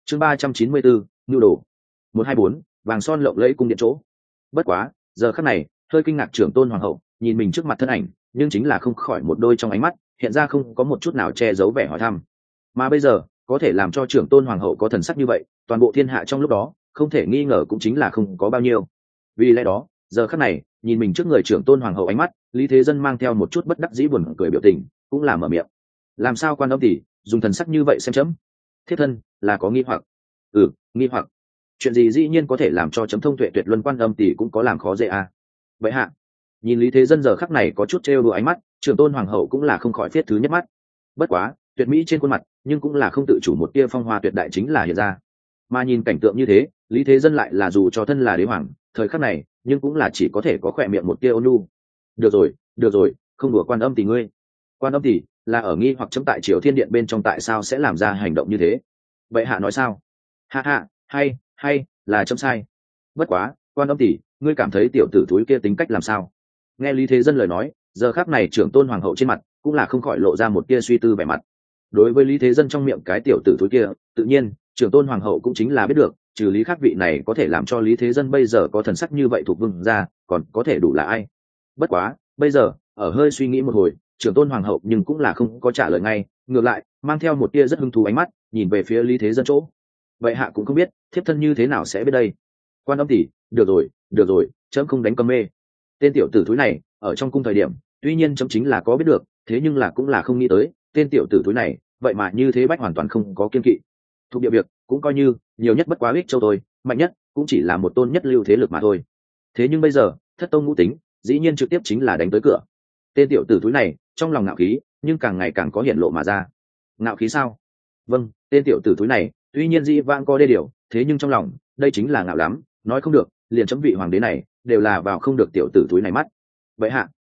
chương 394, nhu đồ 124, vàng son lộng lẫy cung điện chỗ. Bất quá giờ khắc này hơi kinh ngạc trưởng tôn hoàng hậu nhìn mình trước mặt thân ảnh, nhưng chính là không khỏi một đôi trong ánh mắt hiện ra không có một chút nào che giấu vẻ hỏi thăm. Mà bây giờ có thể làm cho trưởng tôn hoàng hậu có thần sắc như vậy, toàn bộ thiên hạ trong lúc đó không thể nghi ngờ cũng chính là không có bao nhiêu. Vì lẽ đó giờ khắc này nhìn mình trước người trưởng tôn hoàng hậu ánh mắt, Lý Thế Dân mang theo một chút bất đắc dĩ buồn cười biểu tình, cũng là mở miệng. Làm sao quan âm tỷ dùng thần sắc như vậy xem chấm? Thiếp thân là có nghi hoặc. Nghi hoặc. Chuyện gì dĩ nhiên có thể làm cho chấm thông tuệ tuyệt luân quan âm tỷ cũng có làm khó dễ à? Vậy hạ. Nhìn Lý Thế Dân giờ khắc này có chút trêu đùa ánh mắt, trưởng tôn hoàng hậu cũng là không khỏi phiết thứ nhất mắt. Bất quá tuyệt mỹ trên khuôn mặt nhưng cũng là không tự chủ một tia phong hoa tuyệt đại chính là hiện ra. Mà nhìn cảnh tượng như thế, Lý Thế Dân lại là dù cho thân là đế hoàng thời khắc này nhưng cũng là chỉ có thể có khỏe miệng một tia ôn nhu. Được rồi, không đùa quan âm tỷ ngươi. Quan âm tỷ là ở nghi hoặc chấm tại Triều Thiên Điện bên trong tại sao sẽ làm ra hành động như thế. Vậy hạ nói sao? Hạ, hay là chấm sai. Bất quá quan âm tỷ ngươi cảm thấy tiểu tử thúi kia tính cách làm sao? Nghe Lý Thế Dân lời nói, giờ khắc này trưởng tôn hoàng hậu trên mặt cũng là không khỏi lộ ra một tia suy tư vẻ mặt. Đối với Lý Thế Dân trong miệng cái tiểu tử thúi kia, tự nhiên trưởng tôn hoàng hậu cũng chính là biết được, trừ Lý Khắc vị này có thể làm cho Lý Thế Dân bây giờ có thần sắc như vậy thuộc vương ra, còn có thể đủ là ai. Bất quá bây giờ ở hơi suy nghĩ một hồi, trưởng tôn hoàng hậu nhưng cũng là không có trả lời ngay, ngược lại mang theo một tia rất hứng thú ánh mắt nhìn về phía Lý Thế Dân chỗ. Vậy hạ cũng không biết thiếp thân như thế nào sẽ biết đây. Quan âm tỷ được rồi, chấm không đánh cơm mê. Tên tiểu tử thúi này ở trong cung thời điểm tuy nhiên chấm chính là có biết được, thế nhưng là cũng là không nghĩ tới tên tiểu tử thúi này vậy mà như thế bách hoàn toàn không có kiên kỵ. Thuộc địa việc cũng coi như nhiều nhất bất quá ích châu tôi, mạnh nhất cũng chỉ là một tôn nhất lưu thế lực mà thôi. Thế nhưng bây giờ thất tông ngũ tính dĩ nhiên trực tiếp chính là đánh tới cửa. Tên tiểu tử thúi này trong lòng ngạo khí nhưng càng ngày càng có hiện lộ mà ra. Ngạo khí sao? Vâng, tên tiểu tử thúi này tuy nhiên dĩ vãng có đê điều, thế nhưng trong lòng đây chính là ngạo lắm, nói không được liền chấm vị hoàng đế này đều là vào không được tiểu tử thúi này mắt. Vậy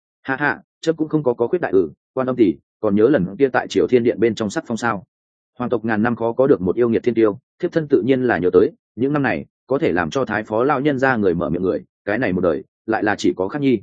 hạ chấm cũng không có khuyết đại. Quan âm tỷ còn nhớ lần kia tại Triều Thiên Điện bên trong sắc phong sao? Hoàng tộc ngàn năm khó có được một yêu nghiệt thiên tiêu, thiếp thân tự nhiên là nhớ tới những năm này có thể làm cho thái phó lao nhân ra người mở miệng người, cái này một đời lại là chỉ có Khắc Nhi.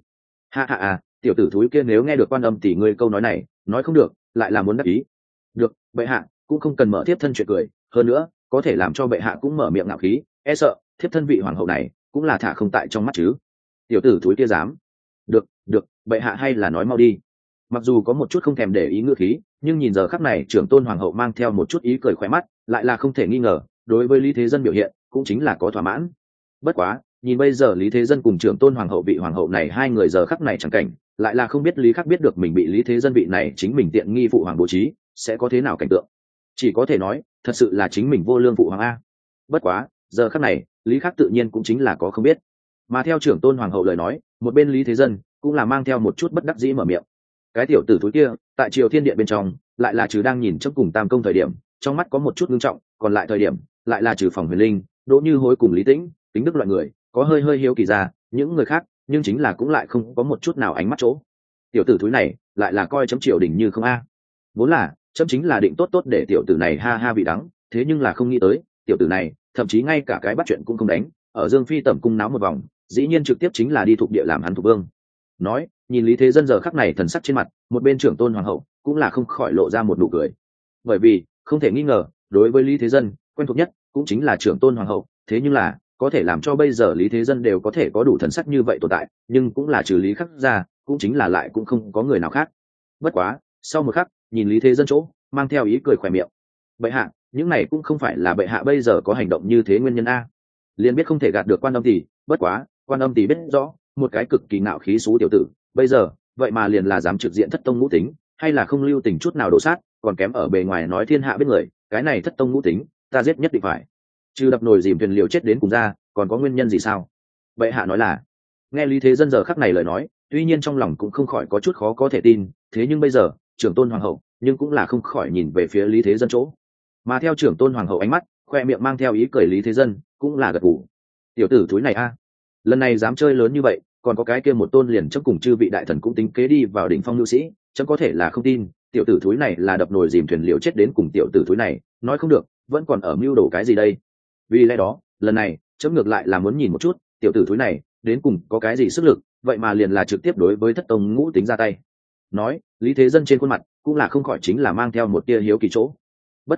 Tiểu tử thúi kia nếu nghe được quan âm tỷ ngươi câu nói này, nói không được lại là muốn đắc ý. Được, bệ hạ cũng không cần mở thiếp thân chuyện cười, hơn nữa có thể làm cho bệ hạ cũng mở miệng ngạo khí, e sợ thiếp thân vị hoàng hậu này cũng là thả không tại trong mắt chứ. Tiểu tử thúi kia dám. Được, bệ hạ hay là nói mau đi. Mặc dù có một chút không thèm để ý ngữ khí, nhưng nhìn giờ khắc này trưởng tôn hoàng hậu mang theo một chút ý cười khỏe mắt, lại là không thể nghi ngờ đối với Lý Thế Dân biểu hiện cũng chính là có thỏa mãn. Bất quá nhìn bây giờ Lý Thế Dân cùng trưởng tôn hoàng hậu vị hoàng hậu này hai người giờ khắc này chẳng cảnh, lại là không biết Lý Khắc biết được mình bị Lý Thế Dân vị này chính mình tiện nghi phụ hoàng bố trí sẽ có thế nào cảnh tượng. Chỉ có thể nói thật sự là chính mình vô lương phụ hoàng a. Bất quá giờ khắc này Lý Khắc tự nhiên cũng chính là có không biết. Mà theo trưởng tôn hoàng hậu lời nói, một bên Lý Thế Dân cũng là mang theo một chút bất đắc dĩ mở miệng. Cái tiểu tử thúi kia tại Triều Thiên Điện bên trong lại là trừ đang nhìn chấm cùng tam công thời điểm trong mắt có một chút ngưng trọng, còn lại thời điểm lại là trừ Phòng Huyền Linh, Đỗ Như Hối cùng Lý Tĩnh, tính đức loại người có hơi hiếu kỳ ra, những người khác nhưng chính là cũng lại không có một chút nào ánh mắt chỗ. Tiểu tử thúi này lại là coi chấm triều đình như không a. Vốn là chấm chính là định tốt để tiểu tử này ha bị đắng, thế nhưng là không nghĩ tới tiểu tử này thậm chí ngay cả cái bắt chuyện cũng không đánh, ở Dương Phi tẩm cung náo một vòng, dĩ nhiên trực tiếp chính là đi thuộc địa làm hắn thuộc vương. Nói nhìn Lý Thế Dân giờ khắc này thần sắc trên mặt, một bên trưởng tôn hoàng hậu cũng là không khỏi lộ ra một nụ cười. Bởi vì không thể nghi ngờ đối với Lý Thế Dân quen thuộc nhất cũng chính là trưởng tôn hoàng hậu, thế nhưng là có thể làm cho bây giờ Lý Thế Dân đều có thể có đủ thần sắc như vậy tồn tại, nhưng cũng là trừ Lý Khắc ra cũng chính là lại cũng không có người nào khác. Bất quá sau một khắc nhìn Lý Thế Dân chỗ mang theo ý cười khỏe miệng. Bệ hạ những này cũng không phải là bệ hạ bây giờ có hành động như thế nguyên nhân a. Liền biết không thể gạt được quan âm tỷ, bất quá quan âm tỷ biết rõ một cái cực kỳ ngạo khí xú tiểu tử bây giờ vậy mà liền là dám trực diện thất tông ngũ tính, hay là không lưu tình chút nào đổ sát, còn kém ở bề ngoài nói thiên hạ biết người, cái này thất tông ngũ tính ta giết nhất định phải. Trừ đập nồi dìm thuyền liều chết đến cùng ra, còn có nguyên nhân gì sao? Bệ hạ nói là. Nghe Lý Thế Dân giờ khắc này lời nói, tuy nhiên trong lòng cũng không khỏi có chút khó có thể tin, thế nhưng bây giờ trưởng tôn hoàng hậu nhưng cũng là không khỏi nhìn về phía Lý Thế Dân chỗ. Mà theo trưởng tôn hoàng hậu ánh mắt khoe miệng mang theo ý cười, Lý Thế Dân cũng là gật gù. Tiểu tử thúi này a, lần này dám chơi lớn như vậy, còn có cái kia một tôn liền chấm cùng chư vị đại thần cũng tính kế đi vào đỉnh phong nữ sĩ, chấm có thể là không tin tiểu tử thúi này là đập nồi dìm thuyền liều chết đến cùng. Tiểu tử thúi này nói không được vẫn còn ở mưu đồ cái gì đây. Vì lẽ đó lần này chấm ngược lại là muốn nhìn một chút tiểu tử thúi này đến cùng có cái gì sức lực, vậy mà liền là trực tiếp đối với thất tông ngũ tính ra tay. Nói Lý Thế Dân trên khuôn mặt cũng là không khỏi chính là mang theo một tia hiếu kỳ chỗ. Bất quá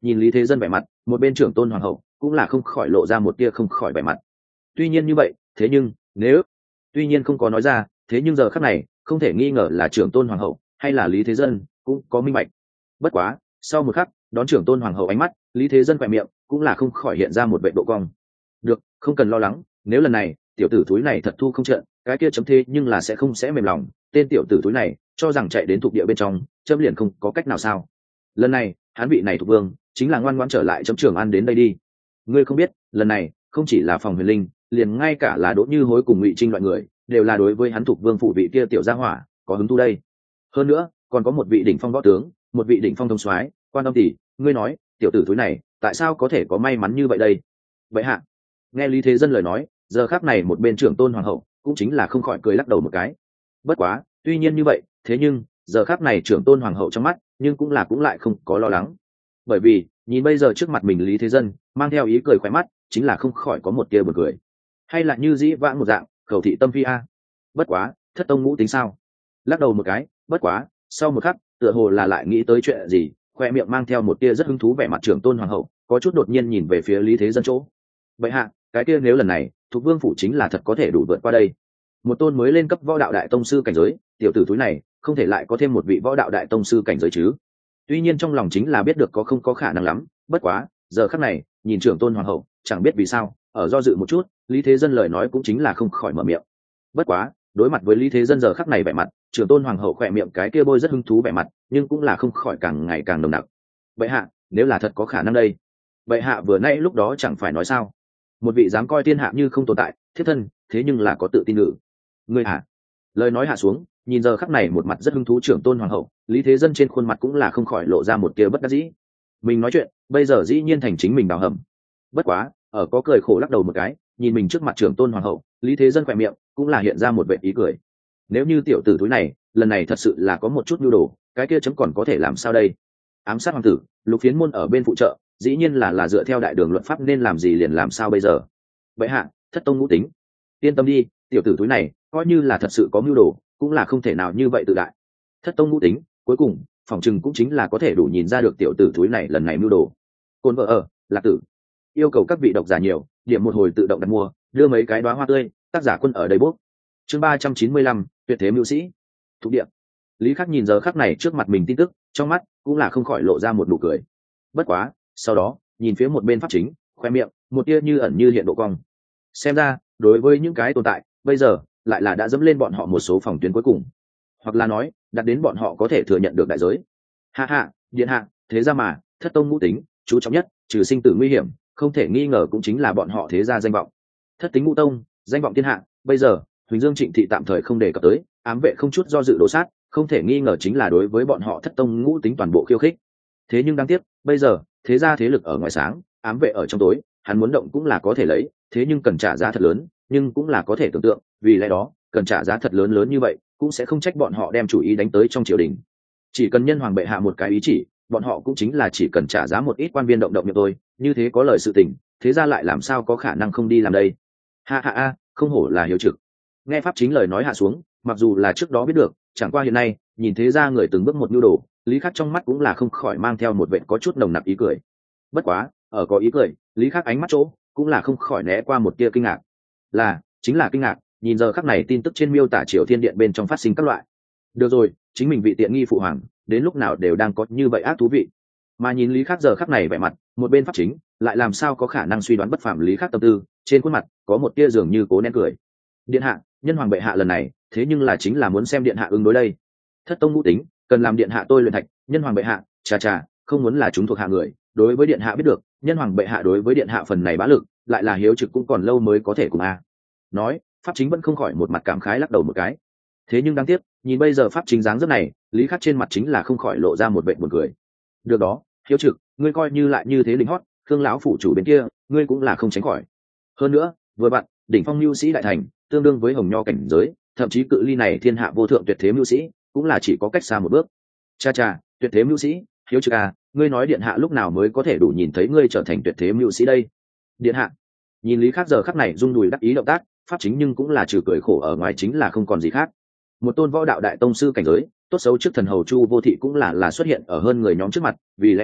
nhìn Lý Thế Dân vẻ mặt, một bên trưởng tôn hoàng hậu cũng là không khỏi lộ ra một tia không khỏi vẻ mặt. Tuy nhiên như vậy, thế nhưng nếu tuy nhiên không có nói ra, thế nhưng giờ khắc này không thể nghi ngờ là trưởng tôn hoàng hậu hay là Lý Thế Dân cũng có minh bạch. Bất quá sau một khắc, đón trưởng tôn hoàng hậu ánh mắt, Lý Thế Dân khỏe miệng cũng là không khỏi hiện ra một vệ độ cong. Được, không cần lo lắng, nếu lần này tiểu tử thúi này thật thu không trận, cái kia chấm thế nhưng là sẽ mềm lòng. Tên tiểu tử thúi này cho rằng chạy đến thuộc địa bên trong, chấm liền không có cách nào sao? Lần này hắn vị này thuộc vương chính là ngoan ngoãn trở lại chấm Trường An đến đây đi. Ngươi không biết, lần này không chỉ là Phòng Huyền Linh, liền ngay cả là Đỗ Như Hối cùng Ngụy Trinh loại người đều là đối với hắn thuộc vương phụ vị kia tiểu gia hỏa có hứng thú đây. Hơn nữa còn có một vị đỉnh phong võ tướng, một vị đỉnh phong thông soái, Quan Âm tỷ, ngươi nói tiểu tử thúi này tại sao có thể có may mắn như vậy đây? Vậy hạ, nghe Lý Thế Dân lời nói, giờ khắc này một bên trưởng tôn hoàng hậu cũng chính là không khỏi cười lắc đầu một cái. Bất quá tuy nhiên như vậy, thế nhưng giờ khắc này trưởng tôn hoàng hậu trong mắt nhưng cũng lại không có lo lắng, bởi vì nhìn bây giờ trước mặt mình Lý Thế Dân mang theo ý cười khóe mắt, chính là không khỏi có một tia buồn cười, hay là như dĩ vãng một dạng khẩu thị tâm phi a. Bất quá thất tông ngũ tính sao? Lắc đầu một cái. Bất quá sau một khắc tựa hồ là lại nghĩ tới chuyện gì, khoe miệng mang theo một tia rất hứng thú vẻ mặt trưởng tôn hoàng hậu có chút đột nhiên nhìn về phía Lý Thế Dân chỗ. Vậy hạ, cái kia nếu lần này thuộc vương phủ chính là thật có thể đủ vượt qua đây, một tôn mới lên cấp võ đạo đại tông sư cảnh giới tiểu tử túi này không thể lại có thêm một vị võ đạo đại tông sư cảnh giới chứ? Tuy nhiên trong lòng chính là biết được có không có khả năng lắm. Bất quá giờ khắc này nhìn trưởng tôn hoàng hậu chẳng biết vì sao ở do dự một chút, Lý Thế Dân lời nói cũng chính là không khỏi mở miệng. Bất quá đối mặt với Lý Thế Dân giờ khắc này vẻ mặt, trưởng tôn hoàng hậu khỏe miệng cái kia bôi rất hứng thú vẻ mặt nhưng cũng là không khỏi càng ngày càng nồng nặc. Vậy hạ, nếu là thật có khả năng đây, vậy hạ vừa nãy lúc đó chẳng phải nói sao, một vị dám coi thiên hạ như không tồn tại thiết thân, thế nhưng là có tự tin ngữ. Ngươi hạ, lời nói hạ xuống, nhìn giờ khắc này một mặt rất hứng thú trưởng tôn hoàng hậu, Lý Thế Dân trên khuôn mặt cũng là không khỏi lộ ra một tia bất đắc dĩ. Mình nói chuyện bây giờ dĩ nhiên thành chính mình đào hầm. Bất quá ở có cười khổ lắc đầu một cái, nhìn mình trước mặt trưởng tôn hoàng hậu, Lý Thế Dân khỏe miệng cũng là hiện ra một vẻ ý cười. Nếu như tiểu tử túi này lần này thật sự là có một chút nhu đồ, cái kia chấm còn có thể làm sao đây? Ám sát hoàng tử, Lục Phiến môn ở bên phụ trợ, dĩ nhiên là dựa theo đại đường luật pháp nên làm gì liền làm sao bây giờ. Vậy hạ, thất tông ngũ tính, yên tâm đi, tiểu tử túi này coi như là thật sự có mưu đồ cũng là không thể nào như vậy tự đại. Thất tông ngũ tính cuối cùng phỏng chừng cũng chính là có thể đủ nhìn ra được tiểu tử túi này lần này mưu đồ. Côn vợ ở Lạc Tử yêu cầu các vị độc giả nhiều điểm một hồi tự động đặt mua, đưa mấy cái đóa hoa tươi, tác giả quân ở đây bốc. Chương 395, tuyệt thế mưu sĩ. Thuộc địa. Lý Khắc nhìn giờ khắc này trước mặt mình tin tức, trong mắt cũng là không khỏi lộ ra một nụ cười. Bất quá sau đó nhìn phía một bên pháp chính, khoe miệng một tia như ẩn như hiện độ cong. Xem ra đối với những cái tồn tại bây giờ lại là đã dẫm lên bọn họ một số phòng tuyến cuối cùng, hoặc là nói đặt đến bọn họ có thể thừa nhận được đại giới. Hạ hạ, điện hạ, thế ra mà thất tông ngũ tính chú trọng nhất trừ sinh tử nguy hiểm, không thể nghi ngờ cũng chính là bọn họ thế gia danh vọng. Thất tính ngũ tông danh vọng thiên hạ, bây giờ Huỳnh Dương Trịnh thị tạm thời không đề cập tới, ám vệ không chút do dự đổ sát, không thể nghi ngờ chính là đối với bọn họ thất tông ngũ tính toàn bộ khiêu khích. Thế nhưng đáng tiếc bây giờ thế gia thế lực ở ngoài sáng, ám vệ ở trong tối, hắn muốn động cũng là có thể lấy, thế nhưng cần trả giá thật lớn, nhưng cũng là có thể tưởng tượng, vì lẽ đó cần trả giá thật lớn như vậy cũng sẽ không trách bọn họ đem chủ ý đánh tới trong triều đình. Chỉ cần nhân hoàng bệ hạ một cái ý chỉ, bọn họ cũng chính là chỉ cần trả giá một ít quan viên động miệng thôi, như thế có lời sự tình, thế ra lại làm sao có khả năng không đi làm đây. Ha ha a, không hổ là hiếu trực. Nghe pháp chính lời nói hạ xuống, mặc dù là trước đó biết được, chẳng qua hiện nay nhìn thế ra người từng bước một nhu đồ, Lý Khắc trong mắt cũng là không khỏi mang theo một vẻ có chút nồng nặc ý cười. Bất quá ở có ý cười, Lý Khắc ánh mắt chỗ cũng là không khỏi né qua một tia kinh ngạc, chính là kinh ngạc nhìn giờ khắc này tin tức trên miêu tả Triều Thiên Điện bên trong phát sinh các loại. Được rồi, chính mình vị tiện nghi phụ hoàng đến lúc nào đều đang có như vậy ác thú vị. Mà nhìn Lý Khắc giờ khắc này vẻ mặt, một bên pháp chính lại làm sao có khả năng suy đoán bất phàm Lý Khắc tâm tư, trên khuôn mặt có một tia dường như cố nén cười. Điện hạ, nhân hoàng bệ hạ lần này thế nhưng là chính là muốn xem điện hạ ứng đối đây. Thất tông ngũ tính cần làm điện hạ tôi luyện thạch, nhân hoàng bệ hạ chà không muốn là chúng thuộc hạ người, đối với điện hạ biết được, nhân hoàng bệ hạ đối với điện hạ phần này bá lực lại là hiếu trực cũng còn lâu mới có thể cùng a. Nói pháp chính vẫn không khỏi một mặt cảm khái lắc đầu một cái. Thế nhưng đáng tiếc nhìn bây giờ pháp chính dáng dấp này, Lý Khắc trên mặt chính là không khỏi lộ ra một vẻ buồn cười. Được đó, hiếu trực, ngươi coi như lại như thế lính hót, Khương lão phủ chủ bên kia ngươi cũng là không tránh khỏi. Hơn nữa vừa bạn đỉnh phong mưu sĩ đại thành tương đương với hồng nho cảnh giới, thậm chí cự ly này thiên hạ vô thượng tuyệt thế mưu sĩ cũng là chỉ có cách xa một bước. Cha tuyệt thế mưu sĩ, hiếu trực à, ngươi nói điện hạ lúc nào mới có thể đủ nhìn thấy ngươi trở thành tuyệt thế mưu sĩ đây? Điện hạ. Nhìn Lý Khắc giờ khắc này rung đùi đắc ý động tác, pháp chính nhưng cũng là trừ cười khổ ở ngoài chính là không còn gì khác. Một tôn võ đạo đại tông sư cảnh giới, tốt xấu trước thần hầu Chu Vô Thị cũng là xuất hiện ở hơn người nhóm trước mặt, vì lẽ đó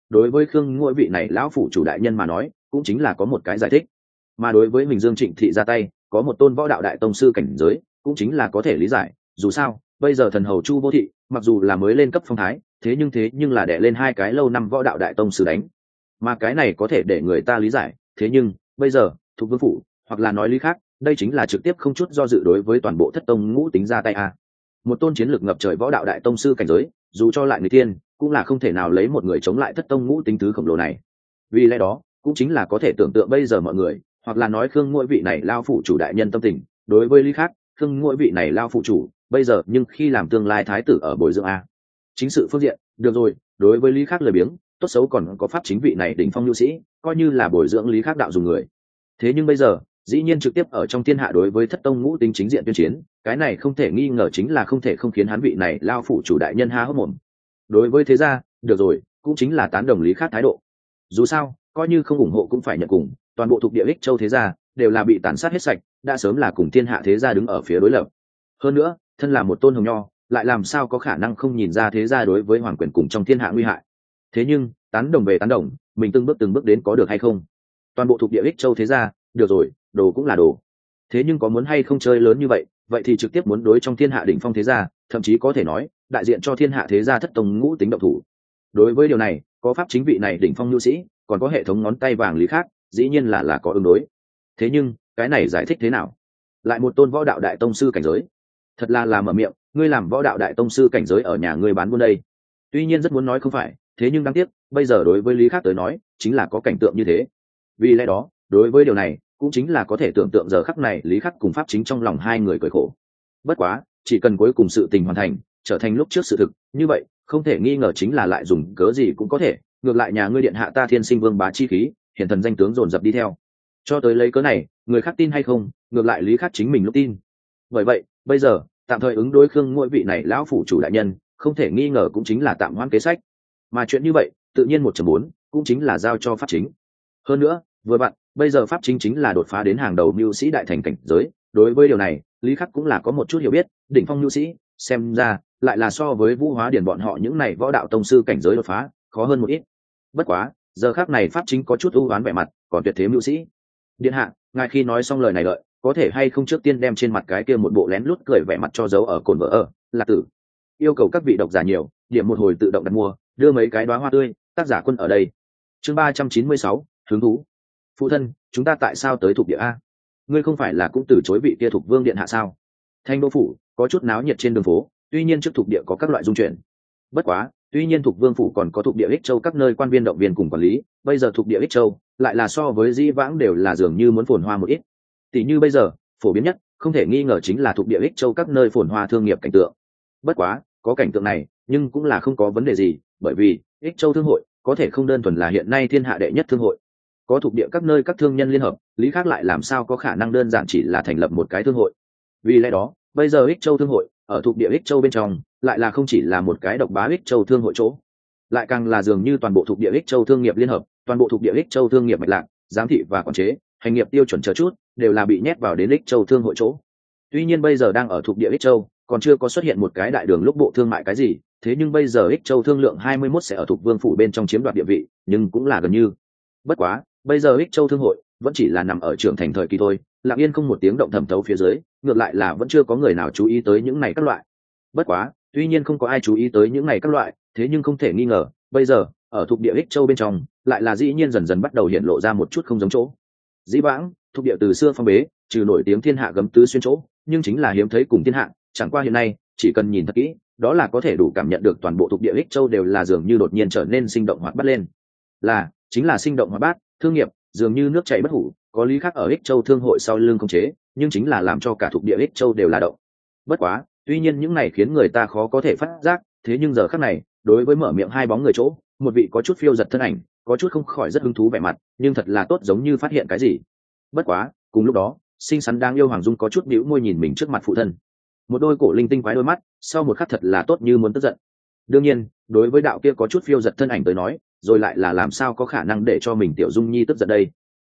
đối với khương ngôi vị này lão phủ chủ đại nhân mà nói cũng chính là có một cái giải thích, mà đối với Huỳnh Dương Trịnh thị ra tay có một tôn võ đạo đại tông sư cảnh giới cũng chính là có thể lý giải. Dù sao bây giờ thần hầu Chu Vô Thị mặc dù là mới lên cấp phong thái, thế nhưng là đẻ lên hai cái lâu năm võ đạo đại tông sư đánh, mà cái này có thể để người ta lý giải. Thế nhưng bây giờ Thục Vương phủ, hoặc là nói lý khác, đây chính là trực tiếp không chút do dự đối với toàn bộ thất tông ngũ tính ra tay a. Một tôn chiến lược ngập trời võ đạo đại tông sư cảnh giới, dù cho lại người tiên cũng là không thể nào lấy một người chống lại thất tông ngũ tính thứ khổng lồ này. Vì lẽ đó cũng chính là có thể tưởng tượng bây giờ mọi người, hoặc là nói khương ngôi vị này lao phụ chủ đại nhân tâm tình đối với lý khác. Khương ngôi vị này lao phụ chủ bây giờ nhưng khi làm tương lai thái tử ở bồi dưỡng a. Chính sự phương diện được rồi, đối với lý khác lười biếng tốt xấu còn có pháp chính vị này đỉnh phong nhu sĩ coi như là bồi dưỡng lý khác đạo dùng người. Thế nhưng bây giờ dĩ nhiên trực tiếp ở trong thiên hạ đối với thất tông ngũ tính chính diện tuyên chiến, cái này không thể nghi ngờ chính là không thể không khiến hắn vị này lao phụ chủ đại nhân há hốc mồm. Đối với thế gia được rồi, cũng chính là tán đồng lý khác thái độ. Dù sao coi như không ủng hộ cũng phải nhận cùng, toàn bộ thuộc địa ích châu thế gia đều là bị tàn sát hết sạch, đã sớm là cùng thiên hạ thế gia đứng ở phía đối lập. Hơn nữa thân là một tôn hồng nho, lại làm sao có khả năng không nhìn ra thế gia đối với hoàng quyền cùng trong thiên hạ nguy hại. Thế nhưng tán đồng về tán đồng, mình từng bước đến có được hay không? Toàn bộ thuộc địa ích châu thế gia được rồi, đồ cũng là đồ. Thế nhưng có muốn hay không chơi lớn như vậy, vậy thì trực tiếp muốn đối trong thiên hạ đỉnh phong thế gia, thậm chí có thể nói đại diện cho thiên hạ thế gia thất tông ngũ tính động thủ. Đối với điều này có pháp chính vị này đỉnh phong nhu sĩ, còn có hệ thống ngón tay vàng lý khác, dĩ nhiên là có ứng đối. Thế nhưng cái này giải thích thế nào? Lại một tôn võ đạo đại tông sư cảnh giới, thật là mở miệng, ngươi làm võ đạo đại tông sư cảnh giới ở nhà ngươi bán buôn đây. Tuy nhiên rất muốn nói không phải, thế nhưng đáng tiếc bây giờ đối với lý khác tới nói chính là có cảnh tượng như thế. Vì lẽ đó đối với điều này cũng chính là có thể tưởng tượng giờ khắc này lý khắc cùng pháp chính trong lòng hai người cười khổ. Bất quá chỉ cần cuối cùng sự tình hoàn thành, trở thành lúc trước sự thực, như vậy không thể nghi ngờ chính là lại dùng cớ gì cũng có thể, ngược lại nhà ngươi điện hạ ta thiên sinh vương bá chi khí, hiển thần danh tướng dồn dập đi theo. Cho tới lấy cớ này, người khác tin hay không, ngược lại lý khắc chính mình lúc tin. Bởi vậy bây giờ tạm thời ứng đối khương ngôi vị này lão phủ chủ đại nhân, không thể nghi ngờ cũng chính là tạm hoãn kế sách. Mà chuyện như vậy tự nhiên 1.4 cũng chính là giao cho pháp chính. Hơn nữa vừa bạn bây giờ pháp chính là đột phá đến hàng đầu mưu sĩ đại thành cảnh giới, đối với điều này lý khắc cũng là có một chút hiểu biết. Đỉnh phong mưu sĩ xem ra lại là so với Vũ Hóa Điển bọn họ những này võ đạo tông sư cảnh giới đột phá khó hơn một ít. Bất quá giờ khắc này pháp chính có chút ưu oán vẻ mặt, còn tuyệt thế mưu sĩ điện hạ, ngài khi nói xong lời này lợi có thể hay không trước tiên đem trên mặt cái kia một bộ lén lút cười vẻ mặt cho dấu ở cồn vợ ở lạc tử. Yêu cầu các vị độc giả nhiều, điểm một hồi tự động đặt mua, đưa mấy cái đóa hoa tươi, tác giả Quân ở đây. Chương 396, hứng thú. Phụ thân, chúng ta tại sao tới thuộc địa a? Ngươi không phải là cũng từ chối vị kia thuộc vương điện hạ sao? Thanh đô phủ có chút náo nhiệt trên đường phố, tuy nhiên trước thuộc địa có các loại dung chuyển. Bất quá tuy nhiên thuộc vương phủ còn có thuộc địa ích châu các nơi quan viên động viên cùng quản lý, bây giờ thuộc địa ích châu lại là so với di vãng đều là dường như muốn phồn hoa một ít. Tỷ như bây giờ phổ biến nhất không thể nghi ngờ chính là thuộc địa ích châu các nơi phồn hoa thương nghiệp cảnh tượng. Bất quá có cảnh tượng này nhưng cũng là không có vấn đề gì, bởi vì ích châu thương hội có thể không đơn thuần là hiện nay thiên hạ đệ nhất thương hội. Có thuộc địa các nơi các thương nhân liên hợp, lý khác lại làm sao có khả năng đơn giản chỉ là thành lập một cái thương hội. Vì lẽ đó bây giờ ích châu thương hội ở thuộc địa ích châu bên trong lại là không chỉ là một cái độc bá ích châu thương hội chỗ, lại càng là dường như toàn bộ thuộc địa ích châu thương nghiệp liên hợp, toàn bộ thuộc địa ích châu thương nghiệp mạch lạc, giám thị và quản chế, hành nghiệp tiêu chuẩn chờ chút đều là bị nhét vào đến ích châu thương hội chỗ. Tuy nhiên bây giờ đang ở thuộc địa ích châu còn chưa có xuất hiện một cái đại đường lúc bộ thương mại cái gì, thế nhưng bây giờ ích châu thương lượng 21 sẽ ở thuộc vương phủ bên trong chiếm đoạt địa vị, nhưng cũng là gần như. Bất quá bây giờ ích châu thương hội vẫn chỉ là nằm ở trưởng thành thời kỳ thôi, lặng yên không một tiếng động thẩm thấu phía dưới, ngược lại là vẫn chưa có người nào chú ý tới những này các loại. Bất quá tuy nhiên không có ai chú ý tới những này các loại, thế nhưng không thể nghi ngờ bây giờ ở thuộc địa ích châu bên trong lại là dĩ nhiên dần dần bắt đầu hiện lộ ra một chút không giống chỗ. Dĩ vãng thuộc địa từ xưa phong bế, trừ nổi tiếng thiên hạ gấm tứ xuyên chỗ, nhưng chính là hiếm thấy cùng thiên hạ, chẳng qua hiện nay chỉ cần nhìn thật kỹ, đó là có thể đủ cảm nhận được toàn bộ thuộc địa ích châu đều là dường như đột nhiên trở nên sinh động hoạt bát lên. Chính là sinh động hoạt bát, thương nghiệp dường như nước chảy bất hủ, có lý khác ở ích châu thương hội sau lưng khống chế, nhưng chính là làm cho cả thuộc địa ích châu đều là động. Bất quá tuy nhiên những này khiến người ta khó có thể phát giác, thế nhưng giờ khắc này đối với mở miệng hai bóng người chỗ, một vị có chút phiêu giật thân ảnh, có chút không khỏi rất hứng thú vẻ mặt, nhưng thật là tốt giống như phát hiện cái gì. Bất quá cùng lúc đó xinh xắn đang yêu Hoàng Dung có chút bĩu môi nhìn mình trước mặt phụ thân, một đôi cổ linh tinh quái đôi mắt, sau một khắc thật là tốt như muốn tức giận. Đương nhiên đối với đạo kia có chút phiêu giật thân ảnh tới nói, rồi lại là làm sao có khả năng để cho mình tiểu Dung Nhi tức giận đây.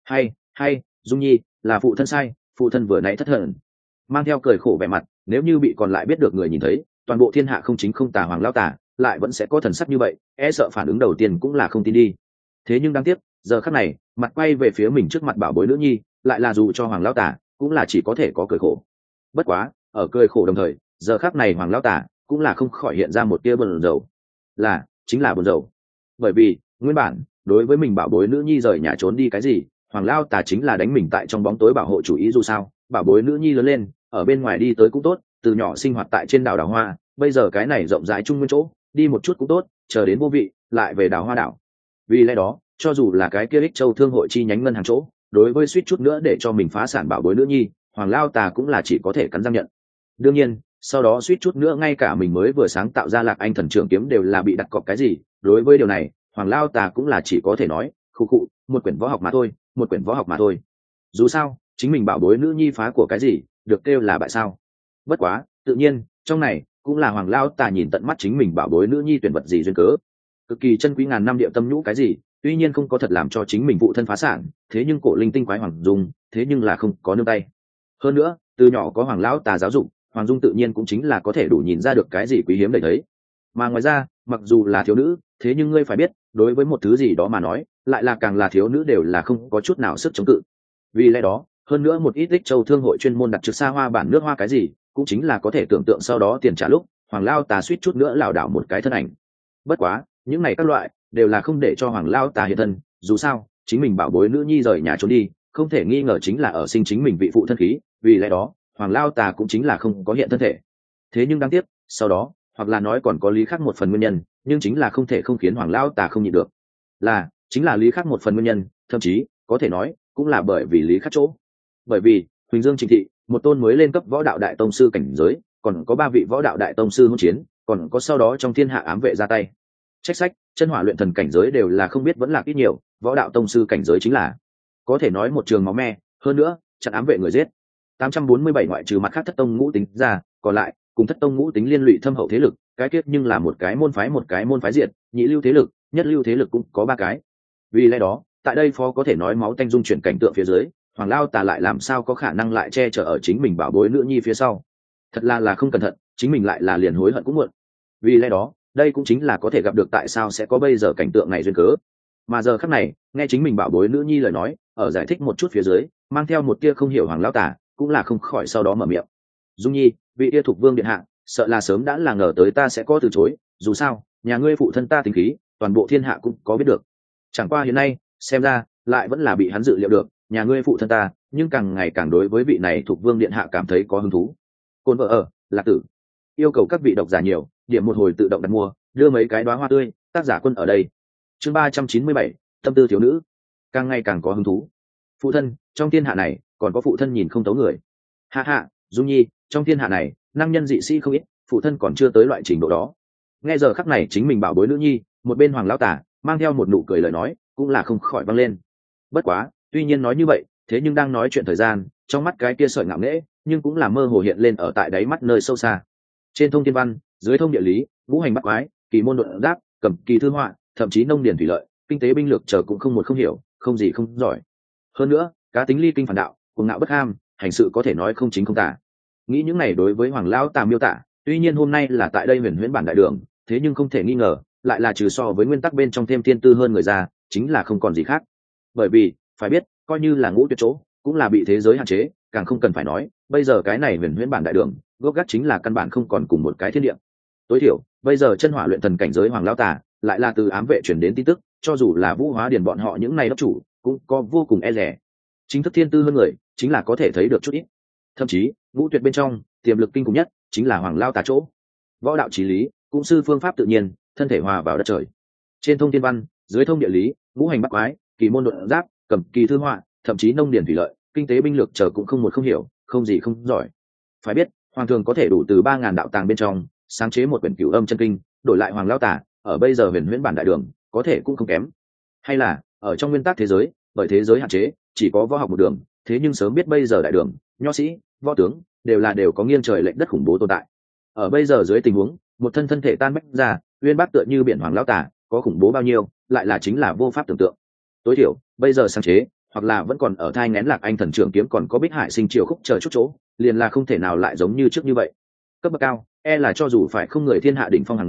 Hay Dung Nhi, là phụ thân sai, phụ thân vừa nãy thất thần. Mang theo cười khổ vẻ mặt, nếu như bị còn lại biết được người nhìn thấy, toàn bộ thiên hạ không chính không tà hoàng lao tà, lại vẫn sẽ có thần sắc như vậy, e sợ phản ứng đầu tiên cũng là không tin đi. Thế nhưng đáng tiếc, giờ khắc này mặt quay về phía mình trước mặt bảo bối nữ nhi, lại là dù cho hoàng lão tả cũng là chỉ có thể có cười khổ. Bất quá ở cười khổ đồng thời, giờ khắc này hoàng lão tả cũng là không khỏi hiện ra một tia buồn rầu, chính là buồn rầu. Bởi vì nguyên bản đối với mình bảo bối nữ nhi rời nhà trốn đi cái gì, hoàng lão tả chính là đánh mình tại trong bóng tối bảo hộ chủ ý. Dù sao bảo bối nữ nhi lớn lên ở bên ngoài đi tới cũng tốt, từ nhỏ sinh hoạt tại trên đảo Đào Hoa, bây giờ cái này rộng rãi trung nguyên chỗ đi một chút cũng tốt, chờ đến vô vị lại về Đào Hoa đảo. Vì lẽ đó cho dù là cái kia Ích Châu thương hội chi nhánh ngân hàng chỗ, đối với suýt chút nữa để cho mình phá sản bảo bối nữ nhi, hoàng lao tà cũng là chỉ có thể cắn răng nhận. Đương nhiên sau đó suýt chút nữa ngay cả mình mới vừa sáng tạo ra Lạc Anh Thần Trường Kiếm đều là bị đặt cọc cái gì, đối với điều này hoàng lao tà cũng là chỉ có thể nói khụ khụ, một quyển võ học mà thôi, một quyển võ học mà thôi. Dù sao chính mình bảo bối nữ nhi phá của cái gì được kêu là bại sao. Bất quá tự nhiên trong này cũng là hoàng lao tà nhìn tận mắt chính mình bảo bối nữ nhi tuyển vật gì duyên cớ, cực kỳ chân quý ngàn năm địa tâm nhũ cái gì, tuy nhiên không có thật làm cho chính mình phụ thân phá sản, thế nhưng cổ linh tinh quái hoàng dung thế nhưng là không có nương tay. Hơn nữa từ nhỏ có hoàng lão tà giáo dục, hoàng dung tự nhiên cũng chính là có thể đủ nhìn ra được cái gì quý hiếm đầy thấy. Mà ngoài ra mặc dù là thiếu nữ, thế nhưng ngươi phải biết đối với một thứ gì đó mà nói, lại là càng là thiếu nữ đều là không có chút nào sức chống cự. Vì lẽ đó hơn nữa một ít Ích Châu thương hội chuyên môn đặt trực xa hoa bản nước hoa cái gì, cũng chính là có thể tưởng tượng sau đó tiền trả lúc hoàng lao tà suýt chút nữa lảo đảo một cái thân ảnh. Bất quá những này các loại đều là không để cho hoàng lao tà hiện thân. Dù sao chính mình bảo bối nữ nhi rời nhà trốn đi, không thể nghi ngờ chính là ở sinh chính mình vị phụ thân khí, vì lẽ đó hoàng lao tà cũng chính là không có hiện thân thể. Thế nhưng đáng tiếc sau đó, hoặc là nói còn có lý khác một phần nguyên nhân, nhưng chính là không thể không khiến hoàng lao tà không nhịn được, chính là lý khác một phần nguyên nhân, thậm chí có thể nói cũng là bởi vì lý khác chỗ. Bởi vì Huỳnh Dương Trịnh Thị một tôn mới lên cấp võ đạo đại tông sư cảnh giới, còn có 3 vị võ đạo đại tông sư hỗn chiến, còn có sau đó trong thiên hạ ám vệ ra tay. Trách sách chân hỏa luyện thần cảnh giới đều là không biết vẫn là ít nhiều, võ đạo tông sư cảnh giới chính là có thể nói một trường máu me. Hơn nữa chặn ám vệ người giết 847 ngoại trừ mặt khác thất tông ngũ tính ra, còn lại cùng thất tông ngũ tính liên lụy thâm hậu thế lực, cái kết nhưng là một cái môn phái diệt, nhị lưu thế lực, nhất lưu thế lực cũng có 3 cái. Vì lẽ đó tại đây phó có thể nói máu tanh dung chuyển cảnh tượng phía dưới, hoàng lao tà lại làm sao có khả năng lại che chở ở chính mình bảo bối nữ nhi phía sau. Thật là không cẩn thận chính mình lại là liền hối hận cũng muộn. Vì lẽ đó đây cũng chính là có thể gặp được tại sao sẽ có bây giờ cảnh tượng này duyên cớ. Mà giờ khắc này nghe chính mình bảo bối nữ nhi lời nói, ở giải thích một chút phía dưới, mang theo một tia không hiểu hoàng lao tà cũng là không khỏi sau đó mở miệng. Dung nhi, vị tia thục vương điện hạ sợ là sớm đã là ngờ tới ta sẽ có từ chối, dù sao nhà ngươi phụ thân ta tính khí toàn bộ thiên hạ cũng có biết được. Chẳng qua hiện nay xem ra lại vẫn là bị hắn dự liệu được, nhà ngươi phụ thân ta nhưng càng ngày càng đối với vị này thục vương điện hạ cảm thấy có hứng thú. Côn vợ ở Lạc Tử yêu cầu các vị độc giả nhiều điểm một hồi tự động đặt mua, đưa mấy cái đóa hoa tươi, tác giả Quân ở đây. Chương 397, tâm tư thiếu nữ càng ngày càng có hứng thú. Phụ thân, trong thiên hạ này còn có phụ thân nhìn không tấu người. Hạ hạ, Dung nhi, trong thiên hạ này năng nhân dị sĩ không ít, phụ thân còn chưa tới loại trình độ đó. Nghe giờ khắc này chính mình bảo bối nữ nhi, một bên hoàng lão tả mang theo một nụ cười lời nói cũng là không khỏi văng lên. Bất quá tuy nhiên nói như vậy, thế nhưng đang nói chuyện thời gian, trong mắt cái kia sợi ngạo nghễ nhưng cũng là mơ hồ hiện lên ở tại đáy mắt nơi sâu xa. Trên thông thiên văn, dưới thông địa lý, ngũ hành bắt quái, kỳ môn độn đáp, cầm kỳ thư họa, thậm chí nông điển thủy lợi, kinh tế binh lược chờ cũng không một không hiểu, không gì không giỏi. Hơn nữa cá tính ly kinh phản đạo, cuồng ngạo bất ham, hành sự có thể nói không chính không tả. Nghĩ những này đối với hoàng lão tà miêu tả, tuy nhiên hôm nay là tại đây huyền huyễn bản đại đường, thế nhưng không thể nghi ngờ lại là trừ so với nguyên tắc bên trong thêm thiên tư hơn người ra, chính là không còn gì khác. Bởi vì phải biết coi như là ngũ tuyệt chỗ cũng là bị thế giới hạn chế, càng không cần phải nói bây giờ cái này huyền huyễn bản đại đường gốc gác chính là căn bản không còn cùng một cái thiên địa. Tối thiểu bây giờ chân hỏa luyện thần cảnh giới hoàng lão tà lại là từ ám vệ chuyển đến tin tức, cho dù là Vũ Hóa Điền bọn họ những này đốc chủ cũng có vô cùng e rẻ. Chính thức thiên tư hơn người chính là có thể thấy được chút ít. Thậm chí ngũ tuyệt bên trong tiềm lực kinh khủng nhất chính là hoàng lao tà chỗ. Võ đạo chí lý, cũng sư phương pháp tự nhiên, thân thể hòa vào đất trời. Trên thông thiên văn, dưới thông địa lý, ngũ hành bắt quái, kỳ môn độn giáp, cầm kỳ thư họa, thậm chí nông điển thủy lợi, kinh tế binh lược chờ cũng không một không hiểu, không gì không giỏi. Phải biết hoàng thường có thể đủ từ 3000 đạo tàng bên trong sáng chế một quyển Cửu Âm chân kinh, đổi lại hoàng lao tà ở bây giờ huyền huyễn bản đại đường có thể cũng không kém. Hay là ở trong nguyên tắc thế giới, bởi thế giới hạn chế chỉ có võ học một đường, thế nhưng sớm biết bây giờ đại đường nho sĩ võ tướng đều có nghiêng trời lệch đất khủng bố tồn tại. Ở bây giờ dưới tình huống một thân thể tan bách ra, uyên bác tựa như biển hoàng lão tả có khủng bố bao nhiêu lại là chính là vô pháp tưởng tượng. Tối thiểu bây giờ sáng chế hoặc là vẫn còn ở thai nghén Lạc Anh Thần Trường Kiếm, còn có Bích Hải Sinh Triều Khúc chờ chút chỗ, liền là không thể nào lại giống như trước như vậy. Cấp bậc cao e là cho dù phải không người thiên hạ đỉnh phong hàng ngũ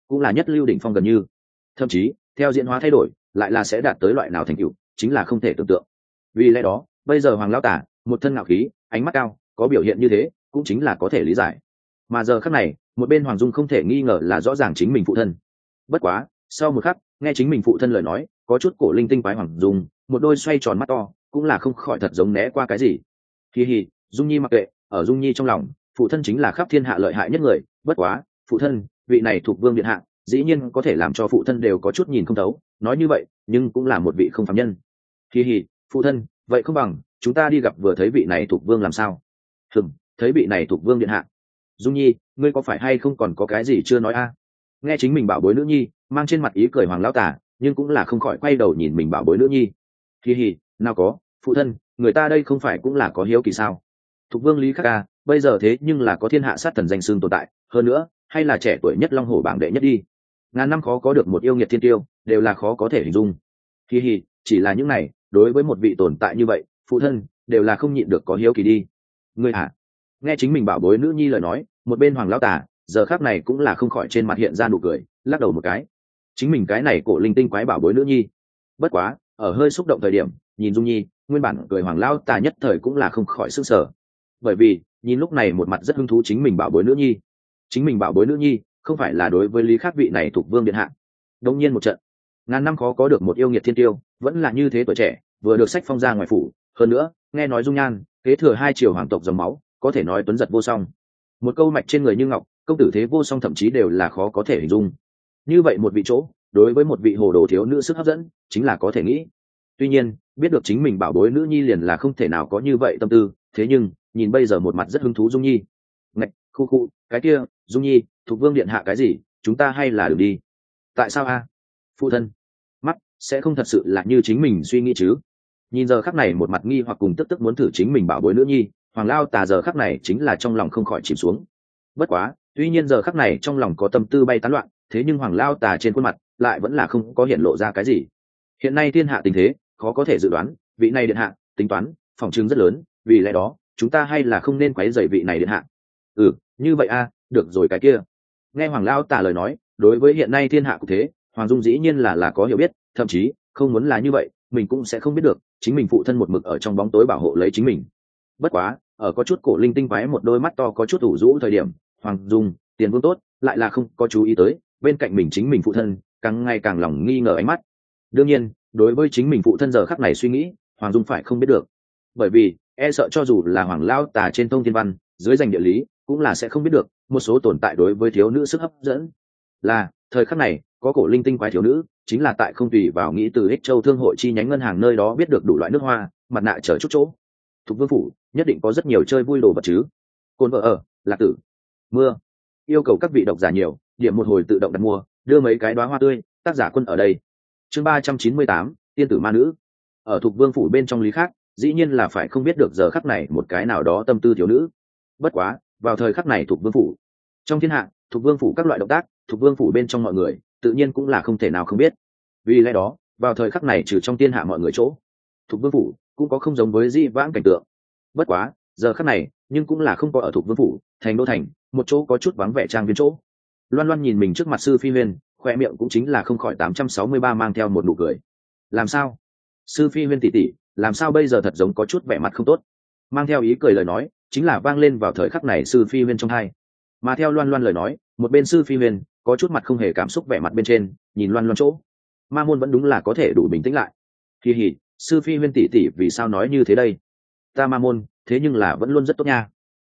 cũng là nhất lưu đỉnh phong gần như, thậm chí theo diễn hóa thay đổi lại là sẽ đạt tới loại nào thành tựu chính là không thể tưởng tượng. Vì lẽ đó bây giờ hoàng lão tả một thân ngạo khí, ánh mắt cao, có biểu hiện như thế cũng chính là có thể lý giải. Mà giờ khắc này một bên hoàng dung không thể nghi ngờ là rõ ràng chính mình phụ thân. Bất quá sau một khắc nghe chính mình phụ thân lời nói, có chút cổ linh tinh quái hoàng dung một đôi xoay tròn mắt to cũng là không khỏi thật giống né qua cái gì. Hi hi, Dung Nhi mặc kệ, ở Dung Nhi trong lòng phụ thân chính là khắp thiên hạ lợi hại nhất người. Bất quá phụ thân vị này thuộc vương điện hạ dĩ nhiên có thể làm cho phụ thân đều có chút nhìn không thấu, nói như vậy nhưng cũng là một vị không phàm nhân. Hi hi, phụ thân vậy không bằng chúng ta đi gặp vừa thấy vị này thuộc vương làm sao? Thấy vị này thuộc vương điện hạ. Dung Nhi, ngươi có phải hay không còn có cái gì chưa nói a? Nghe chính mình bảo bối nữ nhi mang trên mặt ý cười hoàng lão tả, nhưng cũng là không khỏi quay đầu nhìn mình bảo bối nữ nhi. Hi hi, nào có, phụ thân, người ta đây không phải cũng là có hiếu kỳ sao? Thục vương Lý Khắc ca bây giờ thế nhưng là có thiên hạ sát thần danh xưng tồn tại, hơn nữa hay là trẻ tuổi nhất long hổ bảng đệ nhất đi. Ngàn năm khó có được một yêu nghiệt thiên tiêu, đều là khó có thể hình dung. Hi hi, chỉ là những này đối với một vị tồn tại như vậy phụ thân đều là không nhịn được có hiếu kỳ đi. Ngươi hả? Nghe chính mình bảo bối nữ nhi lời nói, một bên hoàng lão tả giờ khác này cũng là không khỏi trên mặt hiện ra nụ cười, lắc đầu một cái. Chính mình cái này cổ linh tinh quái bảo bối nữ nhi. Bất quá ở hơi xúc động thời điểm nhìn Dung Nhi, nguyên bản cười hoàng lão tả nhất thời cũng là không khỏi sức sở. Bởi vì nhìn lúc này một mặt rất hứng thú chính mình bảo bối nữ nhi. Chính mình bảo bối nữ nhi không phải là đối với Lý Khắc vị này thuộc vương điện hạ. Đông nhiên một trận, ngàn năm khó có được một yêu nghiệt thiên tiêu, vẫn là như thế tuổi trẻ, vừa được sách phong ra ngoài phủ, hơn nữa nghe nói dung nhan kế thừa hai triều hoàng tộc dòng máu, có thể nói tuấn giật vô song. Một câu mạch trên người như ngọc, công tử thế vô song thậm chí đều là khó có thể hình dung. Như vậy một vị chỗ đối với một vị hồ đồ thiếu nữ sức hấp dẫn chính là có thể nghĩ. Tuy nhiên biết được chính mình bảo bối nữ nhi liền là không thể nào có như vậy tâm tư, thế nhưng nhìn bây giờ một mặt rất hứng thú Dung Nhi. Ngạch, khu cái kia Dung Nhi, thuộc vương điện hạ cái gì, chúng ta hay là đừng đi. Tại sao a? Phụ thân mắt sẽ không thật sự là như chính mình suy nghĩ chứ? Nhìn giờ khắc này một mặt nghi hoặc cùng tức muốn thử chính mình bảo bối nữ nhi, hoàng lao tà giờ khắc này chính là trong lòng không khỏi chìm xuống. Bất quá tuy nhiên giờ khắc này trong lòng có tâm tư bay tán loạn, thế nhưng hoàng lao tà trên khuôn mặt lại vẫn là không có hiện lộ ra cái gì. Hiện nay thiên hạ tình thế khó có thể dự đoán, vị này điện hạ tính toán phòng chứng rất lớn, vì lẽ đó chúng ta hay là không nên quấy rầy vị này điện hạ. Như vậy a, được rồi cái kia. Nghe hoàng lao tà lời nói, đối với hiện nay thiên hạ cục thế hoàng dung dĩ nhiên là có hiểu biết, thậm chí không muốn là như vậy mình cũng sẽ không biết được chính mình phụ thân một mực ở trong bóng tối bảo hộ lấy chính mình. Bất quá ở có chút cổ linh tinh quái một đôi mắt to có chút ủ rũ thời điểm, hoàng dung tiền vương tốt lại là không có chú ý tới bên cạnh mình chính mình phụ thân càng ngày càng lòng nghi ngờ ánh mắt. Đương nhiên đối với chính mình phụ thân giờ khắc này suy nghĩ hoàng dung phải không biết được, bởi vì e sợ cho dù là hoàng lao tà trên thông thiên văn dưới danh địa lý cũng là sẽ không biết được một số tồn tại đối với thiếu nữ sức hấp dẫn. Là thời khắc này có cổ linh tinh quái thiếu nữ chính là tại không tùy vào nghĩ từ ích châu thương hội chi nhánh ngân hàng nơi đó biết được đủ loại nước hoa mặt nạ chở chút chỗ. Thục vương phủ nhất định có rất nhiều chơi vui đồ vật chứ. Côn vợ ở lạc tử mưa yêu cầu các vị độc giả nhiều điểm một hồi tự động đặt mua, đưa mấy cái đóa hoa tươi, tác giả Quân ở đây. Chương 398, tiên tử ma nữ. Ở Thục vương phủ bên trong Lý Khắc dĩ nhiên là phải không biết được giờ khắc này một cái nào đó tâm tư thiếu nữ. Bất quá vào thời khắc này Thục vương phủ trong thiên hạ, Thục vương phủ các loại động tác, Thục vương phủ bên trong mọi người tự nhiên cũng là không thể nào không biết. Vì lẽ đó vào thời khắc này trừ trong thiên hạ mọi người chỗ, Thục vương phủ cũng có không giống với di vãng cảnh tượng. Bất quá giờ khắc này nhưng cũng là không có ở Thục vương phủ thành đô thành một chỗ có chút vắng vẻ trang viên chỗ. Loan Loan nhìn mình trước mặt sư phi huyên, khoe miệng cũng chính là không khỏi 863 mang theo một nụ cười. Làm sao sư phi huyên tỷ tỷ, làm sao bây giờ thật giống có chút vẻ mặt không tốt? Mang theo ý cười lời nói chính là vang lên vào thời khắc này sư phi huyên trong hai. Mà theo Loan Loan lời nói, một bên sư phi huyên có chút mặt không hề cảm xúc vẻ mặt bên trên nhìn Loan Loan chỗ, ma môn vẫn đúng là có thể đủ bình tĩnh lại. Kỳ hỉ, sư phi huyên tỷ tỷ vì sao nói như thế đây? Ta ma môn thế nhưng là vẫn luôn rất tốt nha.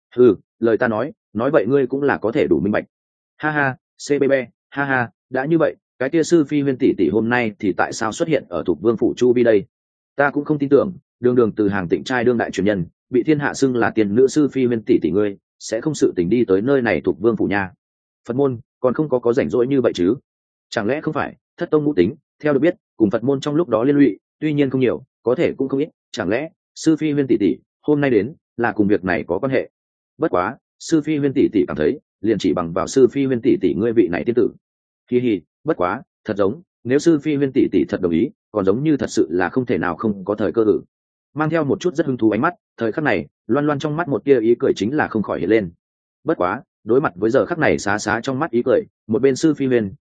Lời ta nói vậy ngươi cũng là có thể đủ minh bạch. Ha ha, cbb, ha ha, đã như vậy cái kia sư phi huyên tỷ tỷ hôm nay thì tại sao xuất hiện ở Thục vương phủ chu vi đây? Ta cũng không tin tưởng đường từ hàng tịnh trai đương đại truyền nhân bị thiên hạ xưng là tiền nữ sư phi huyên tỷ tỷ ngươi sẽ không sự tình đi tới nơi này Thục vương phủ nha. Phật môn còn không có rảnh rỗi như vậy chứ? Chẳng lẽ không phải thất tông ngũ tính theo được biết cùng Phật môn trong lúc đó liên lụy tuy nhiên không nhiều, có thể cũng không ít, chẳng lẽ sư phi huyên tỷ tỷ hôm nay đến là cùng việc này có quan hệ? Bất quá sư phi huyên tỷ tỷ cảm thấy liền chỉ bằng vào sư phi huyên tỷ tỷ ngươi vị này tiên tử. Bất quá thật giống nếu sư phi huyên tỷ tỷ thật đồng ý còn giống như thật sự là không thể nào không có thời cơ ử. Mang theo một chút rất hứng thú ánh mắt, thời khắc này Loan Loan trong mắt một tia ý cười chính là không khỏi hiện lên. Bất quá đối mặt với giờ khắc này xá xá trong mắt ý cười, một bên sư phi huyền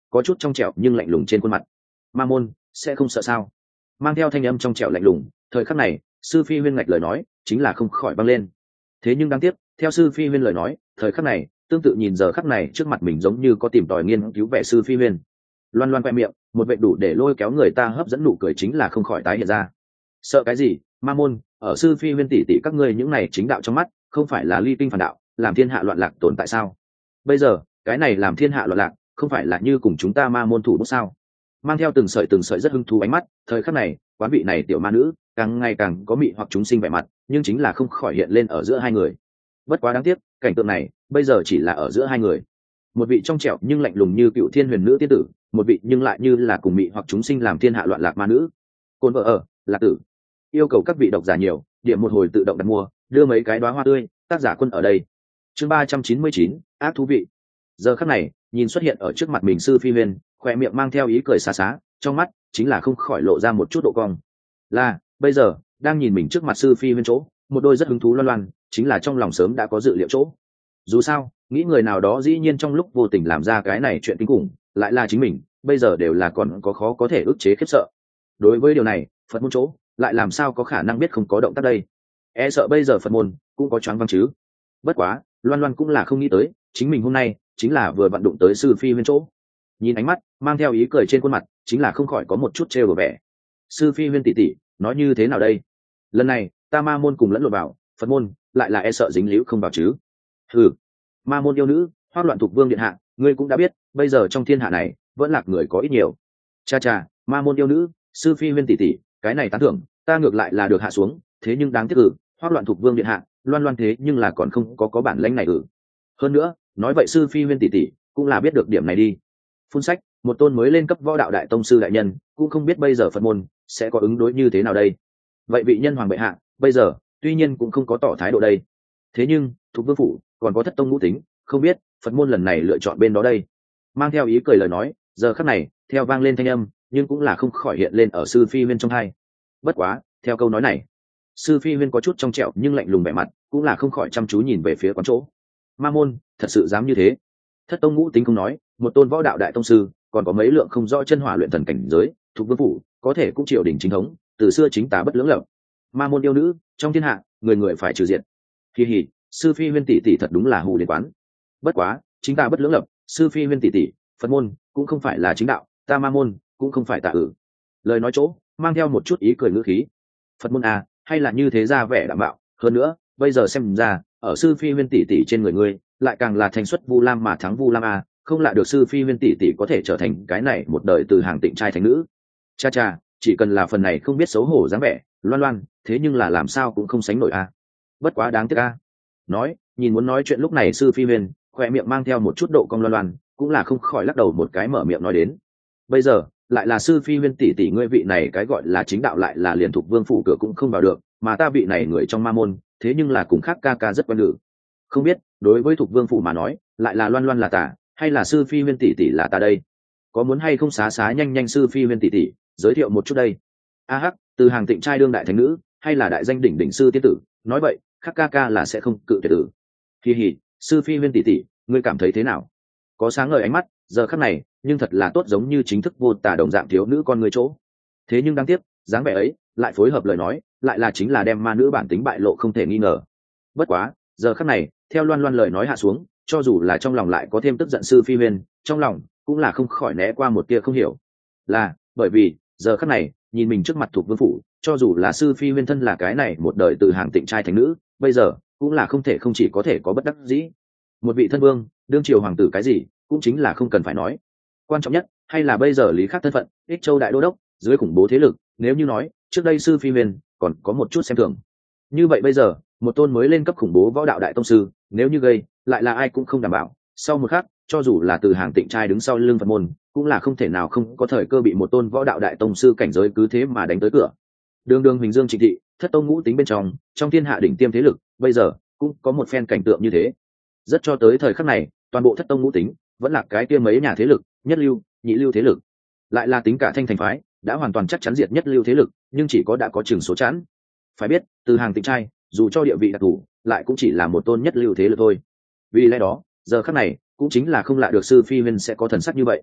có chút trong trẻo nhưng lạnh lùng trên khuôn mặt. Ma môn sẽ không sợ sao? Mang theo thanh âm trong trẻo lạnh lùng, thời khắc này sư phi huyên ngạch lời nói chính là không khỏi vang lên. Thế nhưng đáng tiếc, theo sư phi huyên lời nói, thời khắc này tương tự nhìn giờ khắc này trước mặt mình giống như có tìm tòi nghiên cứu vẻ sư phi huyên. Loan loan quẹ miệng, một vệ đủ để lôi kéo người ta hấp dẫn nụ cười chính là không khỏi tái hiện ra. Sợ cái gì? Ma môn, ở sư phi huyên tỷ tỷ các ngươi những này chính đạo trong mắt, không phải là ly kinh phản đạo, làm thiên hạ loạn lạc tồn tại sao? Bây giờ cái này làm thiên hạ loạn lạc, không phải là như cùng chúng ta ma môn thủ bút sao? Mang theo từng sợi rất hứng thú ánh mắt, thời khắc này quán vị này tiểu ma nữ càng ngày càng có mị hoặc chúng sinh vẻ mặt, nhưng chính là không khỏi hiện lên ở giữa hai người. Bất quá đáng tiếc, cảnh tượng này bây giờ chỉ là ở giữa hai người, một vị trong trẻo nhưng lạnh lùng như cựu thiên huyền nữ tiên tử, một vị nhưng lại như là cùng mị hoặc chúng sinh làm thiên hạ loạn lạc ma nữ. Côn vợ ở lạc tử, yêu cầu các vị độc giả nhiều, điểm một hồi tự động đặt mua, đưa mấy cái đóa hoa tươi, tác giả Quân ở đây. Chương 399, ác thú vị. Giờ khắc này nhìn xuất hiện ở trước mặt mình sư phi huyền, khỏe miệng mang theo ý cười xá xá, trong mắt chính là không khỏi lộ ra một chút độ cong. Là bây giờ đang nhìn mình trước mặt sư phi huyền chỗ, một đôi rất hứng thú loan loan, chính là trong lòng sớm đã có dự liệu chỗ. Dù sao nghĩ người nào đó dĩ nhiên trong lúc vô tình làm ra cái này chuyện kinh khủng, lại là chính mình, bây giờ đều là còn có khó có thể ức chế khiếp sợ. Đối với điều này Phật môn chỗ lại làm sao có khả năng biết không có động tác đây? E sợ bây giờ Phật môn cũng có choáng váng chứ. Bất quá loan loan cũng là không nghĩ tới, chính mình hôm nay chính là vừa vặn đụng tới sư phi huyên chỗ. Nhìn ánh mắt mang theo ý cười trên khuôn mặt, chính là không khỏi có một chút trêu đùa vẻ. Sư phi huyên tỷ tỷ nói như thế nào đây? Lần này ta ma môn cùng lẫn lộn vào, Phật môn lại là e sợ dính líu không vào chứ? Ừ, ma môn yêu nữ Hoắc Loạn Thục Vương điện hạ, ngươi cũng đã biết, bây giờ trong thiên hạ này vẫn lạc người có ít nhiều. Cha cha, ma môn yêu nữ sư phi huyên tỷ tỷ, cái này tán thưởng ta ngược lại là được hạ xuống, thế nhưng đáng tiếc Hoắc Loạn Thục Vương điện hạ, loan loan thế nhưng là còn không có bản lãnh này hơn nữa nói vậy sư phi huyên tỷ tỷ cũng là biết được điểm này đi. Phun sách, một tôn mới lên cấp võ đạo đại tông sư đại nhân cũng không biết bây giờ Phật môn sẽ có ứng đối như thế nào đây. Vậy vị nhân hoàng bệ hạ bây giờ tuy nhiên cũng không có tỏ thái độ đây, thế nhưng Thục Vương phủ còn có Thất Tông Ngũ Tính, không biết Phật môn lần này lựa chọn bên đó đây. Mang theo ý cười lời nói, giờ khắc này theo vang lên thanh âm, nhưng cũng là không khỏi hiện lên ở sư phi huyên trong hai. Bất quá theo câu nói này, sư phi huyên có chút trong trẻo nhưng lạnh lùng vẻ mặt, cũng là không khỏi chăm chú nhìn về phía quán chỗ. Ma môn thật sự dám như thế? Thất Tông Ngũ Tính không nói, một tôn võ đạo đại tông sư, còn có mấy lượng không rõ chân hỏa luyện thần cảnh giới, Thục Vương phủ có thể cũng triều đình chính thống, từ xưa chính tà bất lưỡng lập. Ma môn yêu nữ trong thiên hạ, người người phải trừ diệt. Kỳ hỉ, sư phi huyên tỷ tỷ thật đúng là hù đến quán. Bất quá chính ta bất lưỡng lập, sư phi huyên tỷ tỷ, Phật môn cũng không phải là chính đạo, ta ma môn cũng không phải tà lời nói chỗ mang theo một chút ý cười ngữ khí. Phật môn à, hay là như thế ra vẻ đảm bảo, hơn nữa bây giờ xem ra ở sư phi huyên tỷ tỷ trên người ngươi lại càng là thành xuất Vu Lam mà thắng Vu Lam à, không lạ được sư phi huyên tỷ tỷ có thể trở thành cái này một đời từ hàng tịnh trai thành nữ. Cha cha, chỉ cần là phần này không biết xấu hổ dáng vẻ loan loan, thế nhưng là làm sao cũng không sánh nổi à. Bất quá đáng tiếc à. Nói nhìn muốn nói chuyện lúc này sư phi huyên khoe miệng mang theo một chút độ cong loan loan, cũng là không khỏi lắc đầu một cái mở miệng nói đến. Bây giờ lại là sư phi huyên tỷ tỷ ngươi vị này cái gọi là chính đạo lại là liền Thục Vương phủ cửa cũng không vào được, mà ta vị này người trong ma môn thế nhưng là cùng khác ca ca rất quen lự. Không biết đối với Thục Vương phủ mà nói, lại là loan loan là tà, hay là sư phi huyên tỷ tỷ là tà đây? Có muốn hay không xá xá nhanh nhanh sư phi huyên tỷ tỷ giới thiệu một chút đây? A hắc, từ hàng tịnh trai đương đại thánh nữ, hay là đại danh đỉnh đỉnh sư tiên tử, nói vậy khác ca ca là sẽ không cự tuyệt tử. Kỳ hỉ, sư phi huyên tỷ tỷ, ngươi cảm thấy thế nào? Có sáng ngời ánh mắt, giờ khắc này nhưng thật là tốt, giống như chính thức vô tà đồng dạng thiếu nữ con người chỗ. Thế nhưng đáng tiếc dáng vẻ ấy lại phối hợp lời nói, lại là chính là đem ma nữ bản tính bại lộ không thể nghi ngờ. Bất quá giờ khắc này theo loan loan lời nói hạ xuống, cho dù là trong lòng lại có thêm tức giận sư phi huyên, trong lòng cũng là không khỏi né qua một tia không hiểu. Là bởi vì giờ khắc này nhìn mình trước mặt Thục Vương phủ, cho dù là sư phi huyên thân là cái này một đời từ hàng tịnh trai thành nữ, bây giờ cũng là không thể không chỉ có thể có bất đắc dĩ. Một vị thân vương đương triều hoàng tử cái gì cũng chính là không cần phải nói, quan trọng nhất hay là bây giờ lý khắc thân phận Ích Châu đại đô đốc dưới khủng bố thế lực, nếu như nói trước đây sư phi huyền còn có một chút xem thường, như vậy bây giờ một tôn mới lên cấp khủng bố võ đạo đại tông sư, nếu như gây lại là ai cũng không đảm bảo, sau một khắc cho dù là từ hàng tịnh trai đứng sau lưng Phật môn, cũng là không thể nào không có thời cơ bị một tôn võ đạo đại tông sư cảnh giới cứ thế mà đánh tới cửa. Đường đường Huỳnh Dương Trịnh thị, Thất Tông Ngũ Tính bên trong thiên hạ đỉnh tiêm thế lực, bây giờ cũng có một phen cảnh tượng như thế. Rất cho tới thời khắc này, toàn bộ Thất Tông Ngũ Tính vẫn là cái kia mấy nhà thế lực, nhất lưu, nhị lưu thế lực, lại là tính cả Thanh Thành phái, đã hoàn toàn chắc chắn diệt nhất lưu thế lực, nhưng chỉ có đã có chừng số chẵn. Phải biết, từ hàng tịnh trai, dù cho địa vị đặc thù, lại cũng chỉ là một tôn nhất lưu thế lực thôi. Vì lẽ đó, giờ khắc này cũng chính là không lạ được sư phi huyên sẽ có thần sắc như vậy.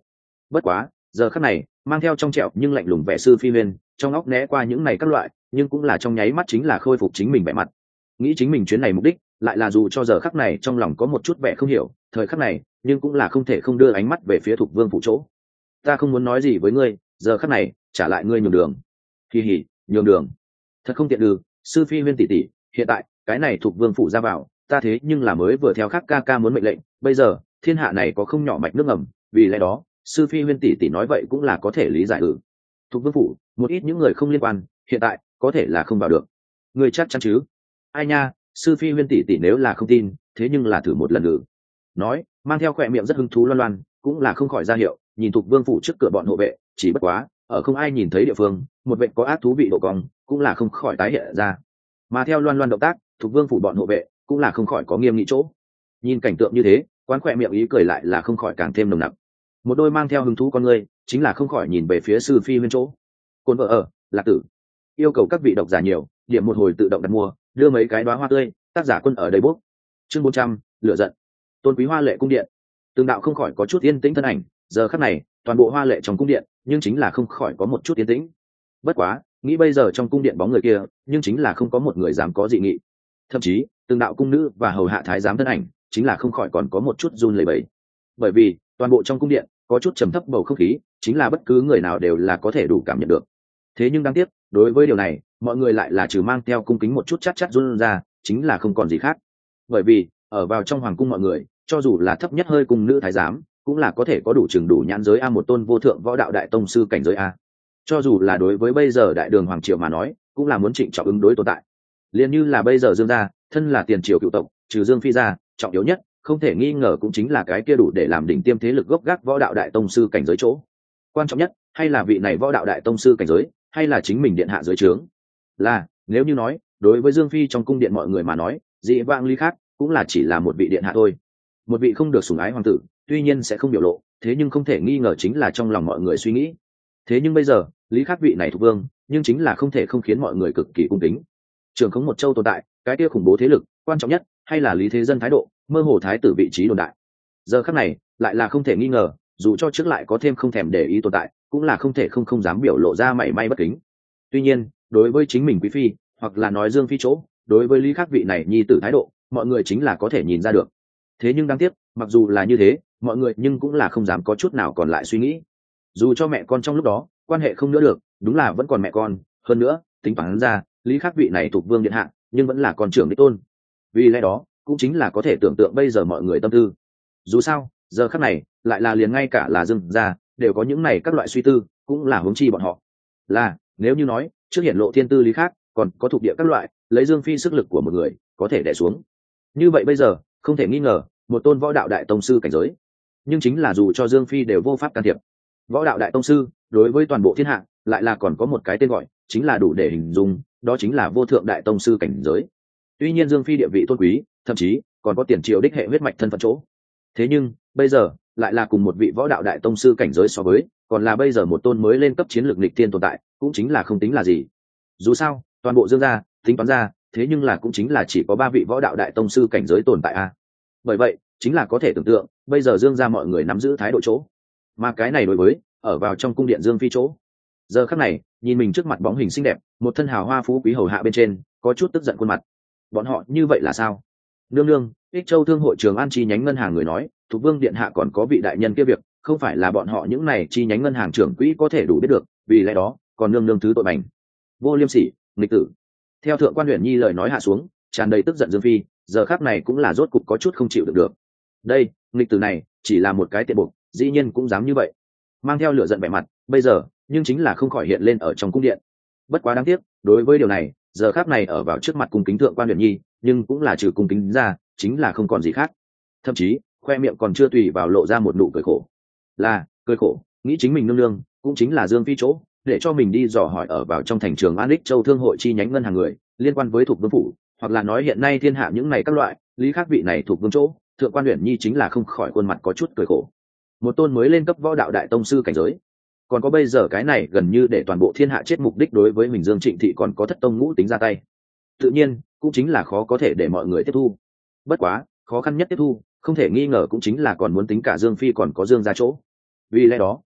Bất quá giờ khắc này mang theo trong trẹo nhưng lạnh lùng vẻ sư phi huyên trong óc né qua những này các loại, nhưng cũng là trong nháy mắt chính là khôi phục chính mình vẻ mặt, nghĩ chính mình chuyến này mục đích lại là dù cho giờ khắc này trong lòng có một chút vẻ không hiểu thời khắc này, nhưng cũng là không thể không đưa ánh mắt về phía Thục Vương phủ chỗ. Ta không muốn nói gì với ngươi, giờ khắc này trả lại ngươi nhường đường. Kỳ hỉ, nhường đường? Thật không tiện đường, sư phi huyên tỷ tỷ, hiện tại cái này Thục Vương phủ ra vào, ta thế nhưng là mới vừa theo khác ca ca muốn mệnh lệnh, bây giờ thiên hạ này có không nhỏ mạch nước ngầm, vì lẽ đó sư phi huyên tỷ tỷ nói vậy cũng là có thể lý giải. Thục Vương phủ một ít những người không liên quan hiện tại có thể là không vào được, ngươi chắc chắn chứ? Ai nha, sư phi huyên tỷ tỷ nếu là không tin thế nhưng là thử một lần nữa. Nói mang theo khỏe miệng rất hứng thú loan loan cũng là không khỏi ra hiệu nhìn Thục Vương phủ trước cửa bọn hộ vệ, chỉ bất quá ở không ai nhìn thấy địa phương một vệ có ác thú vị độ cong cũng là không khỏi tái hiện ra, mà theo loan loan động tác Thục Vương phủ bọn hộ vệ cũng là không khỏi có nghiêm nghị chỗ. Nhìn cảnh tượng như thế quán khỏe miệng ý cười lại là không khỏi càng thêm nồng nặc, một đôi mang theo hứng thú con người chính là không khỏi nhìn về phía sư phi huyên chỗ. Côn vợ ở lạc tử yêu cầu các vị độc giả nhiều điểm một hồi tự động đặt mua, đưa mấy cái đóa hoa tươi, tác giả Quân ở đây bút. Chương 400, lửa giận. Tôn quý hoa lệ cung điện, từng đạo không khỏi có chút yên tĩnh thân ảnh, giờ khắc này toàn bộ hoa lệ trong cung điện nhưng chính là không khỏi có một chút yên tĩnh. Bất quá nghĩ bây giờ trong cung điện bóng người kia nhưng chính là không có một người dám có dị nghị, thậm chí từng đạo cung nữ và hầu hạ thái giám thân ảnh chính là không khỏi còn có một chút run lẩy bẩy, bởi vì toàn bộ trong cung điện có chút trầm thấp bầu không khí, chính là bất cứ người nào đều là có thể đủ cảm nhận được. Thế nhưng đáng tiếc đối với điều này mọi người lại là trừ mang theo cung kính một chút chắc chắc run ra chính là không còn gì khác, bởi vì ở vào trong hoàng cung mọi người cho dù là thấp nhất hơi cung nữ thái giám cũng là có thể có đủ chừng đủ nhãn giới a, một tôn vô thượng võ đạo đại tông sư cảnh giới a, cho dù là đối với bây giờ đại đường hoàng triều mà nói cũng là muốn trịnh trọng ứng đối tồn tại. Liền như là bây giờ Dương gia thân là tiền triều cựu tộc, trừ Dương phi ra trọng yếu nhất không thể nghi ngờ cũng chính là cái kia đủ để làm đỉnh tiêm thế lực gốc gác võ đạo đại tông sư cảnh giới chỗ. Quan trọng nhất hay là vị này võ đạo đại tông sư cảnh giới hay là chính mình điện hạ dưới trướng. Là nếu như nói đối với Dương phi trong cung điện mọi người mà nói dị vãng Lý Khác cũng là chỉ là một vị điện hạ thôi, một vị không được sủng ái hoàng tử, tuy nhiên sẽ không biểu lộ, thế nhưng không thể nghi ngờ chính là trong lòng mọi người suy nghĩ. Thế nhưng bây giờ Lý Khắc vị này thuộc vương nhưng chính là không thể không khiến mọi người cực kỳ cung kính. Trường không một châu tồn tại cái kia khủng bố thế lực, quan trọng nhất hay là Lý Thế Dân thái độ, mơ hồ thái tử vị trí đồn đại. Giờ khắc này lại là không thể nghi ngờ, dù cho trước lại có thêm không thèm để ý tồn tại cũng là không thể không dám biểu lộ ra mảy may bất kính. Tuy nhiên đối với chính mình quý phi hoặc là nói Dương phi chỗ, đối với Lý Khắc vị này nhi tử thái độ mọi người chính là có thể nhìn ra được. Thế nhưng đáng tiếc mặc dù là như thế mọi người nhưng cũng là không dám có chút nào còn lại suy nghĩ, dù cho mẹ con trong lúc đó quan hệ không nữa được, đúng là vẫn còn mẹ con, hơn nữa tính toán ra Lý Khắc vị này thuộc vương điện hạ nhưng vẫn là con trưởng đích tôn, vì lẽ đó cũng chính là có thể tưởng tượng bây giờ mọi người tâm tư. Dù sao giờ khắc này lại là liền ngay cả là Dương gia đều có những này các loại suy tư, cũng là hướng chi bọn họ là nếu như nói trước hiển lộ thiên tư Lý Khắc còn có thuộc địa các loại lấy Dương phi sức lực của một người có thể đè xuống, như vậy bây giờ không thể nghi ngờ một tôn võ đạo đại tông sư cảnh giới, nhưng chính là dù cho Dương phi đều vô pháp can thiệp. Võ đạo đại tông sư đối với toàn bộ thiên hạ lại là còn có một cái tên gọi, chính là đủ để hình dung, đó chính là vô thượng đại tông sư cảnh giới. Tuy nhiên Dương phi địa vị tôn quý, thậm chí còn có tiền triệu đích hệ huyết mạch thân phận chỗ, thế nhưng bây giờ lại là cùng một vị võ đạo đại tông sư cảnh giới so với, còn là bây giờ một tôn mới lên cấp chiến lược nghịch tiên tồn tại, cũng chính là không tính là gì. Dù sao toàn bộ Dương gia tính toán ra thế nhưng là cũng chính là chỉ có 3 vị võ đạo đại tông sư cảnh giới tồn tại a. Bởi vậy chính là có thể tưởng tượng bây giờ Dương gia mọi người nắm giữ thái độ chỗ, mà cái này đối với ở vào trong cung điện Dương phi chỗ, giờ khắc này nhìn mình trước mặt bóng hình xinh đẹp, một thân hào hoa phú quý hầu hạ bên trên có chút tức giận khuôn mặt. Bọn họ như vậy là sao? Nương nương, Ích Châu Thương hội Trường An chi nhánh ngân hàng người nói, Thục Vương điện hạ còn có vị đại nhân kia việc, không phải là bọn họ những này chi nhánh ngân hàng trưởng quỹ có thể đủ biết được, vì lẽ đó còn nương nương thứ tội bành. Vô liêm sỉ, nghịch tử. Theo thượng quan Huyền Nhi lời nói hạ xuống, tràn đầy tức giận Dương phi giờ khắc này cũng là rốt cục có chút không chịu được. Đây nghịch tử này chỉ là một cái tiện buộc, dĩ nhiên cũng dám như vậy, mang theo lửa giận vẻ mặt bây giờ nhưng chính là không khỏi hiện lên ở trong cung điện. Bất quá đáng tiếc đối với điều này giờ khắc này ở vào trước mặt cung kính thượng quan Huyền Nhi nhưng cũng là trừ cung kính ra chính là không còn gì khác, thậm chí khoe miệng còn chưa tùy vào lộ ra một nụ cười khổ, là cười khổ nghĩ chính mình nương nương cũng chính là Dương phi chỗ để cho mình đi dò hỏi ở vào trong thành Trường An Ích Châu Thương hội chi nhánh ngân hàng người liên quan với Thục Vương phủ, hoặc là nói hiện nay thiên hạ những này các loại Lý Khắc vị này Thục Vương chỗ, thượng quan Huyền Nhi chính là không khỏi khuôn mặt có chút cười khổ. Một tôn mới lên cấp võ đạo đại tông sư cảnh giới, còn có bây giờ cái này gần như để toàn bộ thiên hạ chết mục đích đối với Huỳnh Dương Trịnh thị còn có thất tông ngũ tính ra tay, tự nhiên cũng chính là khó có thể để mọi người tiếp thu. Bất quá khó khăn nhất tiếp thu không thể nghi ngờ cũng chính là còn muốn tính cả Dương phi còn có Dương gia chỗ, vì lẽ đó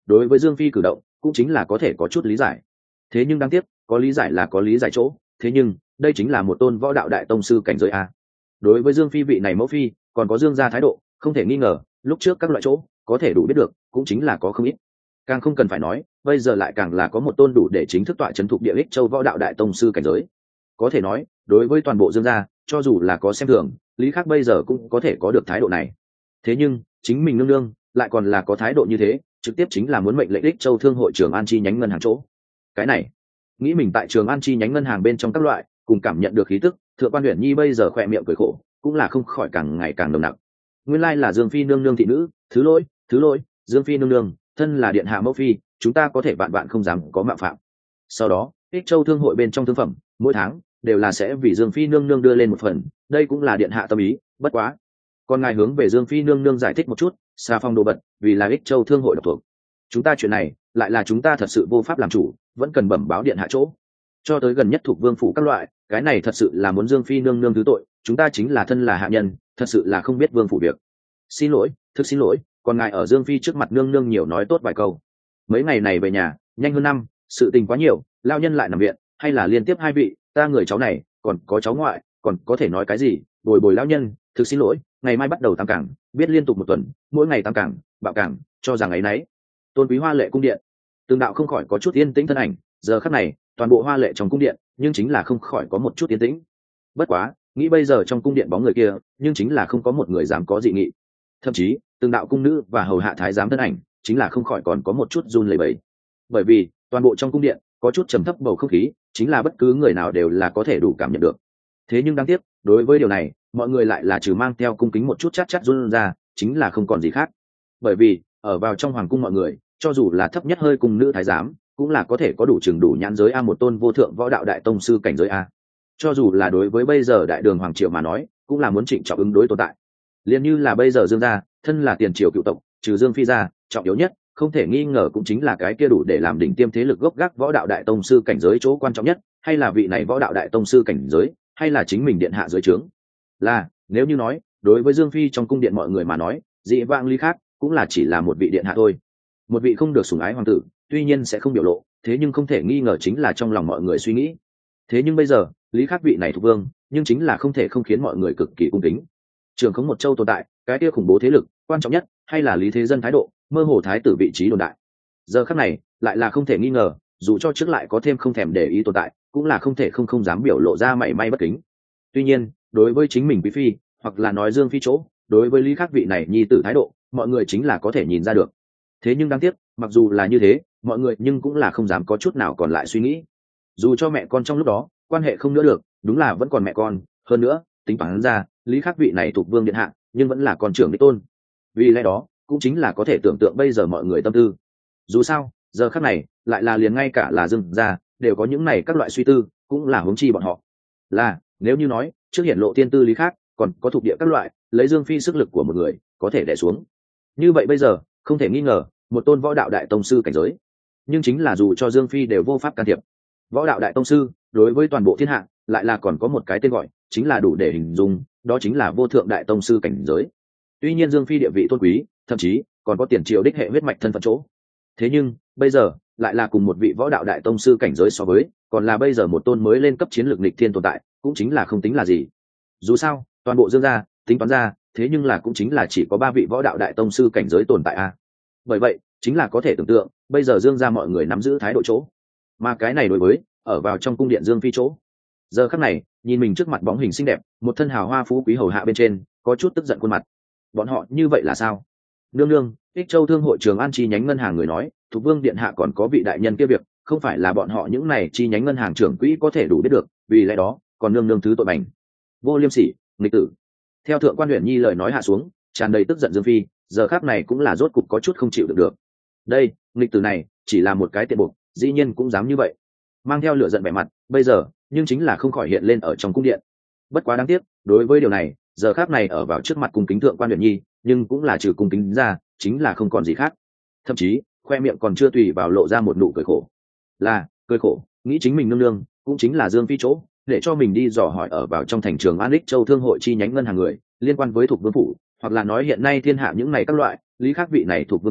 đối với Dương Phi cử động cũng chính là có thể có chút lý giải. Thế nhưng đáng tiếc, có lý giải là có lý giải chỗ, thế nhưng đây chính là một tôn võ đạo đại tông sư cảnh giới a. Đối với Dương Phi vị này mẫu phi, còn có Dương gia thái độ, không thể nghi ngờ, lúc trước các loại chỗ có thể đủ biết được, cũng chính là có không ít. Càng không cần phải nói, bây giờ lại càng là có một tôn đủ để chính thức tọa trấn thuộc địa Ích Châu võ đạo đại tông sư cảnh giới. Có thể nói, đối với toàn bộ Dương gia, cho dù là có xem thường, Lý Khắc bây giờ cũng có thể có được thái độ này. Thế nhưng, chính mình nương nương lại còn là có thái độ như thế, trực tiếp chính là muốn mệnh lệnh Ích Châu Thương hội Trường An chi nhánh ngân hàng chỗ. Cái này, nghĩ mình tại Trường An chi nhánh ngân hàng bên trong các loại, cùng cảm nhận được khí tức, Thượng quan Uyển Nhi bây giờ khỏe miệng cười khổ, cũng là không khỏi càng ngày càng nồng nặc. Nguyên lai là Dương Phi nương nương thị nữ, thứ lỗi, Dương Phi nương nương, thân là điện hạ mẫu phi, chúng ta có thể bạn bạn không dám có mạo phạm. Sau đó, Ích Châu Thương hội bên trong thương phẩm, mỗi tháng đều là sẽ vì Dương Phi nương nương đưa lên một phần, đây cũng là điện hạ tâm ý, bất quá. Còn ngài hướng về Dương Phi nương nương giải thích một chút, xà phong đồ bật, vì là Ích Châu Thương hội độc thuộc. Chúng ta chuyện này, lại là chúng ta thật sự vô pháp làm chủ, vẫn cần bẩm báo điện hạ chỗ. Cho tới gần nhất thuộc vương phủ các loại, cái này thật sự là muốn Dương Phi nương nương thứ tội, chúng ta chính là thân là hạ nhân, thật sự là không biết vương phủ việc. Xin lỗi, thực xin lỗi, còn ngài ở Dương Phi trước mặt nương nương nhiều nói tốt vài câu. Mấy ngày này về nhà, nhanh hơn năm, sự tình quá nhiều, lao nhân lại nằm viện, hay là liên tiếp hai vị, ta người cháu này, còn có cháu ngoại, còn có thể nói cái gì, bồi bồi lao nhân, thực xin lỗi, ngày mai bắt đầu tam cảng, biết liên tục một tuần, mỗi ngày tam cảng, bạo cảng, cho rằng ấy nấy. Tôn Quý Hoa Lệ cung điện, Tương Đạo không khỏi có chút yên tĩnh thân ảnh, giờ khắc này, toàn bộ hoa lệ trong cung điện, nhưng chính là không khỏi có một chút yên tĩnh. Bất quá, nghĩ bây giờ trong cung điện bóng người kia, nhưng chính là không có một người dám có dị nghị. Thậm chí, Tương Đạo cung nữ và hầu hạ thái giám thân ảnh, chính là không khỏi còn có một chút run lẩy bẩy. Bởi vì, toàn bộ trong cung điện có chút trầm thấp bầu không khí, chính là bất cứ người nào đều là có thể đủ cảm nhận được. Thế nhưng đáng tiếc, đối với điều này, mọi người lại là trừ mang theo cung kính một chút chát chát run ra, chính là không còn gì khác. Bởi vì, ở vào trong hoàng cung mọi người, cho dù là thấp nhất hơi cung nữ thái giám, cũng là có thể có đủ chừng đủ nhãn giới a, một tôn vô thượng võ đạo đại tông sư cảnh giới a. Cho dù là đối với bây giờ đại đường hoàng triều mà nói, cũng là muốn trịnh trọng ứng đối tồn tại. Liên như là bây giờ Dương gia, thân là tiền triều cựu tộc, trừ Dương Phi ra, trọng yếu nhất, không thể nghi ngờ cũng chính là cái kia đủ để làm đỉnh tiêm thế lực gốc gác võ đạo đại tông sư cảnh giới chỗ quan trọng nhất, hay là vị này võ đạo đại tông sư cảnh giới, hay là chính mình điện hạ dưới trướng. Là, nếu như nói, đối với Dương Phi trong cung điện mọi người mà nói, dị vãng Lý khác, cũng là chỉ là một vị điện hạ thôi. Một vị không được sủng ái hoàng tử, tuy nhiên sẽ không biểu lộ, thế nhưng không thể nghi ngờ chính là trong lòng mọi người suy nghĩ. Thế nhưng bây giờ, Lý Khắc vị này thuộc vương, nhưng chính là không thể không khiến mọi người cực kỳ cung kính. Trường không một châu tồn tại, cái kia khủng bố thế lực, quan trọng nhất, hay là Lý Thế Dân thái độ, mơ hồ thái tử vị trí đồn đại. Giờ khắc này, lại là không thể nghi ngờ, dù cho trước lại có thêm không thèm để ý tồn tại, cũng là không thể không dám biểu lộ ra mảy may bất kính. Tuy nhiên, đối với chính mình quý phi, hoặc là nói Dương Phi chỗ, đối với Lý Khắc vị này nhi tử thái độ, mọi người chính là có thể nhìn ra được. Thế nhưng đáng tiếc, mặc dù là như thế, mọi người nhưng cũng là không dám có chút nào còn lại suy nghĩ. Dù cho mẹ con trong lúc đó quan hệ không nữa được, đúng là vẫn còn mẹ con, hơn nữa tính toán ra Lý Khắc vị này thuộc vương điện hạ, nhưng vẫn là con trưởng đích tôn. Vì lẽ đó cũng chính là có thể tưởng tượng bây giờ mọi người tâm tư. Dù sao giờ khắc này lại là liền ngay cả là Dương gia đều có những này các loại suy tư, cũng là huống chi bọn họ. Là nếu như nói trước hiện lộ tiên tư Lý Khắc, còn có thuộc địa các loại, lấy Dương Phi sức lực của một người có thể đè xuống. Như vậy bây giờ không thể nghi ngờ, một tôn võ đạo đại tông sư cảnh giới, nhưng chính là dù cho Dương Phi đều vô pháp can thiệp. Võ đạo đại tông sư đối với toàn bộ thiên hạ lại là còn có một cái tên gọi, chính là đủ để hình dung, đó chính là vô thượng đại tông sư cảnh giới. Tuy nhiên Dương Phi địa vị tôn quý, thậm chí còn có tiền triều đích hệ huyết mạch thân phận chỗ, thế nhưng bây giờ lại là cùng một vị võ đạo đại tông sư cảnh giới so với, còn là bây giờ một tôn mới lên cấp chiến lược nghịch thiên tồn tại, cũng chính là không tính là gì. Dù sao toàn bộ Dương gia tính toán ra, thế nhưng là cũng chính là chỉ có 3 vị võ đạo đại tông sư cảnh giới tồn tại a. Bởi vậy chính là có thể tưởng tượng bây giờ Dương gia mọi người nắm giữ thái độ chỗ, mà cái này đối với ở vào trong cung điện Dương Phi chỗ, giờ khắc này nhìn mình trước mặt bóng hình xinh đẹp, một thân hào hoa phú quý hầu hạ bên trên, có chút tức giận khuôn mặt. Bọn họ như vậy là sao? Nương nương, Ích Châu Thương hội Trường An chi nhánh ngân hàng người nói, thuộc vương điện hạ còn có vị đại nhân kia việc, không phải là bọn họ những này chi nhánh ngân hàng trưởng quỹ có thể đủ biết được, vì lẽ đó còn nương nương thứ tội bành. Vô liêm sỉ, nghịch tử. Theo thượng quan Uyển Nhi lời nói hạ xuống, tràn đầy tức giận Dương Phi giờ khắc này cũng là rốt cục có chút không chịu được. Đây nghịch tử này chỉ là một cái tiện buộc, dĩ nhiên cũng dám như vậy, mang theo lửa giận vẻ mặt bây giờ, nhưng chính là không khỏi hiện lên ở trong cung điện. Bất quá đáng tiếc, đối với điều này giờ khắc này ở vào trước mặt cung kính thượng quan Uyển Nhi, nhưng cũng là trừ cung kính ra chính là không còn gì khác, thậm chí khoe miệng còn chưa tùy vào lộ ra một nụ cười khổ. Là cười khổ, nghĩ chính mình nương nương cũng chính là Dương Phi chỗ, để cho mình đi dò hỏi ở vào trong thành Trường An Ích Châu Thương hội chi nhánh ngân hàng người liên quan với thuộc vương phủ, hoặc là nói hiện nay thiên hạ những này các loại Lý Khắc vị này thuộc vương chỗ,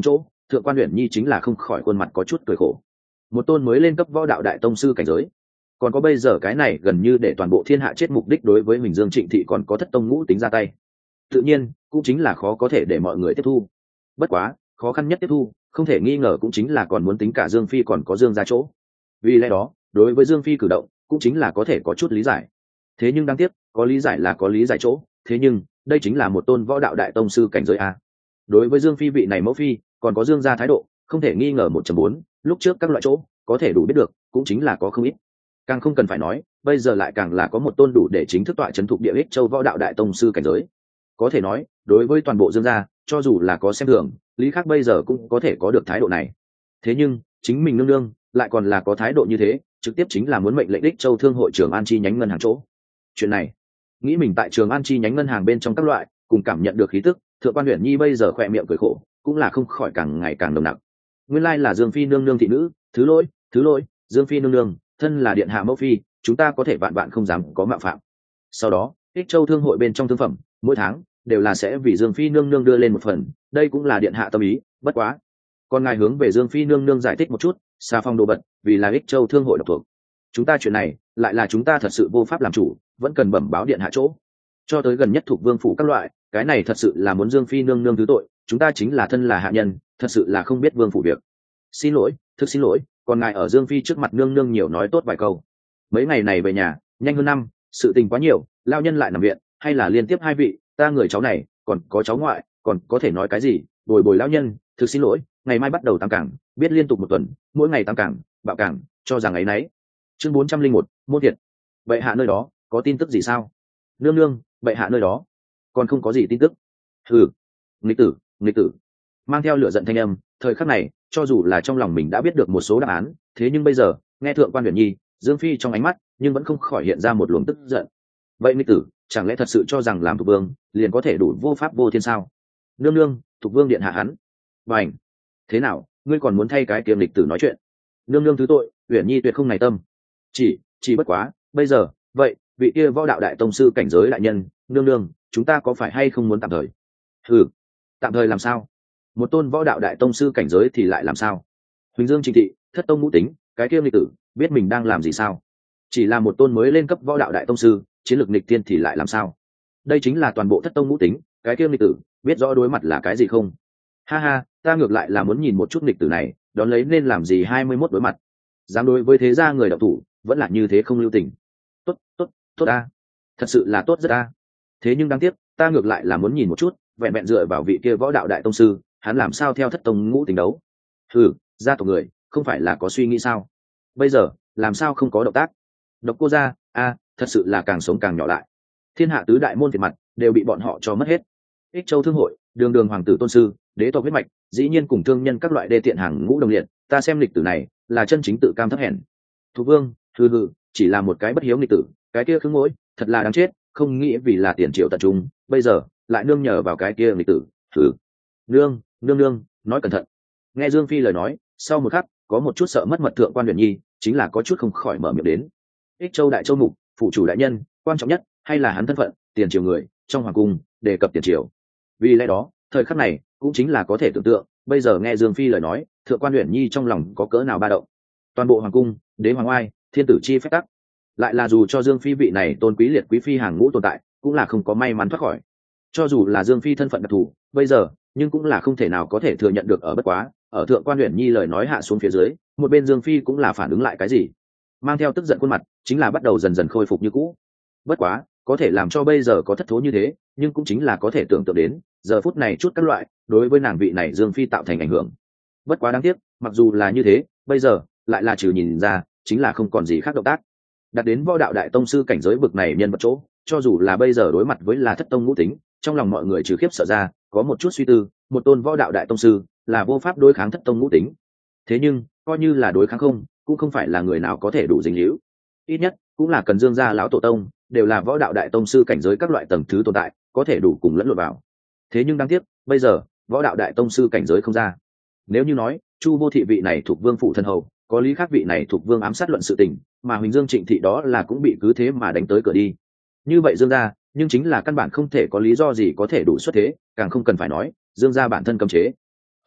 Thượng quan Uyển Nhi chính là không khỏi khuôn mặt có chút cười khổ. Một tôn mới lên cấp võ đạo đại tông sư cảnh giới, còn có bây giờ cái này gần như để toàn bộ thiên hạ chết mục đích đối với Huỳnh Dương Trịnh thị còn có thất tông ngũ tính ra tay, tự nhiên cũng chính là khó có thể để mọi người tiếp thu. Bất quá khó khăn nhất tiếp thu không thể nghi ngờ cũng chính là còn muốn tính cả Dương Phi còn có Dương ra chỗ. Vì lẽ đó đối với Dương Phi cử động cũng chính là có thể có chút lý giải. Thế nhưng đáng tiếc, có lý giải là có lý giải chỗ, thế nhưng đây chính là một tôn võ đạo đại tông sư cảnh giới a. Đối với Dương Phi vị này mẫu phi còn có Dương gia thái độ không thể nghi ngờ 1.4, lúc trước các loại chỗ có thể đủ biết được cũng chính là có không ít. Càng không cần phải nói bây giờ lại càng là có một tôn đủ để chính thức tọa trấn thuộc địa ích châu võ đạo đại tông sư cảnh giới. Có thể nói đối với toàn bộ Dương gia cho dù là có xem thường, lý khác bây giờ cũng có thể có được thái độ này. Thế nhưng chính mình nương nương lại còn là có thái độ như thế, trực tiếp chính là muốn mệnh lệnh ích châu thương hội Trường An chi nhánh ngân hàng chỗ. Chuyện này nghĩ mình tại Trường An chi nhánh ngân hàng bên trong các loại cùng cảm nhận được khí tức, Thượng quan Uyển Nhi bây giờ khỏe miệng cười khổ cũng là không khỏi càng ngày càng nồng nặc. Nguyên lai là Dương Phi nương nương thị nữ, thứ lỗi, Dương Phi nương nương thân là điện hạ mẫu phi, chúng ta có thể vạn vạn không dám có mạo phạm. Sau đó ích châu thương hội bên trong thương phẩm mỗi tháng đều là sẽ vì Dương Phi nương nương đưa lên một phần, đây cũng là điện hạ tâm ý. Bất quá còn ngài hướng về Dương Phi nương nương giải thích một chút, xà phong đồ bật vì là ích châu thương hội độc thuộc, chúng ta chuyện này lại là chúng ta thật sự vô pháp làm chủ, vẫn cần bẩm báo điện hạ chỗ. Cho tới gần nhất thuộc vương phủ các loại, cái này thật sự là muốn Dương Phi nương nương thứ tội, chúng ta chính là thân là hạ nhân, thật sự là không biết vương phủ việc. Xin lỗi, thực xin lỗi, còn ngài ở Dương Phi trước mặt nương nương nhiều nói tốt vài câu. Mấy ngày này về nhà nhanh hơn năm, sự tình quá nhiều, lao nhân lại nằm viện, hay là liên tiếp hai vị, ta người cháu này còn có cháu ngoại, còn có thể nói cái gì, bồi bồi lao nhân, thực xin lỗi, ngày mai bắt đầu tăng cảng, biết liên tục một tuần, mỗi ngày tăng cảng, bạo cảng, cho rằng ấy nấy. Chương 401, môn thiệt. Bệ hạ nơi đó có tin tức gì sao? Nương nương, bệ hạ nơi đó còn không có gì tin tức. Hừ, nghịch tử. Mang theo lửa giận thanh âm, thời khắc này cho dù là trong lòng mình đã biết được một số đáp án, thế nhưng bây giờ nghe Thượng quan Uyển Nhi, Dương Phi trong ánh mắt nhưng vẫn không khỏi hiện ra một luồng tức giận. Vậy nghịch tử chẳng lẽ thật sự cho rằng làm thuộc vương liền có thể đủ vô pháp vô thiên sao? Nương nương, thuộc vương điện hạ hắn. Bảnh, thế nào, ngươi còn muốn thay cái kiềm lịch tử nói chuyện? Nương nương thứ tội, Uyển Nhi tuyệt không này tâm. Chỉ bất quá bây giờ vậy vị kia võ đạo đại tông sư cảnh giới đại nhân, nương nương chúng ta có phải hay không muốn tạm thời? Tạm thời làm sao? Một tôn võ đạo đại tông sư cảnh giới thì lại làm sao? Huỳnh Dương Trịnh thị thất tông ngũ tính, cái kia nghịch tử biết mình đang làm gì sao? Chỉ là một tôn mới lên cấp võ đạo đại tông sư, chiến lược nghịch tiên thì lại làm sao? Đây chính là toàn bộ thất tông ngũ tính, cái kia nghịch tử biết rõ đối mặt là cái gì không? Ha ha, ta ngược lại là muốn nhìn một chút nghịch tử này đón lấy nên làm gì 21 đối mặt. Dám đối với thế gia người đạo thủ vẫn là như thế không lưu tình. Tốt a, thật sự là tốt rất a. Thế nhưng đáng tiếc, ta ngược lại là muốn nhìn một chút, vẹn vẹn dựa vào vị kia võ đạo đại tông sư, hắn làm sao theo thất tông ngũ tính đấu? Gia tộc người không phải là có suy nghĩ sao? Bây giờ làm sao không có động tác? Độc cô gia, thật sự là càng sống càng nhỏ lại. Thiên hạ tứ đại môn thiệt mặt đều bị bọn họ cho mất hết. Ích châu thương hội, đường đường hoàng tử tôn sư, đế tộc huyết mạch, dĩ nhiên cùng thương nhân các loại đê tiện hàng ngũ đồng liệt, ta xem lịch tử này là chân chính tự cam thấp hèn. Thủ vương, chỉ là một cái bất hiếu nghịch tử, cái kia khứng mỗi thật là đáng chết, không nghĩ vì là tiền triệu tận trung, bây giờ lại nương nhờ vào cái kia nghịch tử. Nương, nói cẩn thận. Nghe Dương Phi lời nói, sau một khắc có một chút sợ mất mật Thượng quan Uyển Nhi chính là có chút không khỏi mở miệng đến. Ích châu đại châu mục, phụ chủ đại nhân, quan trọng nhất hay là hắn thân phận, tiền triều người trong hoàng cung đề cập tiền triều. Vì lẽ đó thời khắc này cũng chính là có thể tưởng tượng, bây giờ nghe Dương Phi lời nói, Thượng quan Uyển Nhi trong lòng có cỡ nào ba động. Toàn bộ hoàng cung, đế hoàng oai, thiên tử chi phép tắc, lại là dù cho Dương Phi vị này tôn quý liệt quý phi hàng ngũ tồn tại cũng là không có may mắn thoát khỏi. Cho dù là Dương Phi thân phận đặc thù bây giờ, nhưng cũng là không thể nào có thể thừa nhận được. Ở bất quá ở Thượng quan Uyển Nhi lời nói hạ xuống phía dưới, một bên Dương Phi cũng là phản ứng lại cái gì, mang theo tức giận khuôn mặt chính là bắt đầu dần dần khôi phục như cũ. Bất quá có thể làm cho bây giờ có thất thố như thế, nhưng cũng chính là có thể tưởng tượng đến giờ phút này chút các loại đối với nàng vị này Dương Phi tạo thành ảnh hưởng. Bất quá đáng tiếc, mặc dù là như thế, bây giờ lại là trừ nhìn ra chính là không còn gì khác động tác. Đạt đến võ đạo đại tông sư cảnh giới bực này nhân vật chỗ, cho dù là bây giờ đối mặt với là thất tông ngũ tính, trong lòng mọi người trừ khiếp sợ ra có một chút suy tư, một tôn võ đạo đại tông sư là vô pháp đối kháng thất tông ngũ tính. Thế nhưng coi như là đối kháng không, cũng không phải là người nào có thể đủ dính líu, ít nhất cũng là cần Dương gia lão tổ tông đều là võ đạo đại tông sư cảnh giới các loại tầng thứ tồn tại có thể đủ cùng lẫn lộn vào. Thế nhưng đáng tiếc bây giờ võ đạo đại tông sư cảnh giới không ra. Nếu như nói Chu Vô Thị vị này thuộc vương phụ thân hầu, có lý khác vị này thuộc vương ám sát luận sự tình, mà Huỳnh Dương Trịnh thị đó là cũng bị cứ thế mà đánh tới cửa đi. Như vậy Dương gia nhưng chính là căn bản không thể có lý do gì có thể đủ xuất thế, càng không cần phải nói Dương gia bản thân cấm chế. Hơn nữa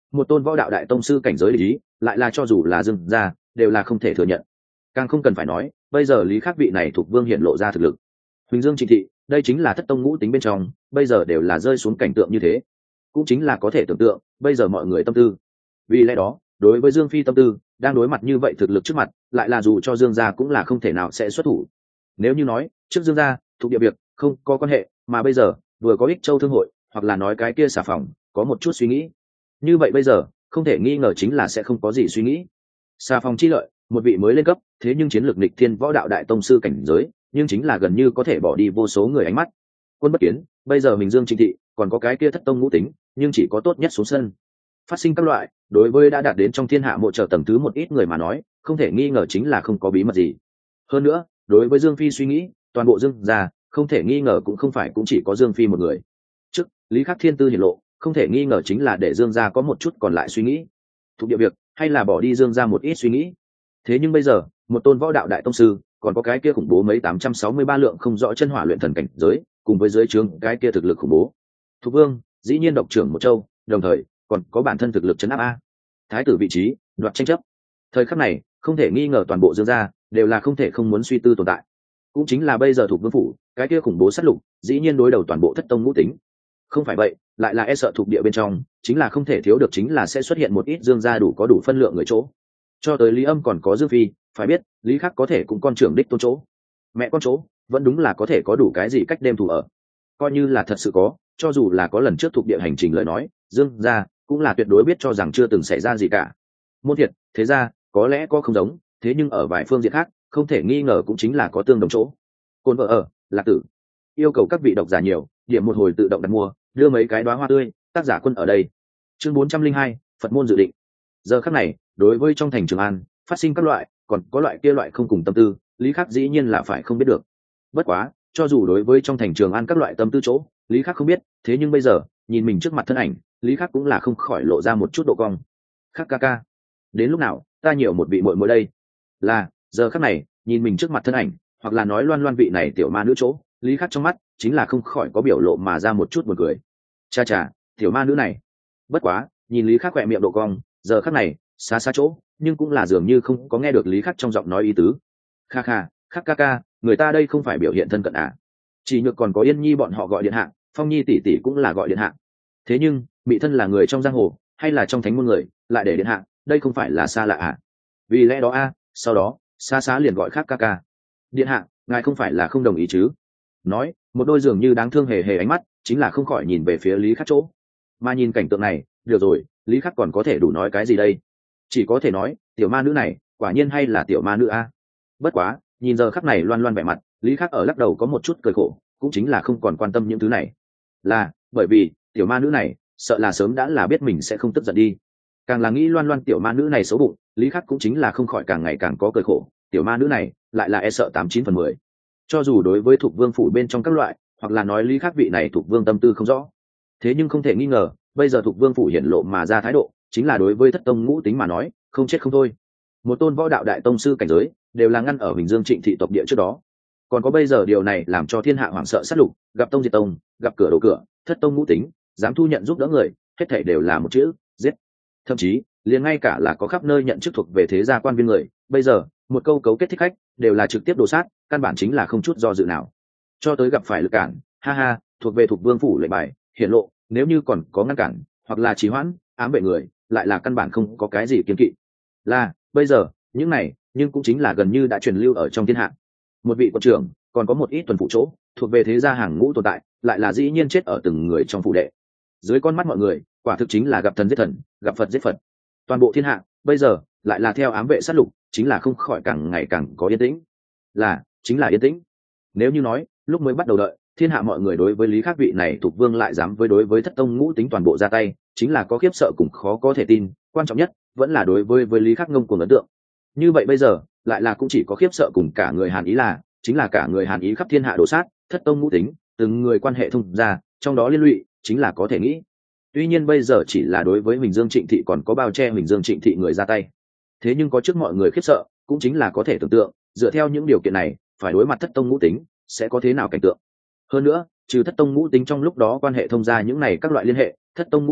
một tôn võ đạo đại tông sư cảnh giới lý lại là cho dù là Dương gia đều là không thể thừa nhận. Càng không cần phải nói bây giờ Lý Khắc vị này thuộc vương hiện lộ ra thực lực. Huỳnh Dương Trịnh Thị đây chính là thất tông ngũ tính bên trong, bây giờ đều là rơi xuống cảnh tượng như thế, cũng chính là có thể tưởng tượng bây giờ mọi người tâm tư. Vì lẽ đó đối với Dương Phi tâm tư đang đối mặt như vậy thực lực trước mặt, lại là dù cho Dương gia cũng là không thể nào sẽ xuất thủ. Nếu như nói trước Dương gia thuộc địa việc không có quan hệ, mà bây giờ vừa có Ích Châu thương hội hoặc là nói cái kia xà phòng có một chút suy nghĩ, như vậy bây giờ không thể nghi ngờ chính là sẽ không có gì suy nghĩ. Xà phòng chi lợi một vị mới lên cấp, thế nhưng chiến lược nghịch thiên võ đạo đại tông sư cảnh giới, nhưng chính là gần như có thể bỏ đi vô số người ánh mắt. Quân Bất Kiến bây giờ mình Dương Trịnh Thị còn có cái kia thất tông ngũ tính, nhưng chỉ có tốt nhất xuống sân phát sinh các loại, đối với đã đạt đến trong thiên hạ mộ trợ tầng thứ một ít người mà nói, không thể nghi ngờ chính là không có bí mật gì. Hơn nữa đối với Dương Phi suy nghĩ, toàn bộ Dương gia không thể nghi ngờ cũng không phải cũng chỉ có Dương Phi một người. Trước Lý Khắc thiên tư hiển lộ, không thể nghi ngờ chính là để Dương gia có một chút còn lại suy nghĩ, thuộc địa việc hay là bỏ đi Dương gia một ít suy nghĩ. Thế nhưng bây giờ một tôn võ đạo đại tông sư, còn có cái kia khủng bố mấy 863 lượng không rõ chân hỏa luyện thần cảnh giới, cùng với dưới trướng cái kia thực lực khủng bố Thục Vương, dĩ nhiên độc trưởng một châu, đồng thời còn có bản thân thực lực chấn áp a thái tử vị trí, đoạt tranh chấp. Thời khắc này không thể nghi ngờ toàn bộ Dương gia đều là không thể không muốn suy tư tồn tại. Cũng chính là bây giờ Thục Vương phủ cái kia khủng bố sát lục, dĩ nhiên đối đầu toàn bộ thất tông ngũ tính. Không phải vậy lại là e sợ thuộc địa bên trong chính là không thể thiếu được chính là sẽ xuất hiện một ít Dương gia đủ phân lượng người chỗ. Cho tới Lý Âm còn có Dương Phi, phải biết Lý Khắc có thể cũng con trưởng đích tôn chỗ, mẹ con chỗ vẫn đúng là có thể có đủ cái gì cách đêm thủ ở. Coi như là thật sự có, cho dù là có lần trước thuộc địa hành trình lời nói, Dương gia cũng là tuyệt đối biết cho rằng chưa từng xảy ra gì cả. Môn thiệt thế ra có lẽ có không giống, thế nhưng ở vài phương diện khác không thể nghi ngờ cũng chính là có tương đồng chỗ. Côn vợ ở Lạc Tử yêu cầu các vị độc giả nhiều điểm một hồi tự động đặt mua, đưa mấy cái đóa hoa tươi, tác giả Quân ở đây. Chương 402, Phật môn dự định. Giờ khắc này đối với trong thành Trường An phát sinh các loại còn có loại kia loại không cùng tâm tư, Lý Khắc dĩ nhiên là phải không biết được. Bất quá cho dù đối với trong thành Trường An các loại tâm tư chỗ Lý Khắc không biết, thế nhưng bây giờ nhìn mình trước mặt thân ảnh, Lý Khắc cũng là không khỏi lộ ra một chút độ cong. Khắc ca ca, đến lúc nào ta nhiều một vị muội muội đây? Là giờ khắc này nhìn mình trước mặt thân ảnh, hoặc là nói Loan Loan vị này tiểu ma nữ chỗ, Lý Khắc trong mắt chính là không khỏi có biểu lộ mà ra một chút buồn cười. Cha cha, tiểu ma nữ này. Bất quá nhìn Lý Khắc khỏe miệng độ cong, giờ khắc này xa xa chỗ nhưng cũng là dường như không có nghe được Lý Khắc trong giọng nói ý tứ. Kha kha, Khắc ca ca, người ta đây không phải biểu hiện thân cận à? Chỉ nhược còn có Yên Nhi bọn họ gọi điện hạ, Phong Nhi tỷ tỷ cũng là gọi điện hạ. Thế nhưng Mị thân là người trong giang hồ hay là trong thánh môn người, lại để điện hạ, đây không phải là xa lạ à? Vì lẽ đó a, sau đó xa xá liền gọi Khắc ca ca. Điện hạ, ngài không phải là không đồng ý chứ? Nói một đôi dường như đáng thương hề hề ánh mắt chính là không khỏi nhìn về phía Lý Khắc chỗ. Mà nhìn cảnh tượng này, được rồi, Lý Khắc còn có thể đủ nói cái gì đây? Chỉ có thể nói tiểu ma nữ này quả nhiên hay là tiểu ma nữ a. Bất quá nhìn giờ khắc này Loan Loan vẻ mặt, Lý Khắc ở lắc đầu có một chút cười khổ, cũng chính là không còn quan tâm những thứ này. Là bởi vì tiểu ma nữ này sợ là sớm đã là biết mình sẽ không tức giận đi. Càng là nghĩ Loan Loan tiểu ma nữ này xấu bụng, Lý Khắc cũng chính là không khỏi càng ngày càng có cười khổ, tiểu ma nữ này lại là e sợ 89/10. Cho dù đối với Thục Vương phủ bên trong các loại, hoặc là nói Lý Khắc vị này Thục Vương tâm tư không rõ, thế nhưng không thể nghi ngờ bây giờ Thục Vương phủ hiển lộ mà ra thái độ, chính là đối với thất tông ngũ tính mà nói không chết không thôi. Một tôn võ đạo đại tông sư cảnh giới đều là ngăn ở Huỳnh Dương Trịnh Thị tộc địa trước đó, còn có bây giờ điều này làm cho thiên hạ hoảng sợ sát lục, gặp tông diệt tông, gặp cửa đổ cửa, thất tông ngũ tính dám thu nhận giúp đỡ người, hết thảy đều là một chữ giết. Thậm chí liền ngay cả là có khắp nơi nhận chức thuộc về thế gia quan viên người, bây giờ một câu cấu kết thích khách đều là trực tiếp đổ sát, căn bản chính là không chút do dự nào. Cho tới gặp phải lực cản, ha ha, thuộc về Thục Vương phủ lệnh bài hiển lộ, nếu như còn có ngăn cản hoặc là trì hoãn ám vệ người, lại là căn bản không có cái gì kiêng kỵ. Là bây giờ những này nhưng cũng chính là gần như đã truyền lưu ở trong thiên hạ. Một vị quận trưởng còn có một ít tuần phụ chỗ thuộc về thế gia hàng ngũ tồn tại, lại là dĩ nhiên chết ở từng người trong phủ đệ. Dưới con mắt mọi người quả thực chính là gặp thần giết thần, gặp Phật giết Phật. Toàn bộ thiên hạ bây giờ lại là theo ám vệ sát lục, chính là không khỏi càng ngày càng có yên tĩnh. Là chính là yên tĩnh. Nếu như nói lúc mới bắt đầu đợi thiên hạ mọi người đối với Lý Khắc vị này Thục Vương lại dám với đối với thất tông ngũ tính toàn bộ ra tay, chính là có khiếp sợ cùng khó có thể tin, quan trọng nhất vẫn là đối với Lý Khắc ngông cuồng ấn tượng. Như vậy bây giờ lại là cũng chỉ có khiếp sợ cùng cả người Hàn Ý, là chính là cả người Hàn Ý khắp thiên hạ đổ sát thất tông ngũ tính, từng người quan hệ thông ra, trong đó liên lụy chính là có thể nghĩ. Tuy nhiên bây giờ chỉ là đối với Huỳnh Dương Trịnh Thị còn có bao che Huỳnh Dương Trịnh Thị người ra tay, thế nhưng có trước mọi người khiếp sợ, cũng chính là có thể tưởng tượng dựa theo những điều kiện này phải đối mặt thất tông ngũ tính sẽ có thế nào cảnh tượng. Hơn nữa trừ thất tông ngũ tính trong lúc đó quan hệ thông ra những này các loại liên hệ, thất tông ngũ tính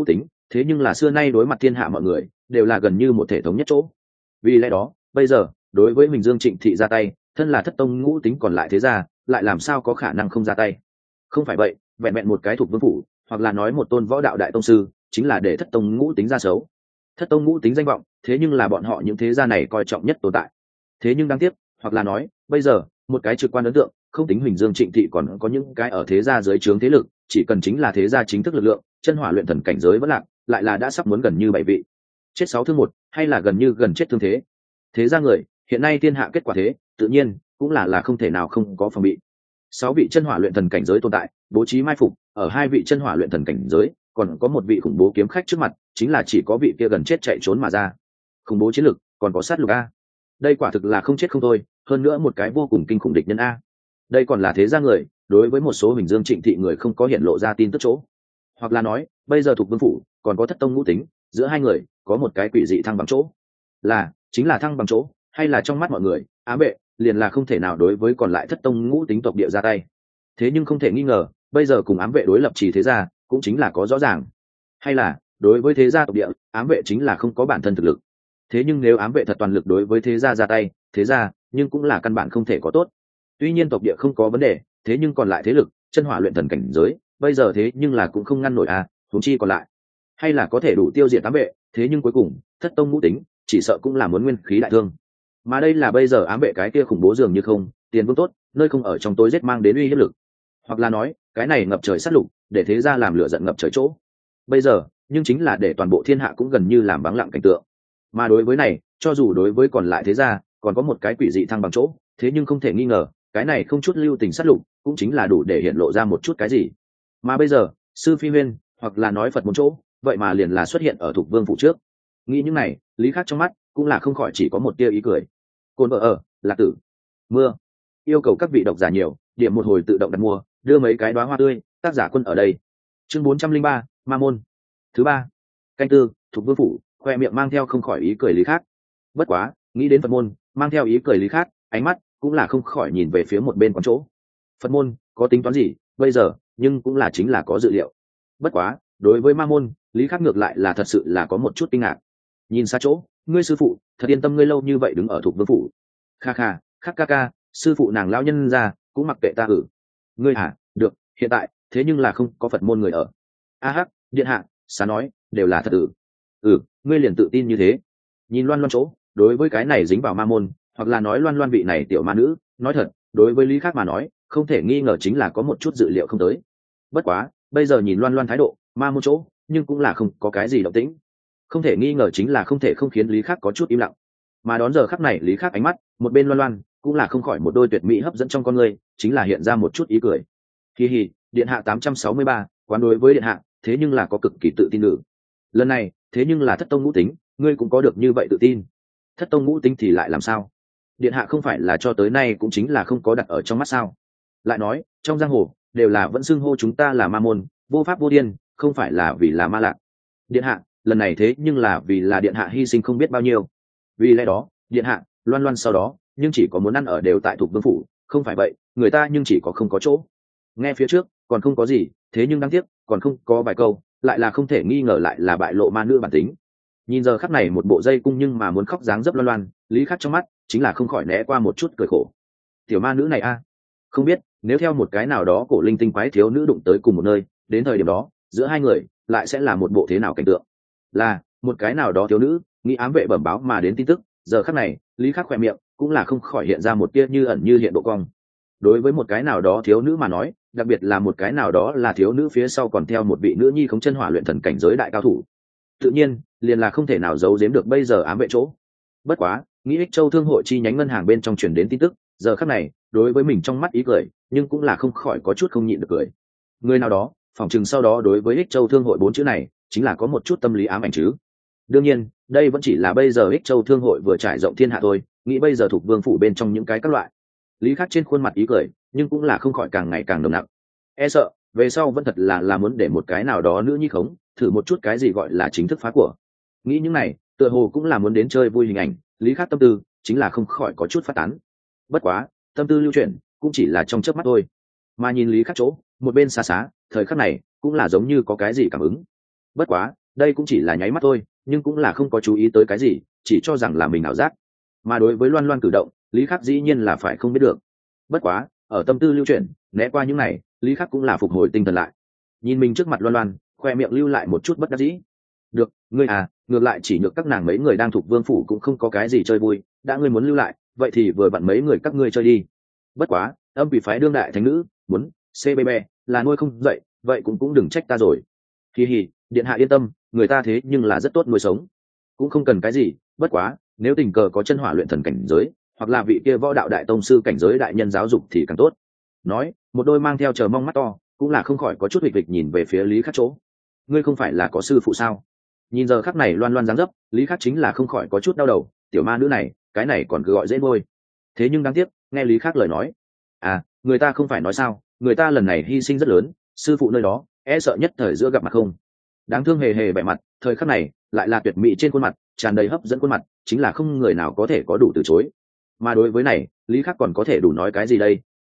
thế nhưng là xưa nay đối mặt thiên hạ mọi người đều là gần như một thể thống nhất chỗ. Vì lẽ đó bây giờ đối với Huỳnh Dương Trịnh Thị ra tay, thân là thất tông ngũ tính còn lại thế gia lại làm sao có khả năng không ra tay. Không phải vậy, vẹn vẹn một cái thuộc vương phủ, hoặc là nói một tôn võ đạo đại tông sư, chính là để thất tông ngũ tính ra xấu. Thất tông ngũ tính danh vọng, thế nhưng là bọn họ những thế gia này coi trọng nhất tồn tại. Thế nhưng đáng tiếc, hoặc là nói bây giờ một cái trực quan ấn tượng, không tính Huỳnh Dương Trịnh Thị còn có những cái ở thế gia dưới trướng thế lực, chỉ cần chính là thế gia chính thức lực lượng, chân hỏa luyện thần cảnh giới vẫn lạc, lại là đã sắp muốn gần như 7 vị. Chết 6 thương 1, hay là gần như gần chết thương thế. Thế gia người, hiện nay thiên hạ kết quả thế, tự nhiên cũng là không thể nào không có phòng bị. 6 vị chân hỏa luyện thần cảnh giới tồn tại, bố trí mai phục, ở 2 vị chân hỏa luyện thần cảnh giới, còn có một vị khủng bố kiếm khách trước mặt, chính là chỉ có vị kia gần chết chạy trốn mà ra. Khủng bố chiến lực, còn có sát lục a. Đây quả thực là không chết không thôi, hơn nữa một cái vô cùng kinh khủng địch nhân a. Đây còn là thế gia người, đối với một số Huỳnh Dương Trịnh Thị người không có hiện lộ ra tin tức chỗ. Hoặc là nói, bây giờ thuộc vương phủ, còn có thất tông ngũ tính, giữa hai người có một cái quỷ dị thăng bằng chỗ. Chính là thăng bằng chỗ, hay là trong mắt mọi người, ám vệ liền là không thể nào đối với còn lại thất tông ngũ tính tộc địa ra tay. Thế nhưng không thể nghi ngờ, bây giờ cùng ám vệ đối lập trì thế gia, cũng chính là có rõ ràng. Hay là đối với thế gia tộc địa, ám vệ chính là không có bản thân thực lực. Thế nhưng nếu ám vệ thật toàn lực đối với thế gia ra tay, thế gia nhưng cũng là căn bản không thể có tốt. Tuy nhiên tộc địa không có vấn đề, thế nhưng còn lại thế lực, chân hỏa luyện thần cảnh giới, bây giờ thế nhưng là cũng không ngăn nổi à, huống chi còn lại. Hay là có thể đủ tiêu diệt ám vệ, thế nhưng cuối cùng, thất tông ngũ tính, chỉ sợ cũng là muốn nguyên khí đại thương. Mà đây là bây giờ ám vệ cái kia khủng bố dường như không, tiền vương tốt, nơi không ở trong tối giết mang đến uy hiếp lực. Hoặc là nói, cái này ngập trời sát lục, để thế gia làm lửa giận ngập trời chỗ. Bây giờ, nhưng chính là để toàn bộ thiên hạ cũng gần như làm vắng lặng cảnh tượng. Mà đối với này, cho dù đối với còn lại thế gia, còn có một cái quỷ dị thăng bằng chỗ, thế nhưng không thể nghi ngờ, cái này không chút lưu tình sát lục, cũng chính là đủ để hiện lộ ra một chút cái gì. Mà bây giờ, sư phi huyên, hoặc là nói Phật một chỗ, vậy mà liền là xuất hiện ở Thục Vương phủ trước. Nghĩ những này, Lý Khắc trong mắt cũng là không khỏi chỉ có một tia ý cười. Côn vợ ở, Lạc Tử, mưa, yêu cầu các vị độc giả nhiều, điểm một hồi tự động đặt mua, đưa mấy cái đóa hoa tươi, tác giả quân ở đây. Chương 403, Ma môn. Thứ ba, canh tư, Thục Vương phủ, khoe miệng mang theo không khỏi ý cười Lý Khắc. Bất quá, nghĩ đến Phật môn, mang theo ý cười Lý Khắc, ánh mắt cũng là không khỏi nhìn về phía một bên quán chỗ. Phật môn có tính toán gì bây giờ, nhưng cũng là chính là có dự liệu. Bất quá, đối với Ma môn, Lý Khắc ngược lại là thật sự là có một chút kinh ngạc. Nhìn xa chỗ, ngươi sư phụ thật yên tâm ngươi lâu như vậy đứng ở Thục Vương phủ. Kha kha, Khắc ca ca, sư phụ nàng lão nhân ra cũng mặc kệ ta. Ngươi hả? Được, hiện tại thế nhưng là không có Phật môn người ở. A hắc, điện hạ, xá nói đều là thật. Ngươi liền tự tin như thế. Nhìn Loan Loan chỗ, đối với cái này dính vào ma môn, hoặc là nói Loan Loan vị này tiểu ma nữ, nói thật, đối với Lý Khắc mà nói, không thể nghi ngờ chính là có một chút dự liệu không tới. Bất quá, bây giờ nhìn Loan Loan thái độ, ma môn chỗ, nhưng cũng là không có cái gì động tĩnh. Không thể nghi ngờ chính là không thể không khiến Lý Khắc có chút im lặng. Mà đón giờ khắc này Lý Khắc ánh mắt, một bên Loan Loan, cũng là không khỏi một đôi tuyệt mỹ hấp dẫn trong con người, chính là hiện ra một chút ý cười. Hi hi, điện hạ 863, quán đối với điện hạ, thế nhưng là có cực kỳ tự tin nữ. Lần này, thế nhưng là thất tông ngũ tính, ngươi cũng có được như vậy tự tin. Thất tông ngũ tính thì lại làm sao? Điện hạ không phải là cho tới nay cũng chính là không có đặt ở trong mắt sao? Lại nói, trong giang hồ đều là vẫn xưng hô chúng ta là ma môn, vô pháp vô thiên, không phải là vì là ma lạc. Điện hạ, lần này thế nhưng là vì là điện hạ hy sinh không biết bao nhiêu. Vì lẽ đó, điện hạ, Loan Loan sau đó, nhưng chỉ có muốn ăn ở đều tại Thục Vương phủ, không phải vậy, người ta nhưng chỉ có không có chỗ. Nghe phía trước, còn không có gì, thế nhưng đáng tiếc, còn không có vài câu, lại là không thể nghi ngờ lại là bại lộ ma nữ bản tính. Nhìn giờ khắc này một bộ dây cung nhưng mà muốn khóc dáng dấp Loan Loan, Lý Khắc trong mắt chính là không khỏi né qua một chút cười khổ. Tiểu ma nữ này a, không biết nếu theo một cái nào đó cổ linh tinh quái thiếu nữ đụng tới cùng một nơi, đến thời điểm đó giữa hai người lại sẽ là một bộ thế nào cảnh tượng. Là một cái nào đó thiếu nữ nghĩ ám vệ bẩm báo mà đến tin tức, giờ khắc này Lý Khắc khỏe miệng cũng là không khỏi hiện ra một tia như ẩn như hiện độ cong. Đối với một cái nào đó thiếu nữ mà nói, đặc biệt là một cái nào đó là thiếu nữ phía sau còn theo một vị nữ nhi không chân hỏa luyện thần cảnh giới đại cao thủ, tự nhiên liền là không thể nào giấu giếm được bây giờ ám vệ chỗ. Bất quá, nghĩ Ích Châu thương hội chi nhánh ngân hàng bên trong truyền đến tin tức, giờ khắc này đối với mình trong mắt ý cười, nhưng cũng là không khỏi có chút không nhịn được cười. Người nào đó phỏng chừng sau đó đối với Ích Châu thương hội 4 chữ này chính là có một chút tâm lý ám ảnh chứ. Đương nhiên đây vẫn chỉ là bây giờ Ích Châu thương hội vừa trải rộng thiên hạ thôi, nghĩ bây giờ thuộc vương phủ bên trong những cái các loại. Lý Khắc trên khuôn mặt ý cười, nhưng cũng là không khỏi càng ngày càng nồng nặc. E sợ về sau vẫn thật là muốn để một cái nào đó nữ nhi khống thử một chút cái gì gọi là chính thức phá của. Nghĩ những này tựa hồ cũng là muốn đến chơi vui hình ảnh, Lý Khắc tâm tư chính là không khỏi có chút phát tán. Bất quá tâm tư lưu chuyển cũng chỉ là trong chớp mắt thôi. Mà nhìn Lý Khắc chỗ một bên xa xa, thời khắc này cũng là giống như có cái gì cảm ứng. Bất quá đây cũng chỉ là nháy mắt thôi, nhưng cũng là không có chú ý tới cái gì, chỉ cho rằng là mình ảo giác. Mà đối với loan loan cử động, lý khắc dĩ nhiên là phải không biết được. Bất quá ở tâm tư lưu chuyển né qua những này, lý khắc cũng là phục hồi tinh thần lại, nhìn mình trước mặt loan loan, khoe miệng lưu lại một chút bất đắc dĩ. Được, ngươi à, ngược lại chỉ nhược các nàng mấy người đang thuộc vương phủ cũng không có cái gì chơi vui, đã ngươi muốn lưu lại vậy thì vừa vặn mấy người các ngươi chơi đi. Bất quá âm quỷ phái đương đại thánh nữ muốn cbb là nuôi không dậy, vậy cũng đừng trách ta rồi. Kỳ hì, điện hạ yên tâm, người ta thế nhưng là rất tốt nuôi sống, cũng không cần cái gì. Bất quá nếu tình cờ có chân hỏa luyện thần cảnh giới, hoặc là vị kia võ đạo đại tông sư cảnh giới đại nhân giáo dục thì càng tốt. Nói một đôi mang theo chờ mong mắt to, cũng là không khỏi có chút hịch nhìn về phía lý khắc chỗ. Ngươi không phải là có sư phụ sao? Nhìn giờ khắc này loan loan dáng dấp, lý khắc chính là không khỏi có chút đau đầu, tiểu ma nữ này cái này còn cứ gọi dễ nuôi. Thế nhưng đáng tiếc nghe lý khắc lời nói, người ta không phải nói sao, người ta lần này hy sinh rất lớn, sư phụ nơi đó e sợ nhất thời giữa gặp mặt không. Đáng thương hề hề vẻ mặt, thời khắc này lại là tuyệt mỹ trên khuôn mặt, tràn đầy hấp dẫn khuôn mặt, chính là không người nào có thể có đủ từ chối. Mà đối với này lý khắc còn có thể đủ nói cái gì đây?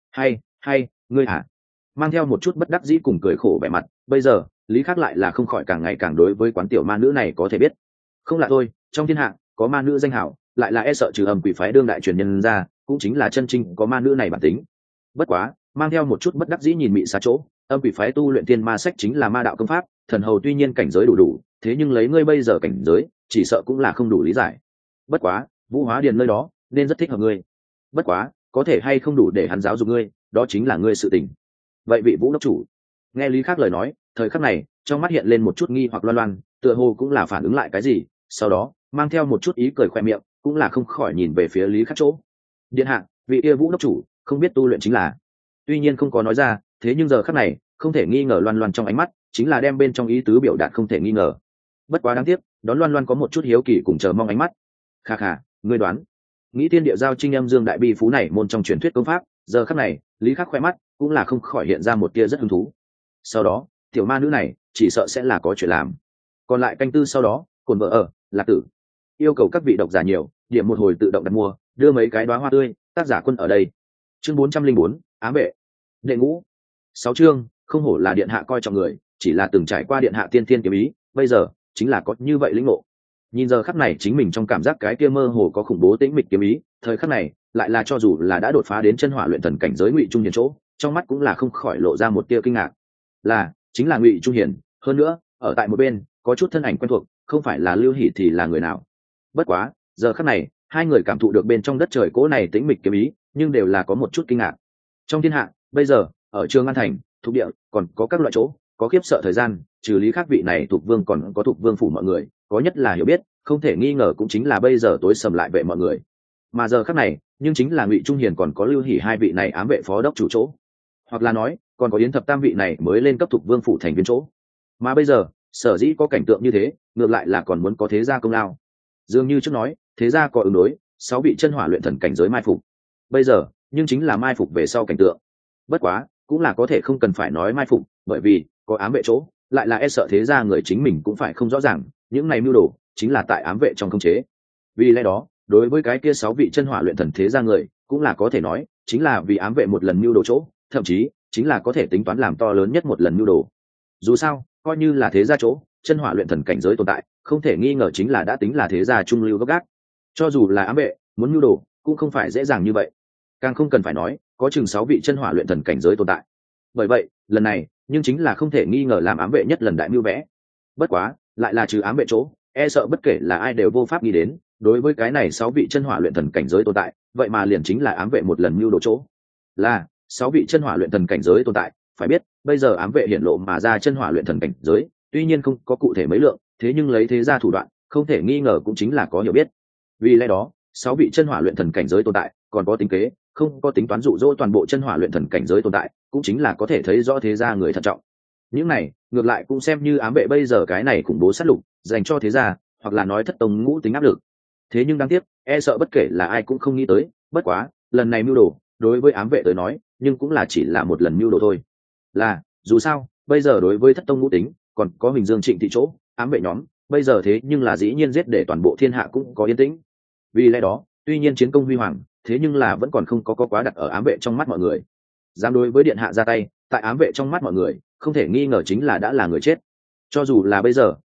Hay ngươi hả? Mang theo một chút bất đắc dĩ cùng cười khổ vẻ mặt, bây giờ lý khắc lại là không khỏi càng ngày càng đối với quán tiểu ma nữ này có thể biết. Không lạ thôi, trong thiên hạ có ma nữ danh hảo, lại là e sợ trừ âm quỷ phái đương đại truyền nhân ra, cũng chính là chân chính có ma nữ này bản tính. Bất quá mang theo một chút bất đắc dĩ nhìn mị xa chỗ, âm quỷ phái tu luyện tiên ma sách chính là ma đạo công pháp, thần hầu tuy nhiên cảnh giới đủ, thế nhưng lấy ngươi bây giờ cảnh giới chỉ sợ cũng là không đủ lý giải. Bất quá vũ hóa điền nơi đó nên rất thích hợp ngươi. Bất quá có thể hay không đủ để hắn giáo dục ngươi, đó chính là ngươi sự tình. Vậy vị vũ đốc chủ nghe lý khắc lời nói, thời khắc này trong mắt hiện lên một chút nghi hoặc loan loan, tựa hồ cũng là phản ứng lại cái gì, sau đó mang theo một chút ý cười khoe miệng, cũng là không khỏi nhìn về phía lý khắc chỗ. Điện hạ, vị kia vũ đốc chủ không biết tu luyện chính là, tuy nhiên không có nói ra, thế nhưng giờ khắc này không thể nghi ngờ loan loan trong ánh mắt chính là đem bên trong ý tứ biểu đạt không thể nghi ngờ. Bất quá đáng tiếc đón loan loan có một chút hiếu kỳ cùng chờ mong ánh mắt. Khà khà, ngươi đoán nghĩ thiên địa giao trinh âm dương đại bi phú này môn trong truyền thuyết công pháp, giờ khắc này lý khắc khoe mắt cũng là không khỏi hiện ra một tia rất hứng thú. Sau đó tiểu ma nữ này chỉ sợ sẽ là có chuyện làm. Còn lại canh tư sau đó cồn vợ ở lạc tử yêu cầu các vị độc giả nhiều điểm một hồi tự động đặt mua, đưa mấy cái đóa hoa tươi, tác giả Quân ở đây. Chương 404, ám vệ đệ ngũ 6 chương. Không hổ là điện hạ coi trọng người, chỉ là từng trải qua điện hạ tiên thiên kiếm ý, bây giờ chính là có như vậy lĩnh ngộ. Nhìn giờ khắc này chính mình trong cảm giác cái kia mơ hồ có khủng bố tĩnh mịch kiếm ý, thời khắc này lại là cho dù là đã đột phá đến chân hỏa luyện thần cảnh giới Ngụy Trung Hiền chỗ, trong mắt cũng là không khỏi lộ ra một tia kinh ngạc. Chính là Ngụy Trung Hiền, hơn nữa ở tại một bên có chút thân ảnh quen thuộc, không phải là Lưu Hỷ thì là người nào. Bất quá giờ khắc này hai người cảm thụ được bên trong đất trời cố này tĩnh mịch kiếm ý, nhưng đều là có một chút kinh ngạc. Trong thiên hạ bây giờ ở Trường An thành thuộc địa còn có các loại chỗ có khiếp sợ thời gian, trừ lý khắc vị này thuộc vương còn có thuộc vương phủ mọi người có nhất là hiểu biết, không thể nghi ngờ cũng chính là bây giờ tối sầm lại vệ mọi người. Mà giờ khắc này nhưng chính là Ngụy Trung Hiền còn có Lưu Hỷ hai vị này ám vệ phó đốc chủ chỗ, hoặc là nói còn có Yến Thập Tam vị này mới lên cấp thuộc vương phủ thành viên chỗ. Mà bây giờ sở dĩ có cảnh tượng như thế, ngược lại là còn muốn có thế gia công lao. Dường như trước nói thế gia có ứng đối 6 vị chân hỏa luyện thần cảnh giới mai phục, bây giờ nhưng chính là mai phục về sau cảnh tượng. Bất quá cũng là có thể không cần phải nói mai phục, bởi vì có ám vệ chỗ, lại là e sợ thế gia người chính mình cũng phải không rõ ràng những này mưu đồ chính là tại ám vệ trong khống chế. Vì lẽ đó đối với cái kia 6 vị chân hỏa luyện thần thế gia người, cũng là có thể nói chính là vì ám vệ một lần mưu đồ chỗ, thậm chí chính là có thể tính toán làm to lớn nhất một lần mưu đồ. Dù sao coi như là thế gia chỗ, chân hỏa luyện thần cảnh giới tồn tại, không thể nghi ngờ chính là đã tính là thế gia trung lưu gốc gác. Cho dù là ám vệ muốn mưu đồ cũng không phải dễ dàng như vậy, càng không cần phải nói có chừng 6 vị chân hỏa luyện thần cảnh giới tồn tại. Bởi vậy lần này nhưng chính là không thể nghi ngờ làm ám vệ nhất lần đại mưu vẽ. Bất quá lại là trừ ám vệ chỗ, e sợ bất kể là ai đều vô pháp nghĩ đến, đối với cái này 6 vị chân hỏa luyện thần cảnh giới tồn tại, vậy mà liền chính là ám vệ một lần mưu đồ chỗ. Là 6 vị chân hỏa luyện thần cảnh giới tồn tại, phải biết bây giờ ám vệ hiển lộ mà ra chân hỏa luyện thần cảnh giới, tuy nhiên không có cụ thể mấy lượng, thế nhưng lấy thế gia thủ đoạn, không thể nghi ngờ cũng chính là có hiểu biết. Vì lẽ đó 6 vị chân hỏa luyện thần cảnh giới tồn tại còn có tính kế, không có tính toán dụ dỗ toàn bộ chân hỏa luyện thần cảnh giới tồn tại, cũng chính là có thể thấy rõ thế gia người thận trọng. Những này ngược lại cũng xem như ám vệ bây giờ cái này khủng bố sát lục dành cho thế gia, hoặc là nói thất tông ngũ tính áp lực. Thế nhưng đáng tiếc e sợ bất kể là ai cũng không nghĩ tới, bất quá lần này mưu đồ đối với ám vệ tới nói nhưng cũng là chỉ là một lần mưu đồ thôi. Là dù sao bây giờ đối với thất tông ngũ tính còn có Huỳnh Dương Trịnh thị chỗ, ám vệ nhóm bây giờ thế nhưng là dĩ nhiên giết để toàn bộ thiên hạ cũng có yên tĩnh. Vì lẽ đó tuy nhiên chiến công huy hoàng, thế nhưng là vẫn còn không có quá đặt ở ám vệ trong mắt mọi người. Dám đối với điện hạ ra tay, tại ám vệ trong mắt mọi người không thể nghi ngờ chính là đã là người chết. Cho dù là bây giờ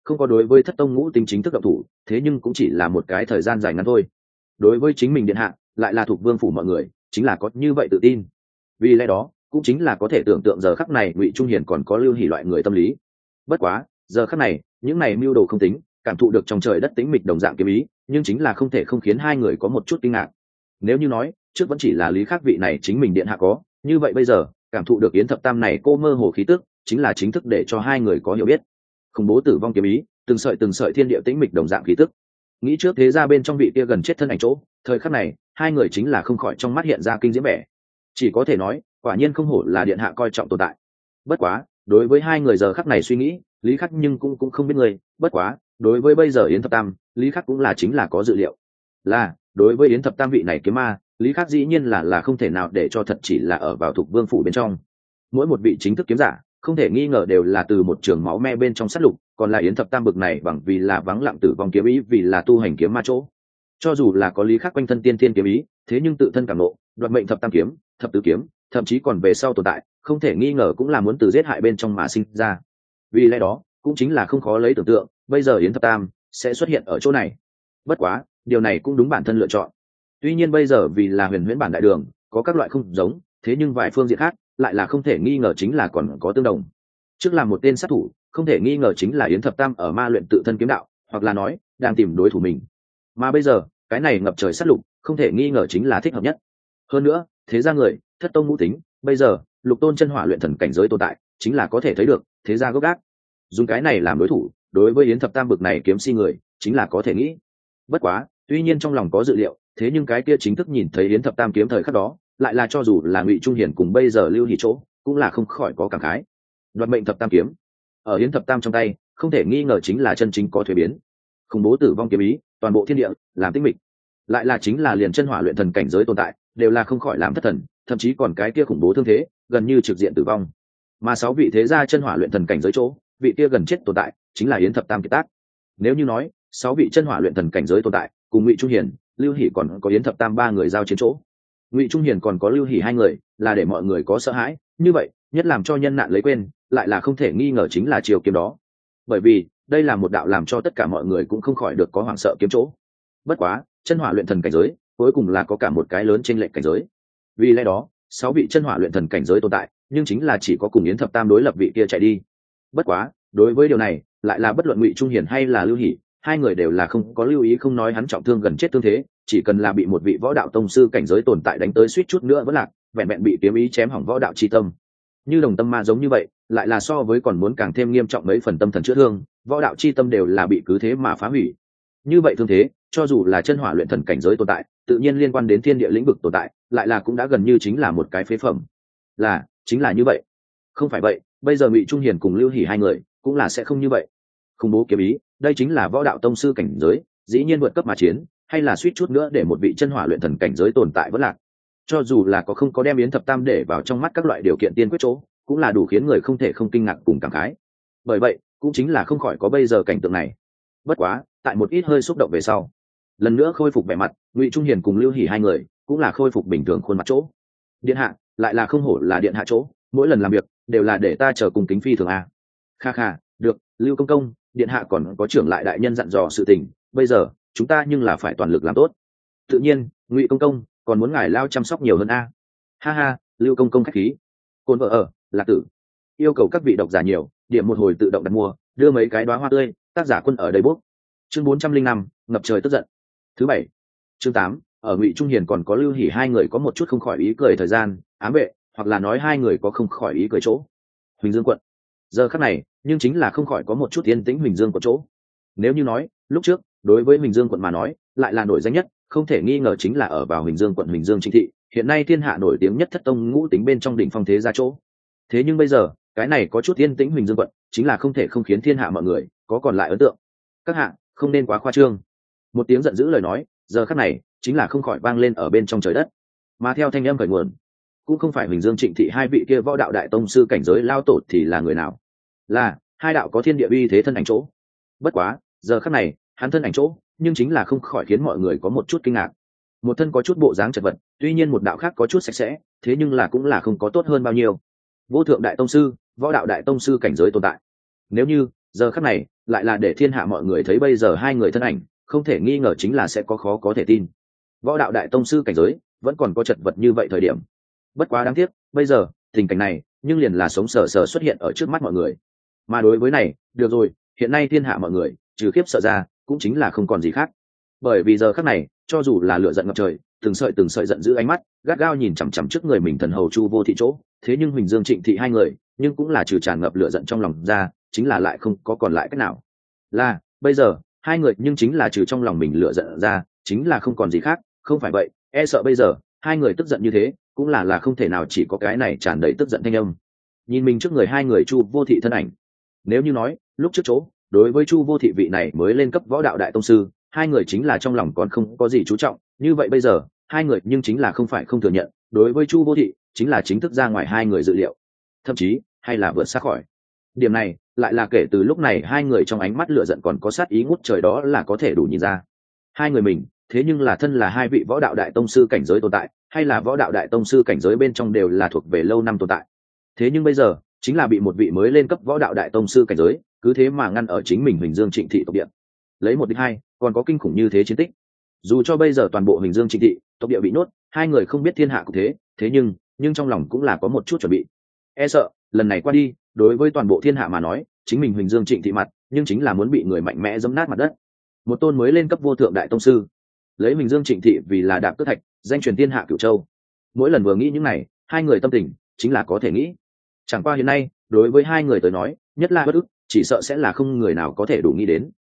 không có đối với thất tông ngũ tính chính thức động thủ, thế nhưng cũng chỉ là một cái thời gian dài ngắn thôi. Đối với chính mình điện hạ lại là thuộc vương phủ mọi người chính là có như vậy tự tin. Vì lẽ đó cũng chính là có thể tưởng tượng giờ khắc này Ngụy Trung Hiền còn có Lưu Hỉ loại người tâm lý. Bất quá giờ khắc này những này mưu đồ không tính, cảm thụ được trong trời đất tĩnh mịch đồng dạng kiếm ý, nhưng chính là không thể không khiến hai người có một chút kinh ngạc. Nếu như nói trước vẫn chỉ là Lý Khắc vị này chính mình điện hạ có, như vậy bây giờ cảm thụ được Yến Thập Tam này cô mơ hồ khí tức, chính là chính thức để cho hai người có hiểu biết. Khủng bố tử vong kiếm ý, từng sợi thiên địa tĩnh mịch đồng dạng khí tức. Nghĩ trước thế ra bên trong vị kia gần chết thân ảnh chỗ, thời khắc này hai người chính là không khỏi trong mắt hiện ra kinh diễm vẻ. Chỉ có thể nói quả nhiên không hổ là điện hạ coi trọng tồn tại. Bất quá đối với hai người giờ khắc này suy nghĩ, Lý Khắc nhưng cũng không biết người. Bất quá đối với bây giờ Yến Thập Tam, Lý Khắc cũng là chính là có dự liệu. Là đối với Yến Thập Tam vị này kiếm ma, Lý Khắc dĩ nhiên là không thể nào để cho thật chỉ là ở vào thuộc vương phủ bên trong. Mỗi một vị chính thức kiếm giả không thể nghi ngờ đều là từ một trường máu me bên trong sát lục, còn là Yến Thập Tam bực này bằng vì là vắng lặng tử vong kiếm ý, vì là tu hành kiếm ma chỗ. Cho dù là có Lý Khắc quanh thân tiên thiên kiếm ý, thế nhưng tự thân cảm nộ đoạt mệnh thập tam kiếm, thập tứ kiếm, thậm chí còn về sau tồn tại, không thể nghi ngờ cũng là muốn từ giết hại bên trong mà sinh ra. Vì lẽ đó cũng chính là không khó lấy tưởng tượng bây giờ Yến Thập Tam sẽ xuất hiện ở chỗ này. Bất quá điều này cũng đúng bản thân lựa chọn. Tuy nhiên bây giờ vì là huyền huyễn bản đại đường có các loại không giống, thế nhưng vài phương diện khác lại là không thể nghi ngờ chính là còn có tương đồng. Trước là một tên sát thủ, không thể nghi ngờ chính là Yến Thập Tam ở ma luyện tự thân kiếm đạo, hoặc là nói đang tìm đối thủ mình. Mà bây giờ cái này ngập trời sát lục, không thể nghi ngờ chính là thích hợp nhất. Hơn nữa thế ra người thất tông ngũ tính, bây giờ lục tôn chân hỏa luyện thần cảnh giới tồn tại, chính là có thể thấy được thế ra gốc gác. Dùng cái này làm đối thủ đối với Yến Thập Tam bực này kiếm si người, chính là có thể nghĩ. Bất quá tuy nhiên trong lòng có dự liệu, thế nhưng cái kia chính thức nhìn thấy Yến Thập Tam kiếm thời khắc đó, lại là cho dù là Ngụy Trung Hiền cùng bây giờ Lưu Hỉ chỗ, cũng là không khỏi có cảm khái. Đoạt mệnh thập tam kiếm ở Yến Thập Tam trong tay, không thể nghi ngờ chính là chân chính có thuế biến. Khủng bố tử vong kiếm ý, toàn bộ thiên địa làm tĩnh mịch, lại là chính là liền chân hỏa luyện thần cảnh giới tồn tại, đều là không khỏi làm thất thần, thậm chí còn cái kia khủng bố thương thế, gần như trực diện tử vong. Mà sáu vị thế gia chân hỏa luyện thần cảnh giới chỗ, vị kia gần chết tồn tại, chính là Yến Thập Tam kiệt tác. Nếu như nói sáu vị chân hỏa luyện thần cảnh giới tồn tại cùng Ngụy Trung Hiền, Lưu Hỉ còn có Yến Thập Tam ba người giao chiến chỗ, Ngụy Trung Hiền còn có Lưu Hỉ hai người là để mọi người có sợ hãi, như vậy nhất làm cho nhân nạn lấy quên, lại là không thể nghi ngờ chính là chiều kiếm đó. Bởi vì đây là một đạo làm cho tất cả mọi người cũng không khỏi được có hoảng sợ kiếm chỗ. Bất quá chân hỏa luyện thần cảnh giới cuối cùng là có cả một cái lớn chênh lệch cảnh giới. Vì lẽ đó sáu vị chân hỏa luyện thần cảnh giới tồn tại, nhưng chính là chỉ có cùng Yến Thập Tam đối lập vị kia chạy đi. Bất quá đối với điều này lại là bất luận Ngụy Trung Hiền hay là Lưu Hỉ, hai người đều là không có lưu ý, không nói hắn trọng thương gần chết thương thế, chỉ cần là bị một vị võ đạo tông sư cảnh giới tồn tại đánh tới suýt chút nữa vẫn lạc, vẹn vẹn bị kiếm ý chém hỏng võ đạo chi tâm. Như đồng tâm ma giống như vậy, lại là so với còn muốn càng thêm nghiêm trọng mấy phần tâm thần chữa thương, võ đạo chi tâm đều là bị cứ thế mà phá hủy. Như vậy thương thế, cho dù là chân hỏa luyện thần cảnh giới tồn tại, tự nhiên liên quan đến thiên địa lĩnh vực tồn tại, lại là cũng đã gần như chính là một cái phế phẩm. Chính là như vậy. Không phải vậy, bây giờ Ngụy Trung Hiền cùng Lưu Hỉ hai người cũng là sẽ không như vậy. Khủng bố kiếm ý, đây chính là võ đạo tông sư cảnh giới, dĩ nhiên vượt cấp mà chiến, hay là suýt chút nữa để một vị chân hỏa luyện thần cảnh giới tồn tại vẫn lạc. Cho dù là có không có đem Yến Thập Tam để vào trong mắt các loại điều kiện tiên quyết chỗ, cũng là đủ khiến người không thể không kinh ngạc cùng cảm khái. Bởi vậy cũng chính là không khỏi có bây giờ cảnh tượng này. Bất quá tại một ít hơi xúc động về sau, lần nữa khôi phục vẻ mặt, Ngụy Trung Hiền cùng Lưu Hỉ hai người cũng là khôi phục bình thường khuôn mặt chỗ. Điện hạ lại là không hổ là điện hạ chỗ, mỗi lần làm việc đều là để ta chờ cùng kính phi thường a. Kha kha, được, Lưu công công, điện hạ còn có trưởng lại đại nhân dặn dò sự tình, bây giờ chúng ta nhưng là phải toàn lực làm tốt. Tự nhiên Ngụy công công còn muốn ngài lao chăm sóc nhiều hơn a. Ha ha, Lưu công công khách khí. Côn vợ ở Lạc Tử yêu cầu các vị độc giả nhiều, điểm một hồi tự động đặt mua, đưa mấy cái đóa hoa tươi, tác giả Quân ở đây bút. Chương 405, ngập trời tức giận. Thứ bảy. Chương 8, ở Ngụy Trung Hiền còn có Lưu Hỉ hai người có một chút không khỏi ý cười thời gian, ám vệ, hoặc là nói hai người có không khỏi ý cười chỗ. Huỳnh Dương quận. Giờ khắc này, nhưng chính là không khỏi có một chút yên tĩnh Huỳnh Dương quận chỗ. Nếu như nói, lúc trước, đối với Huỳnh Dương quận mà nói, lại là nổi danh nhất, không thể nghi ngờ chính là ở vào Huỳnh Dương quận Huỳnh Dương Trịnh thị, hiện nay thiên hạ nổi tiếng nhất thất tông ngũ tính bên trong đỉnh phong thế gia chỗ. Thế nhưng bây giờ, cái này có chút yên tĩnh Huỳnh Dương quận, chính là không thể không khiến thiên hạ mọi người có còn lại ấn tượng. Các hạ, không nên quá khoa trương. Một tiếng giận dữ lời nói, giờ khắc này, chính là không khỏi vang lên ở bên trong trời đất. Mà theo thanh âm khởi nguồn, cũng không phải Huỳnh Dương Trịnh thị hai vị kia võ đạo đại tông sư cảnh giới lao tổ thì là người nào? Là hai đạo có thiên địa uy thế thân ảnh chỗ. Bất quá, giờ khắc này, hắn thân ảnh chỗ, nhưng chính là không khỏi khiến mọi người có một chút kinh ngạc. Một thân có chút bộ dáng chật vật, tuy nhiên một đạo khác có chút sạch sẽ, thế nhưng là cũng là không có tốt hơn bao nhiêu. Vô thượng đại tông sư, võ đạo đại tông sư cảnh giới tồn tại. Nếu như giờ khắc này lại là để thiên hạ mọi người thấy bây giờ hai người thân ảnh không thể nghi ngờ chính là sẽ có khó có thể tin. Võ đạo đại tông sư cảnh giới vẫn còn có chật vật như vậy thời điểm. Bất quá đáng tiếc bây giờ tình cảnh này nhưng liền là sống sờ sờ xuất hiện ở trước mắt mọi người. Mà đối với này được rồi, hiện nay thiên hạ mọi người trừ khiếp sợ ra cũng chính là không còn gì khác. Bởi vì giờ khắc này cho dù là lửa giận ngập trời, từng sợi giận giữ ánh mắt gắt gao nhìn chằm chằm trước người mình thần hầu Chu Vô Thị chỗ, thế nhưng Huỳnh Dương Trịnh Thị hai người nhưng cũng là trừ tràn ngập lửa giận trong lòng ra, chính là lại không có còn lại cách nào. Là bây giờ hai người nhưng chính là trừ trong lòng mình lửa giận ra, chính là không còn gì khác. Không phải vậy e sợ bây giờ hai người tức giận như thế cũng là không thể nào chỉ có cái này tràn đầy tức giận thanh âm. Nhìn mình trước người hai người Chu Vô Thị thân ảnh, nếu như nói lúc trước chỗ đối với Chu Vô Thị vị này mới lên cấp võ đạo đại tông sư, hai người chính là trong lòng còn không có gì chú trọng, như vậy bây giờ hai người nhưng chính là không phải không thừa nhận, đối với Chu Vô Thị chính là chính thức ra ngoài hai người dự liệu, thậm chí hay là vượt xa khỏi. Điểm này lại là kể từ lúc này hai người trong ánh mắt lửa giận còn có sát ý ngút trời, đó là có thể đủ nhìn ra hai người mình thế nhưng là thân là hai vị võ đạo đại tông sư cảnh giới tồn tại, hay là võ đạo đại tông sư cảnh giới bên trong đều là thuộc về lâu năm tồn tại. Thế nhưng bây giờ chính là bị một vị mới lên cấp võ đạo đại tông sư cảnh giới cứ thế mà ngăn ở chính mình Huỳnh Dương Trịnh Thị tộc địa, lấy một địch hai, còn có kinh khủng như thế chiến tích. Dù cho bây giờ toàn bộ Huỳnh Dương Trịnh Thị tộc địa bị nhốt, hai người không biết thiên hạ cục thế nhưng trong lòng cũng là có một chút chuẩn bị. E sợ lần này qua đi, đối với toàn bộ thiên hạ mà nói, chính mình Huỳnh Dương Trịnh Thị mặt nhưng chính là muốn bị người mạnh mẽ giẫm nát mặt đất. Một tôn mới lên cấp vô thượng đại tông sư, lấy Huỳnh Dương Trịnh Thị vì là đạp cước thạch, danh truyền thiên hạ cửu châu. Mỗi lần vừa nghĩ những này, hai người tâm tình chính là có thể nghĩ. Chẳng qua hiện nay đối với hai người tới nói, nhất là bất ức, chỉ sợ sẽ là không người nào có thể đủ nghĩ đến,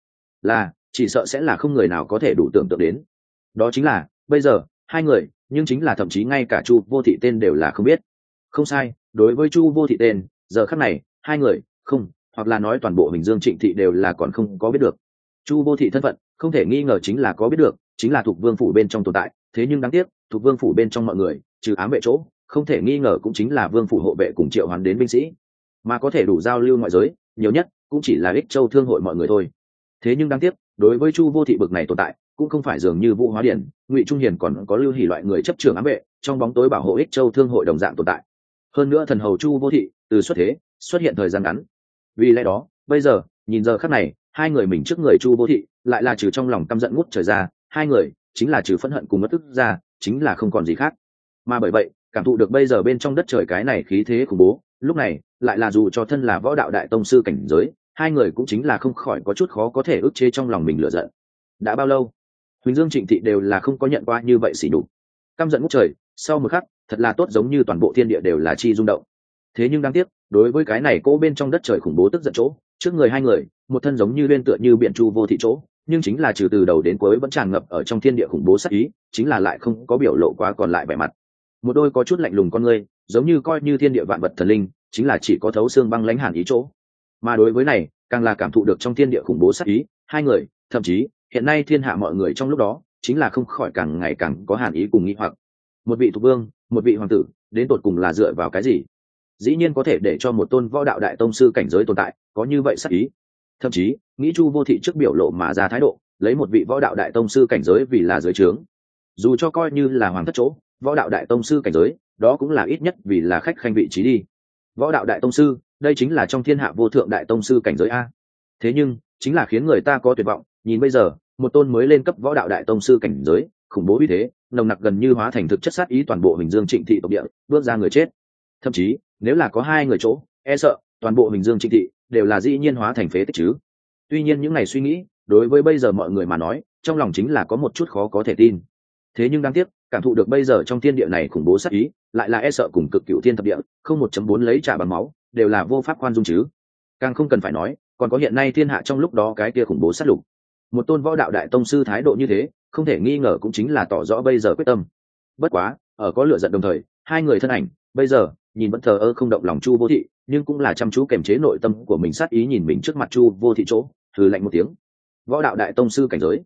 chỉ sợ sẽ là không người nào có thể đủ tưởng tượng đến. Đó chính là bây giờ hai người nhưng chính là thậm chí ngay cả Chu Vô Thị tên đều là không biết. Không sai, đối với Chu Vô Thị tên giờ khắc này hai người không, hoặc là nói toàn bộ Huỳnh Dương Trịnh Thị đều là còn không có biết được. Chu Vô Thị thân phận không thể nghi ngờ chính là có biết được, chính là thuộc vương phủ bên trong tồn tại. Thế nhưng đáng tiếc thuộc vương phủ bên trong mọi người trừ ám vệ chỗ, không thể nghi ngờ cũng chính là vương phủ hộ vệ cùng triệu hoán đến binh sĩ, mà có thể đủ giao lưu ngoại giới nhiều nhất cũng chỉ là Ích Châu thương hội mọi người thôi. Thế nhưng đáng tiếc đối với Chu Vô Thị bực này tồn tại cũng không phải dường như Vũ Hóa Điển, Ngụy Trung Hiền còn có Lưu Hỷ loại người chấp trưởng ám vệ trong bóng tối bảo hộ Ích Châu thương hội đồng dạng tồn tại. Hơn nữa thần hầu Chu Vô Thị từ xuất hiện thời gian ngắn, vì lẽ đó bây giờ nhìn giờ khắc này hai người mình trước người Chu Vô Thị lại là trừ trong lòng căm giận ngút trời ra, hai người chính là trừ phẫn hận cùng mất tức ra, chính là không còn gì khác. Mà bởi vậy cảm thụ được bây giờ bên trong đất trời cái này khí thế khủng bố, lúc này lại là dù cho thân là võ đạo đại tông sư cảnh giới, hai người cũng chính là không khỏi có chút khó có thể ức chế trong lòng mình lửa giận. Đã bao lâu Huỳnh Dương Trịnh Thị đều là không có nhận qua như vậy xỉ nhục, căm giận ngút trời, sau một khắc thật là tốt giống như toàn bộ thiên địa đều là chi rung động. Thế nhưng đáng tiếc đối với cái này cỗ bên trong đất trời khủng bố tức giận chỗ, trước người hai người một thân giống như liên tựa như biển Chu Vô Thị chỗ, nhưng chính là trừ từ đầu đến cuối vẫn tràn ngập ở trong thiên địa khủng bố sát ý, chính là lại không có biểu lộ quá còn lại vẻ mặt. Một đôi có chút lạnh lùng con ngươi, giống như coi như thiên địa vạn vật thần linh, chính là chỉ có thấu xương băng lãnh hàn ý chỗ. Mà đối với này càng là cảm thụ được trong thiên địa khủng bố sát ý, hai người thậm chí hiện nay thiên hạ mọi người trong lúc đó chính là không khỏi càng ngày càng có hàn ý cùng nghi hoặc. Một vị thuộc vương, một vị hoàng tử, đến tột cùng là dựa vào cái gì dĩ nhiên có thể để cho một tôn võ đạo đại tông sư cảnh giới tồn tại có như vậy sát ý? Thậm chí nghĩ Chu Vô Thị trước biểu lộ mà ra thái độ, lấy một vị võ đạo đại tông sư cảnh giới vì là dưới trướng, dù cho coi như là hoàng thất chỗ võ đạo đại tông sư cảnh giới, đó cũng là ít nhất vì là khách khanh vị trí đi. Võ đạo đại tông sư, đây chính là trong thiên hạ vô thượng đại tông sư cảnh giới a. Thế nhưng chính là khiến người ta có tuyệt vọng, nhìn bây giờ một tôn mới lên cấp võ đạo đại tông sư cảnh giới, khủng bố uy thế nồng nặc gần như hóa thành thực chất sát ý toàn bộ Huỳnh Dương Trịnh Thị tộc địa, bước ra người chết. Thậm chí nếu là có hai người chỗ, e sợ toàn bộ Huỳnh Dương Trịnh Thị đều là dĩ nhiên hóa thành phế tích chứ. Tuy nhiên những ngày suy nghĩ đối với bây giờ mọi người mà nói, trong lòng chính là có một chút khó có thể tin. Thế nhưng đáng tiếc cảm thụ được bây giờ trong thiên địa này khủng bố sát ý, lại là e sợ cùng cực cửu thiên thập địa không 1.4 lấy trả bằng máu đều là vô pháp khoan dung chứ. Càng không cần phải nói còn có hiện nay thiên hạ trong lúc đó cái kia khủng bố sát lục. Một tôn võ đạo đại tông sư thái độ như thế, không thể nghi ngờ cũng chính là tỏ rõ bây giờ quyết tâm. Bất quá ở có lửa giận đồng thời, hai người thân ảnh bây giờ nhìn vẫn thờ ơ không động lòng Chu Vô Thị, nhưng cũng là chăm chú kềm chế nội tâm của mình sát ý, nhìn mình trước mặt Chu Vô Thị chỗ hừ lạnh một tiếng. Võ đạo đại tông sư cảnh giới,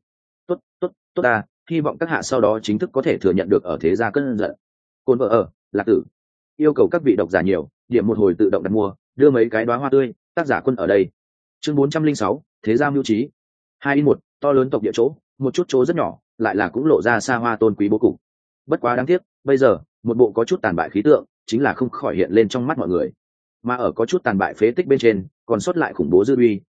tốt ta, hy vọng các hạ sau đó chính thức có thể thừa nhận được ở thế gia cơn giận. Côn vợ ở Lạc Tử yêu cầu các vị độc giả nhiều điểm một hồi tự động đặt mua, đưa mấy cái đóa hoa tươi, tác giả Quân ở đây. Chương 406, thế gia mưu trí. 2:1, to lớn tộc địa chỗ, một chút chỗ rất nhỏ, lại là cũng lộ ra xa hoa tôn quý bố cục. Bất quá đáng tiếc, bây giờ một bộ có chút tàn bại khí tượng chính là không khỏi hiện lên trong mắt mọi người. Mà ở có chút tàn bại phế tích bên trên, còn sót lại khủng bố dư uy,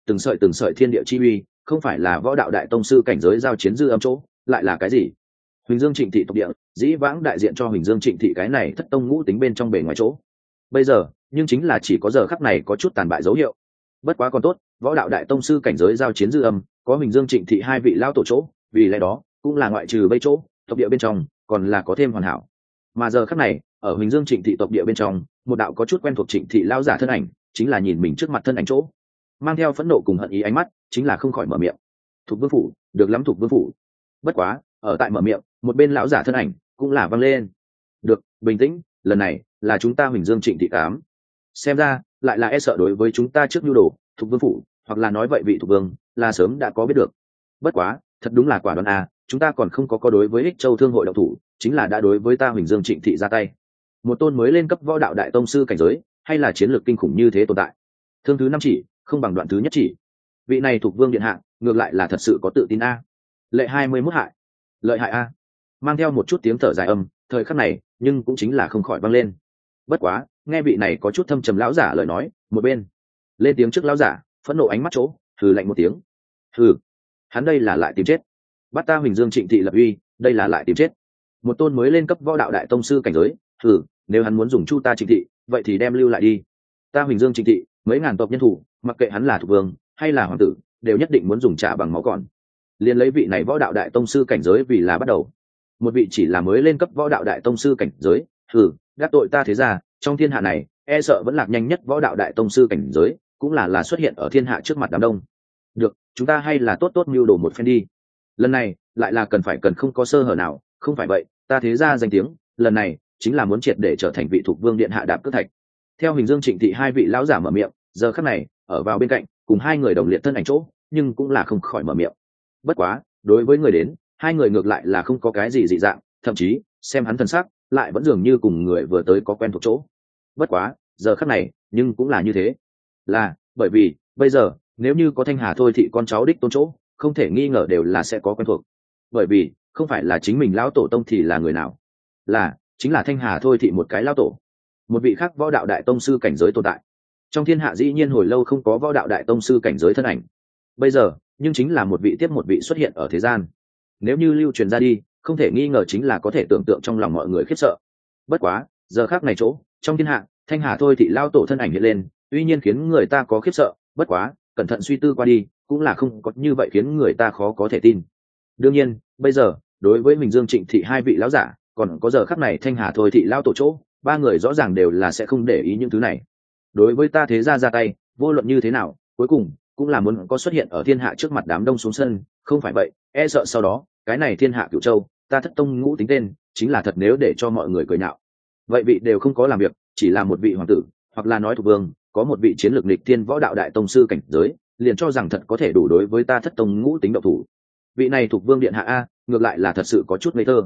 từng sợi thiên địa chi uy, không phải là võ đạo đại tông sư cảnh giới giao chiến dư âm chỗ, lại là cái gì? Huỳnh Dương Trịnh thị tộc địa, dĩ vãng đại diện cho Huỳnh Dương Trịnh thị cái này thất tông ngũ tính bên trong bề ngoài chỗ. Bây giờ, nhưng chính là chỉ có giờ khắc này có chút tàn bại dấu hiệu. Bất quá còn tốt, võ đạo đại tông sư cảnh giới giao chiến dư âm, có Huỳnh Dương Trịnh thị hai vị lao tổ chỗ, vì lẽ đó, cũng là ngoại trừ bây chỗ, tộc địa bên trong, còn là có thêm hoàn hảo. Mà giờ khắc này, ở Huỳnh Dương Trịnh thị tộc địa bên trong, một đạo có chút quen thuộc Trịnh thị lao giả thân ảnh, chính là nhìn mình trước mặt thân ảnh chỗ, mang theo phẫn nộ cùng hận ý ánh mắt, chính là không khỏi mở miệng. Thục Vương phủ, được lắm Thục Vương phủ. Bất quá, ở tại mở miệng, một bên lão giả thân ảnh cũng là vang lên. Được, bình tĩnh, lần này là chúng ta Huỳnh Dương Trịnh thị cám. Xem ra, lại là e sợ đối với chúng ta trước nhu đồ, Thục Vương phủ, hoặc là nói vậy vị Thục Vương, là sớm đã có biết được. Bất quá, thật đúng là quả đoán à, chúng ta còn không có đối với Ích Châu Thương hội động thủ, chính là đã đối với ta Huỳnh Dương Trịnh thị ra tay. Một tôn mới lên cấp võ đạo đại tông sư cảnh giới, hay là chiến lược kinh khủng như thế tồn tại. Thương thứ 5 chỉ, không bằng đoạn thứ nhất chỉ. Vị này Thục Vương điện hạ, ngược lại là thật sự có tự tin a. Lệ 21 hại, lợi hại a. Mang theo một chút tiếng thở dài âm, thời khắc này, nhưng cũng chính là không khỏi vang lên. Bất quá, nghe vị này có chút thâm trầm lão giả lời nói, một bên lên tiếng trước lão giả, phẫn nộ ánh mắt chỗ, hừ lạnh một tiếng. Hừ, hắn đây là lại tìm chết. Bắt ta Huỳnh Dương Trịnh thị lập uy, đây là lại tìm chết. Một tôn mới lên cấp võ đạo đại tông sư cảnh giới, hừ, nếu hắn muốn dùng chu ta Trịnh thị, vậy thì đem lưu lại đi. Ta Huỳnh Dương Trịnh thị, mấy ngàn tộc nhân thủ, mặc kệ hắn là thuộc vương hay là hoàng tử, đều nhất định muốn dùng trả bằng máu còn. Liên lấy vị này võ đạo đại tông sư cảnh giới vì là bắt đầu. Một vị chỉ là mới lên cấp võ đạo đại tông sư cảnh giới, hừ, đắc tội ta thế ra, trong thiên hạ này, e sợ vẫn lạc nhanh nhất võ đạo đại tông sư cảnh giới, cũng là xuất hiện ở thiên hạ trước mặt đám đông. Được, chúng ta hay là tốt tốt mưu đồ một phen đi. Lần này, lại là cần không có sơ hở nào, không phải vậy, ta thế ra danh tiếng, lần này chính là muốn triệt để trở thành vị thuộc vương điện hạ đạp cước thạch. Theo Huỳnh Dương Trịnh thị hai vị lão giả mở miệng, giờ khắc này, ở vào bên cạnh, cùng hai người đồng liệt thân ảnh chỗ, nhưng cũng là không khỏi mở miệng. Bất quá, đối với người đến, hai người ngược lại là không có cái gì dị dạng, thậm chí, xem hắn thần sắc, lại vẫn dường như cùng người vừa tới có quen thuộc chỗ. Bất quá, giờ khắc này, nhưng cũng là như thế. Là, bởi vì, bây giờ, nếu như có Thanh Hà thôi thì con cháu đích tôn chỗ, không thể nghi ngờ đều là sẽ có quen thuộc. Bởi vì, không phải là chính mình lão tổ tông thì là người nào. Là, chính là Thanh Hà thôi thì một cái lão tổ. Một vị khác võ đạo đại tông sư cảnh giới tồn tại. Trong thiên hạ dĩ nhiên hồi lâu không có võ đạo đại tông sư cảnh giới thân ảnh. Bây giờ, nhưng chính là một vị tiếp một vị xuất hiện ở thế gian. Nếu như lưu truyền ra đi, không thể nghi ngờ chính là có thể tưởng tượng trong lòng mọi người khiếp sợ. Bất quá, giờ khác này chỗ, trong thiên hạ, Thanh Hà thôi thì lao tổ thân ảnh hiện lên, tuy nhiên khiến người ta có khiếp sợ, bất quá, cẩn thận suy tư qua đi, cũng là không có như vậy khiến người ta khó có thể tin. Đương nhiên, bây giờ, đối với Huỳnh Dương Trịnh thị hai vị lão giả, còn có giờ khắc này Thanh Hà thôi thị lao tổ chỗ, ba người rõ ràng đều là sẽ không để ý những thứ này. Đối với ta thế ra ra tay, vô luận như thế nào, cuối cùng cũng là muốn có xuất hiện ở thiên hạ trước mặt đám đông xuống sân, không phải vậy, e sợ sau đó, cái này thiên hạ Cửu Châu, ta thất tông ngũ tính tên, chính là thật nếu để cho mọi người cười nhạo. Vậy vị đều không có làm việc, chỉ là một vị hoàng tử, hoặc là nói thuộc vương, có một vị chiến lược nghịch thiên võ đạo đại tông sư cảnh giới, liền cho rằng thật có thể đủ đối với ta thất tông ngũ tính động thủ. Vị này thuộc vương điện hạ a, ngược lại là thật sự có chút ngây thơ.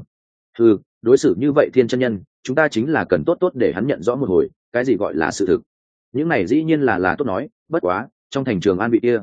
Đối xử như vậy thiên chân nhân, chúng ta chính là cần tốt tốt để hắn nhận rõ một hồi, cái gì gọi là sự thực. Những này dĩ nhiên là tốt nói, bất quá, trong thành Trường An vị kia.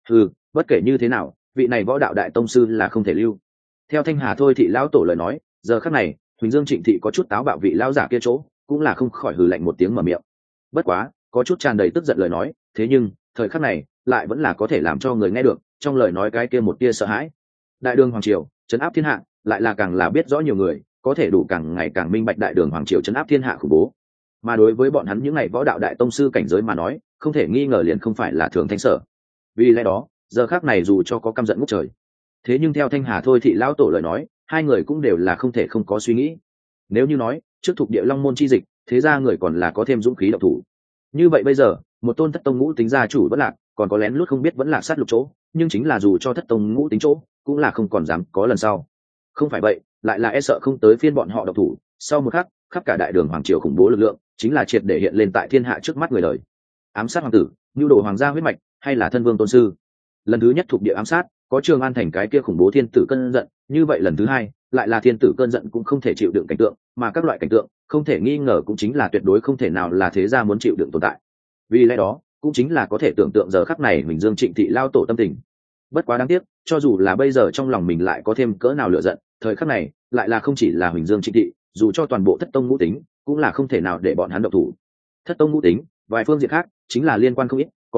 Bất kể như thế nào, vị này võ đạo đại tông sư là không thể lưu. Theo Thanh Hà thôi thị lão tổ lời nói, giờ khắc này, Huỳnh Dương Trịnh thị có chút táo bạo vị lão giả kia chỗ, cũng là không khỏi hừ lạnh một tiếng mở miệng. Bất quá, có chút tràn đầy tức giận lời nói, thế nhưng, thời khắc này, lại vẫn là có thể làm cho người nghe được, trong lời nói cái kia một tia sợ hãi. Đại đường hoàng triều, trấn áp thiên hạ, lại là càng là biết rõ nhiều người, có thể đủ càng ngày càng minh bạch đại đường hoàng triều trấn áp thiên hạ khủng bố. Mà đối với bọn hắn những ngày võ đạo đại tông sư cảnh giới mà nói, không thể nghi ngờ liền không phải là thường thanh sở. Vì lẽ đó, giờ khác này dù cho có căm giận ngút trời, thế nhưng theo Thanh Hà thôi thị lão tổ lời nói, hai người cũng đều là không thể không có suy nghĩ. Nếu như nói trước thuộc địa Long môn chi dịch, thế ra người còn là có thêm dũng khí độc thủ. Như vậy bây giờ, một tôn thất tông ngũ tính gia chủ vẫn lạc, còn có lén lút không biết vẫn lạc sát lục chỗ, nhưng chính là dù cho thất tông ngũ tính chỗ, cũng là không còn dám có lần sau. Không phải vậy, lại là e sợ không tới phiên bọn họ độc thủ. Sau một khắc, khắp cả đại đường hoàng triều khủng bố lực lượng, chính là triệt để hiện lên tại thiên hạ trước mắt người đời. Ám sát hoàng tử, nhu đồ hoàng gia huyết mạch, hay là thân vương tôn sư. Lần thứ nhất thuộc địa ám sát, có Trường An thành cái kia khủng bố thiên tử cơn giận, như vậy lần thứ hai, lại là thiên tử cơn giận cũng không thể chịu đựng cảnh tượng, mà các loại cảnh tượng, không thể nghi ngờ cũng chính là tuyệt đối không thể nào là thế gia muốn chịu đựng tồn tại. Vì lẽ đó, cũng chính là có thể tưởng tượng giờ khắc này Huỳnh Dương Trịnh thị lao tổ tâm tình. Bất quá đáng tiếc, cho dù là bây giờ trong lòng mình lại có thêm cỡ nào lửa giận, thời khắc này, lại là không chỉ là Huỳnh Dương Trịnh thị, dù cho toàn bộ thất tông ngũ tính, cũng là không thể nào để bọn hắn động thủ. Thất tông ngũ tính, vài phương diện khác, chính là liên quan không ít, có lúc đợi,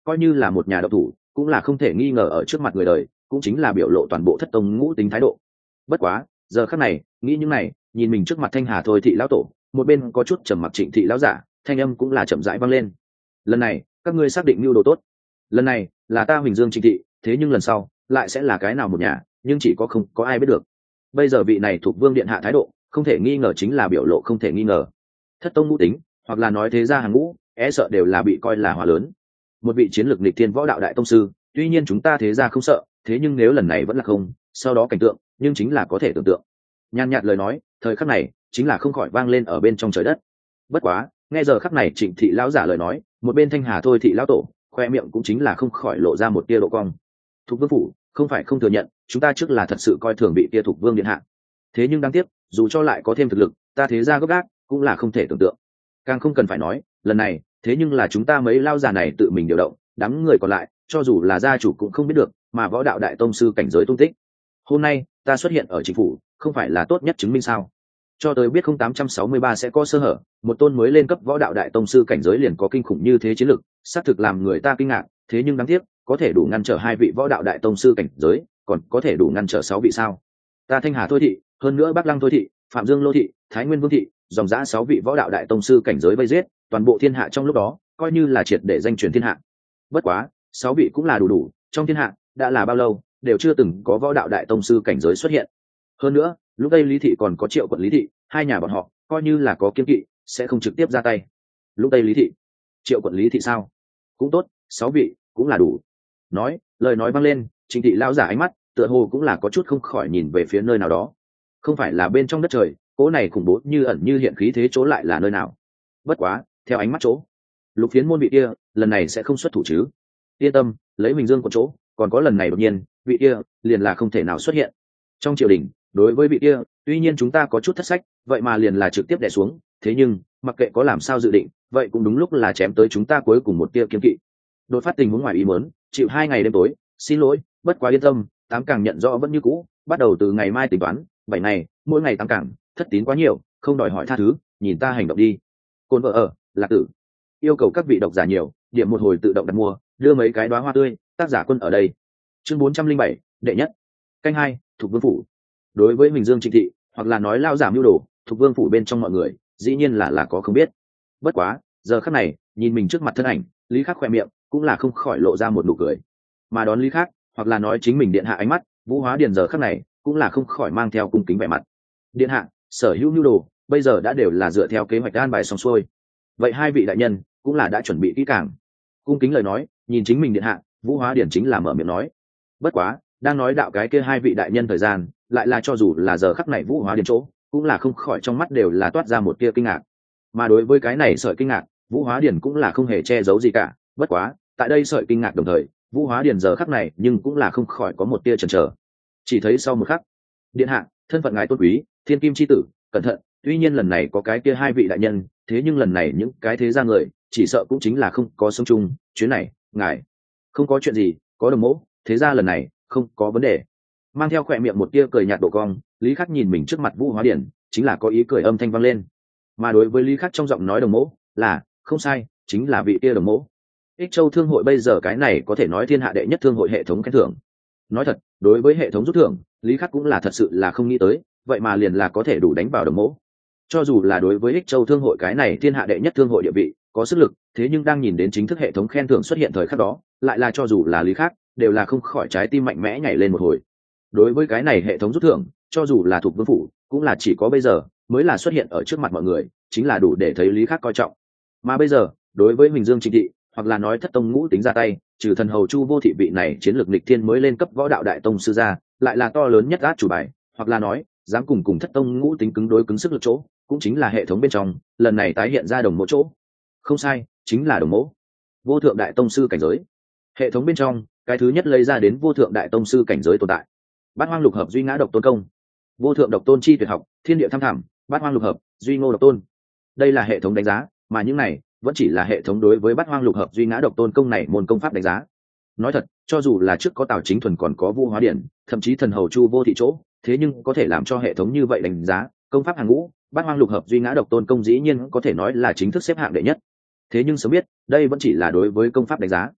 coi như là một nhà độc thủ cũng là không thể nghi ngờ ở trước mặt người đời, cũng chính là biểu lộ toàn bộ thất tông ngũ tính thái độ. Bất quá giờ khắc này nghĩ những này, nhìn mình trước mặt thanh hà thôi thị lão tổ, một bên có chút trầm mặc Trịnh thị lão giả, thanh âm cũng là chậm rãi vang lên. Lần này các ngươi xác định mưu đồ tốt, lần này là ta Huỳnh Dương Trịnh thị, thế nhưng lần sau lại sẽ là cái nào một nhà, nhưng chỉ có không có ai biết được. Bây giờ vị này thuộc vương điện hạ thái độ không thể nghi ngờ chính là biểu lộ không thể nghi ngờ. Thất tông ngũ tính, hoặc là nói thế gia hàng ngũ, e sợ đều là bị coi là hòa lớn. Một vị chiến lược nghịch thiên võ đạo đại tông sư, tuy nhiên chúng ta thế gia không sợ, thế nhưng nếu lần này vẫn là không, sau đó cảnh tượng nhưng chính là có thể tưởng tượng. Nhàn nhạt lời nói, thời khắc này chính là không khỏi vang lên ở bên trong trời đất. Bất quá nghe giờ khắc này Trịnh thị lão giả lời nói, một bên thanh hà thôi thị lão tổ khoe miệng cũng chính là không khỏi lộ ra một tia độ cong. Thục vương phủ không phải không thừa nhận, chúng ta trước là thật sự coi thường bị tia thục vương điện hạ, thế nhưng đáng tiếc dù cho lại có thêm thực lực, ta thế gia gấp gáp cũng là không thể tưởng tượng. Càng không cần phải nói lần này, thế nhưng là chúng ta mấy lao già này tự mình điều động, đám người còn lại cho dù là gia chủ cũng không biết được, mà võ đạo đại tông sư cảnh giới tung tích. Hôm nay ta xuất hiện ở chính phủ, không phải là tốt nhất chứng minh sao? Cho tới biết 0863 sẽ có sơ hở, một tôn mới lên cấp võ đạo đại tông sư cảnh giới liền có kinh khủng như thế chiến lực, xác thực làm người ta kinh ngạc. Thế nhưng đáng tiếc, có thể đủ ngăn trở 2 vị võ đạo đại tông sư cảnh giới, còn có thể đủ ngăn trở 6 vị sao? Ta Thanh Hà thôi thị, hơn nữa Bắc Lăng thôi thị, Phạm Dương Lô thị, Thái Nguyên Vương thị, dòng dã 6 vị võ đạo đại tông sư cảnh giới vây giết, toàn bộ thiên hạ trong lúc đó, coi như là triệt để danh truyền thiên hạ. Bất quá, 6 vị cũng là đủ, trong thiên hạ đã là bao lâu đều chưa từng có võ đạo đại tông sư cảnh giới xuất hiện. Hơn nữa lúc đây Lý thị còn có Triệu quận Lý thị, hai nhà bọn họ coi như là có kiên kỵ sẽ không trực tiếp ra tay. Lúc đây Lý thị, Triệu quận Lý thị sao? Cũng tốt, 6 vị cũng là đủ. Nói lời nói vang lên, Trịnh thị lão giả ánh mắt tựa hồ cũng là có chút không khỏi nhìn về phía nơi nào đó. Không phải là bên trong đất trời, cỗ này khủng bố như ẩn như hiện khí thế chỗ lại là nơi nào? Bất quá theo ánh mắt chỗ, Lục Phiến môn vị kia lần này sẽ không xuất thủ chứ? Yên tâm, lấy Huỳnh Dương của chỗ, còn có lần này đột nhiên vị kia liền là không thể nào xuất hiện. Trong triều đình đối với vị kia tuy nhiên chúng ta có chút thất sách, vậy mà liền là trực tiếp đè xuống, thế nhưng mặc kệ có làm sao dự định, vậy cũng đúng lúc là chém tới chúng ta cuối cùng một tia kiên kỵ. Đột phát tình huống ngoài ý muốn, chịu 2 ngày đêm tối, xin lỗi, bất quá yên tâm, tám càng nhận rõ vẫn như cũ, bắt đầu từ ngày mai tính toán 7 ngày, mỗi ngày tám càng, thất tín quá nhiều, không đòi hỏi tha thứ, nhìn ta hành động đi. Côn vợ ở Lạc Tử yêu cầu các vị độc giả nhiều, điểm một hồi tự động đặt mua, đưa mấy cái đóa hoa tươi, tác giả Quân ở đây. Chương 407, đệ nhất. Canh 2, Thục Vương phủ. Đối với Huỳnh Dương Trịnh thị, hoặc là nói lao giả mưu đồ, Thục Vương phủ bên trong mọi người, dĩ nhiên là có không biết. Bất quá, giờ khắc này, nhìn mình trước mặt thân ảnh, Lý Khắc khỏe miệng cũng là không khỏi lộ ra một nụ cười. Mà đón Lý Khắc, hoặc là nói chính mình điện hạ ánh mắt, Vũ Hóa Điền giờ khắc này cũng là không khỏi mang theo cung kính vẻ mặt. Điện hạ, sở hữu mưu đồ, bây giờ đã đều là dựa theo kế hoạch an bài xong xuôi. Vậy 2 vị đại nhân cũng là đã chuẩn bị kỹ càng. Cung kính lời nói, nhìn chính mình điện hạ, Vũ Hóa Điền chính là mở miệng nói. Bất quá, đang nói đạo cái kia 2 vị đại nhân thời gian, lại là cho dù là giờ khắc này Vũ Hóa Điền chỗ, cũng là không khỏi trong mắt đều là toát ra một tia kinh ngạc. Mà đối với cái này sợi kinh ngạc, Vũ Hóa Điền cũng là không hề che giấu gì cả. Bất quá, tại đây sợi kinh ngạc đồng thời, Vũ Hóa Điền giờ khắc này nhưng cũng là không khỏi có một tia chần chờ. Chỉ thấy sau một khắc, điện hạ, thân phận ngài tôn quý, thiên kim chi tử, cẩn thận, tuy nhiên lần này có cái kia 2 vị đại nhân, thế nhưng lần này những cái thế gia người chỉ sợ cũng chính là không có sống chung, chuyến này ngài không có chuyện gì, có đồng mẫu, thế ra lần này không có vấn đề. Mang theo khỏe miệng một tia cười nhạt độ cong, Lý Khắc nhìn mình trước mặt Vũ Hóa Điển, chính là có ý cười âm thanh vang lên. Mà đối với Lý Khắc trong giọng nói đồng mẫu là không sai, chính là vị kia đồng mẫu. Ích Châu Thương hội bây giờ cái này có thể nói thiên hạ đệ nhất thương hội hệ thống khen thưởng. Nói thật, đối với hệ thống rút thưởng, Lý Khắc cũng là thật sự là không nghĩ tới, vậy mà liền là có thể đủ đánh vào đồng mẫu. Cho dù là đối với Ích Châu Thương hội cái này thiên hạ đệ nhất thương hội địa vị, có sức lực, thế nhưng đang nhìn đến chính thức hệ thống khen thưởng xuất hiện thời khắc đó, lại là cho dù là Lý Khắc, đều là không khỏi trái tim mạnh mẽ nhảy lên một hồi. Đối với cái này hệ thống rút thưởng, cho dù là thuộc vương phủ, cũng là chỉ có bây giờ mới là xuất hiện ở trước mặt mọi người, chính là đủ để thấy Lý Khắc coi trọng. Mà bây giờ, đối với Huỳnh Dương Trịnh thị, hoặc là nói Thất Tông Ngũ tính ra tay, trừ thần hầu Chu Vô thị vị này chiến lược nghịch thiên mới lên cấp võ đạo đại tông sư ra, lại là to lớn nhất át chủ bài, hoặc là nói dám cùng Thất Tông Ngũ tính cứng đối cứng sức lực chỗ, cũng chính là hệ thống bên trong lần này tái hiện ra đồng mẫu chỗ. Không sai, chính là đồng mẫu, vô thượng đại tông sư cảnh giới. Hệ thống bên trong cái thứ nhất lấy ra đến vô thượng đại tông sư cảnh giới tồn tại. Bát hoang lục hợp duy ngã độc tôn công, vô thượng độc tôn chi tuyệt học, thiên địa tham thảm, bát hoang lục hợp duy ngô độc tôn. Đây là hệ thống đánh giá, mà những này vẫn chỉ là hệ thống đối với bát hoang lục hợp duy ngã độc tôn công này môn công pháp đánh giá. Nói thật, cho dù là trước có Tào Chính Thuần còn có Vũ Hóa Điển, thậm chí thần hầu Chu Vô thị chỗ, thế nhưng có thể làm cho hệ thống như vậy đánh giá công pháp hàng ngũ, bát hoang lục hợp duy ngã độc tôn công dĩ nhiên có thể nói là chính thức xếp hạng đệ nhất. Thế nhưng sớm biết, đây vẫn chỉ là đối với công pháp đánh giá.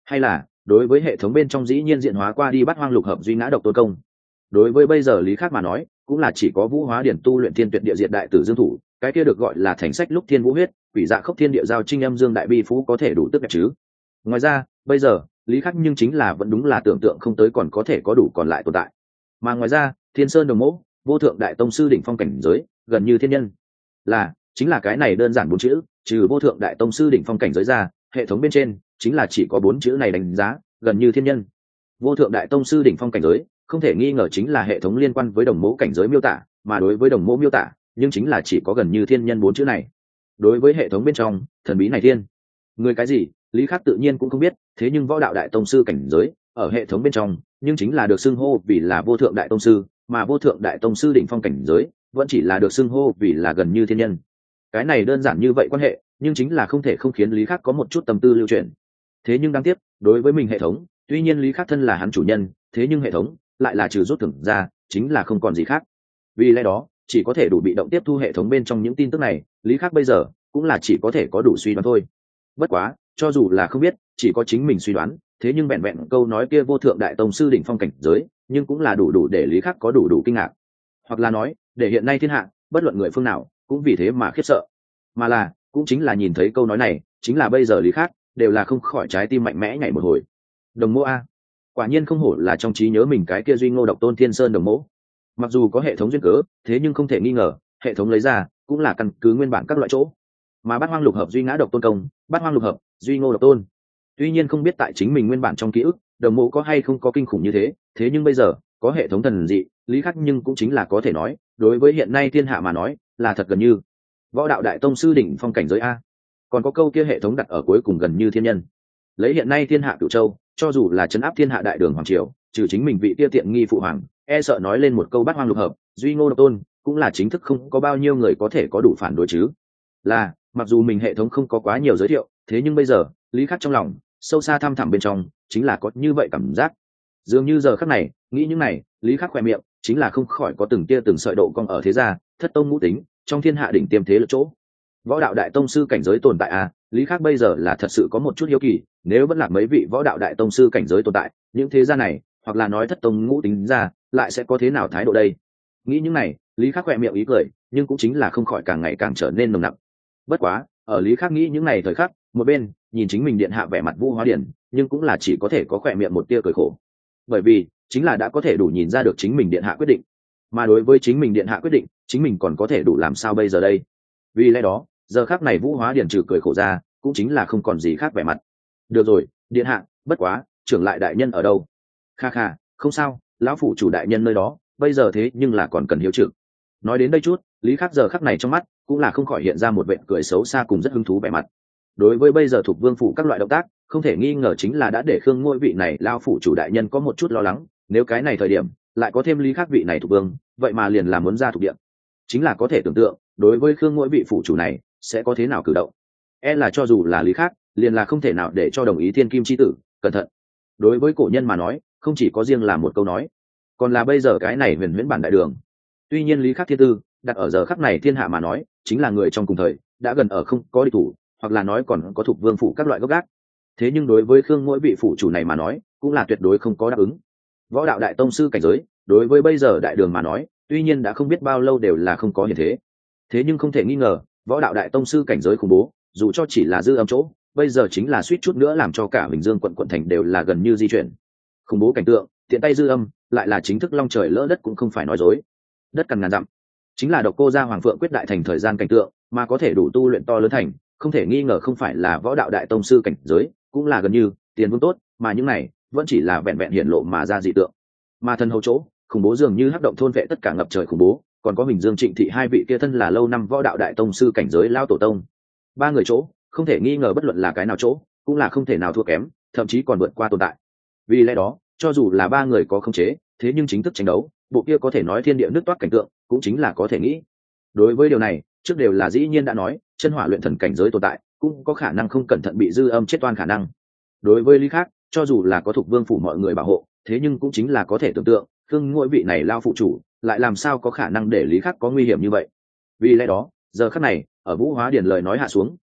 hay là đối với hệ thống bên trong dĩ nhiên diện hóa qua đi bắt hoang lục hợp duy ngã độc tôn công. Đối với bây giờ lý khác mà nói cũng là chỉ có vũ hóa điển tu luyện thiên tuyệt địa diệt đại tử dương thủ, cái kia được gọi là thành sách lúc thiên vũ huyết, quỷ dạ khốc thiên địa giao trinh âm dương đại bi phú có thể đủ tức đẹp chứ. Ngoài ra bây giờ lý khắc nhưng chính là vẫn đúng là tưởng tượng không tới còn có thể có đủ còn lại tồn tại. Mà ngoài ra thiên sơn đồng mẫu, vô thượng đại tông sư đỉnh phong cảnh giới gần như thiên nhân, là chính là cái này đơn giản bốn chữ, trừ vô thượng đại tông sư đỉnh phong cảnh giới ra, hệ thống bên trên chính là chỉ có bốn chữ này đánh giá gần như thiên nhân. Vô thượng đại tông sư đỉnh phong cảnh giới không thể nghi ngờ chính là hệ thống liên quan với đồng mẫu cảnh giới miêu tả, mà đối với đồng mẫu miêu tả nhưng chính là chỉ có gần như thiên nhân bốn chữ này. Đối với hệ thống bên trong thần bí này thiên người cái gì lý khắc tự nhiên cũng không biết, thế nhưng võ đạo đại tông sư cảnh giới ở hệ thống bên trong nhưng chính là được xưng hô vì là vô thượng đại tông sư, mà vô thượng đại tông sư đỉnh phong cảnh giới vẫn chỉ là được xưng hô vì là gần như thiên nhân. Cái này đơn giản như vậy quan hệ nhưng chính là không thể không khiến lý khắc có một chút tâm tư lưu truyền. Thế nhưng đáng tiếc đối với mình hệ thống, tuy nhiên lý khắc thân là hắn chủ nhân, thế nhưng hệ thống lại là trừ rút thưởng ra chính là không còn gì khác. Vì lẽ đó chỉ có thể đủ bị động tiếp thu hệ thống bên trong những tin tức này, lý khắc bây giờ cũng là chỉ có thể có đủ suy đoán thôi. Bất quá cho dù là không biết, chỉ có chính mình suy đoán, thế nhưng vẹn vẹn câu nói kia vô thượng đại tông sư đỉnh phong cảnh giới nhưng cũng là đủ để lý khắc có đủ kinh ngạc, hoặc là nói để hiện nay thiên hạ bất luận người phương nào cũng vì thế mà khiếp sợ. Mà là cũng chính là nhìn thấy câu nói này, chính là bây giờ lý khắc đều là không khỏi trái tim mạnh mẽ nhảy một hồi. Đồng mẫu a, quả nhiên không hổ là trong trí nhớ mình cái kia duy ngô độc tôn thiên sơn đồng mẫu. Mặc dù có hệ thống duyên cớ, thế nhưng không thể nghi ngờ hệ thống lấy ra cũng là căn cứ nguyên bản các loại chỗ, mà bát hoang lục hợp duy ngã độc tôn công, bát hoang lục hợp duy ngô độc tôn. Tuy nhiên không biết tại chính mình nguyên bản trong ký ức đồng mẫu có hay không có kinh khủng như thế, thế nhưng bây giờ có hệ thống thần dị lý khắc nhưng cũng chính là có thể nói đối với hiện nay thiên hạ mà nói là thật gần như võ đạo đại tông sư đỉnh phong cảnh giới a. Còn có câu kia hệ thống đặt ở cuối cùng gần như thiên nhân. Lấy hiện nay thiên hạ cửu châu, cho dù là trấn áp thiên hạ đại đường hoàng triều, trừ chính mình vị kia tiện nghi phụ hoàng, e sợ nói lên một câu bát hoang lục hợp duy ngô độc tôn cũng là chính thức không có bao nhiêu người có thể có đủ phản đối chứ. Là mặc dù mình hệ thống không có quá nhiều giới thiệu, thế nhưng bây giờ lý khắc trong lòng sâu xa thăm thẳm bên trong chính là có như vậy cảm giác. Dường như giờ khắc này nghĩ những này, lý khắc khoe miệng chính là không khỏi có từng tia từng sợi độ cong ở thế gia thất tông ngũ tính trong thiên hạ đỉnh tiêm thế lực chỗ. Võ đạo đại tông sư cảnh giới tồn tại à, lý khắc bây giờ là thật sự có một chút hiếu kỳ, nếu vẫn là mấy vị võ đạo đại tông sư cảnh giới tồn tại, những thế gia này hoặc là nói thất tông ngũ tính ra lại sẽ có thế nào thái độ đây. Nghĩ những này lý khắc khoe miệng ý cười, nhưng cũng chính là không khỏi càng ngày càng trở nên nồng nặc. Bất quá ở lý khắc nghĩ những này thời khắc, một bên nhìn chính mình điện hạ vẻ mặt Vũ Hóa Điển, nhưng cũng là chỉ có thể có khoe miệng một tia cười khổ, bởi vì chính là đã có thể đủ nhìn ra được chính mình điện hạ quyết định, mà đối với chính mình điện hạ quyết định chính mình còn có thể đủ làm sao bây giờ đây. Vì lẽ đó giờ khắc này Vũ Hóa Điển trừ cười khổ ra cũng chính là không còn gì khác vẻ mặt. Được rồi điện hạ, bất quá trưởng lại đại nhân ở đâu? Kha kha, không sao, lão phụ chủ đại nhân nơi đó bây giờ thế nhưng là còn cần hiếu trực. Nói đến đây chút, lý khắc giờ khắc này trong mắt cũng là không khỏi hiện ra một vệt cười xấu xa cùng rất hứng thú vẻ mặt. Đối với bây giờ thuộc vương phủ các loại động tác, không thể nghi ngờ chính là đã để Khương Ngôi vị này lao phủ chủ đại nhân có một chút lo lắng, nếu cái này thời điểm lại có thêm lý khắc vị này thuộc vương, vậy mà liền là muốn ra thuộc điện, chính là có thể tưởng tượng đối với Khương Ngôi vị phủ chủ này sẽ có thế nào cử động. E là cho dù là lý khắc liền là không thể nào để cho đồng ý thiên kim chi tử cẩn thận. Đối với cổ nhân mà nói không chỉ có riêng là một câu nói, còn là bây giờ cái này huyền huyễn bản đại đường. Tuy nhiên lý khắc thiên tư đặt ở giờ khắc này thiên hạ mà nói chính là người trong cùng thời, đã gần ở không có địch thủ, hoặc là nói còn có thuộc vương phủ các loại gốc gác, thế nhưng đối với Khương mỗi vị phủ chủ này mà nói cũng là tuyệt đối không có đáp ứng. Võ đạo đại tông sư cảnh giới đối với bây giờ đại đường mà nói tuy nhiên đã không biết bao lâu đều là không có hiện thế, thế nhưng không thể nghi ngờ võ đạo đại tông sư cảnh giới khủng bố, dù cho chỉ là dư âm chỗ bây giờ chính là suýt chút nữa làm cho cả Bình Dương quận thành đều là gần như di chuyển. Khủng bố cảnh tượng tiện tay dư âm lại là chính thức long trời lỡ đất cũng không phải nói dối. Đất cằn ngàn dặm chính là độc cô gia hoàng phượng quyết đại thành thời gian cảnh tượng, mà có thể đủ tu luyện to lớn thành không thể nghi ngờ không phải là võ đạo đại tông sư cảnh giới, cũng là gần như tiền vương tốt, mà những này vẫn chỉ là vẹn vẹn hiện lộ mà ra dị tượng. Mà thân hầu chỗ khủng bố dường như hắc động thôn vệ tất cả ngập trời khủng bố, còn có Bình Dương Trịnh Thị hai vị kia thân là lâu năm võ đạo đại tông sư cảnh giới lao tổ tông, ba người chỗ không thể nghi ngờ bất luận là cái nào chỗ cũng là không thể nào thua kém, thậm chí còn vượt qua tồn tại. Vì lẽ đó cho dù là ba người có khống chế, thế nhưng chính thức tranh đấu bộ kia có thể nói thiên địa nước toát cảnh tượng cũng chính là có thể nghĩ. Đối với điều này trước đều là dĩ nhiên đã nói, chân hỏa luyện thần cảnh giới tồn tại cũng có khả năng không cẩn thận bị dư âm chết toan khả năng. Đối với lý khác cho dù là có thuộc vương phủ mọi người bảo hộ, thế nhưng cũng chính là có thể tưởng tượng Khương Ngôi vị này lao phụ chủ lại làm sao có khả năng để lý khắc có nguy hiểm như vậy. Vì lẽ đó giờ khắc này ở Vũ Hóa Điển lời nói hạ xuống,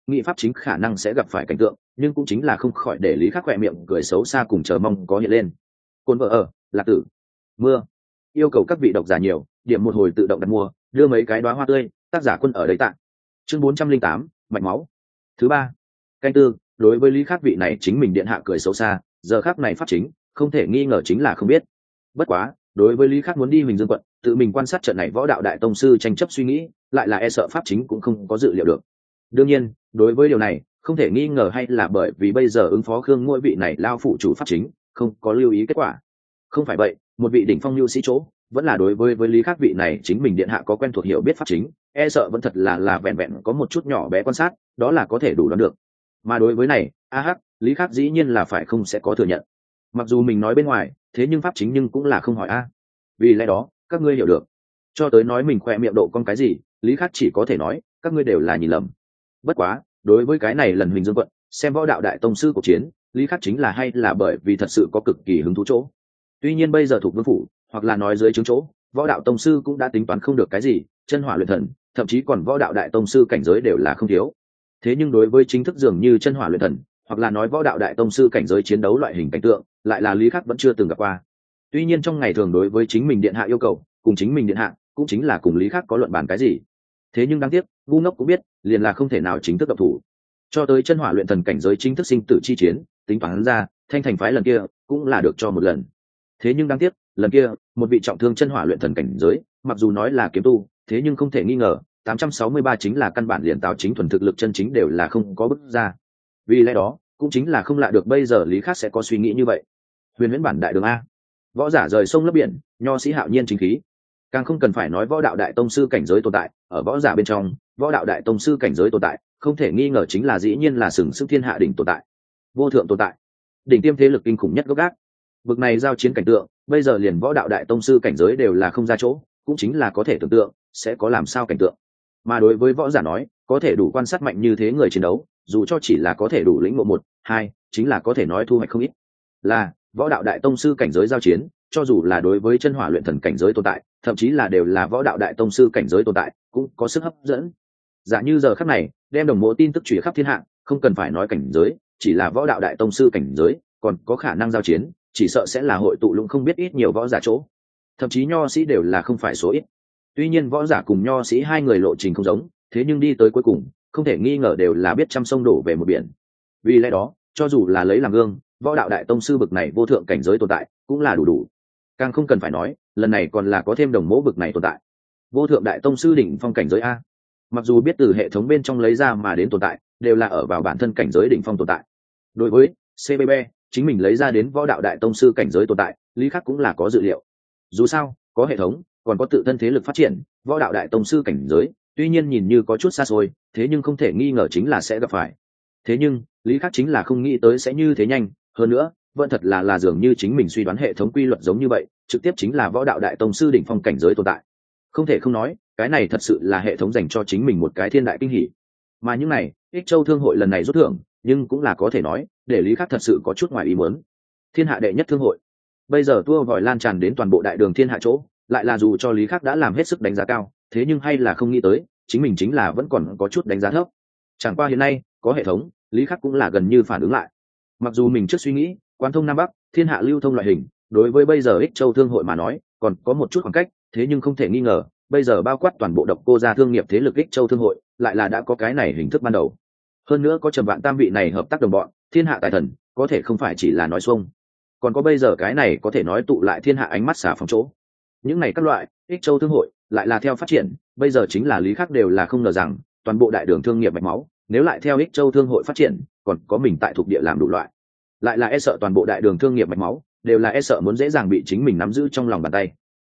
nghị pháp chính khả năng sẽ gặp phải cảnh tượng, nhưng cũng chính là không khỏi để Lý Khắc khỏe miệng cười xấu xa cùng chờ mong có hiện lên. Côn vợ ở, Lạc Tử, mưa. Yêu cầu các vị độc giả nhiều, điểm một hồi tự động đặt mua, đưa mấy cái đóa hoa tươi, tác giả Quân ở đây tạ. Chương 408, mạch máu. Thứ ba. Canh tư, đối với Lý Khắc vị này chính mình điện hạ cười xấu xa, giờ khắc này pháp chính, không thể nghi ngờ chính là không biết. Bất quá, đối với Lý Khắc muốn đi Huỳnh Dương quận, tự mình quan sát trận này võ đạo đại tông sư tranh chấp suy nghĩ, lại là e sợ pháp chính cũng không có dự liệu được. Đương nhiên, đối với điều này, không thể nghi ngờ hay là bởi vì bây giờ ứng phó Khương Ngôi vị này lao phụ chủ pháp chính, không có lưu ý kết quả. Không phải vậy, một vị đỉnh phong lưu sĩ chỗ, vẫn là đối với Lý Khắc vị này chính mình điện hạ có quen thuộc hiểu biết pháp chính, e sợ vẫn thật là vẹn vẹn có một chút nhỏ bé quan sát, đó là có thể đủ đoán được. Mà đối với này, Lý Khắc dĩ nhiên là phải không sẽ có thừa nhận. Mặc dù mình nói bên ngoài, thế nhưng pháp chính nhưng cũng là không hỏi vì lẽ đó, các ngươi hiểu được. Cho tới nói mình khoe miệng độ con cái gì, Lý Khắc chỉ có thể nói, các ngươi đều là nhìn lầm. Bất quá, đối với cái này lần Huỳnh Dương quận, xem võ đạo đại tông sư cuộc chiến, Lý Khắc chính là hay là bởi vì thật sự có cực kỳ hứng thú chỗ. Tuy nhiên bây giờ thuộc vương phủ, hoặc là nói dưới trướng chỗ, võ đạo tông sư cũng đã tính toán không được cái gì, chân hỏa luyện thần, thậm chí còn võ đạo đại tông sư cảnh giới đều là không thiếu. Thế nhưng đối với chính thức dường như chân hỏa luyện thần, hoặc là nói võ đạo đại tông sư cảnh giới chiến đấu loại hình cảnh tượng, lại là Lý Khắc vẫn chưa từng gặp qua. Tuy nhiên trong ngày thường đối với chính mình điện hạ yêu cầu, cùng chính mình điện hạ, cũng chính là cùng Lý Khắc có luận bàn cái gì. Thế nhưng đáng tiếc, ngu ngốc cũng biết, liền là không thể nào chính thức động thủ. Cho tới chân hỏa luyện thần cảnh giới chính thức sinh tử chi chiến, tính toán ra, Thanh Thành phái lần kia cũng là được cho một lần. Thế nhưng đáng tiếc, lần kia, một vị trọng thương chân hỏa luyện thần cảnh giới, mặc dù nói là kiếm tu, thế nhưng không thể nghi ngờ, 863 chính là căn bản liền Tào Chính thuần thực lực chân chính đều là không có bức ra. Vì lẽ đó, cũng chính là không lạ được bây giờ Lý Khắc sẽ có suy nghĩ như vậy. Huyền Huyễn bản đại đường a, võ giả rời sông lấp biển, nho sĩ hạo nhiên chính khí. Càng không cần phải nói võ đạo đại tông sư cảnh giới tồn tại, ở võ giả bên trong, võ đạo đại tông sư cảnh giới tồn tại, không thể nghi ngờ chính là dĩ nhiên là sừng sững thiên hạ đỉnh tồn tại, vô thượng tồn tại, đỉnh tiêm thế lực kinh khủng nhất gốc gác. Bực này giao chiến cảnh tượng, bây giờ liền võ đạo đại tông sư cảnh giới đều là không ra chỗ, cũng chính là có thể tưởng tượng sẽ có làm sao cảnh tượng. Mà đối với võ giả nói, có thể đủ quan sát mạnh như thế người chiến đấu, dù cho chỉ là có thể đủ lĩnh ngộ 1, 2, chính là có thể nói thu hoạch không ít. Là võ đạo đại tông sư cảnh giới giao chiến, cho dù là đối với chân hỏa luyện thần cảnh giới tồn tại, thậm chí là đều là võ đạo đại tông sư cảnh giới tồn tại, cũng có sức hấp dẫn. Giả như giờ khắc này, đem đồng mộ tin tức truyền khắp thiên hạ, không cần phải nói cảnh giới, chỉ là võ đạo đại tông sư cảnh giới, còn có khả năng giao chiến, chỉ sợ sẽ là hội tụ lũng không biết ít nhiều võ giả chỗ. Thậm chí nho sĩ đều là không phải số ít. Tuy nhiên võ giả cùng nho sĩ hai người lộ trình không giống, thế nhưng đi tới cuối cùng, không thể nghi ngờ đều là biết trăm sông đổ về một biển. Vì lẽ đó, cho dù là lấy làm gương, võ đạo đại tông sư bực này vô thượng cảnh giới tồn tại, cũng là đủ. Càng không cần phải nói, lần này còn là có thêm đồng mẫu bực này tồn tại. Vô thượng đại tông sư đỉnh phong cảnh giới a. Mặc dù biết từ hệ thống bên trong lấy ra mà đến tồn tại, đều là ở vào bản thân cảnh giới đỉnh phong tồn tại. Đối với CBB, chính mình lấy ra đến võ đạo đại tông sư cảnh giới tồn tại, Lý Khắc cũng là có dự liệu. Dù sao, có hệ thống, còn có tự thân thế lực phát triển, võ đạo đại tông sư cảnh giới, tuy nhiên nhìn như có chút xa xôi, thế nhưng không thể nghi ngờ chính là sẽ gặp phải. Thế nhưng, Lý Khắc chính là không nghĩ tới sẽ như thế nhanh, hơn nữa, vẫn thật là dường như chính mình suy đoán hệ thống quy luật giống như vậy, trực tiếp chính là võ đạo đại tông sư đỉnh phong cảnh giới tồn tại. Không thể không nói, cái này thật sự là hệ thống dành cho chính mình một cái thiên đại kinh hỉ. Mà những này, Ích Châu Thương hội lần này rút thưởng, nhưng cũng là có thể nói, để Lý Khắc thật sự có chút ngoài ý muốn. Thiên hạ đệ nhất thương hội, bây giờ tua vòi lan tràn đến toàn bộ đại đường thiên hạ chỗ, lại là dù cho Lý Khắc đã làm hết sức đánh giá cao, thế nhưng hay là không nghĩ tới, chính mình chính là vẫn còn có chút đánh giá thấp. Chẳng qua hiện nay, có hệ thống, Lý Khắc cũng là gần như phản ứng lại. Mặc dù mình trước suy nghĩ, quan thông Nam Bắc, thiên hạ lưu thông loại hình, đối với bây giờ Ích Châu Thương hội mà nói, còn có một chút khoảng cách, thế nhưng không thể nghi ngờ, bây giờ bao quát toàn bộ Độc Cô gia thương nghiệp thế lực Ích Châu Thương hội, lại là đã có cái này hình thức ban đầu. Hơn nữa có Trầm Vạn Tam vị này hợp tác đồng bọn, thiên hạ tài thần, có thể không phải chỉ là nói xuông. Còn có bây giờ cái này có thể nói tụ lại thiên hạ ánh mắt xả phòng chỗ. Những này các loại, Ích Châu Thương hội, lại là theo phát triển, bây giờ chính là Lý Khắc đều là không ngờ rằng, toàn bộ đại đường thương nghiệp mạch máu, nếu lại theo Ích Châu Thương hội phát triển, còn có mình tại thuộc địa làm đủ loại. Lại là e sợ toàn bộ đại đường thương nghiệp mạch máu, đều là e sợ muốn dễ dàng bị chính mình nắm giữ trong lòng bàn tay.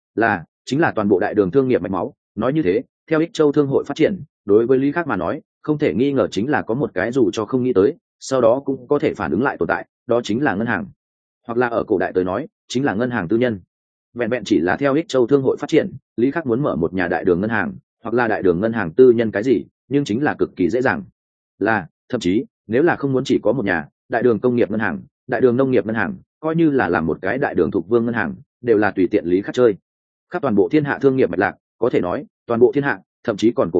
Chính là toàn bộ đại đường thương nghiệp mạch máu, nói như thế, theo Ích Châu Thương hội phát triển, đối với Lý Khắc mà nói, không thể nghi ngờ chính là có một cái dù cho không nghĩ tới, sau đó cũng có thể phản ứng lại tồn tại, đó chính là ngân hàng. Hoặc là ở cổ đại tới nói, chính là ngân hàng tư nhân. Vẹn vẹn chỉ là theo Ích Châu Thương hội phát triển, Lý Khắc muốn mở một nhà đại đường ngân hàng, hoặc là đại đường ngân hàng tư nhân cái gì, nhưng chính là cực kỳ dễ dàng. Thậm chí, nếu là không muốn chỉ có một nhà, đại đường công nghiệp ngân hàng, đại đường nông nghiệp ngân hàng, coi như là làm một cái đại đường thuộc vương ngân hàng, đều là tùy tiện Lý Khắc chơi. Khắp toàn bộ thiên hạ thương nghiệp mạch lạc, có thể nói, toàn bộ thiên hạ, thậm chí còn cổ đại,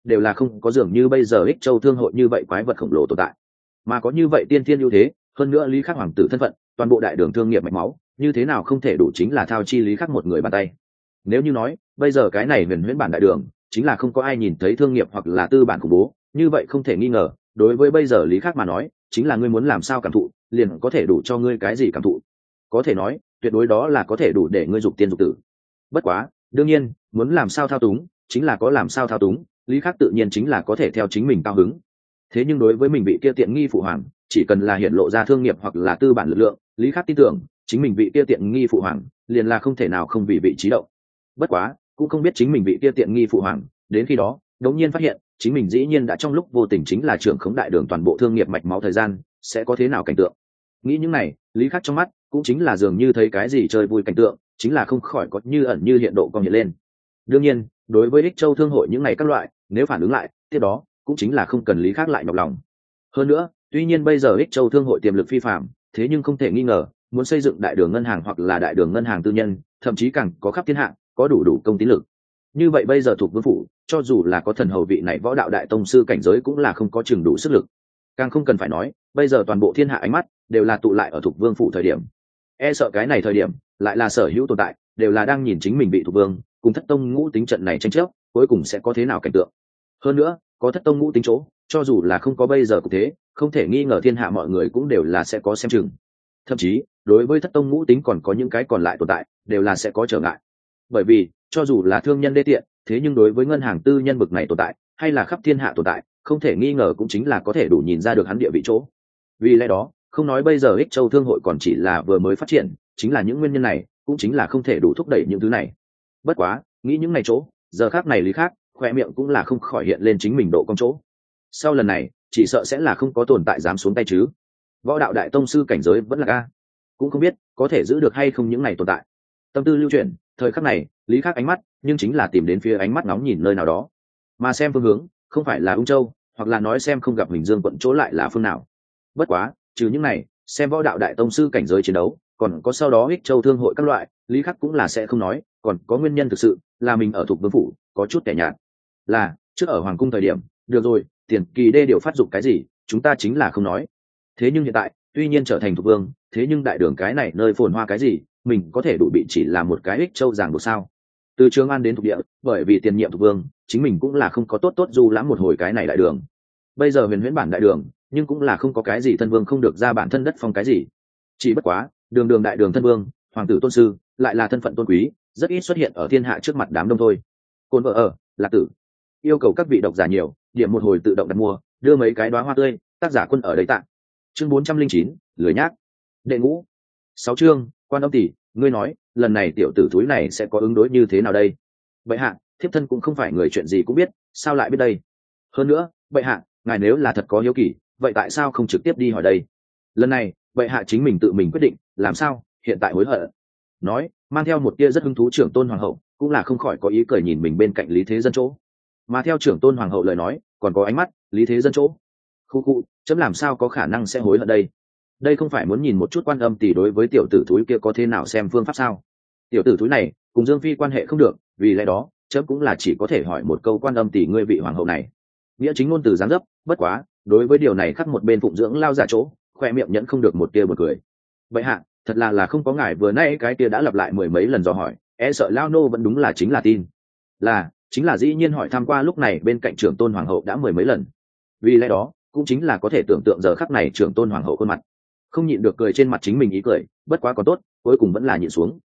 đều là không có dường như bây giờ ích châu thương hội như vậy quái vật khổng lồ tồn tại, mà có như vậy tiên thiên ưu thế, hơn nữa lý khắc hoàng tử thân phận, toàn bộ đại đường thương nghiệp mạch máu như thế nào không thể đủ chính là thao chi lý khắc một người bàn tay. Nếu như nói bây giờ cái này huyền huyễn bản đại đường chính là không có ai nhìn thấy thương nghiệp hoặc là tư bản khủng bố, như vậy không thể nghi ngờ đối với bây giờ lý khắc mà nói chính là ngươi muốn làm sao cảm thụ liền có thể đủ cho ngươi cái gì cảm thụ, có thể nói tuyệt đối đó là có thể đủ để ngươi dục tiên dục tử. Bất quá đương nhiên muốn làm sao thao túng chính là có làm sao thao túng, lý khắc tự nhiên chính là có thể theo chính mình cao hứng. Thế nhưng đối với mình vị kia tiện nghi phụ hoàng, chỉ cần là hiện lộ ra thương nghiệp hoặc là tư bản lực lượng, lý khắc tin tưởng chính mình vị kia tiện nghi phụ hoàng liền là không thể nào không vì vị trí động. Bất quá cũng không biết chính mình vị kia tiện nghi phụ hoàng đến khi đó đống nhiên phát hiện chính mình dĩ nhiên đã trong lúc vô tình chính là trưởng khống đại đường toàn bộ thương nghiệp mạch máu thời gian sẽ có thế nào cảnh tượng. Nghĩ những này lý khắc trong mắt cũng chính là dường như thấy cái gì chơi vui cảnh tượng, chính là không khỏi có như ẩn như hiện độ cong hiện lên. Đương nhiên đối với ích châu thương hội những ngày các loại nếu phản ứng lại tiếp đó cũng chính là không cần lý khắc lại nhọc lòng. Hơn nữa tuy nhiên bây giờ ích châu thương hội tiềm lực phi phạm, thế nhưng không thể nghi ngờ muốn xây dựng đại đường ngân hàng hoặc là đại đường ngân hàng tư nhân, thậm chí càng có khắp thiên hạ, có đủ công tín lực. Như vậy bây giờ thuộc vương phủ cho dù là có thần hầu vị này võ đạo đại tông sư cảnh giới cũng là không có chừng đủ sức lực. Càng không cần phải nói bây giờ toàn bộ thiên hạ ánh mắt đều là tụ lại ở thuộc vương phủ thời điểm, e sợ cái này thời điểm lại là sở hữu tồn tại đều là đang nhìn chính mình bị thuộc vương cùng thất tông ngũ tính trận này tranh chấp cuối cùng sẽ có thế nào cảnh tượng. Hơn nữa có thất tông ngũ tính chỗ, cho dù là không có bây giờ cũng thế, không thể nghi ngờ thiên hạ mọi người cũng đều là sẽ có xem chừng. Thậm chí đối với thất tông ngũ tính còn có những cái còn lại tồn tại đều là sẽ có trở ngại, bởi vì cho dù là thương nhân đê tiện, thế nhưng đối với ngân hàng tư nhân bực này tồn tại hay là khắp thiên hạ tồn tại, không thể nghi ngờ cũng chính là có thể đủ nhìn ra được hắn địa vị chỗ. Vì lẽ đó không nói bây giờ ích châu thương hội còn chỉ là vừa mới phát triển, chính là những nguyên nhân này cũng chính là không thể đủ thúc đẩy những thứ này. Bất quá nghĩ những ngày chỗ giờ khác này lý khác khoe miệng cũng là không khỏi hiện lên chính mình độ cong chỗ. Sau lần này chỉ sợ sẽ là không có tồn tại dám xuống tay chứ. Võ đạo đại tông sư cảnh giới vẫn là a, cũng không biết có thể giữ được hay không những ngày tồn tại. Tâm tư lưu chuyển thời khắc này lý khắc ánh mắt nhưng chính là tìm đến phía ánh mắt nóng nhìn nơi nào đó, mà xem phương hướng không phải là ung châu, hoặc là nói xem không gặp Huỳnh Dương quận chỗ lại là phương nào. Bất quá trừ những này xem võ đạo đại tông sư cảnh giới chiến đấu còn có sau đó ích châu thương hội các loại, lý khắc cũng là sẽ không nói. Còn có nguyên nhân thực sự là mình ở thuộc vương phủ có chút kẻ nhạt, là trước ở hoàng cung thời điểm được rồi tiền kỳ đê điều phát dụng cái gì chúng ta chính là không nói. Thế nhưng hiện tại tuy nhiên trở thành thuộc vương, thế nhưng đại đường cái này nơi phồn hoa cái gì mình có thể đủ bị chỉ là một cái ích châu giảng buộc sao. Từ Trường An đến thuộc địa bởi vì tiền nhiệm thuộc vương chính mình cũng là không có tốt du lãm một hồi cái này đại đường. Bây giờ huyền huyễn bản đại đường nhưng cũng là không có cái gì thân vương không được ra bản thân đất phong cái gì, chỉ bất quá đường đại đường thân vương hoàng tử tôn sư lại là thân phận tôn quý rất ít xuất hiện ở thiên hạ trước mặt đám đông thôi. Côn vợ ở lạc tử yêu cầu các vị độc giả nhiều điểm một hồi tự động đặt mua đưa mấy cái đóa hoa tươi, tác giả Quân ở đấy tặng. Chương 409, lười nhác. Đệ ngũ 6 chương Quan Âm tỷ, ngươi nói lần này tiểu tử thúi này sẽ có ứng đối như thế nào đây? Bệ hạ, thiếp thân cũng không phải người chuyện gì cũng biết, sao lại biết đây? Hơn nữa bệ hạ, ngài nếu là thật có hiếu kỳ vậy tại sao không trực tiếp đi hỏi đây? Lần này bệ hạ chính mình tự mình quyết định làm sao hiện tại hối hận? Nói mang theo một tia rất hứng thú trưởng tôn hoàng hậu cũng là không khỏi có ý cười nhìn mình bên cạnh Lý Thế Dân chỗ. Mà theo trưởng tôn hoàng hậu lời nói còn có ánh mắt Lý Thế Dân chỗ. Khu chấm làm sao có khả năng sẽ hối hận đây? Đây không phải muốn nhìn một chút Quan Âm tỷ đối với tiểu tử thúi kia có thế nào xem phương pháp sao? Tiểu tử thúi này cùng Dương Phi quan hệ không được, vì lẽ đó chấm cũng là chỉ có thể hỏi một câu Quan Âm tỷ ngươi vị hoàng hậu này nghĩa chính ngôn từ giáng dấp. Bất quá đối với điều này khắc một bên phụng dưỡng lao giả chỗ khoe miệng nhẫn không được một tia buồn cười. Vậy hạ thật là không có ngài vừa nãy cái kia đã lặp lại mười mấy lần dò hỏi, e sợ lao nô vẫn đúng là chính là tin là chính là dĩ nhiên hỏi tham qua lúc này bên cạnh trưởng tôn hoàng hậu đã mười mấy lần. Vì lẽ đó cũng chính là có thể tưởng tượng giờ khắc này trưởng tôn hoàng hậu khuôn mặt không nhịn được cười trên mặt chính mình ý cười. Bất quá còn tốt cuối cùng vẫn là nhịn xuống.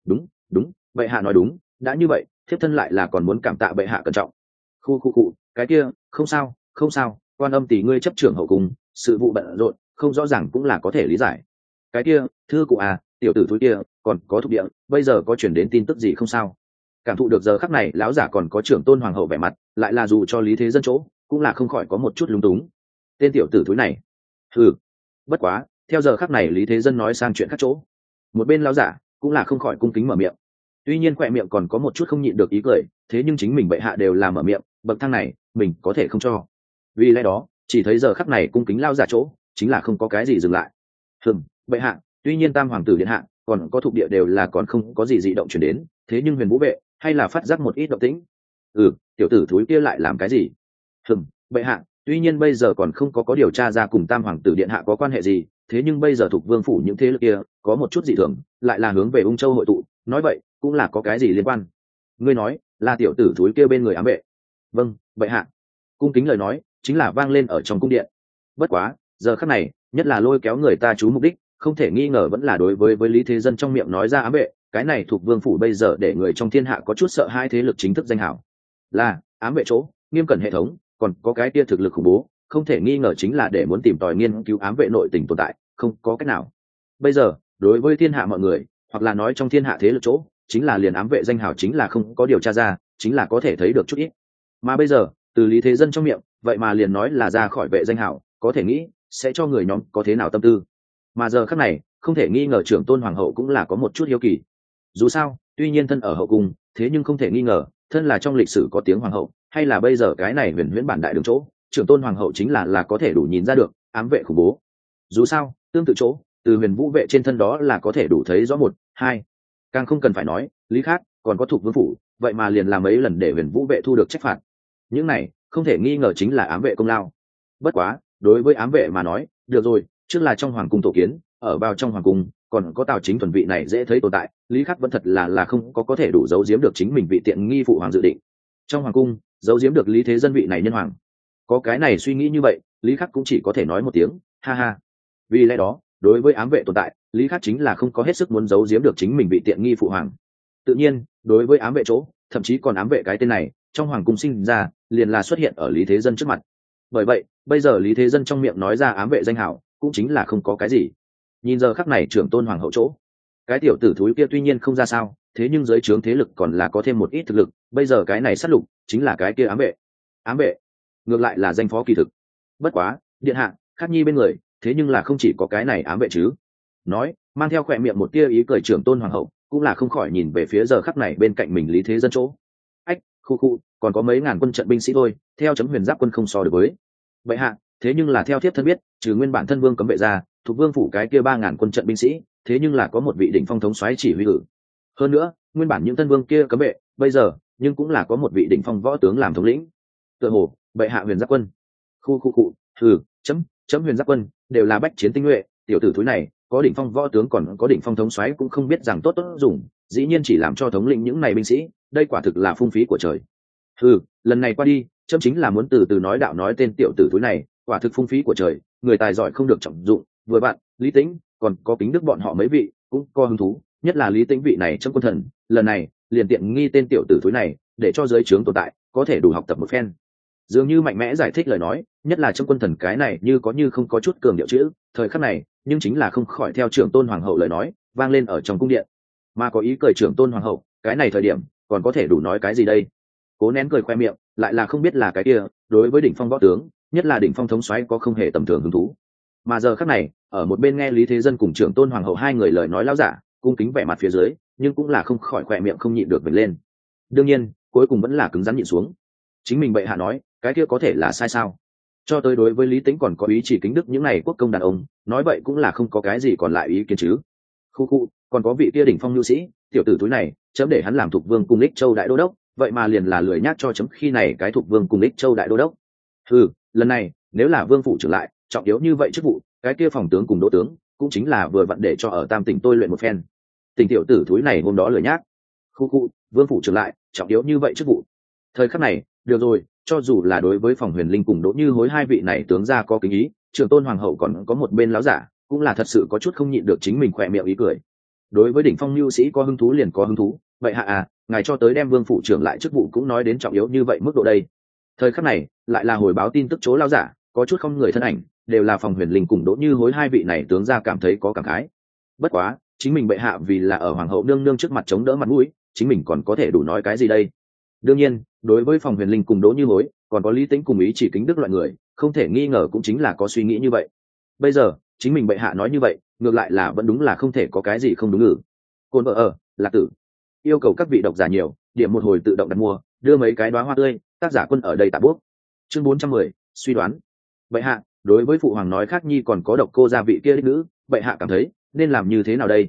Đúng bệ hạ nói đúng, đã như vậy thiếp thân lại là còn muốn cảm tạ bệ hạ cẩn trọng. Khu cái kia không sao Quan Âm tỷ ngươi chấp trưởng hậu cung sự vụ bận rộn không rõ ràng cũng là có thể lý giải. Cái kia thưa cụ à, tiểu tử thúi kia còn có thuộc địa bây giờ có chuyển đến tin tức gì không sao? Cảm thụ được giờ khắc này lão giả còn có trưởng tôn hoàng hậu vẻ mặt lại là dù cho Lý Thế Dân chỗ cũng là không khỏi có một chút lúng túng. Tên tiểu tử thúi này bất quá theo giờ khắc này Lý Thế Dân nói sang chuyện khác chỗ, một bên lão giả cũng là không khỏi cung kính mở miệng. Tuy nhiên khỏe miệng còn có một chút không nhịn được ý cười, thế nhưng chính mình bệ hạ đều làm mở miệng, bậc thang này mình có thể không cho. Vì lẽ đó chỉ thấy giờ khắc này cung kính lão giả chỗ chính là không có cái gì dừng lại. Bệ hạ, tuy nhiên tam hoàng tử điện hạ còn có thuộc địa đều là còn không có gì dị động chuyển đến, thế nhưng Huyền Vũ vệ hay là phát giác một ít động tĩnh. Tiểu tử thúi kia lại làm cái gì? Bệ hạ, tuy nhiên bây giờ còn không có điều tra ra cùng tam hoàng tử điện hạ có quan hệ gì, thế nhưng bây giờ thuộc vương phủ những thế lực kia có một chút dị thường, lại là hướng về ung châu hội tụ, nói vậy cũng là có cái gì liên quan. Ngươi nói là tiểu tử thúi kia bên người ám vệ? Vâng, bệ hạ. Cung kính lời nói chính là vang lên ở trong cung điện. Bất quá giờ khắc này nhất là lôi kéo người ta chú mục đích không thể nghi ngờ vẫn là đối với Lý Thế Dân trong miệng nói ra ám vệ, cái này thuộc vương phủ bây giờ để người trong thiên hạ có chút sợ hai thế lực chính thức danh hảo là ám vệ chỗ nghiêm cẩn hệ thống, còn có cái kia thực lực khủng bố, không thể nghi ngờ chính là để muốn tìm tòi nghiên cứu ám vệ nội tình tồn tại, không có cách nào. Bây giờ đối với thiên hạ mọi người, hoặc là nói trong thiên hạ thế lực chỗ, chính là liền ám vệ danh hào chính là không có điều tra ra, chính là có thể thấy được chút ít. Mà bây giờ từ Lý Thế Dân trong miệng vậy mà liền nói là ra khỏi vệ danh hào, có thể nghĩ sẽ cho người nhóm có thế nào tâm tư. Mà giờ khắc này không thể nghi ngờ trưởng tôn hoàng hậu cũng là có một chút hiếu kỳ. Dù sao tuy nhiên thân ở hậu cung, thế nhưng không thể nghi ngờ thân là trong lịch sử có tiếng hoàng hậu, hay là bây giờ cái này huyền huyễn bản đại đường chỗ trưởng tôn hoàng hậu chính là có thể đủ nhìn ra được ám vệ khủng bố. Dù sao tương tự chỗ từ huyền vũ vệ trên thân đó là có thể đủ thấy rõ một hai, càng không cần phải nói Lý Khắc còn có thuộc vương phủ, vậy mà liền làm mấy lần để huyền vũ vệ thu được trách phạt, những này không thể nghi ngờ chính là ám vệ công lao. Bất quá đối với ám vệ mà nói, được rồi, trước là trong hoàng cung tổ kiến, ở vào trong hoàng cung còn có Tào Chính Thuần vị này dễ thấy tồn tại, Lý Khắc vẫn thật là không có thể đủ giấu giếm được chính mình vị tiện nghi phụ hoàng dự định. Trong hoàng cung giấu giếm được Lý Thế Dân vị này nhân hoàng, có cái này suy nghĩ như vậy, Lý Khắc cũng chỉ có thể nói một tiếng ha ha. Vì lẽ đó đối với ám vệ tồn tại, Lý Khắc chính là không có hết sức muốn giấu giếm được chính mình vị tiện nghi phụ hoàng. Tự nhiên đối với ám vệ chỗ, thậm chí còn ám vệ cái tên này trong hoàng cung sinh ra liền là xuất hiện ở Lý Thế Dân trước mặt. Bởi vậy bây giờ Lý Thế Dân trong miệng nói ra ám vệ danh hảo cũng chính là không có cái gì. Nhìn giờ khắc này trưởng tôn hoàng hậu chỗ, cái tiểu tử thúi kia tuy nhiên không ra sao, thế nhưng dưới trướng thế lực còn là có thêm một ít thực lực, bây giờ cái này sát lục chính là cái kia ám vệ ngược lại là danh phó kỳ thực. Bất quá điện hạ Khắc Nhi bên người thế nhưng là không chỉ có cái này ám vệ chứ. Nói mang theo khỏe miệng một tia ý cười trưởng tôn hoàng hậu cũng là không khỏi nhìn về phía giờ khắc này bên cạnh mình Lý Thế Dân chỗ. Ách, khu còn có mấy ngàn quân trận binh sĩ thôi, theo chấm huyền giáp quân không so được với vậy hạ. Thế nhưng là theo thiếp thân biết, trừ nguyên bản thân vương cấm vệ ra, thuộc vương phủ cái kia 3.000 quân trận binh sĩ, thế nhưng là có một vị đỉnh phong thống soái chỉ huy cử. Hơn nữa nguyên bản những thân vương kia cấm vệ bây giờ nhưng cũng là có một vị đỉnh phong võ tướng làm thống lĩnh. Tựa hồ bệ hạ huyền giáp quân khu chấm huyền giáp quân đều là bách chiến tinh nhuệ, tiểu tử thúi này có đỉnh phong võ tướng còn có đỉnh phong thống soái cũng không biết rằng tốt dùng, dĩ nhiên chỉ làm cho thống lĩnh những này binh sĩ, đây quả thực là phung phí của trời. Lần này qua đi chấm chính là muốn từ từ nói đạo nói tên tiểu tử thúi này quả thực phung phí của trời, người tài giỏi không được trọng dụng. Vừa bạn Lý Tĩnh còn có Kính Đức bọn họ mấy vị cũng có hứng thú, nhất là Lý Tĩnh vị này trong quân thần, lần này liền tiện nghi tên tiểu tử thúi này để cho giới trướng tồn tại có thể đủ học tập một phen. Dường như mạnh mẽ giải thích lời nói, nhất là trong quân thần cái này như có như không có chút cường điệu chữ, thời khắc này nhưng chính là không khỏi theo trưởng tôn hoàng hậu lời nói vang lên ở trong cung điện. Mà có ý cười trưởng tôn hoàng hậu, cái này thời điểm còn có thể đủ nói cái gì đây? Cố nén cười khoe miệng, lại là không biết là cái kia đối với đỉnh phong võ tướng, nhất là đỉnh phong thống soái có không hề tầm thường hứng thú. Mà giờ khắc này ở một bên nghe Lý Thế Dân cùng trưởng tôn hoàng hậu hai người lời nói lão giả cung kính vẻ mặt phía dưới, nhưng cũng là không khỏi khoe miệng không nhịn được vểnh lên. Đương nhiên cuối cùng vẫn là cứng rắn nhịn xuống. Chính mình bệ hạ nói cái kia có thể là sai sao? Cho tới đối với Lý Tĩnh còn có ý chỉ Kính Đức những này quốc công đàn ông, nói vậy cũng là không có cái gì còn lại ý kiến chứ. Khu còn có vị kia đỉnh phong nhu sĩ, tiểu tử túi này chấm để hắn làm thuộc vương cung Lích Châu đại đô đốc, vậy mà liền là lười nhác cho chấm khi này cái thuộc vương cung Lích Châu đại đô đốc. Lần này nếu là vương phủ trở lại trọng yếu như vậy chức vụ, cái kia phòng tướng cùng đỗ tướng cũng chính là vừa vặn để cho ở Tam Tỉnh tôi luyện một phen. Tình tiểu tử thúi này hôm đó lười nhác. Khu vương phủ trở lại trọng yếu như vậy chức vụ. Thời khắc này được rồi, cho dù là đối với phòng Huyền Linh cùng Đỗ Như Hối hai vị này tướng gia có kính ý, trưởng tôn hoàng hậu còn có một bên láo giả cũng là thật sự có chút không nhịn được chính mình khỏe miệng ý cười. Đối với đỉnh phong lưu sĩ có hứng thú liền có hứng thú, vậy hạ ngài cho tới đem vương phủ trưởng lại chức vụ cũng nói đến trọng yếu như vậy mức độ đây. Thời khắc này lại là hồi báo tin tức chỗ lao giả có chút không người thân ảnh, đều là phòng Huyền Linh cùng Đỗ Như Hối hai vị này tướng gia cảm thấy có cảm khái. Bất quá chính mình bệ hạ vì là ở hoàng hậu nương nương trước mặt chống đỡ mặt mũi, chính mình còn có thể đủ nói cái gì đây? Đương nhiên đối với phòng Huyền Linh cùng Đỗ Như Hối còn có Lý Tĩnh cùng ý chỉ Kính Đức loại người, không thể nghi ngờ cũng chính là có suy nghĩ như vậy. Bây giờ chính mình bệ hạ nói như vậy, ngược lại là vẫn đúng là không thể có cái gì không đúng ngữ. Côn vợ ở Lạc Tử yêu cầu các vị độc giả nhiều, điểm một hồi tự động đặt mua, đưa mấy cái đóa hoa tươi, tác giả Quân ở đây tạ bút. Chương 410, suy đoán. Bệ hạ đối với phụ hoàng nói Khắc Nhi còn có độc cô gia vị kia đích nữ, bệ hạ cảm thấy nên làm như thế nào đây?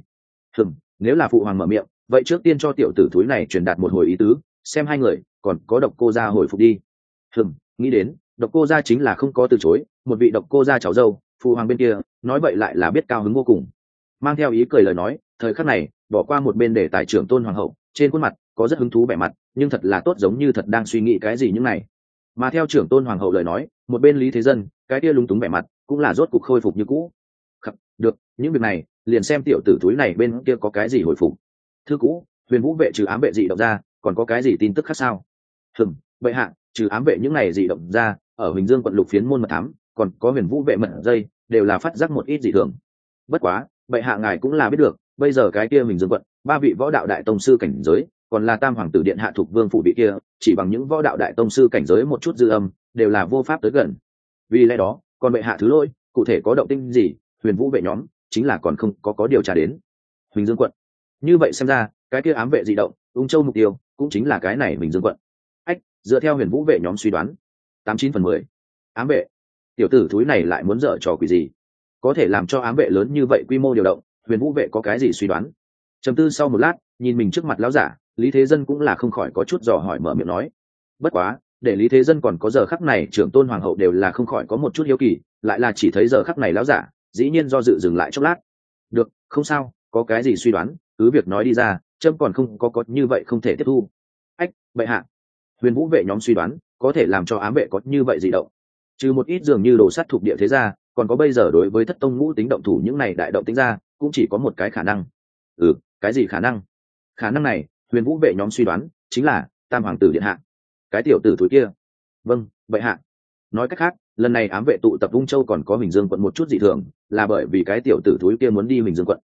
Nếu là phụ hoàng mở miệng, vậy trước tiên cho tiểu tử thúi này truyền đạt một hồi ý tứ, xem hai người còn có độc cô gia hồi phục đi. nghĩ đến độc cô gia chính là không có từ chối, một vị độc cô gia cháu dâu phụ hoàng bên kia nói vậy lại là biết cao hứng vô cùng, mang theo ý cười lời nói. Thời khắc này bỏ qua một bên để tài trưởng tôn hoàng hậu trên khuôn mặt có rất hứng thú vẻ mặt, nhưng thật là tốt giống như thật đang suy nghĩ cái gì những này. Mà theo trưởng tôn hoàng hậu lời nói, một bên Lý Thế Dân cái kia lúng túng vẻ mặt cũng là rốt cục khôi phục như cũ. Được, những việc này liền xem tiểu tử túi này bên kia có cái gì hồi phục. Thư cũ, Huyền Vũ vệ trừ ám vệ dị động ra còn có cái gì tin tức khác sao? Bệ hạ, trừ ám vệ những này dị động ra, ở Huỳnh Dương quận Lục Phiến môn mật thám còn có Huyền Vũ vệ mật dây đều là phát giác một ít dị thường. Bất quá bệ hạ ngài cũng là biết được, bây giờ cái kia Huỳnh Dương quận ba vị võ đạo đại tông sư cảnh giới còn là tam hoàng tử điện hạ thuộc vương phủ bị kia, chỉ bằng những võ đạo đại tông sư cảnh giới một chút dư âm đều là vô pháp tới gần. Vì lẽ đó còn bệ hạ thứ lỗi, cụ thể có động tĩnh gì Huyền Vũ vệ nhóm chính là còn không có điều tra đến Huỳnh Dương quận. Như vậy xem ra cái kia ám vệ dị động Ung Châu mục tiêu cũng chính là cái này Huỳnh Dương quận. Dựa theo Huyền Vũ vệ nhóm suy đoán 89/10, ám vệ tiểu tử thúi này lại muốn dở trò quỷ gì, có thể làm cho ám vệ lớn như vậy quy mô điều động. Huyền Vũ vệ có cái gì suy đoán? Trầm tư sau một lát, nhìn mình trước mặt lão giả, Lý Thế Dân cũng là không khỏi có chút dò hỏi mở miệng nói. Bất quá để Lý Thế Dân còn có giờ khắc này trưởng tôn hoàng hậu đều là không khỏi có một chút hiếu kỳ, lại là chỉ thấy giờ khắc này lão giả dĩ nhiên do dự dừng lại chốc lát. Được, không sao, có cái gì suy đoán cứ việc nói đi ra, trâm còn không có như vậy không thể tiếp thu. Bệ hạ, Huyền Vũ vệ nhóm suy đoán có thể làm cho ám vệ có như vậy dị động, trừ một ít dường như đồ sắt thuộc địa thế ra, còn có bây giờ đối với thất tông ngũ tính động thủ những này đại động tính ra, cũng chỉ có một cái khả năng. Cái gì khả năng? Khả năng này Huyền Vũ vệ nhóm suy đoán chính là tam hoàng tử điện hạ cái tiểu tử thúi kia. Vâng bệ hạ. Nói cách khác, lần này ám vệ tụ tập Ung Châu còn có Huỳnh Dương quận một chút dị thường, là bởi vì cái tiểu tử thúi kia muốn đi Huỳnh Dương quận.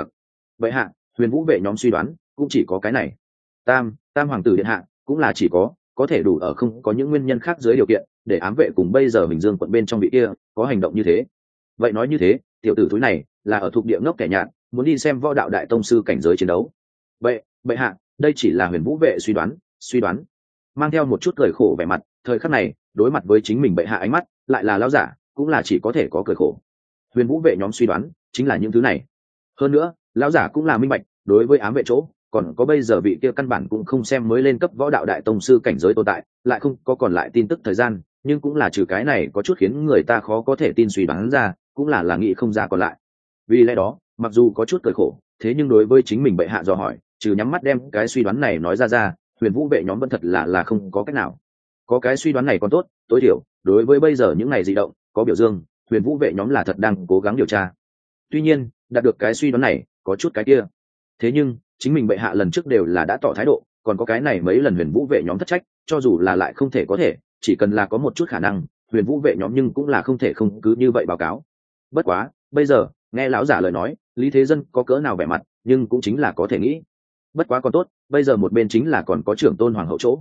Bệ hạ, Huyền Vũ vệ nhóm suy đoán cũng chỉ có cái này. Tam hoàng tử điện hạ cũng là chỉ có thể đủ ở không có những nguyên nhân khác dưới điều kiện để ám vệ cùng bây giờ Huỳnh Dương quận bên trong vị kia có hành động như thế. Vậy nói như thế, tiểu tử thúi này là ở thuộc địa ngốc kẻ nhạt, muốn đi xem võ đạo đại tông sư cảnh giới chiến đấu. Bệ hạ, đây chỉ là Huyền Vũ vệ suy đoán. Mang theo một chút cười khổ vẻ mặt, thời khắc này đối mặt với chính mình bệ hạ ánh mắt lại là lão giả cũng là chỉ có thể có cười khổ. Huyền Vũ vệ nhóm suy đoán chính là những thứ này. Hơn nữa lão giả cũng là minh bạch, đối với ám vệ chỗ còn có bây giờ vị kia căn bản cũng không xem mới lên cấp võ đạo đại tông sư cảnh giới tồn tại, lại không có còn lại tin tức thời gian, nhưng cũng là trừ cái này có chút khiến người ta khó có thể tin suy đoán ra, cũng là nghĩ không ra còn lại. Vì lẽ đó mặc dù có chút cười khổ, thế nhưng đối với chính mình bệ hạ dò hỏi, trừ nhắm mắt đem cái suy đoán này nói ra, Huyền Vũ vệ nhóm vẫn thật là không có cách nào. Có cái suy đoán này còn tốt, tối thiểu đối với bây giờ những ngày dị động có biểu dương, Huyền Vũ vệ nhóm là thật đang cố gắng điều tra. Tuy nhiên đạt được cái suy đoán này có chút cái kia, thế nhưng chính mình bệ hạ lần trước đều là đã tỏ thái độ, còn có cái này mấy lần Huyền Vũ vệ nhóm thất trách, cho dù là lại không thể có thể, chỉ cần là có một chút khả năng, Huyền Vũ vệ nhóm nhưng cũng là không thể không cứ như vậy báo cáo. Bất quá bây giờ nghe lão giả lời nói, Lý Thế Dân có cỡ nào vẻ mặt, nhưng cũng chính là có thể nghĩ. Bất quá còn tốt, bây giờ một bên chính là còn có trưởng tôn hoàng hậu chỗ.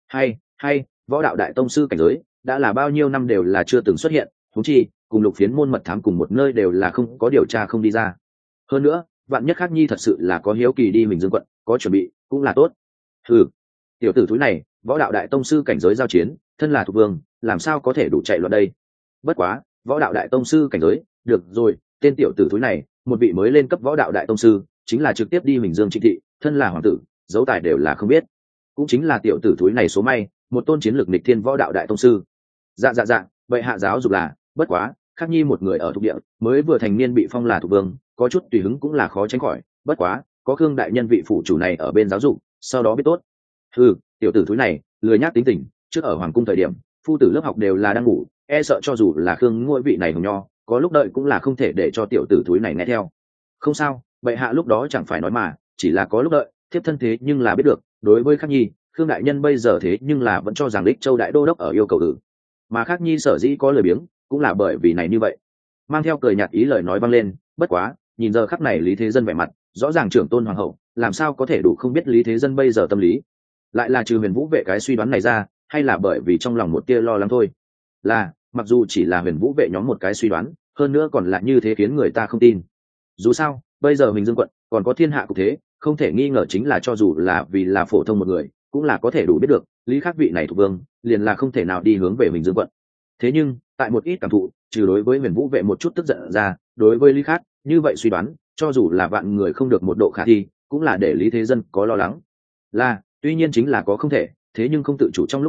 Hay võ đạo đại tông sư cảnh giới đã là bao nhiêu năm đều là chưa từng xuất hiện, thú chi cùng Lục Phiến môn mật thám cùng một nơi đều là không có điều tra không đi ra. Hơn nữa vạn nhất Khắc Nhi thật sự là có hiếu kỳ đi Huỳnh Dương quận, có chuẩn bị cũng là tốt. Tiểu tử thúi này võ đạo đại tông sư cảnh giới giao chiến, thân là thuộc vương làm sao có thể đủ chạy loạn đây. Bất quá võ đạo đại tông sư cảnh giới, được rồi, tên tiểu tử thúi này một vị mới lên cấp võ đạo đại tông sư chính là trực tiếp đi Huỳnh Dương Trịnh thị, thân là hoàng tử dấu tài đều là không biết, cũng chính là tiểu tử thúi này số may, một tôn chiến lược nghịch thiên võ đạo đại tông sư. Dạ bệ hạ giáo dục là, bất quá Khắc Nhi một người ở thuộc địa mới vừa thành niên bị phong là thuộc vương, có chút tùy hứng cũng là khó tránh khỏi, bất quá có Khương đại nhân vị phủ chủ này ở bên giáo dục, sau đó biết tốt. Tiểu tử thúi này lười nhác tính tình, trước ở hoàng cung thời điểm phu tử lớp học đều là đang ngủ, e sợ cho dù là Khương ngôi vị này hồng nho có lúc đợi cũng là không thể để cho tiểu tử thúi này nghe theo. Không sao, bệ hạ lúc đó chẳng phải nói mà, chỉ là có lúc đợi thiếp thân thế nhưng là biết được, đối với Khắc Nhi, Khương đại nhân bây giờ thế nhưng là vẫn cho rằng Đích Châu đại đô đốc ở yêu cầu mà Khắc Nhi sở dĩ có lời biếng cũng là bởi vì này như vậy. Mang theo cười nhạt ý lời nói vang lên. Bất quá nhìn giờ khắc này Lý Thế Dân vẻ mặt, rõ ràng trưởng tôn hoàng hậu làm sao có thể đủ không biết Lý Thế Dân bây giờ tâm lý, lại là trừ Huyền Vũ vệ cái suy đoán này ra, hay là bởi vì trong lòng một tia lo lắng thôi. Là mặc dù chỉ là Huyền Vũ vệ nhóm một cái suy đoán, hơn nữa còn là như thế khiến người ta không tin. Dù sao bây giờ Huỳnh Dương quận còn có thiên hạ cục thế, không thể nghi ngờ chính là cho dù là vì là phổ thông một người cũng là có thể đủ biết được Lý Khắc vị này thuộc vương liền là không thể nào đi hướng về Huỳnh Dương quận. Thế nhưng tại một ít cảm thụ, trừ đối với Huyền Vũ vệ một chút tức giận ra, đối với Lý Khắc như vậy suy đoán, cho dù là vạn người không được một độ khả thi, cũng là để Lý Thế Dân có lo lắng. Là tuy nhiên chính là có không thể, thế nhưng không tự chủ trong lúc đó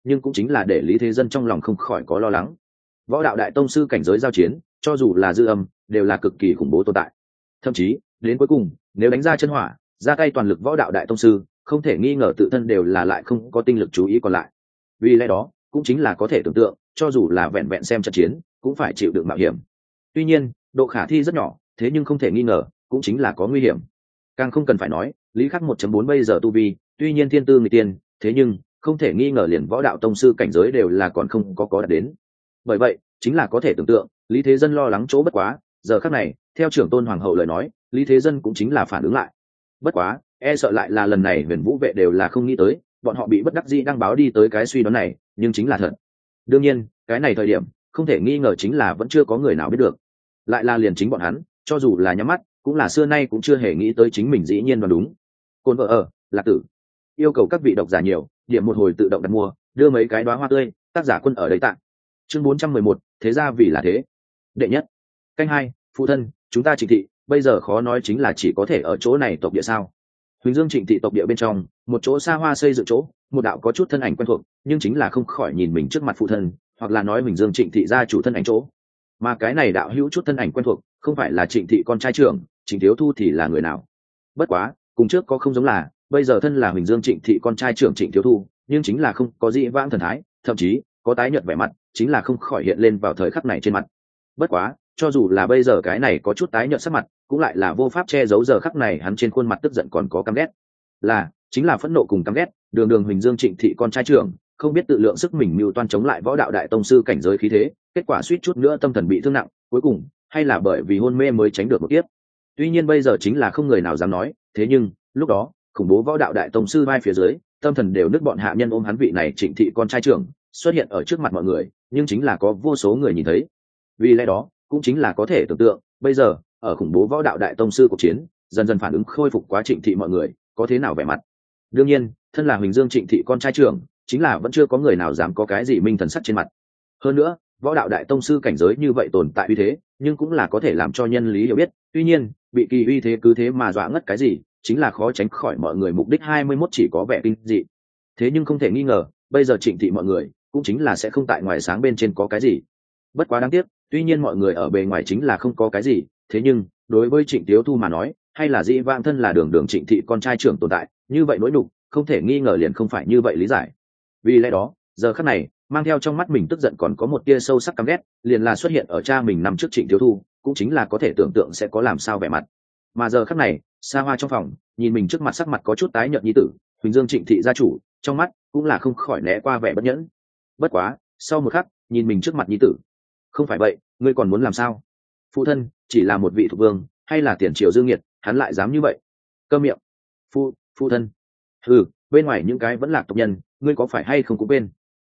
nhưng cũng chính là để Lý Thế Dân trong lòng không khỏi có lo lắng. Võ đạo đại tông sư cảnh giới giao chiến, cho dù là dư âm, đều là cực kỳ khủng bố tồn tại. Thậm chí, đến cuối cùng, nếu đánh ra chân hỏa, ra tay toàn lực võ đạo đại tông sư, không thể nghi ngờ tự thân đều là lại không có tinh lực chú ý còn lại. Vì lẽ đó, cũng chính là có thể tưởng tượng, cho dù là vẹn vẹn xem trận chiến, cũng phải chịu đựng mạo hiểm. Tuy nhiên, độ khả thi rất nhỏ, thế nhưng không thể nghi ngờ, cũng chính là có nguy hiểm. Càng không cần phải nói, Lý Khắc 1.4 bây giờ tu vi, tuy nhiên thiên tư người tiên, thế nhưng không thể nghi ngờ liền võ đạo tông sư cảnh giới đều là còn không có đạt đến. Bởi vậy, chính là có thể tưởng tượng, Lý Thế Dân lo lắng chỗ bất quá, giờ khắc này, theo trưởng tôn hoàng hậu lời nói, Lý Thế Dân cũng chính là phản ứng lại. Bất quá, e sợ lại là lần này Huyền Vũ vệ đều là không nghĩ tới, bọn họ bị bất đắc dĩ đăng báo đi tới cái suy đoán này, nhưng chính là thật. Đương nhiên, cái này thời điểm, không thể nghi ngờ chính là vẫn chưa có người nào biết được. Lại là liền chính bọn hắn, cho dù là nhắm mắt, cũng là xưa nay cũng chưa hề nghĩ tới chính mình dĩ nhiên đoán đúng. Côn vợ ở, Lạc Tử. Yêu cầu các vị độc giả nhiều, điểm một hồi tự động đặt mua, đưa mấy cái đóa hoa tươi, tác giả quân ở đây tặng. Chương 411, thế ra vì là thế. Đệ nhất. Canh hai, phụ thân, chúng ta Trịnh thị, bây giờ khó nói chính là chỉ có thể ở chỗ này tộc địa sao? Huỳnh Dương Trịnh thị tộc địa bên trong, một chỗ xa hoa xây dựng chỗ, một đạo có chút thân ảnh quen thuộc, nhưng chính là không khỏi nhìn mình trước mặt phụ thân, hoặc là nói Huỳnh Dương Trịnh thị gia chủ thân ảnh chỗ. Mà cái này đạo hữu chút thân ảnh quen thuộc, không phải là Trịnh thị con trai trưởng, Trịnh Thiếu Thu thì là người nào? Bất quá, cùng trước có không giống là, bây giờ thân là Huỳnh Dương Trịnh thị con trai trưởng Trịnh Thiếu Thu, nhưng chính là không có gì vãng thần thái, thậm chí có tái nhợt vẻ mặt, chính là không khỏi hiện lên vào thời khắc này trên mặt. Bất quá, cho dù là bây giờ cái này có chút tái nhợt sắc mặt, cũng lại là vô pháp che giấu giờ khắc này hắn trên khuôn mặt tức giận còn có căm ghét. Chính là phẫn nộ cùng căm ghét, đường đường Huỳnh Dương Trịnh thị con trai trưởng, không biết tự lượng sức mình mưu toan chống lại võ đạo đại tông sư cảnh giới khí thế, kết quả suýt chút nữa tâm thần bị thương nặng, cuối cùng hay là bởi vì hôn mê mới tránh được một kiếp. Tuy nhiên bây giờ chính là không người nào dám nói, thế nhưng lúc đó khủng bố võ đạo đại tông sư vai phía dưới, tâm thần đều nứt bọn hạ nhân ôm hắn vị này Trịnh thị con trai trưởng xuất hiện ở trước mặt mọi người, nhưng chính là có vô số người nhìn thấy. Vì lẽ đó cũng chính là có thể tưởng tượng, bây giờ ở khủng bố võ đạo đại tông sư cuộc chiến, dần dần phản ứng khôi phục quá Trịnh thị mọi người có thế nào vẻ mặt. Đương nhiên, thân là Huỳnh Dương Trịnh thị con trai trưởng, chính là vẫn chưa có người nào dám có cái gì minh thần sắc trên mặt. Hơn nữa, võ đạo đại tông sư cảnh giới như vậy tồn tại uy thế, nhưng cũng là có thể làm cho nhân lý hiểu biết. Tuy nhiên, bị kỳ uy thế cứ thế mà dọa ngất cái gì, chính là khó tránh khỏi mọi người mục đích 21 chỉ có vẻ kinh dị. Thế nhưng không thể nghi ngờ, bây giờ Trịnh thị mọi người cũng chính là sẽ không tại ngoài sáng bên trên có cái gì. Bất quá đáng tiếc, tuy nhiên mọi người ở bề ngoài chính là không có cái gì, thế nhưng đối với Trịnh Tiếu Thu mà nói, hay là dĩ vãng thân là đường đường Trịnh thị con trai trưởng tồn tại, như vậy nỗi nhục không thể nghi ngờ liền không phải như vậy lý giải. Vì lẽ đó, giờ khắc này, mang theo trong mắt mình tức giận còn có một tia sâu sắc căm ghét, liền là xuất hiện ở cha mình nằm trước Trịnh Tiếu Thu, cũng chính là có thể tưởng tượng sẽ có làm sao vẻ mặt. Mà giờ khắc này, xa hoa trong phòng, nhìn mình trước mặt sắc mặt có chút tái nhợt nhi tử, Huỳnh Dương Trịnh thị gia chủ, trong mắt cũng là không khỏi né qua vẻ bất nhẫn. Bất quá, sau một khắc, nhìn mình trước mặt nhi tử, không phải vậy, ngươi còn muốn làm sao? Phụ thân chỉ là một vị thuộc vương, hay là tiền triều dương nhiệt, hắn lại dám như vậy? Câm miệng. Phụ thân. Ừ, bên ngoài những cái vẫn là tộc nhân, ngươi có phải hay không cũng quên?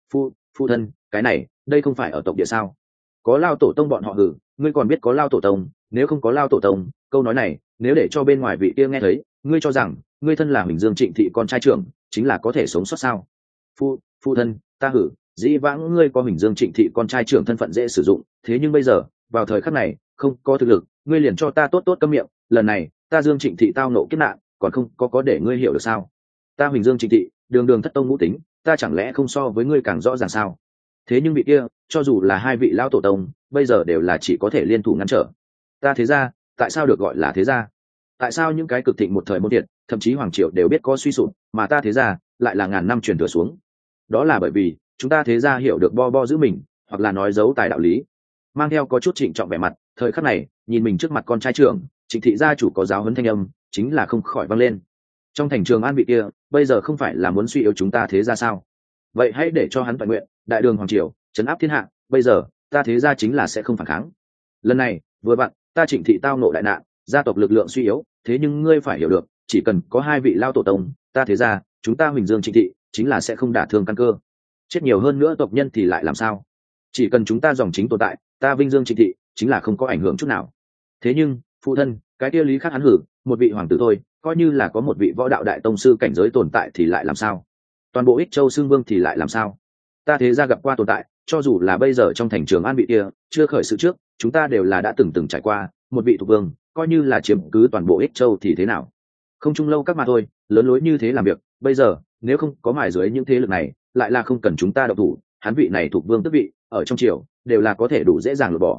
Phụ thân, cái này, đây không phải ở tộc địa sao? Có lao tổ tông bọn họ hử, ngươi còn biết có lao tổ tông, nếu không có lao tổ tông, câu nói này, nếu để cho bên ngoài vị kia nghe thấy, ngươi cho rằng, ngươi thân là Huỳnh Dương Trịnh thị con trai trưởng, chính là có thể sống sót sao? Phụ thân, ta hử, dĩ vãng ngươi có Huỳnh Dương Trịnh thị con trai trưởng thân phận dễ sử dụng, thế nhưng bây giờ, vào thời khắc này, không có thực lực, ngươi liền cho ta tốt tốt câm miệng, lần này, ta Dương Trịnh thị tao nộ kiếp nạn, còn không có để ngươi hiểu được sao? Ta Huỳnh Dương Trịnh thị, đường đường thất tông ngũ tính, ta chẳng lẽ không so với ngươi càng rõ ràng sao? Thế nhưng vị kia, cho dù là hai vị lão tổ tông, bây giờ đều là chỉ có thể liên thủ ngăn trở. Ta thế gia, tại sao được gọi là thế gia? Tại sao những cái cực thịnh một thời môn thiệt, thậm chí hoàng triều đều biết có suy sụp, mà ta thế gia lại là ngàn năm truyền thừa xuống? Đó là bởi vì chúng ta thế gia hiểu được bo giữ mình, hoặc là nói giấu tài đạo lý. Mang theo có chút trịnh trọng vẻ mặt, thời khắc này, nhìn mình trước mặt con trai trưởng, Trịnh thị gia chủ có giáo huấn thanh âm, chính là không khỏi vang lên. Trong thành Trường An vị kia, bây giờ không phải là muốn suy yếu chúng ta thế gia sao? Vậy hãy để cho hắn toàn nguyện, đại đường hoàng triều, trấn áp thiên hạ, bây giờ, ta thế gia chính là sẽ không phản kháng. Lần này, vừa vặn, ta Trịnh thị tao nộ đại nạn, gia tộc lực lượng suy yếu, thế nhưng ngươi phải hiểu được, chỉ cần có hai vị lao tổ tông, ta thế gia, chúng ta Huỳnh Dương Trịnh thị, chính là sẽ không đả thương căn cơ. Chết nhiều hơn nữa tộc nhân thì lại làm sao? Chỉ cần chúng ta dòng chính tồn tại, ta Vinh Dương Trịnh thị, chính là không có ảnh hưởng chút nào. Thế nhưng, phụ thân, cái kia Lý Khắc hắn hử, một vị hoàng tử thôi, coi như là có một vị võ đạo đại tông sư cảnh giới tồn tại thì lại làm sao? Toàn bộ Ích Châu Xương Vương thì lại làm sao? Ta thế gia gặp qua tồn tại, cho dù là bây giờ trong thành Trường An vị kia, chưa khởi sự trước, chúng ta đều là đã từng trải qua, một vị thuộc vương, coi như là chiếm cứ toàn bộ Ích Châu thì thế nào? Không chung lâu các mà thôi, lớn lối như thế làm việc, bây giờ, nếu không có mài dưới những thế lực này, lại là không cần chúng ta độc thủ, hắn vị này thuộc vương tước vị ở trong triều đều là có thể đủ dễ dàng lột bỏ.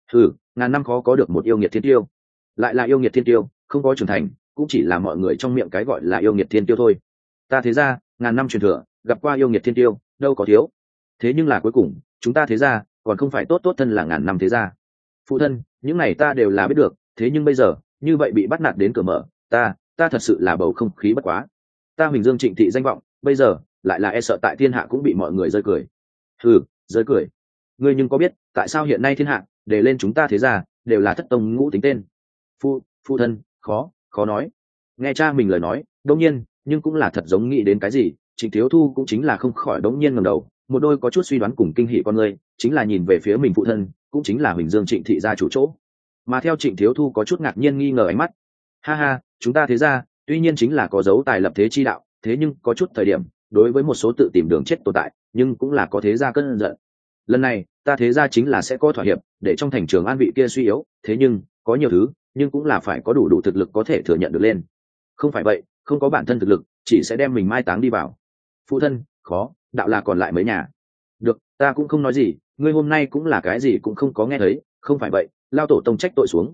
Ngàn năm khó có được một yêu nghiệt thiên tiêu, lại là yêu nghiệt thiên tiêu, không có trưởng thành cũng chỉ là mọi người trong miệng cái gọi là yêu nghiệt thiên tiêu thôi. Ta thế ra ngàn năm truyền thừa, gặp qua yêu nghiệt thiên tiêu đâu có thiếu, thế nhưng là cuối cùng chúng ta thế ra còn không phải tốt tốt thân là ngàn năm thế ra. Phụ thân, những này ta đều là biết được, thế nhưng bây giờ như vậy bị bắt nạt đến cửa mở, ta thật sự là bầu không khí bất quá. Ta Huỳnh Dương Trịnh thị danh vọng bây giờ lại là e sợ tại thiên hạ cũng bị mọi người rơi cười. Rơi cười? Ngươi nhưng có biết tại sao hiện nay thiên hạ để lên chúng ta thế ra đều là thất tông ngũ tính tên? Phụ thân, khó nói. Nghe cha mình lời nói đông nhiên nhưng cũng là thật giống nghĩ đến cái gì, Trịnh Thiếu Thu cũng chính là không khỏi đống nhiên ngẩng đầu, một đôi có chút suy đoán cùng kinh hỉ con người chính là nhìn về phía mình phụ thân, cũng chính là Huỳnh Dương Trịnh thị gia chủ chỗ. Mà theo Trịnh Thiếu Thu có chút ngạc nhiên nghi ngờ ánh mắt, ha, chúng ta thế ra tuy nhiên chính là có dấu tài lập thế chi đạo, thế nhưng có chút thời điểm đối với một số tự tìm đường chết tồn tại nhưng cũng là có thế gia cơn giận. Lần này ta thế ra chính là sẽ có thỏa hiệp để trong thành trường an vị kia suy yếu, thế nhưng có nhiều thứ nhưng cũng là phải có đủ thực lực có thể thừa nhận được lên, không phải vậy không có bản thân thực lực chỉ sẽ đem mình mai táng đi vào. Phụ thân, khó đạo là còn lại mấy nhà. Được, ta cũng không nói gì, ngươi hôm nay cũng là cái gì cũng không có nghe thấy, không phải vậy lao tổ tông trách tội xuống.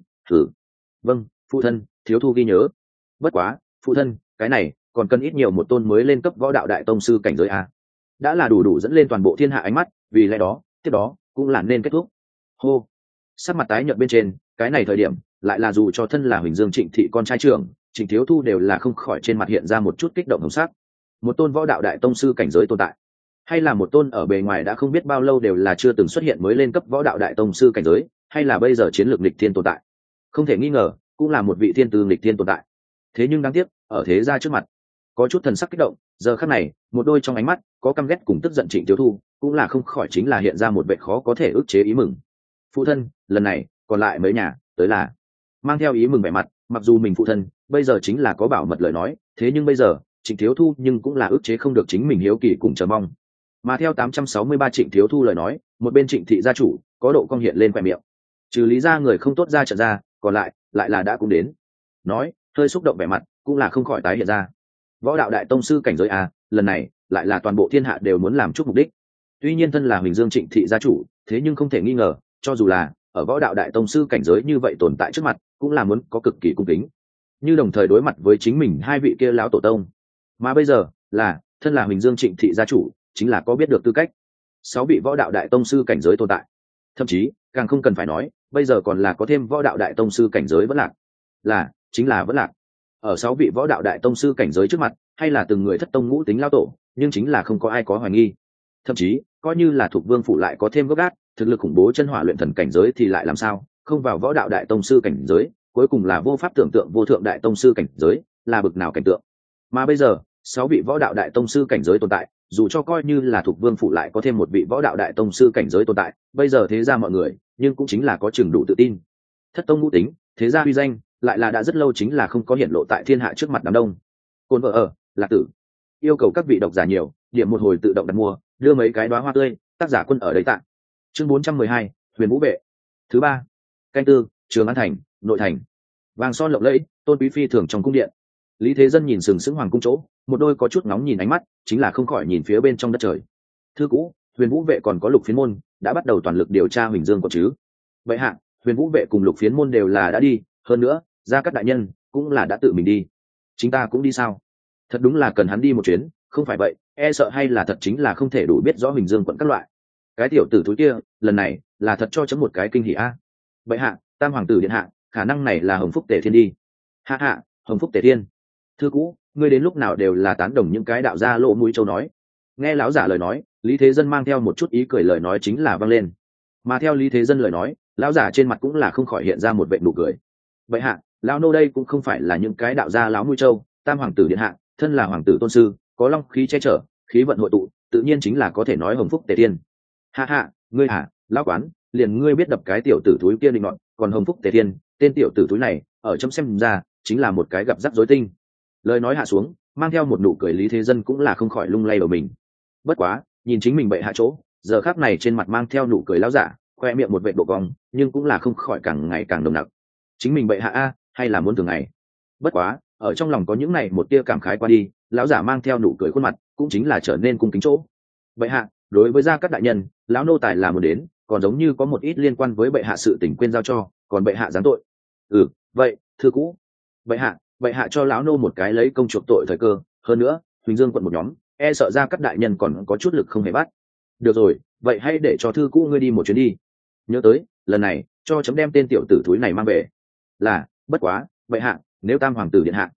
Vâng phụ thân, Thiếu Thu ghi nhớ. Bất quá phụ thân, cái này còn cần ít nhiều một tôn mới lên cấp võ đạo đại tông sư cảnh giới a, đã là đủ dẫn lên toàn bộ thiên hạ ánh mắt, vì lẽ đó tiếp đó cũng là nên kết thúc. Hô. Sắc mặt tái nhợt bên trên, cái này thời điểm lại là dù cho thân là Huỳnh Dương Trịnh thị con trai trưởng Trịnh Thiếu Thu đều là không khỏi trên mặt hiện ra một chút kích động hồng sắc. Một tôn võ đạo đại tông sư cảnh giới tồn tại, hay là một tôn ở bề ngoài đã không biết bao lâu đều là chưa từng xuất hiện mới lên cấp võ đạo đại tông sư cảnh giới, hay là bây giờ chiến lược nghịch thiên tồn tại, không thể nghi ngờ cũng là một vị thiên tư nghịch thiên tồn tại. Thế nhưng đáng tiếc ở thế gia trước mặt có chút thần sắc kích động, giờ khắc này một đôi trong ánh mắt có căm ghét cùng tức giận Trịnh Thiếu Thu cũng là không khỏi chính là hiện ra một vẻ khó có thể ức chế ý mừng. Phụ thân, lần này còn lại mấy nhà tới là mang theo ý mừng vẻ mặt, mặc dù mình phụ thân bây giờ chính là có bảo mật lời nói, thế nhưng bây giờ Trịnh Thiếu Thu nhưng cũng là ức chế không được chính mình hiếu kỳ cùng chờ mong. Mà theo 863 Trịnh Thiếu Thu lời nói, một bên Trịnh thị gia chủ có độ cong hiện lên khóe miệng, trừ lý ra người không tốt ra trận ra, còn lại là đã cũng đến. Nói hơi xúc động vẻ mặt cũng là không khỏi tái hiện ra. Võ đạo đại tông sư cảnh giới a, lần này lại là toàn bộ thiên hạ đều muốn làm chút mục đích. Tuy nhiên thân là Huỳnh Dương Trịnh thị gia chủ, thế nhưng không thể nghi ngờ cho dù là ở võ đạo đại tông sư cảnh giới như vậy tồn tại trước mặt cũng là muốn có cực kỳ cung kính, như đồng thời đối mặt với chính mình hai vị kia lão tổ tông. Mà bây giờ là thân là Huỳnh Dương Trịnh thị gia chủ, chính là có biết được tư cách 6 vị võ đạo đại tông sư cảnh giới tồn tại, thậm chí càng không cần phải nói bây giờ còn là có thêm võ đạo đại tông sư cảnh giới vẫn lạc, chính là vẫn lạc. Ở 6 vị võ đạo đại tông sư cảnh giới trước mặt, hay là từng người thất tông ngũ tính lao tổ, nhưng chính là không có ai có hoài nghi. Thậm chí coi như là thuộc vương phủ lại có thêm gốc gác thực lực khủng bố chân hỏa luyện thần cảnh giới thì lại làm sao không vào võ đạo đại tông sư cảnh giới, cuối cùng là vô pháp tưởng tượng vô thượng đại tông sư cảnh giới là bực nào cảnh tượng. Mà bây giờ 6 vị võ đạo đại tông sư cảnh giới tồn tại, dù cho coi như là thuộc vương phủ lại có thêm một vị võ đạo đại tông sư cảnh giới tồn tại, bây giờ thế ra mọi người nhưng cũng chính là có chừng đủ tự tin. Thất tông ngũ tính thế ra uy danh lại là đã rất lâu chính là không có hiện lộ tại thiên hạ trước mặt đám đông. Côn vợ ở Lạc Tử yêu cầu các vị độc giả nhiều điểm một hồi tự động đặt mua, đưa mấy cái đóa hoa tươi, tác giả quân ở đấy tặng. Chương 412, Huyền Vũ vệ. Thứ 3. Canh tư, Trường An thành, nội thành. Vàng son lộng lẫy, tôn quý phi thường trong cung điện. Lý Thế Dân nhìn sừng sững hoàng cung chỗ, một đôi có chút nóng nhìn ánh mắt, chính là không khỏi nhìn phía bên trong đất trời. Thư cũ, Huyền Vũ vệ còn có Lục Phiến môn đã bắt đầu toàn lực điều tra Huỳnh Dương có chứ? Vậy hạ, Huyền Vũ vệ cùng Lục Phiến môn đều là đã đi, hơn nữa, Gia Cát đại nhân cũng là đã tự mình đi. Chúng ta cũng đi sao? Thật đúng là cần hắn đi một chuyến, không phải vậy e sợ hay là thật chính là không thể đủ biết rõ Huỳnh Dương quận các loại. Cái tiểu tử thúi kia lần này là thật cho chấm một cái kinh hỉ a. Vậy hạ, Tam hoàng tử điện hạ, khả năng này là Hồng Phúc Tề Thiên đi. Hạ, Hồng Phúc Tề Thiên. Thư cũ, ngươi đến lúc nào đều là tán đồng những cái đạo gia lỗ mũi châu nói. Nghe lão giả lời nói, Lý Thế Dân mang theo một chút ý cười lời nói chính là vang lên. Mà theo Lý Thế Dân lời nói, lão giả trên mặt cũng là không khỏi hiện ra một vệt nụ cười. Vậy hạ, lão nô đây cũng không phải là những cái đạo gia lão mũi châu, Tam hoàng tử điện hạ thân là hoàng tử tôn sư, có long khí che chở, khí vận hội tụ, tự nhiên chính là có thể nói Hồng Phúc Tề Thiên. Hạ, ngươi hả, lão quán, liền ngươi biết đập cái tiểu tử thúi kia định nọt, còn Hồng Phúc Tề Thiên, tên tiểu tử thúi này, ở trong xem ra, chính là một cái gặp rắc rối tinh. Lời nói hạ xuống, mang theo một nụ cười Lý Thế Dân cũng là không khỏi lung lay đầu mình. Bất quá, nhìn chính mình bậy hạ chỗ, giờ khắc này trên mặt mang theo nụ cười lão giả, khoe miệng một vệt độ cong, nhưng cũng là không khỏi càng ngày càng nồng nặc. Chính mình bậy hạ a, hay là muốn thường ngày. Bất quá, ở trong lòng có những này một tia cảm khái qua đi, lão giả mang theo nụ cười khuôn mặt cũng chính là trở nên cung kính chỗ. bệ hạ, đối với gia cát đại nhân, lão nô tài là muốn đến, còn giống như có một ít liên quan với bệ hạ sự tình quên giao cho, còn bệ hạ giáng tội. Vậy thưa cũ, bệ hạ cho lão nô một cái lấy công chuộc tội thời cơ, hơn nữa huỳnh dương quận một nhóm e sợ gia cát đại nhân còn có chút lực không hề bắt. Được rồi, vậy hãy để cho thư cũ ngươi đi một chuyến đi, nhớ tới lần này cho chấm đem tên tiểu tử thúi này mang về. Là, bất quá bệ hạ, nếu tam hoàng tử điện hạ,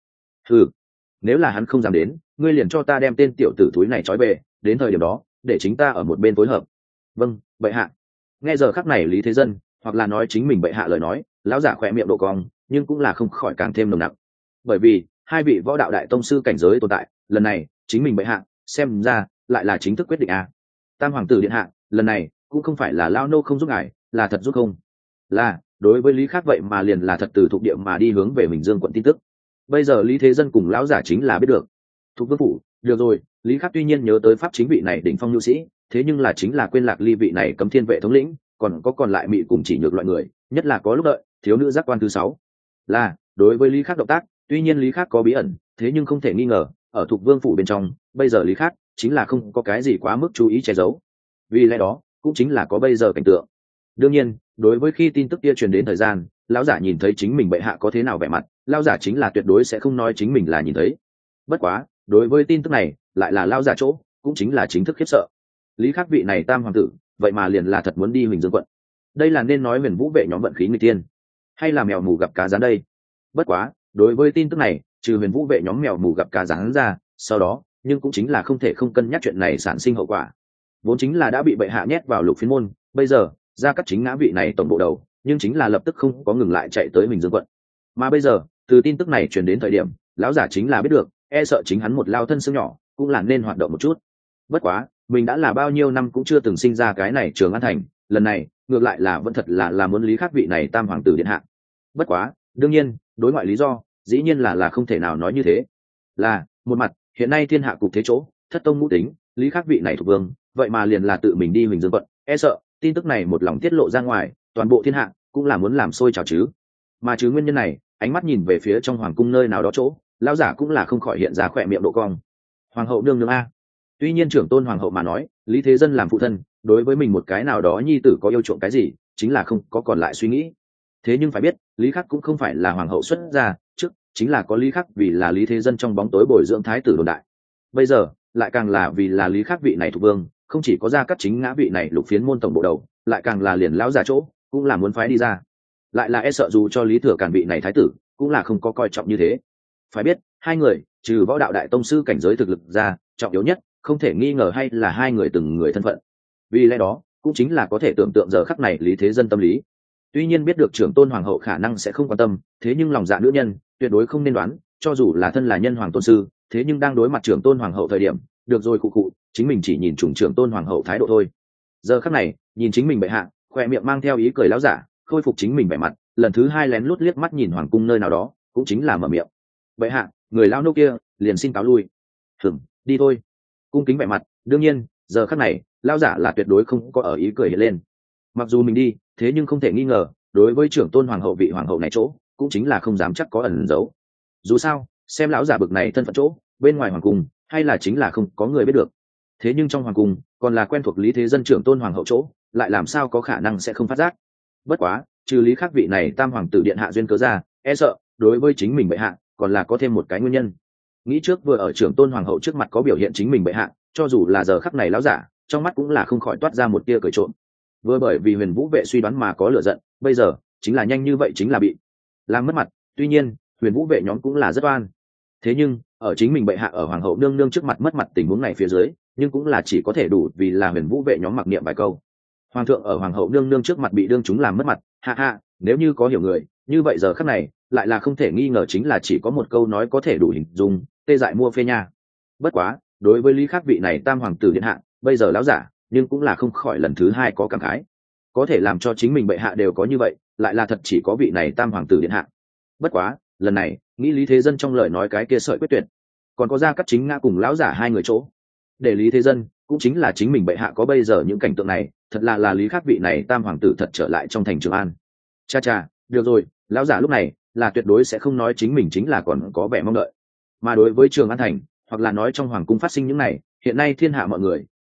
nếu là hắn không dám đến, ngươi liền cho ta đem tên tiểu tử thúi này trói về, đến thời điểm đó để chính ta ở một bên phối hợp. Vâng bệ hạ. Nghe giờ khắc này lý thế dân, hoặc là nói chính mình bệ hạ lời nói, lão giả khỏe miệng độ cong, nhưng cũng là không khỏi càng thêm nồng nặc. Bởi vì hai vị võ đạo đại tông sư cảnh giới tồn tại, lần này chính mình bệ hạ xem ra lại là chính thức quyết định à. Tam hoàng tử điện hạ, lần này cũng không phải là lao nô không giúp ngài, là thật giúp không. Là, đối với lý khác vậy mà liền là thật từ thuộc địa mà đi hướng về Bình Dương quận tin tức. Bây giờ lý thế dân cùng lão giả chính là biết được. Thục vương phủ, được rồi, lý khắc tuy nhiên nhớ tới pháp chính vị này đỉnh phong nhu sĩ, thế nhưng là chính là quên lạc ly vị này cấm thiên vệ thống lĩnh, còn lại mị cùng chỉ nhược loại người, nhất là có lúc đợi thiếu nữ giác quan thứ 6. Là, đối với lý khắc động tác, tuy nhiên lý khắc có bí ẩn, thế nhưng không thể nghi ngờ ở Thục vương phủ bên trong, bây giờ lý khắc chính là không có cái gì quá mức chú ý che giấu, vì lẽ đó cũng chính là có bây giờ cảnh tượng. Đương nhiên đối với khi tin tức kia truyền đến thời gian, lão giả nhìn thấy chính mình bệ hạ có thế nào vẻ mặt, lão giả chính là tuyệt đối sẽ không nói chính mình là nhìn thấy. Bất quá đối với tin tức này lại là lão giả chỗ cũng chính là chính thức khiếp sợ. Lý khắc vị này tam hoàng tử vậy mà liền là thật muốn đi Huỳnh Dương quận, đây là nên nói Huyền Vũ vệ nhóm vận khí người tiên, hay là mèo mù gặp cá rán đây. Bất quá đối với tin tức này, trừ Huyền Vũ vệ nhóm mèo mù gặp cá rán ra, sau đó nhưng cũng chính là không thể không cân nhắc chuyện này sản sinh hậu quả, vốn chính là đã bị bệ hạ nhét vào lục phiến môn, bây giờ ra cắt chính ngã vị này tổng bộ đầu, nhưng chính là lập tức không có ngừng lại chạy tới Huỳnh Dương quận. Mà bây giờ từ tin tức này truyền đến thời điểm, lão giả chính là biết được, e sợ chính hắn một lao thân xương nhỏ cũng là nên hoạt động một chút. Bất quá mình đã là bao nhiêu năm cũng chưa từng sinh ra cái này Trường An thành, lần này ngược lại là vẫn thật là muốn lý khắc vị này tam hoàng tử điện hạ. Bất quá đương nhiên đối ngoại lý do dĩ nhiên là không thể nào nói như thế. Là một mặt hiện nay thiên hạ cục thế chỗ thất tông ngũ tính, lý khắc vị này thuộc vương vậy mà liền là tự mình đi Huỳnh Dương quận, e sợ tin tức này một lòng tiết lộ ra ngoài, toàn bộ thiên hạ cũng là muốn làm sôi trào chứ. Mà chứ nguyên nhân này, ánh mắt nhìn về phía trong hoàng cung nơi nào đó chỗ, lão giả cũng là không khỏi hiện ra khỏe miệng độ cong. Hoàng hậu nương nương a. Tuy nhiên trưởng tôn hoàng hậu mà nói, lý thế dân làm phụ thân, đối với mình một cái nào đó nhi tử có yêu chuộng cái gì, chính là không có còn lại suy nghĩ. Thế nhưng phải biết, lý khắc cũng không phải là hoàng hậu xuất gia, trước chính là có lý khắc vì là lý thế dân trong bóng tối bồi dưỡng thái tử đồn đại. Bây giờ lại càng là vì là lý khắc vị này thuộc vương, không chỉ có ra cắt chính ngã vị này lục phiến môn tổng bộ đầu, lại càng là liền lão giả chỗ cũng là muốn phái đi ra, lại là e sợ dù cho lý thừa càn vị này thái tử cũng là không có coi trọng như thế. Phải biết hai người trừ võ đạo đại tông sư cảnh giới thực lực ra, trọng yếu nhất không thể nghi ngờ hay là hai người từng người thân phận. Vì lẽ đó cũng chính là có thể tưởng tượng giờ khắc này lý thế dân tâm lý. Tuy nhiên biết được trưởng tôn hoàng hậu khả năng sẽ không quan tâm, thế nhưng lòng dạ nữ nhân tuyệt đối không nên đoán, cho dù là thân là nhân hoàng tôn sư, thế nhưng đang đối mặt trưởng tôn hoàng hậu thời điểm, được rồi cụ cụ, chính mình chỉ nhìn trùng trưởng tôn hoàng hậu thái độ thôi. Giờ khắc này nhìn chính mình bệ hạ, khoe miệng mang theo ý cười lão giả khôi phục chính mình vẻ mặt, lần thứ hai lén lút liếc mắt nhìn hoàng cung nơi nào đó, cũng chính là mở miệng. Bệ hạ, người lao nô kia liền xin cáo lui. Đi thôi. Cung kính vẻ mặt, đương nhiên giờ khắc này lão giả là tuyệt đối không có ở ý cười hiện lên. Mặc dù mình đi, thế nhưng không thể nghi ngờ đối với trưởng tôn hoàng hậu vị hoàng hậu này chỗ cũng chính là không dám chắc có ẩn giấu. Dù sao xem lão giả bực này thân phận chỗ, bên ngoài hoàng cung hay là chính là không có người biết được, thế nhưng trong hoàng cung còn là quen thuộc lý thế dân trưởng tôn hoàng hậu chỗ, lại làm sao có khả năng sẽ không phát giác. Bất quá trừ lý khắc vị này tam hoàng tử điện hạ duyên cớ ra, e sợ đối với chính mình bệ hạ còn là có thêm một cái nguyên nhân. Nghĩ trước vừa ở trưởng tôn hoàng hậu trước mặt có biểu hiện chính mình bệ hạ, cho dù là giờ khắc này lão giả trong mắt cũng là không khỏi toát ra một tia cười trộm. Vừa bởi vì Huyền Vũ vệ suy đoán mà có lửa giận, bây giờ chính là nhanh như vậy chính là bị làm mất mặt. Tuy nhiên Huyền Vũ vệ nhóm cũng là rất oan, thế nhưng ở chính mình bệ hạ ở hoàng hậu nương nương trước mặt mất mặt tình huống này phía dưới, nhưng cũng là chỉ có thể đủ vì là Huyền Vũ vệ nhóm mặc niệm vài câu. Hoàng thượng ở hoàng hậu nương nương trước mặt bị đương chúng làm mất mặt, ha ha, nếu như có hiểu người như vậy giờ khắc này lại là không thể nghi ngờ chính là chỉ có một câu nói có thể đủ hình dung, tê dại mua phê nha. Bất quá đối với lý khắc vị này tam hoàng tử điện hạ bây giờ lão giả nhưng cũng là không khỏi lần thứ hai có cảm khái, có thể làm cho chính mình bệ hạ đều có như vậy, lại là thật chỉ có vị này tam hoàng tử điện hạ. Bất quá lần này nghĩ lý thế dân trong lời nói cái kia sợi quyết tuyệt, còn có ra cắt chính ngã cùng lão giả hai người chỗ, để lý thế dân cũng chính là chính mình bệ hạ có bây giờ những cảnh tượng này, thật là lý khắc vị này tam hoàng tử thật trở lại trong thành Trường An. Cha được rồi, lão giả lúc này là tuyệt đối sẽ không nói chính mình chính là còn có vẻ mong đợi. Mà đối với Trường An thành, hoặc là nói trong hoàng cung phát sinh những này, hiện nay thiên hạ mọi người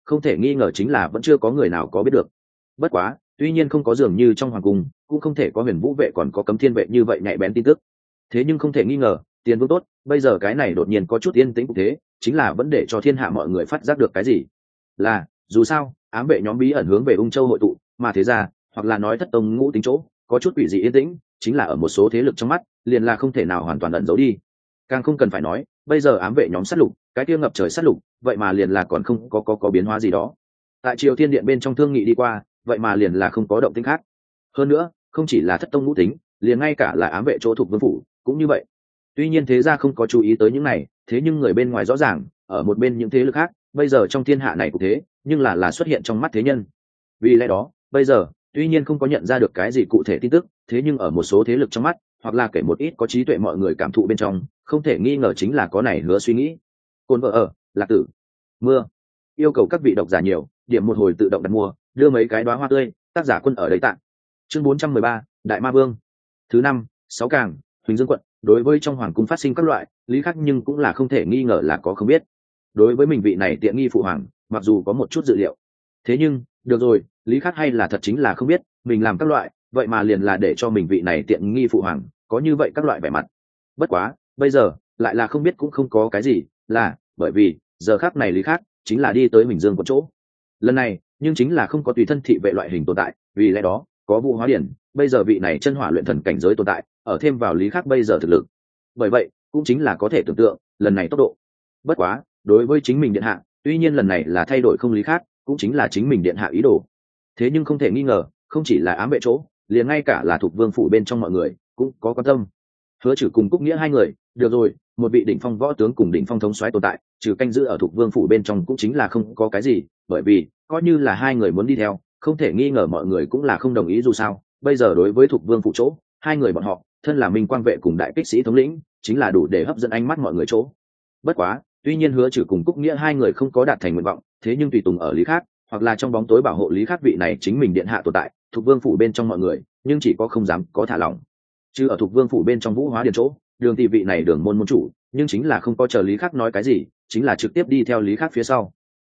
không thể nghi ngờ chính là vẫn chưa có người nào có biết được. Bất quá tuy nhiên không có dường như trong hoàng cung cũng không thể có huyền vũ vệ còn có cấm thiên vệ như vậy nhạy bén tin tức, thế nhưng không thể nghi ngờ tiền vương tốt bây giờ cái này đột nhiên có chút yên tĩnh cũng thế chính là vẫn để cho thiên hạ mọi người phát giác được cái gì, là dù sao ám vệ nhóm bí ẩn hướng về ung châu hội tụ, mà thế ra hoặc là nói thất tông ngũ tính chỗ có chút quỷ dị yên tĩnh chính là ở một số thế lực trong mắt liền là không thể nào hoàn toàn ẩn giấu đi. Càng không cần phải nói bây giờ ám vệ nhóm sát lục cái kia ngập trời sát lục vậy mà liền là còn không có biến hóa gì đó. Tại triều thiên điện bên trong thương nghị đi qua vậy mà liền là không có động tĩnh khác. Hơn nữa không chỉ là thất tông ngũ tính liền ngay cả là ám vệ chỗ thuộc vương phủ cũng như vậy. Tuy nhiên thế gia không có chú ý tới những này, thế nhưng người bên ngoài rõ ràng ở một bên những thế lực khác bây giờ trong thiên hạ này cũng thế nhưng là xuất hiện trong mắt thế nhân. Vì lẽ đó bây giờ tuy nhiên không có nhận ra được cái gì cụ thể tin tức, thế nhưng ở một số thế lực trong mắt hoặc là kể một ít có trí tuệ mọi người cảm thụ bên trong không thể nghi ngờ chính là có này hứa suy nghĩ. Côn vợ ở lạc tử mưa yêu cầu các vị độc giả nhiều điểm một hồi tự động đặt mua đưa mấy cái đóa hoa tươi, tác giả Quân ở đấy tạng. Chương 413, Đại Ma Vương. Thứ năm, 6 càng, Huỳnh Dương quận, đối với trong hoàng cung phát sinh các loại lý khắc nhưng cũng là không thể nghi ngờ là có không biết. Đối với mình vị này tiện nghi phụ hoàng mặc dù có một chút dự liệu, thế nhưng được rồi, lý khắc hay là thật chính là không biết mình làm các loại vậy mà liền là để cho mình vị này tiện nghi phụ hoàng có như vậy các loại vẻ mặt. Bất quá bây giờ lại là không biết cũng không có cái gì, là bởi vì giờ khắc này lý khắc chính là đi tới Huỳnh Dương quận chỗ lần này nhưng chính là không có tùy thân thị vệ loại hình tồn tại, vì lẽ đó có Vũ Hóa Điển bây giờ vị này chân hỏa luyện thần cảnh giới tồn tại ở thêm vào lý khắc bây giờ thực lực, bởi vậy cũng chính là có thể tưởng tượng lần này tốc độ. Bất quá đối với chính mình điện hạ tuy nhiên lần này là thay đổi không lý khắc cũng chính là chính mình điện hạ ý đồ, thế nhưng không thể nghi ngờ không chỉ là ám vệ chỗ liền ngay cả là thuộc vương phủ bên trong mọi người cũng có quan tâm. Hứa Trừ cùng Cúc Nghĩa hai người được rồi, một vị đỉnh phong võ tướng cùng đỉnh phong thống soái tồn tại trừ canh giữ ở thuộc vương phủ bên trong cũng chính là không có cái gì, bởi vì coi như là hai người muốn đi theo không thể nghi ngờ mọi người cũng là không đồng ý, dù sao bây giờ đối với thuộc vương phủ chỗ hai người bọn họ thân là minh quang vệ cùng đại kích sĩ thống lĩnh chính là đủ để hấp dẫn ánh mắt mọi người chỗ. Bất quá tuy nhiên Hứa Trừ cùng Cúc Nghĩa hai người không có đạt thành nguyện vọng, thế nhưng tùy tùng ở lý khác hoặc là trong bóng tối bảo hộ lý khắc vị này chính mình điện hạ tồn tại thuộc vương phủ bên trong mọi người nhưng chỉ có không dám có thả lỏng. Chứ ở thuộc vương phủ bên trong Vũ Hóa Điền chỗ đường tỷ vị này đường môn môn chủ nhưng chính là không có chờ lý khắc nói cái gì chính là trực tiếp đi theo lý khắc phía sau.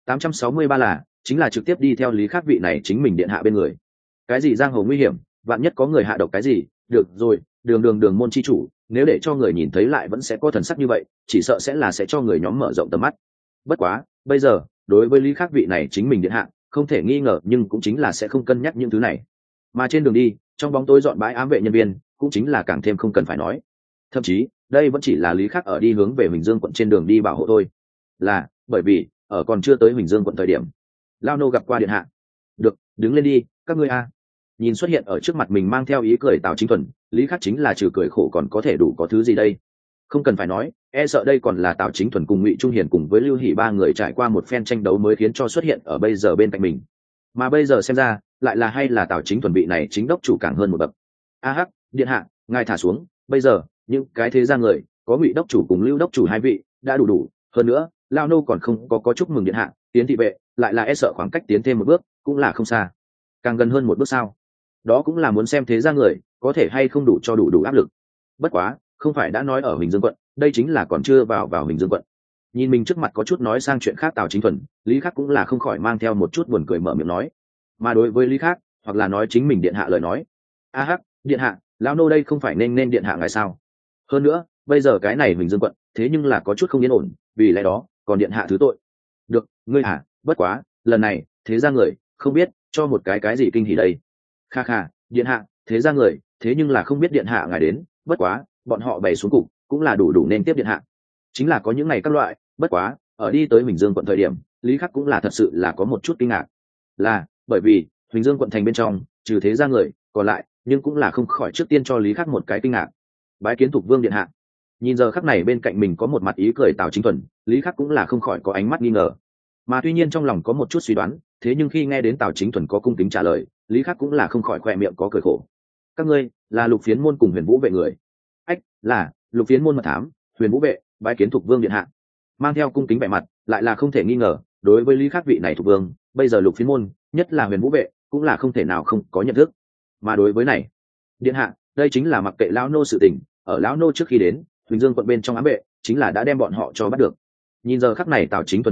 863 là chính là trực tiếp đi theo lý khắc vị này chính mình điện hạ bên người. Cái gì giang hồ nguy hiểm vạn nhất có người hạ độc cái gì, được rồi đường môn chi chủ nếu để cho người nhìn thấy lại vẫn sẽ có thần sắc như vậy chỉ sợ sẽ cho người nhóm mở rộng tầm mắt. Bất quá bây giờ đối với lý khắc vị này chính mình điện hạ không thể nghi ngờ nhưng cũng chính là sẽ không cân nhắc những thứ này, mà trên đường đi trong bóng tối dọn bãi ám vệ nhân viên cũng chính là càng thêm không cần phải nói. Thậm chí đây vẫn chỉ là lý khắc ở đi hướng về Huỳnh Dương quận trên đường đi bảo hộ thôi, là bởi vì ở còn chưa tới Huỳnh Dương quận thời điểm lao nô gặp qua điện hạ. Được, đứng lên đi các ngươi a. Nhìn xuất hiện ở trước mặt mình mang theo ý cười Tào Chính Thuần, lý khắc chính là trừ cười khổ còn có thể đủ có thứ gì đây. Không cần phải nói, e sợ đây còn là Tào Chính Thuần cùng Ngụy Trung Hiền cùng với Lưu Hỷ ba người trải qua một phen tranh đấu mới khiến cho xuất hiện ở bây giờ bên cạnh mình, mà bây giờ xem ra lại là hay là Tào Chính Thuần vị này chính đốc chủ càng hơn một bậc. A hắc, điện hạ ngài thả xuống, bây giờ những cái thế ra người có Ngụy đốc chủ cùng Lưu đốc chủ hai vị đã đủ, hơn nữa lao nô còn không có chúc mừng điện hạ tiến thị vệ, lại là e sợ khoảng cách tiến thêm một bước cũng là không xa, càng gần hơn một bước sao, đó cũng là muốn xem thế ra người có thể hay không đủ cho đủ áp lực. Bất quá không phải đã nói ở Huỳnh Dương quận, đây chính là còn chưa vào Huỳnh Dương quận. Nhìn mình trước mặt có chút nói sang chuyện khác Tào Chính Thuần, lý khắc cũng là không khỏi mang theo một chút buồn cười mở miệng nói, mà đối với lý khắc hoặc là nói chính mình điện hạ lời nói, a hắc điện hạ lão nô đây không phải nên điện hạ ngài sao, hơn nữa bây giờ cái này Huỳnh Dương quận thế nhưng là có chút không yên ổn, vì lẽ đó còn điện hạ thứ tội. Được ngươi hả, bất quá lần này thế ra người không biết cho một cái gì kinh hỉ đây. Kha kha điện hạ thế ra người thế nhưng là không biết điện hạ ngài đến, bất quá bọn họ bày xuống cục cũng là đủ nên tiếp điện hạ, chính là có những ngày các loại. Bất quá ở đi tới Huỳnh Dương quận thời điểm lý khắc cũng là thật sự là có một chút kinh ngạc, là bởi vì Huỳnh Dương quận thành bên trong trừ thế ra người còn lại nhưng cũng là không khỏi trước tiên cho lý khắc một cái kinh ngạc. Bái kiến Thục Vương điện hạ. Nhìn giờ khắc này bên cạnh mình có một mặt ý cười Tào Chính Thuần, lý khắc cũng là không khỏi có ánh mắt nghi ngờ, mà tuy nhiên trong lòng có một chút suy đoán, thế nhưng khi nghe đến Tào Chính Thuần có cung kính trả lời, lý khắc cũng là không khỏi khoe miệng có cười khổ. Các ngươi là Lục Phiến môn cùng Huyền Vũ vệ người? Ách, là Lục Phiến môn mật thám, Huyền Vũ vệ bái kiến Thục Vương điện hạ. Mang theo cung kính vẻ mặt lại là không thể nghi ngờ đối với lý khắc vị này Thục Vương bây giờ Lục Phiến môn nhất là Huyền Vũ vệ cũng là không thể nào không có nhận thức. Mà đối với này điện hạ, đây chính là mặc kệ lão nô sự tình, ở lão nô trước khi đến Huỳnh Dương quận bên trong ám vệ chính là đã đem bọn họ cho bắt được. Nhìn giờ khắc này Tào Chính Thuần vẻ mặt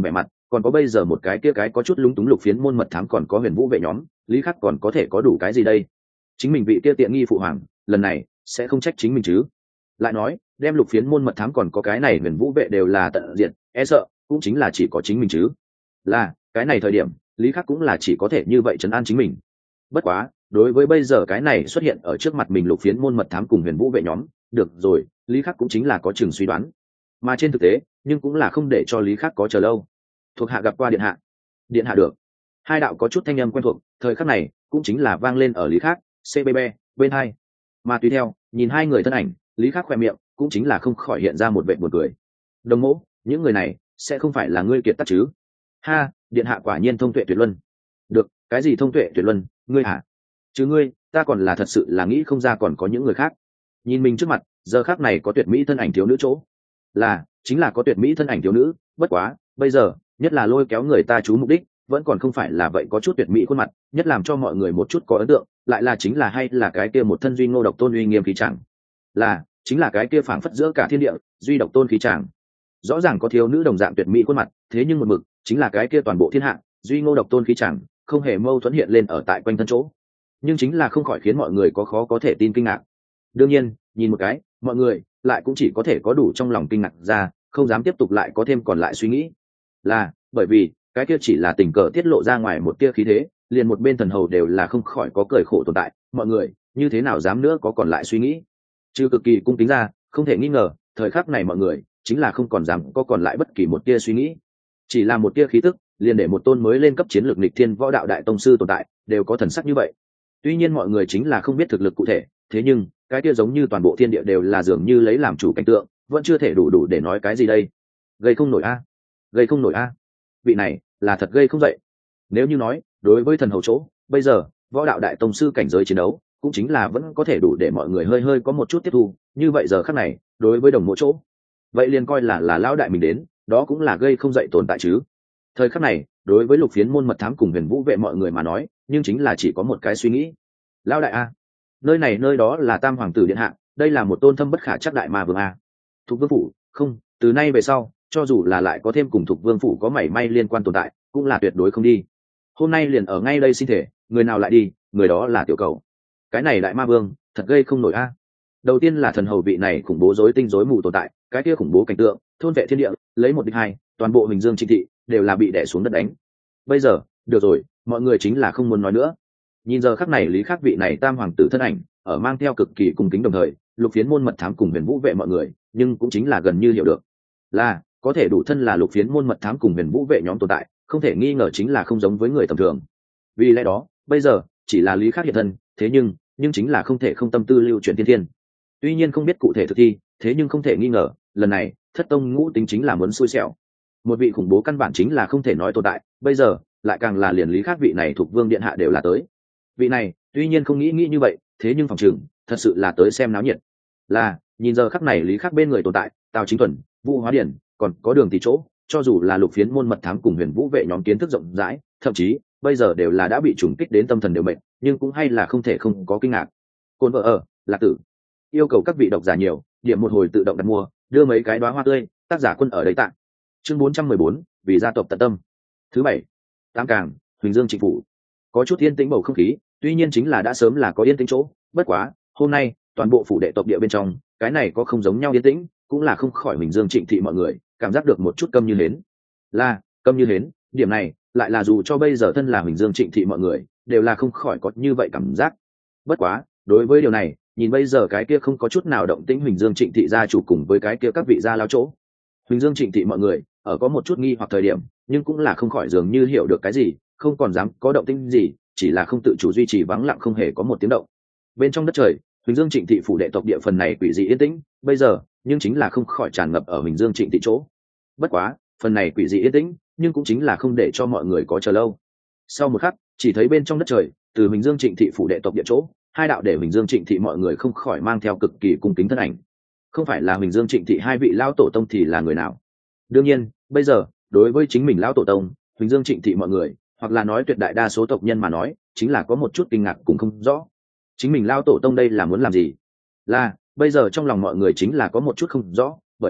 còn có bây giờ một cái kia cái có chút lúng túng lục phiến môn mật thám còn có huyền vũ vệ nhóm, lý khắc còn có thể có đủ cái gì đây? Chính mình vị kia tiện nghi phụ hoàng lần này sẽ không trách chính mình chứ? Lại nói đem lục phiến môn mật thám còn có cái này huyền vũ vệ đều là tận diện, e sợ cũng chính là chỉ có chính mình chứ. Là cái này thời điểm lý khắc cũng là chỉ có thể như vậy trấn an chính mình. Bất quá đối với bây giờ cái này xuất hiện ở trước mặt mình lục phiến môn mật thám cùng huyền vũ vệ nhóm, được rồi, lý khắc cũng chính là có chừng suy đoán, mà trên thực tế nhưng cũng là không để cho lý khắc có chờ lâu. Thuộc hạ gặp qua điện hạ. Điện hạ được. Hai đạo có chút thanh âm quen thuộc thời khắc này cũng chính là vang lên ở lý khắc cbb bên hai, mà tùy theo nhìn hai người thân ảnh, lý khắc khoe miệng cũng chính là không khỏi hiện ra một vệ buồn cười. Đồng mẫu, những người này sẽ không phải là ngươi kiệt tác chứ? Ha, điện hạ quả nhiên thông tuệ tuyệt luân. Được, cái gì thông tuệ tuyệt luân, ngươi hả? Chứ ngươi, ta còn là thật sự là nghĩ không ra còn có những người khác. Nhìn mình trước mặt giờ khác này có tuyệt mỹ thân ảnh thiếu nữ chỗ, là chính là có tuyệt mỹ thân ảnh thiếu nữ, bất quá bây giờ nhất là lôi kéo người ta chú mục đích vẫn còn không phải là vậy có chút tuyệt mỹ khuôn mặt, nhất làm cho mọi người một chút có ấn tượng lại là chính là hay là cái kia một thân duy ngô độc tôn uy nghiêm khí chẳng, là chính là cái kia phảng phất giữa cả thiên địa duy độc tôn khí chẳng. Rõ ràng có thiếu nữ đồng dạng tuyệt mỹ khuôn mặt, thế nhưng một mực chính là cái kia toàn bộ thiên hạ duy ngô độc tôn khí chẳng không hề mâu thuẫn hiện lên ở tại quanh thân chỗ, nhưng chính là không khỏi khiến mọi người có khó có thể tin kinh ngạc. Đương nhiên nhìn một cái mọi người lại cũng chỉ có thể có đủ trong lòng kinh ngạc ra, không dám tiếp tục lại có thêm còn lại suy nghĩ, là bởi vì cái kia chỉ là tình cờ tiết lộ ra ngoài một tia khí thế, liền một bên thần hầu đều là không khỏi có cười khổ tồn tại, mọi người như thế nào dám nữa có còn lại suy nghĩ. Trừ cực kỳ cung kính ra, không thể nghi ngờ thời khắc này mọi người chính là không còn dám có còn lại bất kỳ một tia suy nghĩ, chỉ là một tia khí tức liền để một tôn mới lên cấp chiến lược nghịch thiên võ đạo đại tông sư tồn tại đều có thần sắc như vậy. Tuy nhiên mọi người chính là không biết thực lực cụ thể, thế nhưng cái kia giống như toàn bộ thiên địa đều là dường như lấy làm chủ cảnh tượng, vẫn chưa thể đủ để nói cái gì đây. Gây không nổi a, gây không nổi a, vị này là thật gây không dậy. Nếu như nói đối với thần hầu chỗ bây giờ võ đạo đại tông sư cảnh giới chiến đấu cũng chính là vẫn có thể đủ để mọi người hơi hơi có một chút tiếp thu, như vậy giờ khắc này đối với đồng mộ chỗ vậy liền coi là lão đại mình đến, đó cũng là gây không dậy tồn tại chứ. Thời khắc này đối với lục phiến môn mật thám cùng huyền vũ vệ mọi người mà nói, nhưng chính là chỉ có một cái suy nghĩ, lão đại a, nơi này nơi đó là tam hoàng tử điện hạ, đây là một tôn thâm bất khả chắc đại ma vương a. Thục vương phủ không, từ nay về sau cho dù là lại có thêm cùng thục vương phủ có mảy may liên quan tồn tại cũng là tuyệt đối không đi. Hôm nay liền ở ngay đây xin thể, người nào lại đi người đó là tiểu cầu. Cái này đại ma vương thật gây không nổi a. Đầu tiên là thần hầu vị này khủng bố rối tinh rối mù tồn tại, cái kia khủng bố cảnh tượng thôn vệ thiên địa lấy một địch hai, toàn bộ Huỳnh Dương Trịnh thị đều là bị đè xuống đất đánh. Bây giờ được rồi, mọi người chính là không muốn nói nữa. Nhìn giờ khắc này lý khắc vị này tam hoàng tử thân ảnh ở mang theo cực kỳ cung kính, đồng thời lục phiến môn mật thám cùng huyền vũ vệ mọi người nhưng cũng chính là gần như hiểu được là có thể đủ thân là lục phiến môn mật thám cùng huyền vũ vệ nhóm tồn tại, không thể nghi ngờ chính là không giống với người tầm thường. Vì lẽ đó bây giờ chỉ là lý khắc hiện thân, thế nhưng chính là không thể không tâm tư lưu chuyển thiên thiên. Tuy nhiên không biết cụ thể thực thi, thế nhưng không thể nghi ngờ lần này thất tông ngũ tính chính là muốn xui xẻo. Một vị khủng bố căn bản chính là không thể nói tồn tại, bây giờ lại càng là liền lý khắc vị này thuộc vương điện hạ đều là tới. Vị này tuy nhiên không nghĩ như vậy, thế nhưng phòng trường thật sự là tới xem náo nhiệt. Là nhìn giờ khắc này lý khắc bên người tồn tại Tào Chính Thuần, Vũ Hóa Điển, còn có Đường Tỷ chỗ, cho dù là lục phiến môn mật thám cùng huyền vũ vệ nhóm kiến thức rộng rãi, thậm chí bây giờ đều là đã bị trùng kích đến tâm thần đều mệt, nhưng cũng hay là không thể không có kinh ngạc. Côn vợ ở Lạc Tử yêu cầu các vị độc giả nhiều điểm một hồi tự động đặt mua, đưa mấy cái đóa hoa tươi, tác giả Quân ở đấy tặng. Chương 414, vì gia tộc tận tâm. Thứ bảy, Tam Càng, Huỳnh Dương Trịnh phủ. Có chút yên tĩnh bầu không khí, tuy nhiên chính là đã sớm là có yên tĩnh chỗ, bất quá hôm nay toàn bộ phủ đệ tộc địa bên trong cái này có không giống nhau yên tĩnh, cũng là không khỏi Huỳnh Dương Trịnh thị mọi người cảm giác được một chút câm như hến. Là câm như hến, điểm này lại là dù cho bây giờ thân là Huỳnh Dương Trịnh thị mọi người đều là không khỏi có như vậy cảm giác. Bất quá đối với điều này, nhìn bây giờ cái kia không có chút nào động tĩnh Huỳnh Dương Trịnh thị gia chủ cùng với cái kia các vị gia lao chỗ, Huỳnh Dương Trịnh thị mọi người ở có một chút nghi hoặc thời điểm, nhưng cũng là không khỏi dường như hiểu được cái gì, không còn dám có động tĩnh gì, chỉ là không tự chủ duy trì vắng lặng không hề có một tiếng động. Bên trong đất trời Huỳnh Dương Trịnh thị phủ đệ tộc địa phần này quỷ dị yên tĩnh bây giờ, nhưng chính là không khỏi tràn ngập ở Huỳnh Dương Trịnh thị chỗ. Bất quá phần này quỷ dị yên tĩnh nhưng cũng chính là không để cho mọi người có chờ lâu. Sau một khắc chỉ thấy bên trong đất trời từ Huỳnh Dương Trịnh thị phủ đệ tộc địa chỗ, hai đạo để Huỳnh Dương Trịnh thị mọi người không khỏi mang theo cực kỳ cung kính thân ảnh. Không phải là Huỳnh Dương Trịnh thị hai vị lão tổ tông thì là người nào? Đương nhiên bây giờ đối với chính mình lão tổ tông Huỳnh Dương Trịnh thị mọi người, hoặc là nói tuyệt đại đa số tộc nhân mà nói, chính là có một chút kinh ngạc cũng không rõ. Chính mình lão tổ tông đây là muốn làm gì? Là bây giờ trong lòng mọi người chính là có một chút không rõ, bởi vì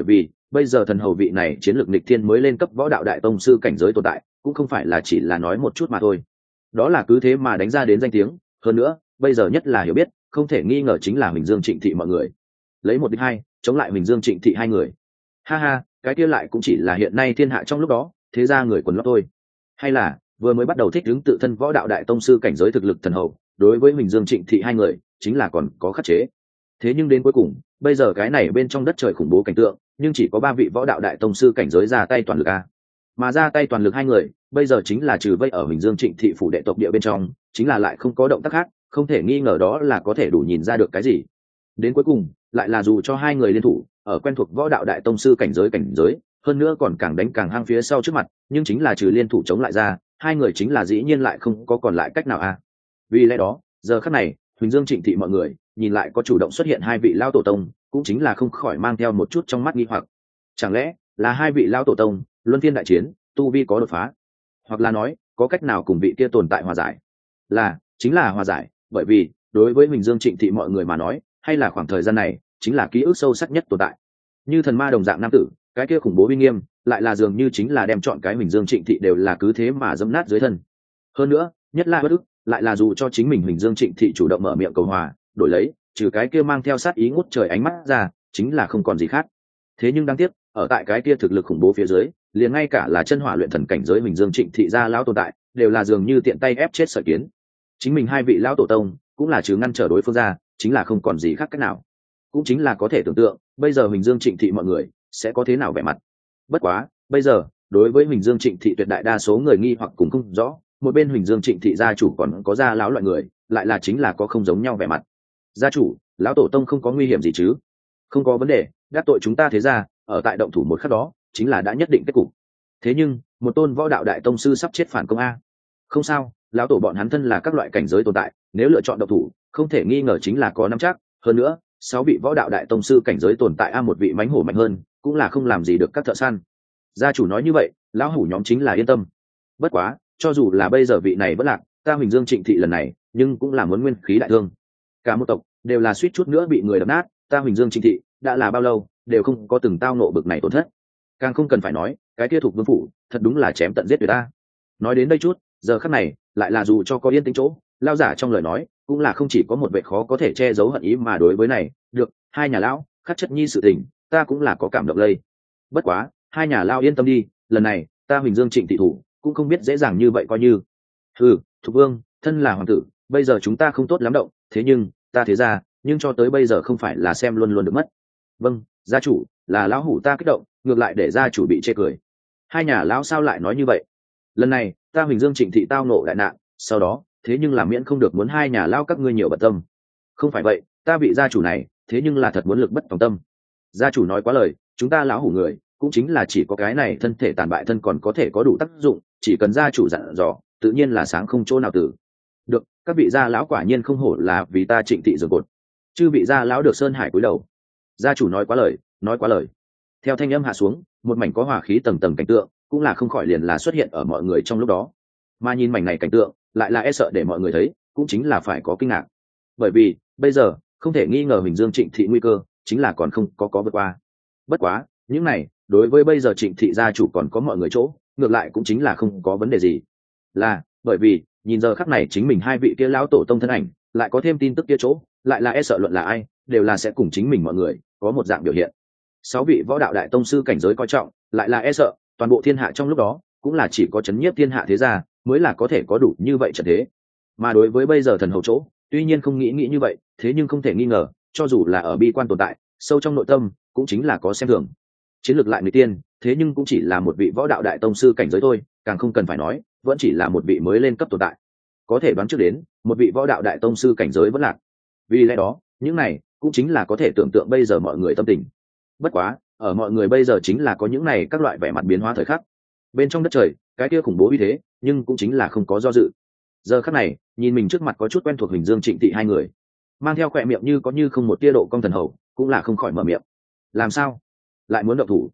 bây giờ thần hầu vị này chiến lược nghịch thiên mới lên cấp võ đạo đại tông sư cảnh giới tồn tại cũng không phải là chỉ là nói một chút mà thôi, đó là cứ thế mà đánh ra đến danh tiếng. Hơn nữa bây giờ nhất là hiểu biết không thể nghi ngờ chính là Huỳnh Dương Trịnh Thị mọi người, lấy 1 địch 2 chống lại Huỳnh Dương Trịnh Thị hai người. Ha ha, cái kia lại cũng chỉ là hiện nay thiên hạ trong lúc đó thế ra người quần lót thôi, hay là vừa mới bắt đầu thích ứng tự thân võ đạo đại tông sư cảnh giới thực lực thần hầu đối với Huỳnh Dương Trịnh Thị hai người chính là còn có khắc chế. Thế nhưng đến cuối cùng bây giờ cái này bên trong đất trời khủng bố cảnh tượng nhưng chỉ có 3 vị võ đạo đại tông sư cảnh giới ra tay toàn lực a, mà ra tay toàn lực hai người bây giờ chính là trừ vây ở Huỳnh Dương Trịnh Thị phủ đệ tộc địa bên trong, chính là lại không có động tác khác, không thể nghi ngờ đó là có thể đủ nhìn ra được cái gì. Đến cuối cùng lại là dù cho hai người liên thủ ở quen thuộc võ đạo đại tông sư cảnh giới hơn nữa còn càng đánh càng hăng phía sau trước mặt, nhưng chính là trừ liên thủ chống lại ra hai người chính là dĩ nhiên lại không có còn lại cách nào a. Vì lẽ đó giờ khắc này Huỳnh Dương Trịnh Thị mọi người nhìn lại có chủ động xuất hiện hai vị lao tổ tông cũng chính là không khỏi mang theo một chút trong mắt nghi hoặc, chẳng lẽ là hai vị lao tổ tông luân phiên đại chiến tu vi có đột phá, hoặc là nói có cách nào cùng vị kia tồn tại hòa giải, chính là hòa giải. Bởi vì đối với Huỳnh Dương Trịnh Thị mọi người mà nói hay là khoảng thời gian này chính là ký ức sâu sắc nhất tồn tại, như thần ma đồng dạng nam tử cái kia khủng bố uy nghiêm lại là dường như chính là đem chọn cái Huỳnh Dương Trịnh Thị đều là cứ thế mà dẫm nát dưới thân. Hơn nữa nhất là bất ức lại là dù cho chính mình Huỳnh Dương Trịnh Thị chủ động mở miệng cầu hòa, đổi lấy trừ cái kia mang theo sát ý ngút trời ánh mắt ra chính là không còn gì khác. Thế nhưng đáng tiếc ở tại cái kia thực lực khủng bố phía dưới liền ngay cả là chân hỏa luyện thần cảnh giới Huỳnh Dương Trịnh Thị gia lão tồn tại đều là dường như tiện tay ép chết sợi kiến. Chính mình hai vị lão tổ tông cũng là trừ ngăn trở đối phương ra chính là không còn gì khác cách nào, cũng chính là có thể tưởng tượng bây giờ Huỳnh Dương Trịnh Thị mọi người sẽ có thế nào vẻ mặt. Bất quá bây giờ đối với Huỳnh Dương Trịnh Thị tuyệt đại đa số người nghi hoặc cũng không rõ, một bên Huỳnh Dương Trịnh Thị gia chủ còn có gia lão loại người lại là chính là có không giống nhau vẻ mặt. Gia chủ, lão tổ tông không có nguy hiểm gì chứ? Không có vấn đề, đắc tội chúng ta thế ra ở tại động thủ một khắc đó chính là đã nhất định kết cục. Thế nhưng một tôn võ đạo đại tông sư sắp chết phản công a. Không sao, lão tổ bọn hắn thân là các loại cảnh giới tồn tại, nếu lựa chọn động thủ không thể nghi ngờ chính là có nắm chắc. Hơn nữa 6 vị võ đạo đại tông sư cảnh giới tồn tại một vị mãnh hổ mạnh hơn cũng là không làm gì được các thợ săn. Gia chủ nói như vậy lão hủ nhóm chính là yên tâm. Bất quá cho dù là bây giờ vị này vẫn lạc, ta Huỳnh Dương Trịnh Thị lần này nhưng cũng là muốn nguyên khí đại thương, cả một tộc đều là suýt chút nữa bị người đập nát. Ta Huỳnh Dương Trịnh Thị đã là bao lâu đều không có từng tao nộ bực này tổn thất, càng không cần phải nói cái kia thuộc vương phủ thật đúng là chém tận giết người ta. Nói đến đây chút giờ khắc này lại là dù cho có yên tĩnh chỗ lao giả trong lời nói cũng là không chỉ có một vẻ khó có thể che giấu hận ý, mà đối với này được hai nhà lão khắc chất nhi sự tình ta cũng là có cảm động lây. Bất quá hai nhà lão yên tâm đi, lần này ta Huỳnh Dương Trịnh Thị thủ cũng không biết dễ dàng như vậy coi như. Thục vương thân là hoàng tử bây giờ chúng ta không tốt lắm động, thế nhưng ta thế ra nhưng cho tới bây giờ không phải là xem luôn luôn được mất. Vâng gia chủ, là lão hủ ta kích động, ngược lại để gia chủ bị chê cười. Hai nhà lão sao lại nói như vậy? Lần này ta Huỳnh Dương Trịnh Thị tao nộ đại nạn sau đó thế nhưng là miễn không được muốn hai nhà lão các ngươi nhiều bận tâm. Không phải vậy ta vị gia chủ này thế nhưng là thật muốn lực bất tòng tâm. Gia chủ nói quá lời, chúng ta lão hủ người cũng chính là chỉ có cái này thân thể tàn bại thân còn có thể có đủ tác dụng, chỉ cần gia chủ dặn dò tự nhiên là sáng không chỗ nào tử. Được, các vị gia lão quả nhiên không hổ là vì ta Trịnh Thị giường cột. Chư vị gia lão được sơn hải cúi đầu. Gia chủ nói quá lời, nói quá lời. Theo thanh âm hạ xuống, một mảnh có hỏa khí tầng tầng cảnh tượng cũng là không khỏi liền là xuất hiện ở mọi người trong lúc đó. Mà nhìn mảnh này cảnh tượng lại là e sợ để mọi người thấy cũng chính là phải có kinh ngạc, bởi vì bây giờ không thể nghi ngờ Huỳnh Dương Trịnh Thị nguy cơ chính là còn không có vượt qua. Bất quá những này đối với bây giờ Trịnh Thị gia chủ còn có mọi người chỗ ngược lại cũng chính là không có vấn đề gì, là bởi vì nhìn giờ khắc này chính mình hai vị kia lão tổ tông thân ảnh lại có thêm tin tức kia chỗ lại là e sợ luận là ai đều là sẽ cùng chính mình mọi người có một dạng biểu hiện. 6 vị võ đạo đại tông sư cảnh giới coi trọng lại là e sợ toàn bộ thiên hạ trong lúc đó cũng là chỉ có chấn nhiếp thiên hạ thế gia mới là có thể có đủ như vậy trận thế. Mà đối với bây giờ thần hầu chỗ tuy nhiên không nghĩ như vậy, thế nhưng không thể nghi ngờ cho dù là ở bi quan tồn tại sâu trong nội tâm cũng chính là có xem thường. Chiến lược lại người tiên thế nhưng cũng chỉ là một vị võ đạo đại tông sư cảnh giới thôi, càng không cần phải nói vẫn chỉ là một vị mới lên cấp tồn tại. Có thể đoán trước đến một vị võ đạo đại tông sư cảnh giới vẫn lạc, vì lẽ đó những này cũng chính là có thể tưởng tượng bây giờ mọi người tâm tình. Bất quá ở mọi người bây giờ chính là có những này các loại vẻ mặt biến hóa thời khắc bên trong đất trời cái kia khủng bố như thế, nhưng cũng chính là không có do dự. Giờ khắc này nhìn mình trước mặt có chút quen thuộc Huỳnh Dương Trịnh Thị hai người mang theo khỏe miệng như có như không một tia độ cong thần hầu cũng là không khỏi mở miệng. Làm sao lại muốn động thủ?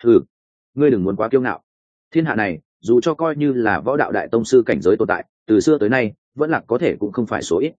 Ngươi đừng muốn quá kiêu ngạo. Thiên hạ này dù cho coi như là võ đạo đại tông sư cảnh giới tồn tại từ xưa tới nay vẫn là có thể cũng không phải số ít.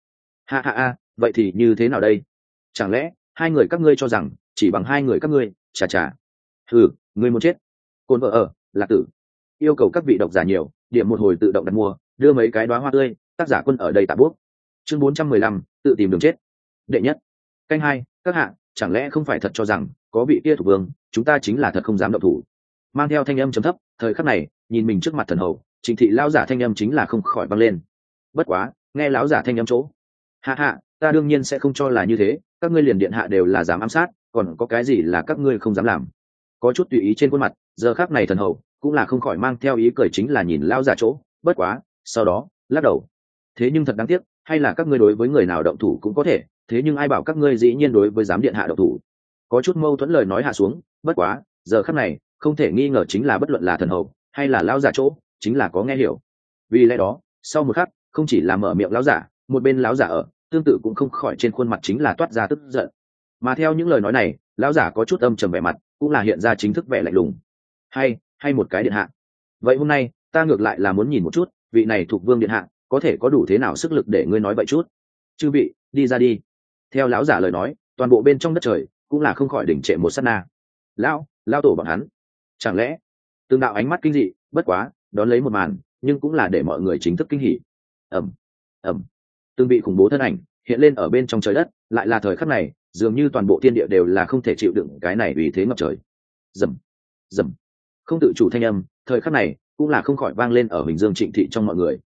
Vậy thì như thế nào đây? Chẳng lẽ hai người các ngươi cho rằng chỉ bằng hai người các ngươi chà Người muốn chết. Cồn vợ ở Lạc Tử yêu cầu các vị độc giả nhiều, điểm một hồi tự động đặt mua, đưa mấy cái đóa hoa tươi, tác giả Quân ở đây tạ bút. Chương 415, tự tìm đường chết. Đệ nhất. Canh hai, các hạ, chẳng lẽ không phải thật cho rằng có vị kia thủ vương, chúng ta chính là thật không dám động thủ. Mang theo thanh âm trầm thấp, thời khắc này, nhìn mình trước mặt thần hầu, Trịnh thị lão giả thanh âm chính là không khỏi vang lên. Bất quá, nghe lão giả thanh âm chỗ, hạ hạ, ta đương nhiên sẽ không cho là như thế, các ngươi liền điện hạ đều là dám ám sát, còn có cái gì là các ngươi không dám làm. Có chút tùy ý trên khuôn mặt, giờ khắc này thần hầu cũng là không khỏi mang theo ý cười, chính là nhìn lão giả chỗ, bất quá, sau đó, lắc đầu. Thế nhưng thật đáng tiếc, hay là các ngươi đối với người nào động thủ cũng có thể, thế nhưng ai bảo các ngươi dĩ nhiên đối với giám điện hạ động thủ. Có chút mâu thuẫn lời nói hạ xuống, bất quá, giờ khắc này, không thể nghi ngờ chính là bất luận là thần hầu hay là lão giả chỗ, chính là có nghe hiểu. Vì lẽ đó, sau một khắc, không chỉ là mở miệng lão giả, một bên lão giả ở, tương tự cũng không khỏi trên khuôn mặt chính là toát ra tức giận. Mà theo những lời nói này, lão giả có chút âm trầm vẻ mặt, cũng là hiện ra chính thức vẻ lạnh lùng. Hay một cái điện hạ. Vậy hôm nay, ta ngược lại là muốn nhìn một chút, vị này thuộc vương điện hạ, có thể có đủ thế nào sức lực để ngươi nói vậy chút. Chư vị, đi ra đi. Theo lão giả lời nói, toàn bộ bên trong đất trời cũng là không khỏi đỉnh trệ một sát na. Lão tổ bọn hắn, chẳng lẽ từng đạo ánh mắt kinh dị, bất quá đón lấy một màn, nhưng cũng là để mọi người chính thức kinh hỉ. ầm từng bị khủng bố thân ảnh hiện lên ở bên trong trời đất, lại là thời khắc này, dường như toàn bộ thiên địa đều là không thể chịu đựng cái này vì thế ngập trời. Dầm không tự chủ thanh âm, thời khắc này cũng là không khỏi vang lên ở Huỳnh Dương Trịnh thị trong mọi người.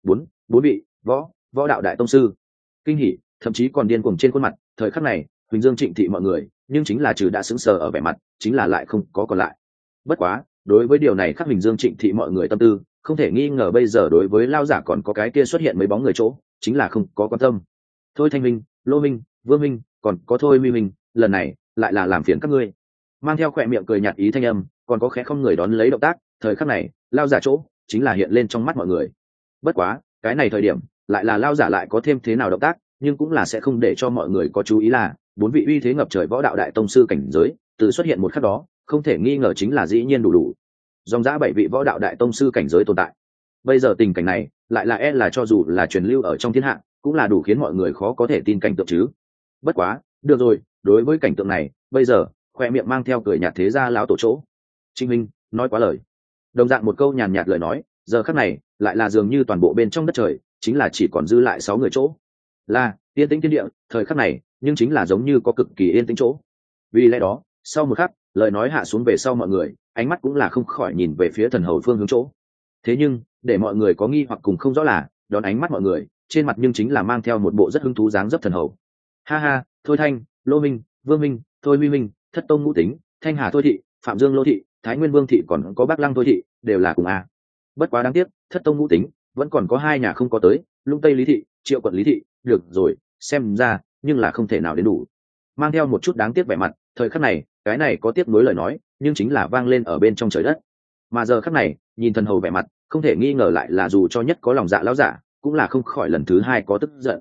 Bốn vị võ đạo đại tông sư kinh hỉ, thậm chí còn điên cuồng trên khuôn mặt, thời khắc này Huỳnh Dương Trịnh thị mọi người, nhưng chính là trừ đã sững sờ ở vẻ mặt, chính là lại không có còn lại. Bất quá, đối với điều này khác Huỳnh Dương Trịnh thị mọi người tâm tư, không thể nghi ngờ bây giờ đối với lao giả còn có cái kia xuất hiện mấy bóng người chỗ, chính là không có quan tâm. Thôi Thanh Minh, Lô Minh, Vương Minh, còn có Thôi Huy Minh, lần này lại là làm phiền các ngươi. Mang theo khỏe miệng cười nhạt ý thanh âm, còn có khẽ không người đón lấy động tác, thời khắc này, lao giả chỗ chính là hiện lên trong mắt mọi người. Bất quá, cái này thời điểm, lại là lao giả lại có thêm thế nào động tác, nhưng cũng là sẽ không để cho mọi người có chú ý là bốn vị uy thế ngập trời võ đạo đại tông sư cảnh giới, từ xuất hiện một khắc đó, không thể nghi ngờ chính là dĩ nhiên đủ dòng dã 7 vị võ đạo đại tông sư cảnh giới tồn tại. Bây giờ tình cảnh này, lại là là cho dù là truyền lưu ở trong thiên hạ, cũng là đủ khiến mọi người khó có thể tin cảnh tượng chứ. Bất quá, được rồi, đối với cảnh tượng này, bây giờ, khoe miệng mang theo cười nhạt thế gia lão tổ chỗ. Trinh Minh, nói quá lời. Đồng dạng một câu nhàn nhạt lời nói, giờ khắc này, lại là dường như toàn bộ bên trong đất trời, chính là chỉ còn dư lại 6 người chỗ. Là, yên tĩnh thiên địa, thời khắc này, nhưng chính là giống như có cực kỳ yên tĩnh chỗ. Vì lẽ đó, sau một khắc, lời nói hạ xuống về sau mọi người, ánh mắt cũng là không khỏi nhìn về phía thần hầu phương hướng chỗ. Thế nhưng, để mọi người có nghi hoặc cùng không rõ là, đón ánh mắt mọi người, trên mặt nhưng chính là mang theo một bộ rất hứng thú dáng dấp thần hầu. Ha ha, Thôi Thanh, Lô Minh, Vương Minh, Thôi Huy Minh, Thất Tông Ngũ Tính, Thanh Hà Thôi Thị, Phạm Dương Lô Thị, Thái Nguyên Vương Thị, còn có Bắc Lăng Thôi Thị, đều là cùng a. Bất quá đáng tiếc, Thất Tông Ngũ Tính vẫn còn có 2 nhà không có tới, Lung Tây Lý Thị, Triệu Quận Lý Thị, được rồi, xem ra, nhưng là không thể nào đến đủ. Mang theo một chút đáng tiếc vẻ mặt, thời khắc này, cái này có tiếc nuối lời nói, nhưng chính là vang lên ở bên trong trời đất. Mà giờ khắc này, nhìn thần hầu vẻ mặt, không thể nghi ngờ lại là dù cho nhất có lòng dạ lão giả, cũng là không khỏi lần thứ 2 có tức giận.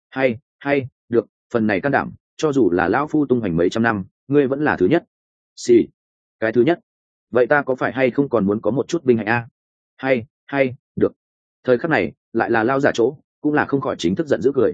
Hay, được, phần này can đảm, cho dù là lão phu tung hoành mấy trăm năm, ngươi vẫn là thứ nhất. Xì, cái thứ nhất. Vậy ta có phải hay không còn muốn có một chút vinh hạnh a? Hay, được. Thời khắc này, lại là lao giả chỗ, cũng là không khỏi chính thức giận dữ cười.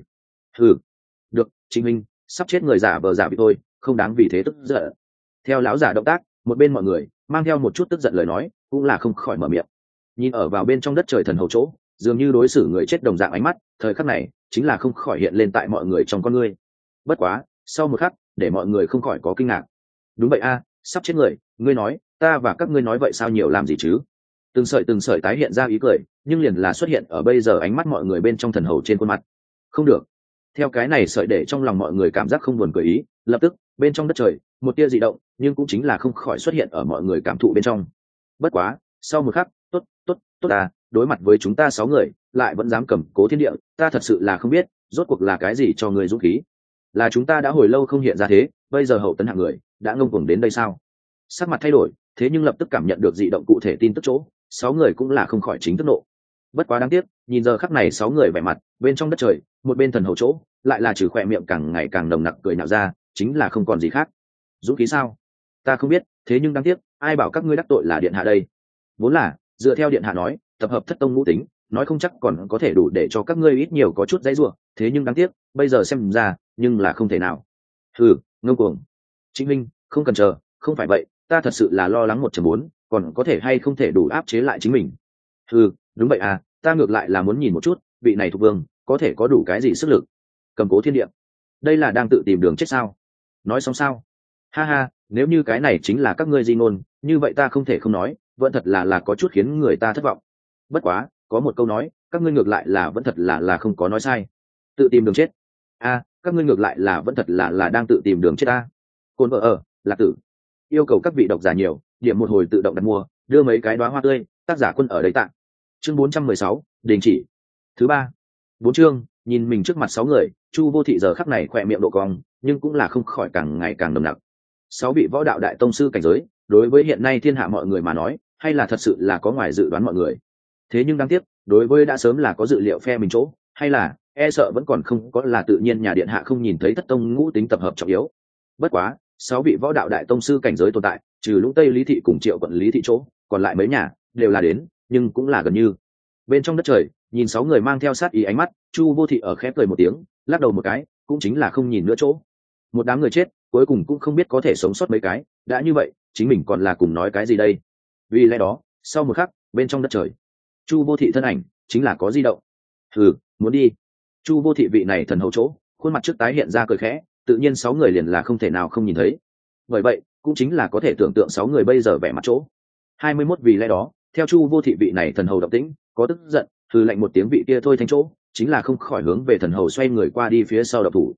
Được, Trịnh Minh, sắp chết người giả vờ giả bị thôi, không đáng vì thế tức giận. Theo lão giả động tác, một bên mọi người mang theo một chút tức giận lời nói, cũng là không khỏi mở miệng. Nhìn ở vào bên trong đất trời thần hầu chỗ, dường như đối xử người chết đồng dạng ánh mắt, thời khắc này chính là không khỏi hiện lên tại mọi người trong con ngươi. Bất quá, sau một khắc, để mọi người không khỏi có kinh ngạc. Đúng vậy a, sắp chết người, ngươi nói, ta và các ngươi nói vậy sao nhiều làm gì chứ? Từng sợi tái hiện ra ý cười, nhưng liền là xuất hiện ở bây giờ ánh mắt mọi người bên trong thần hầu trên khuôn mặt. Không được. Theo cái này sợi để trong lòng mọi người cảm giác không buồn cười ý, lập tức, bên trong đất trời, một tia dị động, nhưng cũng chính là không khỏi xuất hiện ở mọi người cảm thụ bên trong. Bất quá, sau một khắc, tốt à, đối mặt với chúng ta 6 người, lại vẫn dám cầm cố thiên địa, ta thật sự là không biết, rốt cuộc là cái gì cho người dũng khí. Là chúng ta đã hồi lâu không hiện ra thế, bây giờ hậu tấn hạng người, đã ngông cuồng đến đây sao? Sắc mặt thay đổi, thế nhưng lập tức cảm nhận được dị động cụ thể tin tức chỗ, 6 người cũng là không khỏi chính tức nộ. Bất quá đáng tiếc, nhìn giờ khắc này 6 người vẻ mặt, bên trong đất trời, một bên thần hầu chỗ, lại là trừ khỏe miệng càng ngày càng nồng nặc cười nhạo ra, chính là không còn gì khác. Dũng khí sao? Ta không biết, thế nhưng đáng tiếc, ai bảo các ngươi đắc tội là điện hạ đây? Vốn là, dựa theo điện hạ nói, tập hợp Thất Tông Ngũ Tính, nói không chắc còn có thể đủ để cho các ngươi ít nhiều có chút dãy rủa, thế nhưng đáng tiếc, bây giờ xem ra, nhưng là không thể nào. Ngông cuồng. Trịnh Minh, không cần chờ, không phải vậy, ta thật sự là lo lắng 1.4, còn có thể hay không thể đủ áp chế lại chính mình. Ừ, đúng vậy à, ta ngược lại là muốn nhìn một chút vị này thuộc vương có thể có đủ cái gì sức lực. Cầm cố thiên địa, đây là đang tự tìm đường chết sao? Nói xong sao? Ha ha, nếu như cái này chính là các ngươi di ngôn, như vậy ta không thể không nói, vẫn thật là có chút khiến người ta thất vọng. Bất quá có một câu nói, các ngươi ngược lại là vẫn thật là không có nói sai. Tự tìm đường chết. Các ngươi ngược lại là vẫn thật là đang tự tìm đường chết ta. Côn vợ ở Lạc Tử yêu cầu các vị độc giả nhiều, điểm một hồi tự động đặt mua, đưa mấy cái đóa hoa tươi, tác giả Quân ở đấy tặng. Chương 416, đình chỉ. Thứ ba. 4 chương, nhìn mình trước mặt 6 người, Chu Vô Thị giờ khắc này khỏe miệng độ cong, nhưng cũng là không khỏi càng ngày càng nồng nặc. 6 vị võ đạo đại tông sư cảnh giới, đối với hiện nay thiên hạ mọi người mà nói, hay là thật sự là có ngoài dự đoán mọi người. Thế nhưng đáng tiếc, đối với đã sớm là có dự liệu phe mình chỗ, hay là e sợ vẫn còn không có, là tự nhiên nhà điện hạ không nhìn thấy thất tông ngũ tính tập hợp trọng yếu. Bất quá, 6 vị võ đạo đại tông sư cảnh giới tồn tại, trừ Lũng Tây Lý thị cùng Triệu quận Lý thị chỗ, còn lại mấy nhà đều là đến, nhưng cũng là gần như. Bên trong đất trời, nhìn 6 người mang theo sát ý ánh mắt, Chu Vô Thị ở khép cười một tiếng, lắc đầu một cái, cũng chính là không nhìn nữa chỗ. Một đám người chết, cuối cùng cũng không biết có thể sống sót mấy cái, đã như vậy, chính mình còn là cùng nói cái gì đây? Vì lẽ đó, sau một khắc, bên trong đất trời, Chu Vô Thị thân ảnh chính là có di động. Muốn đi. Chu Vô Thị vị này thần hầu chỗ, khuôn mặt trước tái hiện ra cười khẽ, tự nhiên 6 người liền là không thể nào không nhìn thấy. Bởi vậy, cũng chính là có thể tưởng tượng 6 người bây giờ vẻ mặt chỗ. 21 vì lẽ đó, theo Chu Vô Thị vị này thần hầu động tĩnh, có tức giận, lệnh một tiếng vị kia thôi thanh chỗ, chính là không khỏi hướng về thần hầu xoay người qua đi phía sau độc thủ.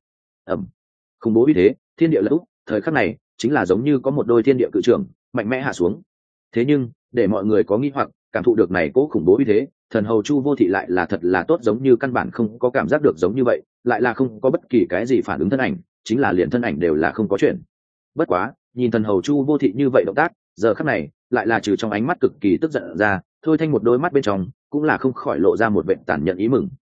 Khủng bố như thế, thiên địa lật úp, thời khắc này chính là giống như có một đôi thiên địa cự trường mạnh mẽ hạ xuống. Thế nhưng, để mọi người có nghi hoặc, cảm thụ được này cố khủng bố như thế, thần hầu Chu Vô Thị lại là thật là tốt, giống như căn bản không có cảm giác được giống như vậy, lại là không có bất kỳ cái gì phản ứng thân ảnh, chính là liền thân ảnh đều là không có chuyện. Bất quá, nhìn thần hầu Chu Vô Thị như vậy động tác, giờ khắc này lại là trừ trong ánh mắt cực kỳ tức giận ra, thôi thanh một đôi mắt bên trong cũng là không khỏi lộ ra một vẻ tàn nhẫn ý mừng.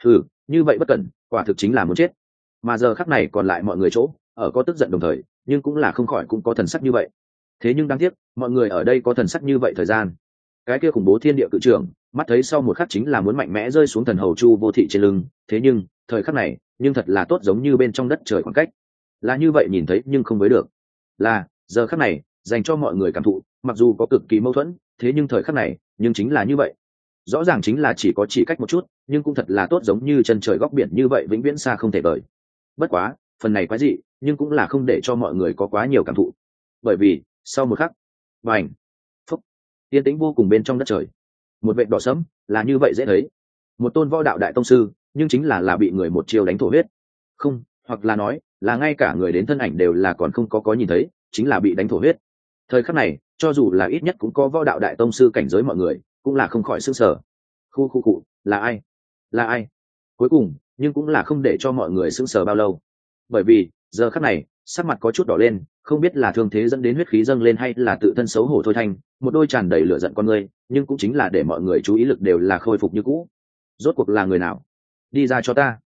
Như vậy bất cẩn, quả thực chính là muốn chết. Mà giờ khắc này còn lại mọi người chỗ, ở có tức giận đồng thời, nhưng cũng là không khỏi cũng có thần sắc như vậy. Thế nhưng đáng tiếc, mọi người ở đây có thần sắc như vậy thời gian, cái kia khủng bố thiên địa cự trưởng, mắt thấy sau một khắc chính là muốn mạnh mẽ rơi xuống thần hầu Chu Vô Thị trên lưng. Thế nhưng thời khắc này, nhưng thật là tốt giống như bên trong đất trời khoảng cách, là như vậy nhìn thấy nhưng không với được. Là giờ khắc này dành cho mọi người cảm thụ, mặc dù có cực kỳ mâu thuẫn, thế nhưng thời khắc này nhưng chính là như vậy, rõ ràng chính là chỉ cách một chút, nhưng cũng thật là tốt giống như chân trời góc biển như vậy, vĩnh viễn xa không thể vời. Bất quá phần này quái dị, nhưng cũng là không để cho mọi người có quá nhiều cảm thụ, bởi vì sau một khắc, bành, phúc, yên tĩnh vô cùng bên trong đất trời, một vệt đỏ sẫm là như vậy dễ thấy, một tôn võ đạo đại tông sư, nhưng chính là bị người một chiêu đánh thổ huyết, không, hoặc là nói là ngay cả người đến thân ảnh đều là còn không có nhìn thấy, chính là bị đánh thổ huyết. Thời khắc này, cho dù là ít nhất cũng có võ đạo đại tông sư cảnh giới mọi người, cũng là không khỏi sửng sở. Khu, là ai? Là ai? Cuối cùng, nhưng cũng là không để cho mọi người sửng sở bao lâu. Bởi vì, giờ khắc này, sắc mặt có chút đỏ lên, không biết là thương thế dẫn đến huyết khí dâng lên hay là tự thân xấu hổ thôi thanh, một đôi tràn đầy lửa giận con người, nhưng cũng chính là để mọi người chú ý lực đều là khôi phục như cũ. Rốt cuộc là người nào? Đi ra cho ta.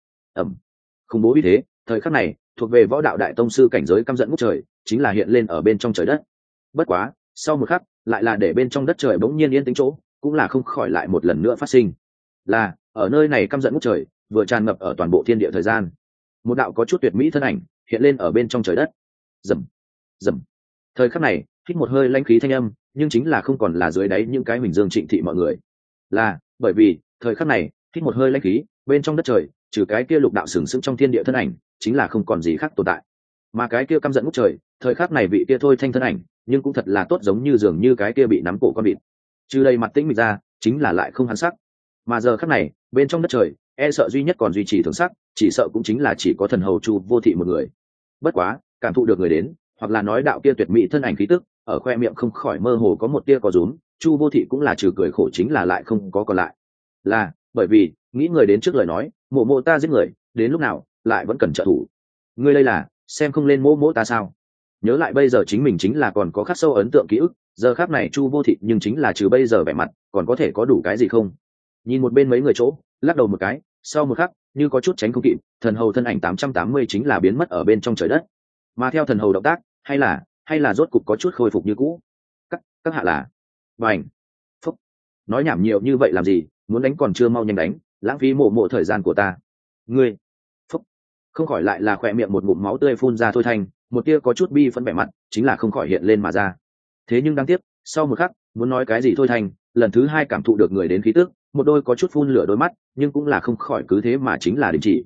Khủng bố như thế, thời khắc này, thuộc về võ đạo đại tông sư cảnh giới căm giận ngút trời, chính là hiện lên ở bên trong trời đất. Bất quá, sau một khắc, lại là để bên trong đất trời bỗng nhiên yên tĩnh chỗ, cũng là không khỏi lại một lần nữa phát sinh. Là ở nơi này căm giận ngút trời, vừa tràn ngập ở toàn bộ thiên địa thời gian, một đạo có chút tuyệt mỹ thân ảnh hiện lên ở bên trong trời đất. Rầm. Thời khắc này, hít một hơi lãnh khí thanh âm, nhưng chính là không còn là dưới đáy những cái huỳnh dương trịnh thị mọi người. Là bởi vì thời khắc này, hít một hơi lãnh khí, bên trong đất trời, trừ cái kia lục đạo sừng sững trong thiên địa thân ảnh, chính là không còn gì khác tồn tại. Mà cái kia căm giận ngút trời, thời khắc này vị kia thôi thanh thân ảnh, nhưng cũng thật là tốt giống như dường như cái kia bị nắm cổ con vịt, trừ đây mặt tĩnh mịch ra, chính là lại không hắn sắc. Mà giờ khắc này, bên trong đất trời, e sợ duy nhất còn duy trì thường sắc, chỉ sợ cũng chính là chỉ có thần hầu Chu Vô Thị một người. Bất quá, cảm thụ được người đến, hoặc là nói đạo kia tuyệt mỹ thân ảnh khí tức, ở khoe miệng không khỏi mơ hồ có một tia có rúm, Chu Vô Thị cũng là trừ cười khổ chính là lại không có còn lại. Là bởi vì nghĩ người đến trước lời nói, mộ ta giết người, đến lúc nào lại vẫn cần trợ thủ. Ngươi đây là xem không lên mộ ta sao? Nhớ lại bây giờ chính mình chính là còn có khắc sâu ấn tượng ký ức, giờ khắc này Chu Vô Thị nhưng chính là trừ bây giờ vẻ mặt, còn có thể có đủ cái gì không? Nhìn một bên mấy người chỗ, lắc đầu một cái, sau một khắc, như có chút tránh không kịp, thần hầu thân ảnh 880 chính là biến mất ở bên trong trời đất. Mà theo thần hầu động tác, hay là rốt cục có chút khôi phục như cũ. Các hạ là bành, phúc, nói nhảm nhiều như vậy làm gì, muốn đánh còn chưa mau nhanh đánh, lãng phí mộ thời gian của ta. Ngươi, phúc, không khỏi lại là khỏe miệng một ngụm máu tươi phun ra thôi thanh, một tia có chút bi phẫn vẻ mặt, chính là không khỏi hiện lên mà ra. thế nhưng đáng tiếc sau một khắc muốn nói cái gì thôi thành lần thứ hai cảm thụ được người đến khí tức, một đôi có chút phun lửa đôi mắt nhưng cũng là không khỏi cứ thế mà chính là đình chỉ,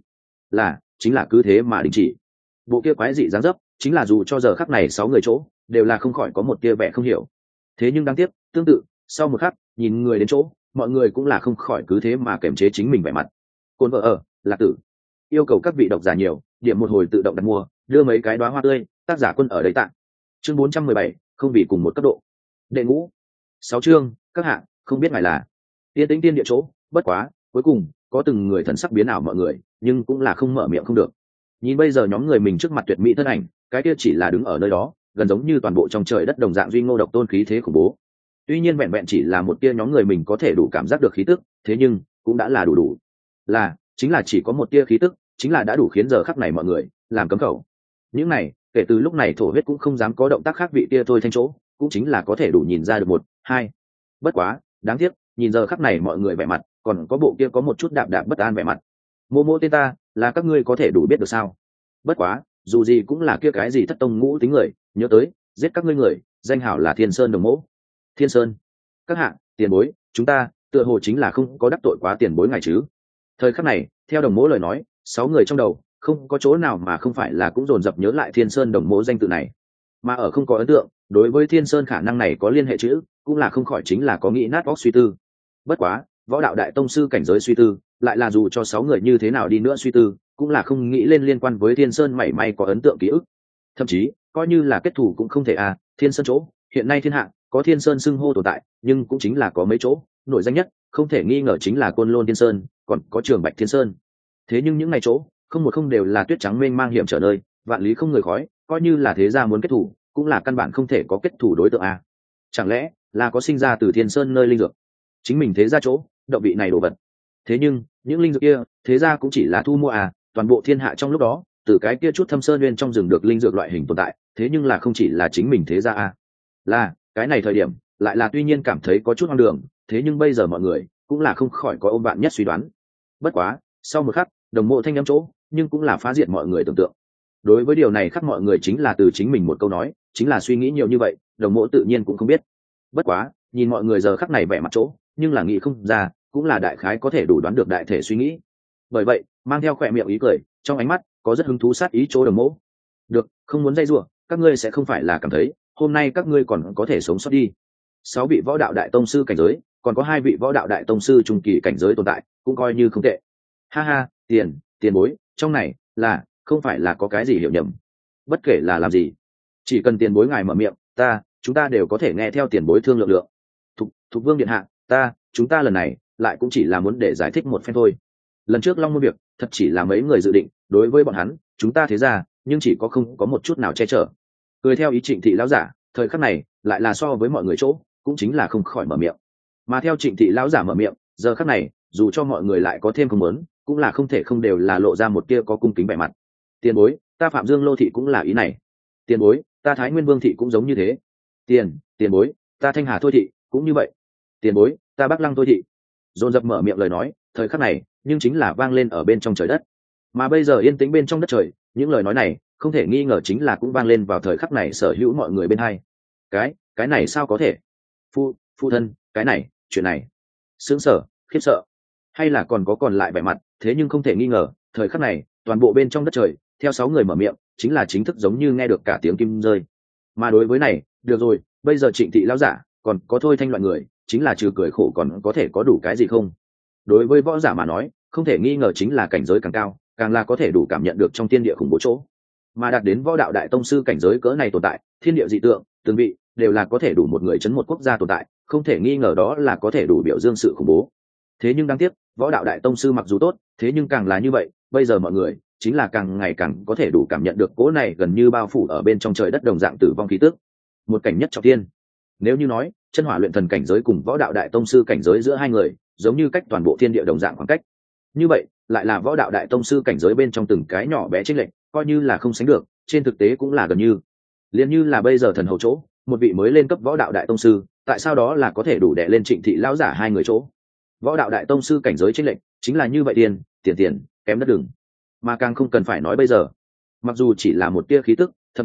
chính là cứ thế mà đình chỉ. Bộ kia quái dị dáng dấp chính là dù cho giờ khắc này 6 người chỗ đều là không khỏi có một tia vẻ không hiểu. Thế nhưng đáng tiếc tương tự sau một khắc nhìn người đến chỗ mọi người cũng là không khỏi cứ thế mà kiềm chế chính mình vẻ mặt. Cồn vợ ở Lạc Tử yêu cầu các vị độc giả nhiều điểm một hồi tự động đặt mua đưa mấy cái đóa hoa tươi, tác giả Quân ở đây tặng. Chương 417, không vì cùng một cấp độ. Đệ ngũ 6 chương, các hạng không biết ngài là tiên tĩnh tiên địa chỗ, bất quá cuối cùng có từng người thần sắc biến ảo mọi người nhưng cũng là không mở miệng không được. Nhìn bây giờ nhóm người mình trước mặt tuyệt mỹ thân ảnh, cái kia chỉ là đứng ở nơi đó gần giống như toàn bộ trong trời đất đồng dạng duy ngô độc tôn khí thế khủng bố. Tuy nhiên vẹn vẹn chỉ là một tia nhóm người mình có thể đủ cảm giác được khí tức, thế nhưng cũng đã là đủ, chính là chỉ có một tia khí tức chính là đã đủ khiến giờ khắc này mọi người làm cấm khẩu. Những này kể từ lúc này thổ huyết cũng không dám có động tác khác vị tia thôi thanh chỗ cũng chính là có thể đủ nhìn ra được một hai. Bất quá đáng tiếc nhìn giờ khắc này mọi người vẻ mặt còn có bộ kia có một chút đạm đạm bất an vẻ mặt. Mô mô tên ta là các ngươi có thể đủ biết được sao? Bất quá dù gì cũng là kia cái gì thất tông ngũ tính người, nhớ tới giết các ngươi người danh hảo là Thiên Sơn Đồng Mỗ. Thiên Sơn, các hạng tiền bối, chúng ta tựa hồ chính là không có đắc tội quá tiền bối ngài chứ? Thời khắc này theo Đồng Mỗ lời nói 6 người trong đầu không có chỗ nào mà không phải là cũng dồn dập nhớ lại Thiên Sơn Đồng Mỗ danh tự này, mà ở không có ấn tượng đối với Thiên Sơn khả năng này có liên hệ chữ cũng là không khỏi chính là có nghĩ nát óc suy tư. Bất quá võ đạo đại tông sư cảnh giới suy tư lại là dù cho 6 người như thế nào đi nữa suy tư cũng là không nghĩ lên liên quan với Thiên Sơn mảy may có ấn tượng ký ức. Thậm chí coi như là kết thù cũng không thể Thiên Sơn chỗ hiện nay thiên hạ có Thiên Sơn xưng hô tồn tại nhưng cũng chính là có mấy chỗ, nổi danh nhất không thể nghi ngờ chính là Côn Lôn Thiên Sơn, còn có Trường Bạch Thiên Sơn. Thế nhưng những ngày chỗ không một không đều là tuyết trắng mênh mang hiểm trở nơi, vạn lý không người khói, coi như là thế gia muốn kết thù cũng là căn bản không thể có kết thù đối tượng chẳng lẽ là có sinh ra từ Thiên Sơn nơi linh dược, chính mình thế gia chỗ động vị này đồ vật. Thế nhưng những linh dược kia thế gia cũng chỉ là thu mua toàn bộ thiên hạ trong lúc đó từ cái kia chút thâm sơn nguyên trong rừng được linh dược loại hình tồn tại, thế nhưng là không chỉ là chính mình thế gia là cái này thời điểm lại là tuy nhiên cảm thấy có chút hoang đường, thế nhưng bây giờ mọi người cũng là không khỏi có ôm bạn nhất suy đoán. Bất quá sau một khắc Đồng Mộ thanh âm chỗ nhưng cũng là phá diệt mọi người tưởng tượng. Đối với điều này khắc mọi người chính là từ chính mình một câu nói chính là suy nghĩ nhiều như vậy Đồng Mộ tự nhiên cũng không biết. Bất quá nhìn mọi người giờ khắc này vẻ mặt chỗ nhưng là nghĩ không ra cũng là đại khái có thể đủ đoán được đại thể suy nghĩ. Bởi vậy mang theo khỏe miệng ý cười trong ánh mắt có rất hứng thú sát ý chỗ Đồng Mộ. Được, không muốn dây dùa, các ngươi sẽ không phải là cảm thấy hôm nay các ngươi còn có thể sống sót đi. 6 vị võ đạo đại tông sư cảnh giới còn có 2 vị võ đạo đại tông sư trung kỳ cảnh giới tồn tại cũng coi như không tệ. Ha ha, tiền bối trong này là không phải là có cái gì hiểu nhầm. Bất kể là làm gì chỉ cần tiền bối ngài mở miệng chúng ta đều có thể nghe theo tiền bối thương lượng. Thục Vương điện hạ, chúng ta lần này lại cũng chỉ là muốn để giải thích một phen thôi. Lần trước Long Môn việc thật chỉ là mấy người dự định, đối với bọn hắn chúng ta thế ra nhưng chỉ có không có một chút nào che chở. Cười theo ý Trịnh thị lão giả thời khắc này lại là so với mọi người chỗ cũng chính là không khỏi mở miệng. Mà theo Trịnh thị lão giả mở miệng giờ khắc này dù cho mọi người lại có thêm không muốn cũng là không thể không đều là lộ ra một tia có cung kính vẻ mặt. Tiền bối, ta Phạm Dương Lô thị cũng là ý này. Tiền bối, ta Thái Nguyên Vương thị cũng giống như thế. Tiền bối, ta Thanh Hà Thôi thị cũng như vậy. Tiền bối, ta Bắc Lăng Thôi thị. Dồn dập mở miệng lời nói thời khắc này nhưng chính là vang lên ở bên trong trời đất. Mà bây giờ yên tĩnh bên trong đất trời những lời nói này không thể nghi ngờ chính là cũng vang lên vào thời khắc này sở hữu mọi người bên hai. Cái này sao có thể? Phu thân, cái này chuyện này sững sờ khiếp sợ hay là còn có còn lại vẻ mặt. Thế nhưng không thể nghi ngờ thời khắc này toàn bộ bên trong đất trời theo 6 người mở miệng chính là chính thức giống như nghe được cả tiếng kim rơi. Mà đối với này được rồi, bây giờ Trịnh thị lão giả còn có Thôi Thanh loại người chính là trừ cười khổ còn có thể có đủ cái gì không? Đối với võ giả mà nói không thể nghi ngờ chính là cảnh giới càng cao càng là có thể đủ cảm nhận được trong thiên địa khủng bố chỗ, mà đạt đến võ đạo đại tông sư cảnh giới cỡ này tồn tại thiên địa dị tượng từng vị đều là có thể đủ một người chấn một quốc gia tồn tại, không thể nghi ngờ đó là có thể đủ biểu dương sự khủng bố. Thế nhưng đáng tiếc võ đạo đại tông sư mặc dù tốt, thế nhưng càng là như vậy bây giờ mọi người chính là càng ngày càng có thể đủ cảm nhận được cỗ này gần như bao phủ ở bên trong trời đất đồng dạng tử vong khí tức. Một cảnh nhất trọng thiên, nếu như nói chân hỏa luyện thần cảnh giới cùng võ đạo đại tông sư cảnh giới giữa hai người giống như cách toàn bộ thiên địa đồng dạng khoảng cách, như vậy lại là võ đạo đại tông sư cảnh giới bên trong từng cái nhỏ bé chênh lệch coi như là không sánh được, trên thực tế cũng là gần như liền như là bây giờ thần hầu chỗ một vị mới lên cấp võ đạo đại tông sư tại sao đó là có thể đủ đè lên Trịnh thị lão giả hai người chỗ. Võ đạo đại tông sư cảnh giới chênh lệch chính là như vậy, tiền kém đất đường, mà càng không cần phải nói bây giờ mặc dù chỉ là một tia khí tức, thậm chí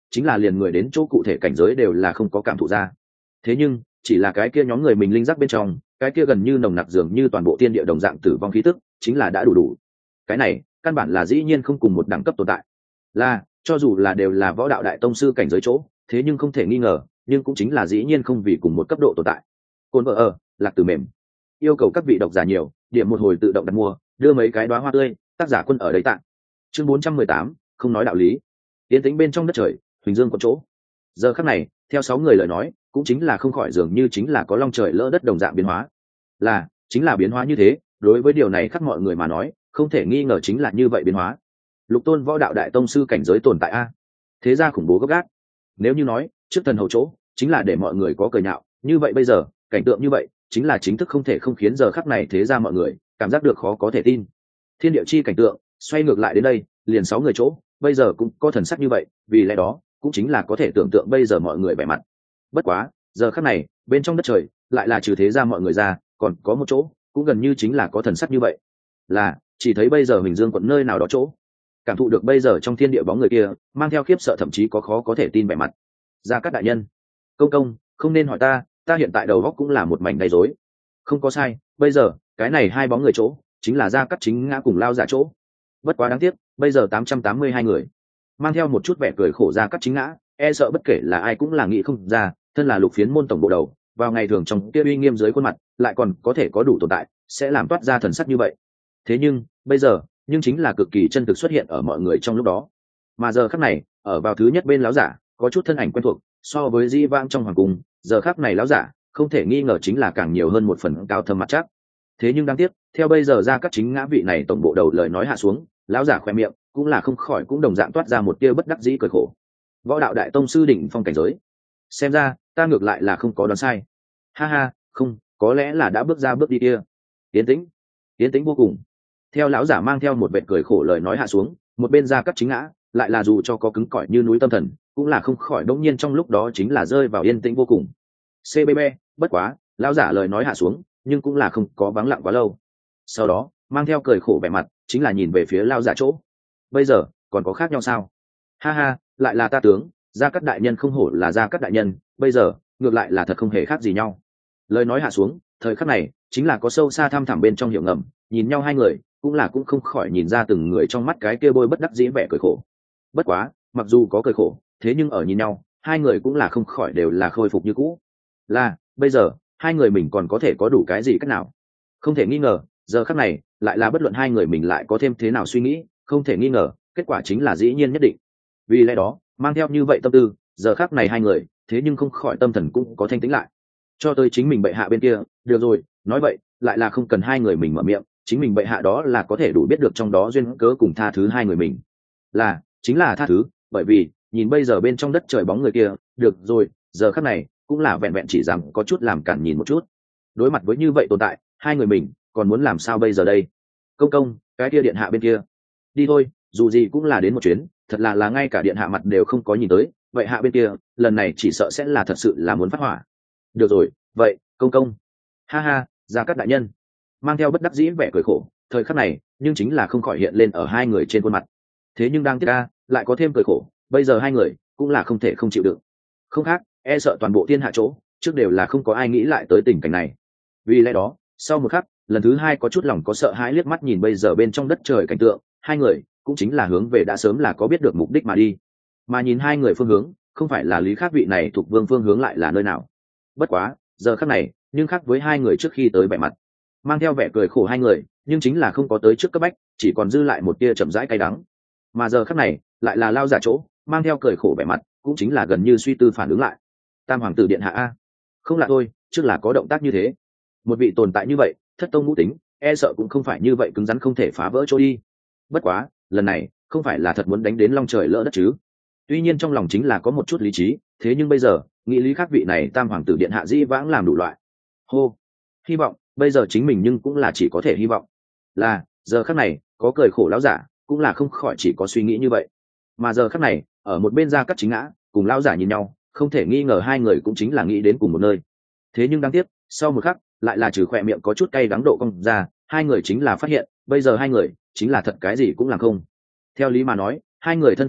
chính là liền người đến chỗ cụ thể cảnh giới đều là không có cảm thụ ra. Thế nhưng chỉ là cái kia nhóm người mình linh giác bên trong, cái kia gần như nồng nặc dường như toàn bộ thiên địa đồng dạng tử vong khí tức, chính là đã đủ. Cái này căn bản là dĩ nhiên không cùng một đẳng cấp tồn tại. Là cho dù là đều là võ đạo đại tông sư cảnh giới chỗ, thế nhưng không thể nghi ngờ, nhưng cũng chính là dĩ nhiên không vì cùng một cấp độ tồn tại. Côn vợ ở, lạc tử mềm. Yêu cầu các vị độc giả nhiều, điểm một hồi tự động đặt mua, đưa mấy cái đóa hoa tươi, tác giả Quân ở đấy tặng. Chương 418, không nói đạo lý. Tiến tĩnh bên trong đất trời, Huỳnh Dương có chỗ. Giờ khắc này, theo 6 người lời nói, cũng chính là không khỏi dường như chính là có long trời lỡ đất đồng dạng biến hóa. Là, chính là biến hóa như thế, đối với điều này khác mọi người mà nói, không thể nghi ngờ chính là như vậy biến hóa. Lục tôn võ đạo đại tông sư cảnh giới tồn tại a. Thế ra khủng bố gấp gáp. Nếu như nói, trước thần hầu chỗ, chính là để mọi người có cười nhạo, như vậy bây giờ, cảnh tượng như vậy, chính là chính thức không thể không khiến giờ khắc này thế ra mọi người cảm giác được khó có thể tin. Thiên địa chi cảnh tượng, xoay ngược lại đến đây, liền 6 người chỗ, bây giờ cũng có thần sắc như vậy, vì lẽ đó, cũng chính là có thể tưởng tượng bây giờ mọi người vẻ mặt. Bất quá, giờ khắc này, bên trong đất trời, lại là trừ thế ra mọi người ra, còn có một chỗ, cũng gần như chính là có thần sắc như vậy. Là, chỉ thấy bây giờ Huỳnh Dương quận nơi nào đó chỗ, cảm thụ được bây giờ trong thiên địa bóng người kia, mang theo khiếp sợ thậm chí có khó có thể tin vẻ mặt. Gia Cát đại nhân, công công, không nên hỏi ta hiện tại đầu óc cũng là một mảnh đầy rối. Không có sai, bây giờ, cái này hai bóng người chỗ, chính là Gia Cát chính ngã cùng lao giả chỗ. Bất quá đáng tiếc, bây giờ 882 người, mang theo một chút vẻ cười khổ Gia Cát chính ngã, e sợ bất kể là ai cũng là nghĩ không ra, thân là Lục Phiến môn tổng bộ đầu, vào ngày thường trong kia uy nghiêm dưới khuôn mặt, lại còn có thể có đủ tồn tại, sẽ làm toát ra thần sắc như vậy. Thế nhưng, bây giờ, nhưng chính là cực kỳ chân thực xuất hiện ở mọi người trong lúc đó. Mà giờ khắc này, ở vào thứ nhất bên lão giả, có chút thân ảnh quen thuộc, so với di vang trong hoàng cung, giờ khắc này lão giả, không thể nghi ngờ chính là càng nhiều hơn một phần cao thâm mặt chắc. Thế nhưng đáng tiếc, theo bây giờ Gia Cát chính ngã vị này tổng bộ đầu lời nói hạ xuống, lão giả khoe miệng, cũng là không khỏi cũng đồng dạng toát ra một tia bất đắc dĩ cười khổ. Võ đạo đại tông sư đỉnh phong cảnh giới, xem ra ta ngược lại là không có đoán sai. Ha ha, không, có lẽ là đã bước ra bước đi kia. Yên tĩnh vô cùng. Theo lão giả mang theo một vệt cười khổ lời nói hạ xuống, một bên Gia Cát chính ngã, lại là dù cho có cứng cỏi như núi tâm thần, cũng là không khỏi đống nhiên trong lúc đó chính là rơi vào yên tĩnh vô cùng. CBB, bất quá, lão giả lời nói hạ xuống, nhưng cũng là không có vắng lặng quá lâu. Sau đó, mang theo cười khổ vẻ mặt, chính là nhìn về phía lão giả chỗ. Bây giờ, còn có khác nhau sao? Ha ha, lại là ta tướng, Gia Cát đại nhân không hổ là Gia Cát đại nhân, bây giờ, ngược lại là thật không hề khác gì nhau. Lời nói hạ xuống, thời khắc này, chính là có sâu xa thăm thẳm bên trong hiểu ngầm, nhìn nhau hai người, cũng không khỏi nhìn ra từng người trong mắt cái kia bôi bất đắc dĩ vẻ cười khổ. Bất quá, mặc dù có cười khổ, thế nhưng ở nhìn nhau, hai người cũng là không khỏi đều là khôi phục như cũ. Là, bây giờ, hai người mình còn có thể có đủ cái gì cách nào? Không thể nghi ngờ, giờ khắc này, lại là bất luận hai người mình lại có thêm thế nào suy nghĩ, không thể nghi ngờ, kết quả chính là dĩ nhiên nhất định. Vì lẽ đó, mang theo như vậy tâm tư, giờ khắc này hai người, thế nhưng không khỏi tâm thần cũng có thanh tĩnh lại. Cho tới chính mình bệ hạ bên kia, được rồi, nói vậy, lại là không cần hai người mình mở miệng, chính mình bệ hạ đó là có thể đủ biết được trong đó duyên cớ cùng tha thứ hai người mình. Là, chính là tha thứ, bởi vì, nhìn bây giờ bên trong đất trời bóng người kia, được rồi, giờ khắc này, cũng là vẹn vẹn chỉ rằng có chút làm cản nhìn một chút. Đối mặt với như vậy tồn tại, hai người mình, còn muốn làm sao bây giờ đây? Công, cái kia điện hạ bên kia. Đi thôi, dù gì cũng là đến một chuyến, thật là ngay cả điện hạ mặt đều không có nhìn tới, vậy hạ bên kia, lần này chỉ sợ sẽ là thật sự là muốn phát hỏa. Được rồi, vậy, công. Ha ha, Gia Cát đại nhân. Mang theo bất đắc dĩ vẻ cười khổ, thời khắc này, nhưng chính là không khỏi hiện lên ở hai người trên khuôn mặt. Thế nhưng đang tiếc a, lại có thêm cười khổ, bây giờ hai người cũng là không thể không chịu đựng. Không khác, e sợ toàn bộ thiên hạ chỗ, trước đều là không có ai nghĩ lại tới tình cảnh này. Vì lẽ đó, sau một khắc, lần thứ hai có chút lòng có sợ hãi liếc mắt nhìn bây giờ bên trong đất trời cảnh tượng, hai người cũng chính là hướng về đã sớm là có biết được mục đích mà đi. Mà nhìn hai người phương hướng, không phải là Lý Khắc vị này thuộc vương phương hướng lại là nơi nào. Bất quá, giờ khắc này, nhưng khác với hai người trước khi tới vẻ mặt, mang theo vẻ cười khổ hai người, nhưng chính là không có tới trước cấp bách, chỉ còn dư lại một tia chậm rãi cay đắng. Mà giờ khắc này, lại là lao giả chỗ, mang theo cười khổ vẻ mặt, cũng chính là gần như suy tư phản ứng lại. Tam hoàng tử điện hạ a, không lạ thôi, trước là có động tác như thế. Một vị tồn tại như vậy, thất tông ngũ tính, e sợ cũng không phải như vậy cứng rắn không thể phá vỡ chỗ đi. Bất quá, lần này, không phải là thật muốn đánh đến long trời lỡ đất chứ. Tuy nhiên trong lòng chính là có một chút lý trí, thế nhưng bây giờ, nghĩ lý khác vị này tam hoàng tử điện hạ dĩ vãng làm đủ loại. Hô, hy vọng, bây giờ chính mình nhưng cũng là chỉ có thể hy vọng. Là, giờ khắc này, có cười khổ lão giả, cũng là không khỏi chỉ có suy nghĩ như vậy. Mà giờ khắc này, ở một bên Gia Cát chính ngã, cùng lão giả nhìn nhau, không thể nghi ngờ hai người cũng chính là nghĩ đến cùng một nơi. Thế nhưng đáng tiếc, sau một khắc, lại là trừ khỏe miệng có chút cay đắng độ cong ra, hai người chính là phát hiện, bây giờ hai người chính là thật cái gì cũng làm không. Theo lý mà nói, hai người thân phận chỗ,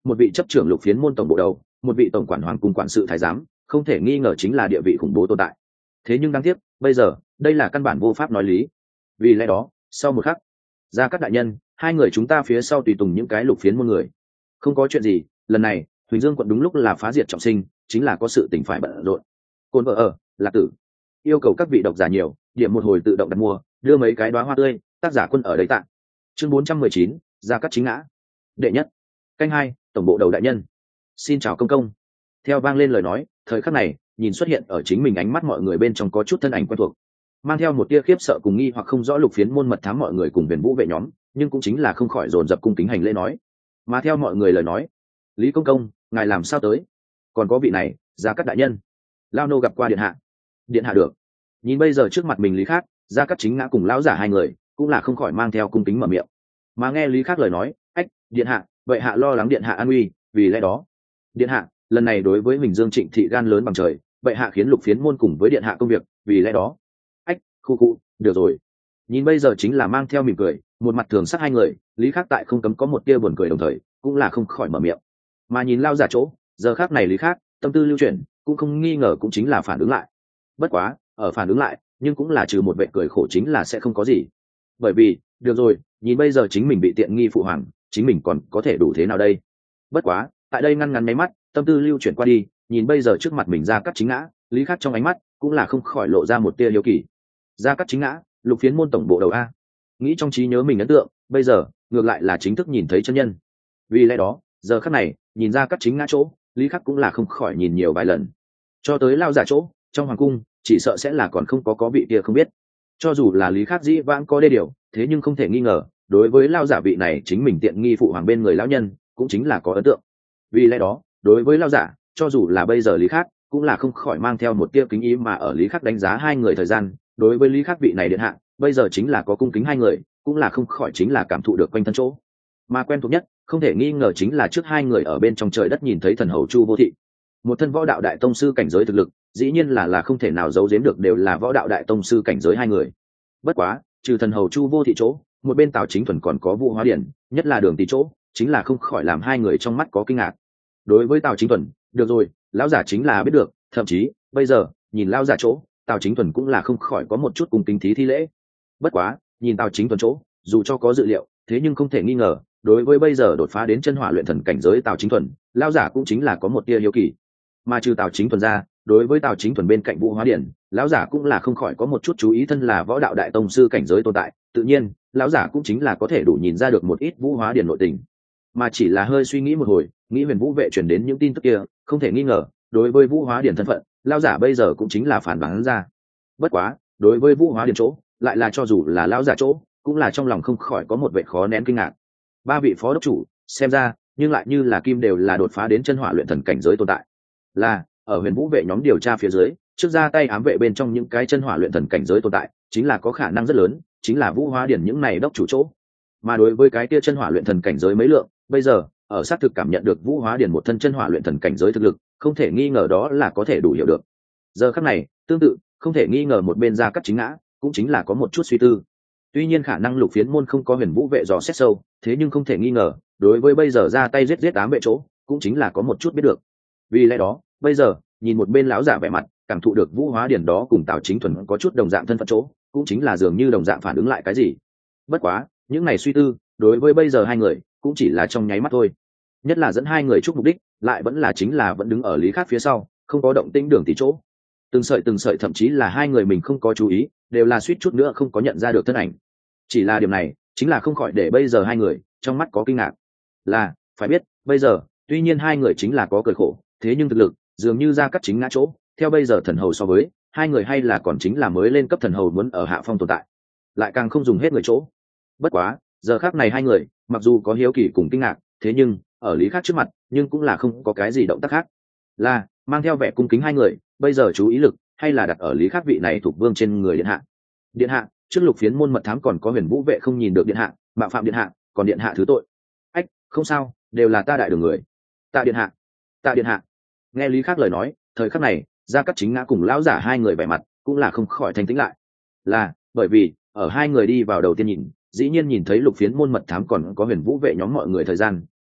một vị chấp trưởng lục phiến môn tổng bộ đầu, một vị tổng quản hoàng cung quản sự thái giám, không thể nghi ngờ chính là địa vị khủng bố tồn tại. Thế nhưng đáng tiếc bây giờ đây là căn bản vô pháp nói lý. Vì lẽ đó sau một khắc, Gia Cát đại nhân, hai người chúng ta phía sau tùy tùng những cái lục phiến môn người. Không có chuyện gì, lần này Huỳnh Dương quận đúng lúc là phá diệt trọng sinh, chính là có sự tình phải bận rộn. Côn vợ ở Lạc Tử yêu cầu các vị độc giả nhiều, điểm một hồi tự động đặt mua, đưa mấy cái đóa hoa tươi, tác giả quân ở đấy tặng. Chương 419, Gia Cát chính ngã. Đệ nhất. Canh hai, tổng bộ đầu đại nhân. Xin chào công công. Theo vang lên lời nói, thời khắc này, nhìn xuất hiện ở chính mình ánh mắt mọi người bên trong có chút thân ảnh quen thuộc, mang theo một tia khiếp sợ cùng nghi hoặc không rõ lục phiến môn mật thám mọi người cùng Huyền Vũ vệ nhóm, nhưng cũng chính là không khỏi dồn dập cung kính hành lễ nói. Mà theo mọi người lời nói, Lý công công, ngài làm sao tới? Còn có vị này, Gia Cát đại nhân. Lao nô gặp qua điện hạ. Điện hạ được. Nhìn bây giờ trước mặt mình Lý Khắc, Gia Cát chính ngã cùng lão giả hai người, cũng là không khỏi mang theo cung kính mở miệng. Mà nghe Lý Khắc lời nói, ách, điện hạ, vậy hạ lo lắng điện hạ an nguy, vì lẽ đó, điện hạ, lần này đối với Huỳnh Dương Trịnh thị gan lớn bằng trời, vậy hạ khiến lục phiến môn cùng với điện hạ công việc, vì lẽ đó, ách, khu cụ, được rồi. Nhìn bây giờ chính là mang theo mỉm cười, một mặt thường sắc hai người, Lý Khắc tại không cấm có một tia buồn cười đồng thời, cũng là không khỏi mở miệng. Mà nhìn lao giả chỗ, giờ khác này Lý Khắc, tâm tư lưu chuyển, cũng không nghi ngờ cũng chính là phản ứng lại. Bất quá, ở phản ứng lại, nhưng cũng là trừ một vệ cười khổ chính là sẽ không có gì. Bởi vì, được rồi, nhìn bây giờ chính mình bị tiện nghi phụ hoàng, chính mình còn có thể đủ thế nào đây? Bất quá, tại đây ngăn ngắn máy mắt, tâm tư lưu chuyển qua đi, nhìn bây giờ trước mặt mình Gia Cát chính ngã, Lý Khắc trong ánh mắt cũng là không khỏi lộ ra một tia hiếu kỳ. Gia Cát chính ngã, lục phiến môn tổng bộ đầu a. Nghĩ trong trí nhớ mình ấn tượng, bây giờ ngược lại là chính thức nhìn thấy chân nhân. Vì lẽ đó, giờ khắc này, nhìn Gia Cát chính ngã chỗ, Lý Khắc cũng là không khỏi nhìn nhiều vài lần. Cho tới lao giả chỗ, trong hoàng cung, chỉ sợ sẽ là còn không có vị kia không biết. Cho dù là Lý Khắc dĩ vãng có đê điều, thế nhưng không thể nghi ngờ, đối với lao giả vị này chính mình tiện nghi phụ hoàng bên người lão nhân, cũng chính là có ấn tượng. Vì lẽ đó, đối với lao giả, cho dù là bây giờ Lý Khắc, cũng là không khỏi mang theo một tia kính ý mà ở Lý Khắc đánh giá hai người thời gian, đối với Lý Khắc vị này điện hạ, bây giờ chính là có cung kính hai người, cũng là không khỏi chính là cảm thụ được quanh thân chỗ. Mà quen thuộc nhất, không thể nghi ngờ chính là trước hai người ở bên trong trời đất nhìn thấy thần hầu Chu Vô Thị. Một thân võ đạo đại tông sư cảnh giới thực lực, dĩ nhiên là không thể nào giấu giếm được đều là võ đạo đại tông sư cảnh giới hai người. Bất quá, trừ thần hầu Chu Vô Thị chỗ, một bên Tào Chính Thuần còn có Vũ Hóa Điển, nhất là Đường Tỷ chỗ, chính là không khỏi làm hai người trong mắt có kinh ngạc. Đối với Tào Chính Thuần, được rồi, lão giả chính là biết được, thậm chí bây giờ nhìn lão giả chỗ, Tào Chính Thuần cũng là không khỏi có một chút cung kính thí thi lễ. Bất quá, nhìn Tào Chính Thuần chỗ, dù cho có dự liệu, thế nhưng không thể nghi ngờ, đối với bây giờ đột phá đến chân hỏa luyện thần cảnh giới Tào Chính Thuần, lão giả cũng chính là có một tia hiếu kỳ. Mà trừ Tào Chính Thuần ra, đối với Tào Chính Thuần bên cạnh Vũ Hóa Điển, lão giả cũng là không khỏi có một chút chú ý, thân là võ đạo đại tông sư cảnh giới tồn tại, tự nhiên lão giả cũng chính là có thể đủ nhìn ra được một ít Vũ Hóa Điển nội tình. Mà chỉ là hơi suy nghĩ một hồi, nghĩ Huyền Vũ vệ truyền đến những tin tức kia, không thể nghi ngờ, đối với Vũ Hóa Điển thân phận, lão giả bây giờ cũng chính là phản đoán ra. Bất quá, đối với Vũ Hóa Điển chỗ, lại là cho dù là lão giả chỗ, cũng là trong lòng không khỏi có một vẻ khó nén kinh ngạc. Ba vị phó đốc chủ, xem ra, nhưng lại như là kim đều là đột phá đến chân hỏa luyện thần cảnh giới tồn tại. Là, ở Huyền Vũ vệ nhóm điều tra phía dưới, trước ra tay ám vệ bên trong những cái chân hỏa luyện thần cảnh giới tồn tại, chính là có khả năng rất lớn, chính là Vũ Hóa Điển những này đốc chủ chỗ. Mà đối với cái kia chân hỏa luyện thần cảnh giới mấy lượng, bây giờ, ở xác thực cảm nhận được Vũ Hóa Điển một thân chân hỏa luyện thần cảnh giới thực lực, không thể nghi ngờ đó là có thể đủ hiểu được. Giờ khắc này, tương tự, không thể nghi ngờ một bên Gia Cát chính ngã, cũng chính là có một chút suy tư. Tuy nhiên khả năng lục phiến môn không có Huyền Vũ vệ dò xét sâu, thế nhưng không thể nghi ngờ, đối với bây giờ ra tay giết ám vệ chỗ, cũng chính là có một chút biết được. Vì lẽ đó, bây giờ, nhìn một bên lão giả vẻ mặt, cảm thụ được Vũ Hóa Điển đó cùng Tào Chính Thuần có chút đồng dạng thân phận chỗ, cũng chính là dường như đồng dạng phản ứng lại cái gì. Bất quá, những này suy tư, đối với bây giờ hai người, cũng chỉ là trong nháy mắt thôi. Nhất là dẫn hai người chúc mục đích, lại vẫn là chính là vẫn đứng ở Lý Khắc phía sau, không có động tĩnh Đường Tỷ chỗ. Từng sợi thậm chí là hai người mình không có chú ý, đều là suýt chút nữa không có nhận ra được thân ảnh. Chỉ là điểm này, chính là không khỏi để bây giờ hai người trong mắt có kinh ngạc. Là, phải biết, bây giờ, tuy nhiên hai người chính là có cười khổ, thế nhưng thực lực dường như Gia Cát chính ngã chỗ, theo bây giờ thần hầu so với, hai người hay là còn chính là mới lên cấp thần hầu muốn ở hạ phong tồn tại. Lại càng không dùng hết người chỗ. Bất quá, giờ khác này hai người, mặc dù có hiếu kỳ cùng kinh ngạc, thế nhưng ở Lý Khắc trước mặt, nhưng cũng là không có cái gì động tác khác. Là, mang theo vẻ cung kính hai người, bây giờ chú ý lực hay là đặt ở Lý Khắc vị này thuộc vương trên người điện hạ. Điện hạ, trước lục phiến môn mật thám còn có Huyền Vũ vệ không nhìn được điện hạ, mạo phạm điện hạ, còn điện hạ thứ tội. Ách, không sao, đều là ta đại đường người. Tạ điện hạ, tạ điện hạ. Nghe Lý Khắc lời nói, thời khắc này, Gia Cát chính ngã cùng lão giả hai người vẻ mặt cũng là không khỏi thanh tĩnh lại. Là, bởi vì ở hai người đi vào đầu tiên nhìn, dĩ nhiên nhìn thấy lục phiến môn mật thám còn có Huyền Vũ vệ nhóm mọi người thời gian,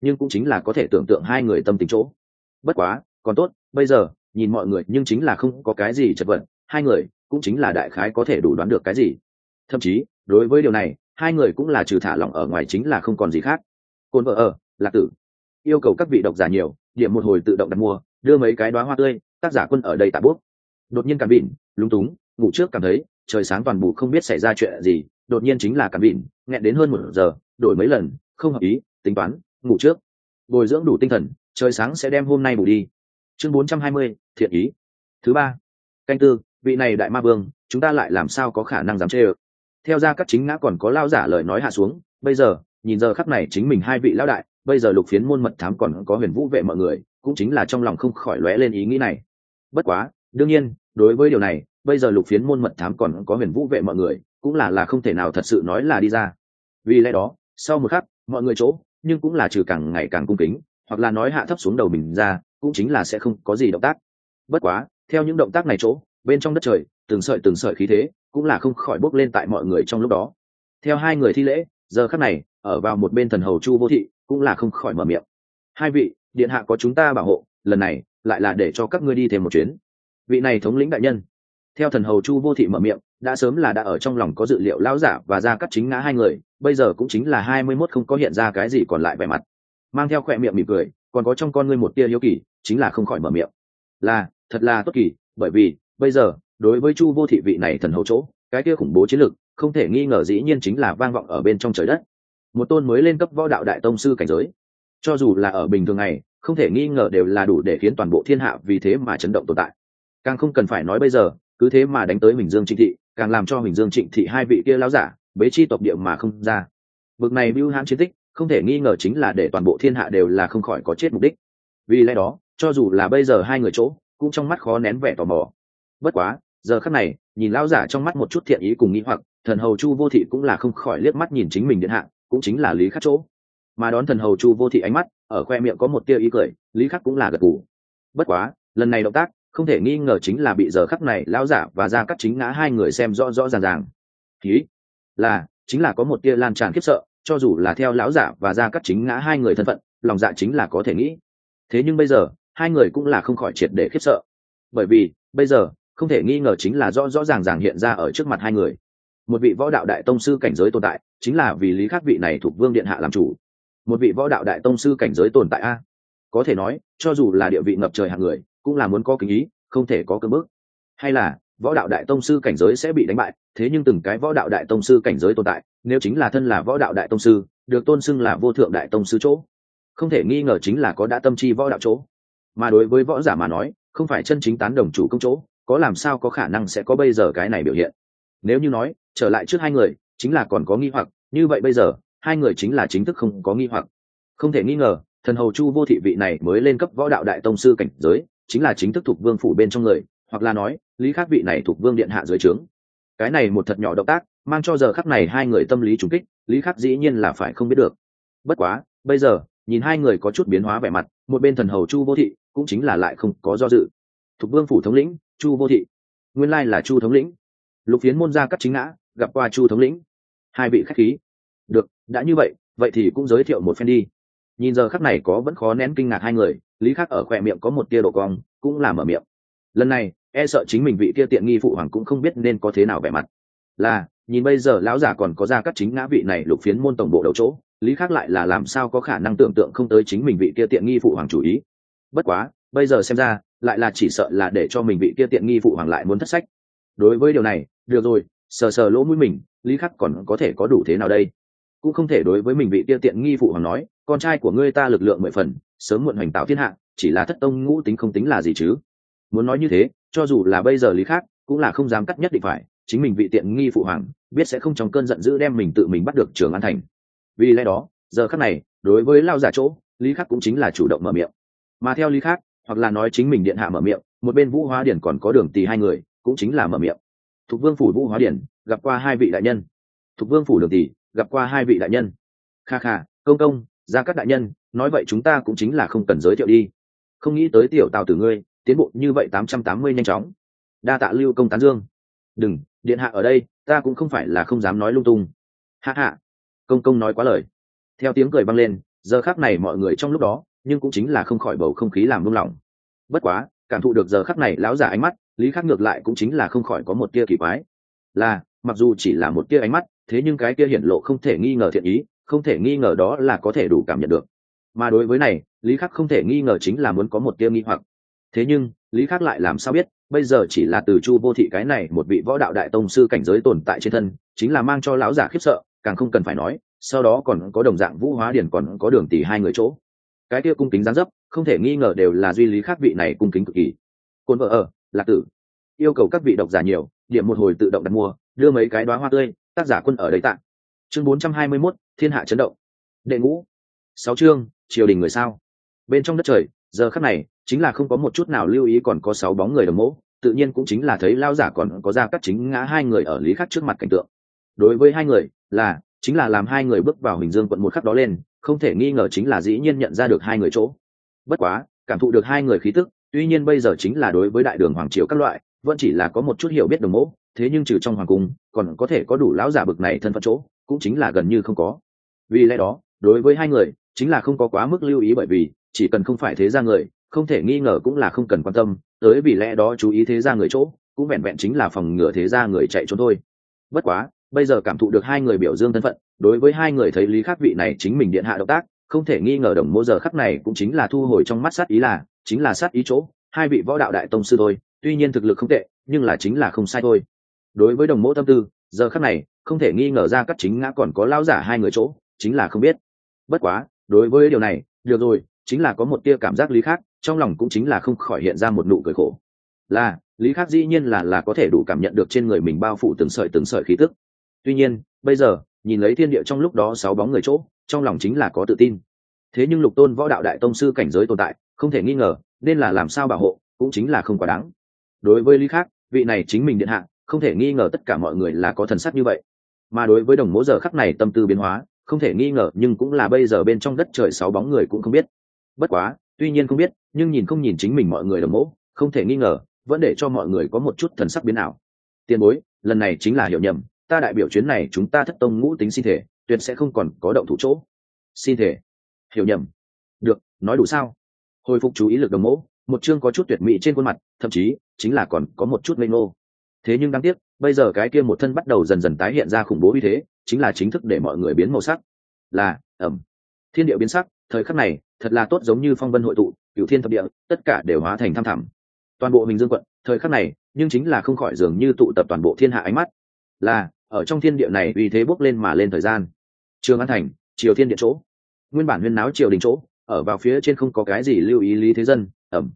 nhưng cũng chính là có thể tưởng tượng hai người tâm tình chỗ. Bất quá còn tốt, bây giờ nhìn mọi người nhưng chính là không có cái gì chật vật, hai người cũng chính là đại khái có thể đủ đoán được cái gì. Thậm chí đối với điều này hai người cũng là trừ thả lỏng ở ngoài chính là không còn gì khác. Côn vợ ở Lạc Tử yêu cầu các vị độc giả nhiều điểm một hồi tự động đặt mua, đưa mấy cái đóa hoa tươi, tác giả Quân ở đây tạ bút. Đột nhiên Càn Bỉn lúng túng, ngủ trước cảm thấy trời sáng toàn bộ không biết xảy ra chuyện gì, đột nhiên chính là Càn Bỉn nghẹn đến hơn 1 giờ, đổi mấy lần không hợp ý, tính toán ngủ trước bồi dưỡng đủ tinh thần, trời sáng sẽ đem hôm nay bù đi. Chương 420, thiện ý. Thứ ba, canh tư, vị này đại ma vương chúng ta lại làm sao có khả năng dám chê ơ. Theo ra các chính ngã còn có lao giả lời nói hạ xuống, bây giờ nhìn giờ khắc này chính mình hai vị lão đại, bây giờ Lục Phiến môn mật thám còn có Huyền Vũ vệ mọi người cũng chính là trong lòng không khỏi lóe lên ý nghĩ này. Bất quá đương nhiên đối với điều này bây giờ Lục Phiến môn mật thám còn có Huyền Vũ vệ mọi người cũng là không thể nào thật sự nói là đi ra. Vì lẽ đó sau một khắc mọi người chỗ nhưng cũng là trừ càng ngày càng cung kính, hoặc là nói hạ thấp xuống đầu mình ra, cũng chính là sẽ không có gì động tác. Bất quá theo những động tác này chỗ bên trong đất trời từng sợi khí thế cũng là không khỏi bốc lên tại mọi người trong lúc đó. Theo hai người thi lễ, giờ khắc này ở vào một bên thần hầu Chu Vô Thị cũng là không khỏi mở miệng: hai vị điện hạ có chúng ta bảo hộ, lần này lại là để cho các ngươi đi thêm một chuyến. Vị này thống lĩnh đại nhân. Theo thần hầu Chu Vô Thị mở miệng, đã sớm là đã ở trong lòng có dự liệu lão giả và Gia Cát Chính Ngã hai người, bây giờ cũng chính là 21 không có hiện ra cái gì còn lại vẻ mặt, mang theo khỏe miệng mỉm cười, còn có trong con ngươi một tia hiếu kỳ, chính là không khỏi mở miệng: là thật là tốt kỳ, bởi vì bây giờ đối với Chu Vô Thị vị này thần hầu chỗ, cái kia khủng bố chiến lực không thể nghi ngờ dĩ nhiên chính là vang vọng ở bên trong trời đất. Một tôn mới lên cấp võ đạo đại tông sư cảnh giới, cho dù là ở bình thường ngày không thể nghi ngờ đều là đủ để khiến toàn bộ thiên hạ vì thế mà chấn động tồn tại. Càng không cần phải nói bây giờ cứ thế mà đánh tới Huỳnh Dương Trịnh Thị, càng làm cho Huỳnh Dương Trịnh Thị hai vị kia lão giả bế chi tộc địa mà không ra. Bực này bưu hãn chiến tích không thể nghi ngờ chính là để toàn bộ thiên hạ đều là không khỏi có chết mục đích. Vì lẽ đó cho dù là bây giờ hai người chỗ cũng trong mắt khó nén vẻ tò mò. Bất quá giờ khắc này nhìn lão giả trong mắt một chút thiện ý cùng nghĩ hoặc, thần hầu Chu Vô Thị cũng là không khỏi liếc mắt nhìn chính mình điện hạ, cũng chính là Lý Khắc chỗ, mà đón thần hầu Chu Vô Thị ánh mắt, ở khoe miệng có một tia ý cười, Lý Khắc cũng là gật gù. Bất quá lần này động tác không thể nghi ngờ chính là bị giờ khắc này lão giả và Gia Cát Chính Ngã hai người xem rõ rõ ràng ràng. Ý là chính là có một tia lan tràn khiếp sợ, cho dù là theo lão giả và Gia Cát Chính Ngã hai người thân phận, lòng dạ chính là có thể nghĩ. Thế nhưng bây giờ hai người cũng là không khỏi triệt để khiếp sợ, bởi vì bây giờ không thể nghi ngờ chính là rõ rõ ràng ràng hiện ra ở trước mặt hai người, một vị võ đạo đại tông sư cảnh giới tồn tại, chính là vì Lý Khắc vị này thuộc vương điện hạ làm chủ. Một vị võ đạo đại tông sư cảnh giới tồn tại a, có thể nói cho dù là địa vị ngập trời hạng người cũng là muốn có kính ý, không thể có cưỡng bức. Hay là võ đạo đại tông sư cảnh giới sẽ bị đánh bại, thế nhưng từng cái võ đạo đại tông sư cảnh giới tồn tại, nếu chính là thân là võ đạo đại tông sư, được tôn xưng là vô thượng đại tông sư chỗ, không thể nghi ngờ chính là có đã tâm chi võ đạo chỗ. Mà đối với võ giả mà nói, không phải chân chính tán đồng chủ công chỗ, có làm sao có khả năng sẽ có bây giờ cái này biểu hiện. Nếu như nói trở lại trước hai người chính là còn có nghi hoặc, như vậy bây giờ hai người chính là chính thức không có nghi hoặc. Không thể nghi ngờ thần hầu Chu Vô Thị vị này mới lên cấp võ đạo đại tông sư cảnh giới, chính là chính thức thuộc vương phủ bên trong người, hoặc là nói Lý Khắc vị này thuộc vương điện hạ dưới trướng. Cái này một thật nhỏ động tác mang cho giờ khắc này hai người tâm lý trùng kích, Lý Khắc dĩ nhiên là phải không biết được. Bất quá bây giờ nhìn hai người có chút biến hóa vẻ mặt, một bên thần hầu Chu Vô Thị cũng chính là lại không có do dự. Thuộc vương phủ thống lĩnh Chu Vô Thị, nguyên lai là Chu thống lĩnh. Lục Phiến môn Gia Cát Chính Ngã gặp qua Chu thống lĩnh. Hai vị khách khí. Được, đã như vậy vậy thì cũng giới thiệu một phen đi. Nhìn giờ khắc này có vẫn khó nén kinh ngạc hai người, Lý Khắc ở khỏe miệng có một tia độ cong, cũng là mở miệng. Lần này e sợ chính mình vị kia tiện nghi phụ hoàng cũng không biết nên có thế nào vẻ mặt. Là nhìn bây giờ lão giả còn có Gia Cát Chính Ngã vị này Lục Phiến môn tổng bộ đầu chỗ, Lý Khắc lại là làm sao có khả năng tưởng tượng không tới chính mình vị kia tiện nghi phụ hoàng chủ ý. Bất quá bây giờ xem ra lại là chỉ sợ là để cho mình vị kia tiện nghi phụ hoàng lại muốn thất sách. Đối với điều này được rồi, sờ sờ lỗ mũi mình, Lý Khắc còn có thể có đủ thế nào đây. Cũng không thể đối với mình vị kia tiện nghi phụ hoàng nói, con trai của ngươi ta lực lượng 10 phần, sớm muộn hoành tạo thiên hạ, chỉ là thất tông ngũ tính không tính là gì chứ. Muốn nói như thế, cho dù là bây giờ Lý Khắc cũng là không dám cắt nhất định phải, chính mình vị tiện nghi phụ hoàng biết sẽ không trong cơn giận dữ đem mình tự mình bắt được Trường An thành. Vì lẽ đó giờ khắc này đối với lao giả chỗ, Lý Khắc cũng chính là chủ động mở miệng. Mà theo Lý Khắc, hoặc là nói chính mình điện hạ mở miệng, một bên Vũ Hóa Điển còn có Đường Tỳ hai người cũng chính là mở miệng. Thục vương phủ Vũ Hóa Điển gặp qua hai vị đại nhân. Thục vương phủ Đường Tỳ gặp qua hai vị đại nhân. Kha kha, công công, Gia Cát đại nhân, nói vậy chúng ta cũng chính là không cần giới thiệu đi. Không nghĩ tới tiểu Tào tử ngươi tiến bộ như vậy 880 nhanh chóng. Đa tạ Lưu công tán dương. Đừng, điện hạ ở đây, ta cũng không phải là không dám nói lung tung. Hạ hạ, công công nói quá lời. Theo tiếng cười vang lên, giờ khắc này mọi người trong lúc đó nhưng cũng chính là không khỏi bầu không khí làm buông lỏng. Bất quá cảm thụ được giờ khắc này lão giả ánh mắt, Lý Khắc ngược lại cũng chính là không khỏi có một tia kỳ quái. Là mặc dù chỉ là một tia ánh mắt, thế nhưng cái kia hiển lộ không thể nghi ngờ thiện ý, không thể nghi ngờ đó là có thể đủ cảm nhận được. Mà đối với này, Lý Khắc không thể nghi ngờ chính là muốn có một tia nghi hoặc. Thế nhưng Lý Khắc lại làm sao biết, bây giờ chỉ là từ Chu Vô Thị cái này một vị võ đạo đại tông sư cảnh giới tồn tại trên thân, chính là mang cho lão giả khiếp sợ, càng không cần phải nói, sau đó còn có đồng dạng Vũ Hóa Điển còn có Đường Tỷ hai người chỗ. Cái kia cung kính dáng dấp, không thể nghi ngờ đều là duy Lý Khắc vị này cung kính cực kỳ. Côn vợ ở, Lạc Tử. Yêu cầu các vị độc giả nhiều, điểm một hồi tự động đặt mua, đưa mấy cái đóa hoa tươi, tác giả quân ở đấy tặng. Chương 421, Thiên hạ chấn động. Đệ ngũ. 6 chương, triều đình người sao. Bên trong đất trời, giờ khắc này, chính là không có một chút nào lưu ý còn có 6 bóng người đồng mẫu, tự nhiên cũng chính là thấy lao giả còn có Gia Cát Chính ngã hai người ở Lý Khắc trước mặt cảnh tượng. Đối với hai người, chính là làm hai người bước vào Huỳnh Dương quận một khắc đó lên, không thể nghi ngờ chính là dĩ nhiên nhận ra được hai người chỗ. Bất quá, cảm thụ được hai người khí tức, tuy nhiên bây giờ chính là đối với đại đường hoàng triều các loại, vẫn chỉ là có một chút hiểu biết đồng mẫu, thế nhưng trừ trong hoàng cung, còn có thể có đủ lão giả bực này thân phận chỗ, cũng chính là gần như không có. Vì lẽ đó, đối với hai người, chính là không có quá mức lưu ý, bởi vì chỉ cần không phải thế gia người, không thể nghi ngờ cũng là không cần quan tâm tới, vì lẽ đó chú ý thế gia người chỗ, cũng vẹn vẹn chính là phòng ngừa thế gia người chạy trốn thôi. Bất quá, bây giờ cảm thụ được hai người biểu dương thân phận, đối với hai người thấy Lý Khắc vị này chính mình điện hạ động tác, không thể nghi ngờ đồng mô giờ khắc này cũng chính là thu hồi trong mắt sát ý, chính là sát ý chỗ, hai vị võ đạo đại tông sư thôi, tuy nhiên thực lực không tệ, nhưng là chính là không sai thôi. Đối với đồng mô tâm tư, giờ khắc này không thể nghi ngờ Gia Cát Chính ngã còn có lão giả hai người chỗ, chính là không biết. Bất quá, đối với điều này, được rồi, chính là có một tia cảm giác Lý Khắc, trong lòng cũng chính là không khỏi hiện ra một nụ cười khổ. Là, Lý Khắc dĩ nhiên là có thể đủ cảm nhận được trên người mình bao phủ từng sợi khí tức. Tuy nhiên, bây giờ, nhìn lấy thiên địa trong lúc đó 6 bóng người chỗ, trong lòng chính là có tự tin. Thế nhưng Lục Tôn võ đạo đại tông sư cảnh giới tồn tại, không thể nghi ngờ, nên là làm sao bảo hộ, cũng chính là không quá đáng. Đối với Lý Khắc, vị này chính mình điện hạ, không thể nghi ngờ tất cả mọi người là có thần sắc như vậy. Mà đối với đồng mỗ giờ khắc này tâm tư biến hóa, không thể nghi ngờ, nhưng cũng là bây giờ bên trong đất trời 6 bóng người cũng không biết. Bất quá, tuy nhiên không biết, nhưng nhìn không nhìn chính mình mọi người đồng mỗ, không thể nghi ngờ, vẫn để cho mọi người có một chút thần sắc biến ảo. Tiền bối, lần này chính là hiểu nhầm, ta đại biểu chuyến này chúng ta Thất Tông ngũ tính xin thể, tuyệt sẽ không còn có động thủ chỗ. Xin thể. Hiểu nhầm. Được, nói đủ sao? Hồi phục chú ý lực đồng mỗ, một chương có chút tuyệt mỹ trên khuôn mặt, thậm chí chính là còn có một chút ngây ngô. Thế nhưng đáng tiếc, bây giờ cái kia một thân bắt đầu dần dần tái hiện ra khủng bố uy thế, chính là chính thức để mọi người biến màu sắc. Là, thiên địa biến sắc, thời khắc này, thật là tốt, giống như phong vân hội tụ, cửu thiên thập địa, tất cả đều hóa thành thăm thẳm. Toàn bộ Huỳnh Dương quận, thời khắc này, nhưng chính là không khỏi dường như tụ tập toàn bộ thiên hạ ánh mắt. Là, ở trong thiên địa này uy thế bốc lên mà lên thời gian. Trường An thành, triều thiên điện chỗ. Nguyên bản huyên náo triều đình chỗ, ở vào phía trên không có cái gì lưu ý Lý Thế Dân,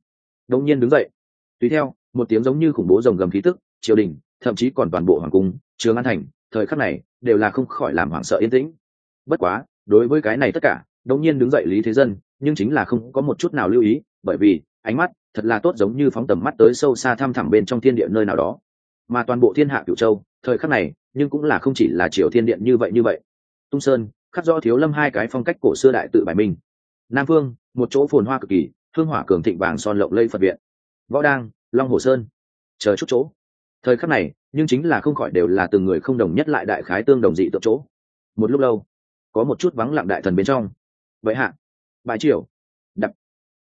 đột nhiên đứng dậy. Tùy theo, một tiếng giống như khủng bố rồng gầm khí tức, triều đình, thậm chí còn toàn bộ hoàng cung, Trường An thành, thời khắc này, đều là không khỏi làm hoảng sợ yên tĩnh. Bất quá, đối với cái này tất cả, đột nhiên đứng dậy Lý Thế Dân, nhưng chính là không có một chút nào lưu ý, bởi vì ánh mắt thật là tốt, giống như phóng tầm mắt tới sâu xa thăm thẳm bên trong thiên địa nơi nào đó. Mà toàn bộ thiên hạ Cửu Châu, thời khắc này, nhưng cũng là không chỉ là triều thiên điện như vậy. Tung Sơn, khắc rõ Thiếu Lâm hai cái phong cách cổ xưa đại tự bài minh. Nam Phương, một chỗ phồn hoa cực kỳ, hương hỏa cường thịnh vàng son lộng lẫy Phật viện. Võ Đang, Long Hồ Sơn, chờ chút chỗ. Thời khắc này, nhưng chính là không khỏi đều là từng người không đồng nhất lại đại khái tương đồng dị tượng chỗ. Một lúc lâu, có một chút vắng lặng đại thần bên trong. Vậy hạ, bãi triều, đập,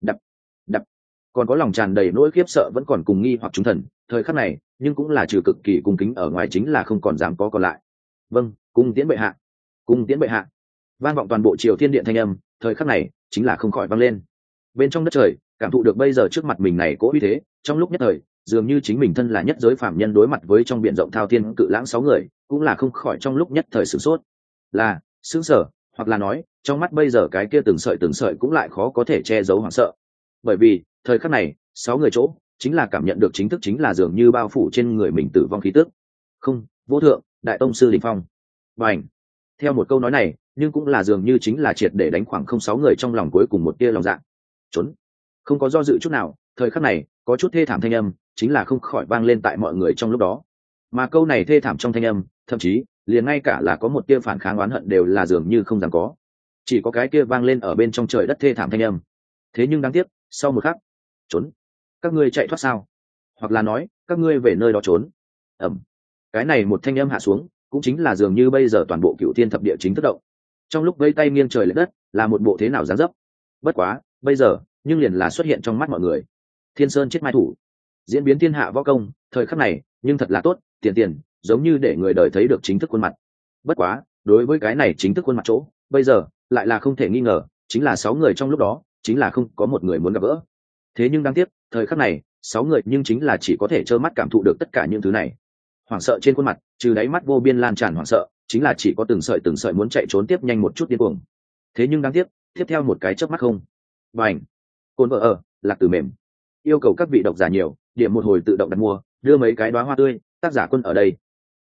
còn có lòng tràn đầy nỗi khiếp sợ vẫn còn cùng nghi hoặc chúng thần. Thời khắc này, nhưng cũng là trừ cực kỳ cung kính ở ngoài chính là không còn dám có còn lại. Vâng, cung tiễn bệ hạ, cung tiễn bệ hạ. Vang vọng toàn bộ triều thiên điện thanh âm, thời khắc này chính là không khỏi vang lên. Bên trong đất trời, cảm thụ được bây giờ trước mặt mình này cố uy thế, trong lúc nhất thời, dường như chính mình thân là nhất giới phàm nhân đối mặt với trong biển rộng thao thiên cự lãng 6 người, cũng là không khỏi trong lúc nhất thời sửng sốt. Là sững sờ, hoặc là nói, trong mắt bây giờ cái kia từng sợi cũng lại khó có thể che giấu hoảng sợ. Bởi vì, thời khắc này, 6 người chỗ, chính là cảm nhận được chính thức chính là dường như bao phủ trên người mình tử vong khí tức. Không, vô thượng, đại tông sư đỉnh phong. Bành. Theo một câu nói này, nhưng cũng là dường như chính là triệt để đánh khoảng không 6 người trong lòng cuối cùng một tia lòng dạ. Trốn. Không có do dự chút nào, thời khắc này, có chút thê thảm thanh âm, chính là không khỏi vang lên tại mọi người trong lúc đó. Mà câu này thê thảm trong thanh âm, thậm chí, liền ngay cả là có một tia phản kháng oán hận đều là dường như không dám có. Chỉ có cái kia vang lên ở bên trong trời đất thê thảm thanh âm. Thế nhưng đáng tiếc, sau một khắc, trốn. Các ngươi chạy thoát sao? Hoặc là nói, các ngươi về nơi đó trốn. Cái này một thanh âm hạ xuống, cũng chính là dường như bây giờ toàn bộ Cửu Thiên thập địa chính thức động. Trong lúc vây tay nghiêng trời lệch đất, là một bộ thế nào dáng dấp. Bất quá bây giờ nhưng liền là xuất hiện trong mắt mọi người. Thiên Sơn chết mai thủ, diễn biến thiên hạ võ công, thời khắc này nhưng thật là tốt, tiền tiền giống như để người đời thấy được chính thức khuôn mặt. Bất quá đối với cái này chính thức khuôn mặt chỗ, bây giờ lại là không thể nghi ngờ, chính là 6 người trong lúc đó chính là không có một người muốn gặp gỡ. Thế nhưng đáng tiếc, thời khắc này 6 người nhưng chính là chỉ có thể trơ mắt cảm thụ được tất cả những thứ này. Hoảng sợ trên khuôn mặt, trừ đáy mắt vô biên lan tràn hoảng sợ, chính là chỉ có từng sợi muốn chạy trốn tiếp nhanh một chút điên cuồng. Thế nhưng đáng tiếc, tiếp theo một cái chớp mắt không. Bành. Cồn vợ ở, Lạc Tử mềm. Yêu cầu các vị độc giả nhiều, điểm một hồi tự động đặt mua, đưa mấy cái đóa hoa tươi, tác giả Quân ở đây.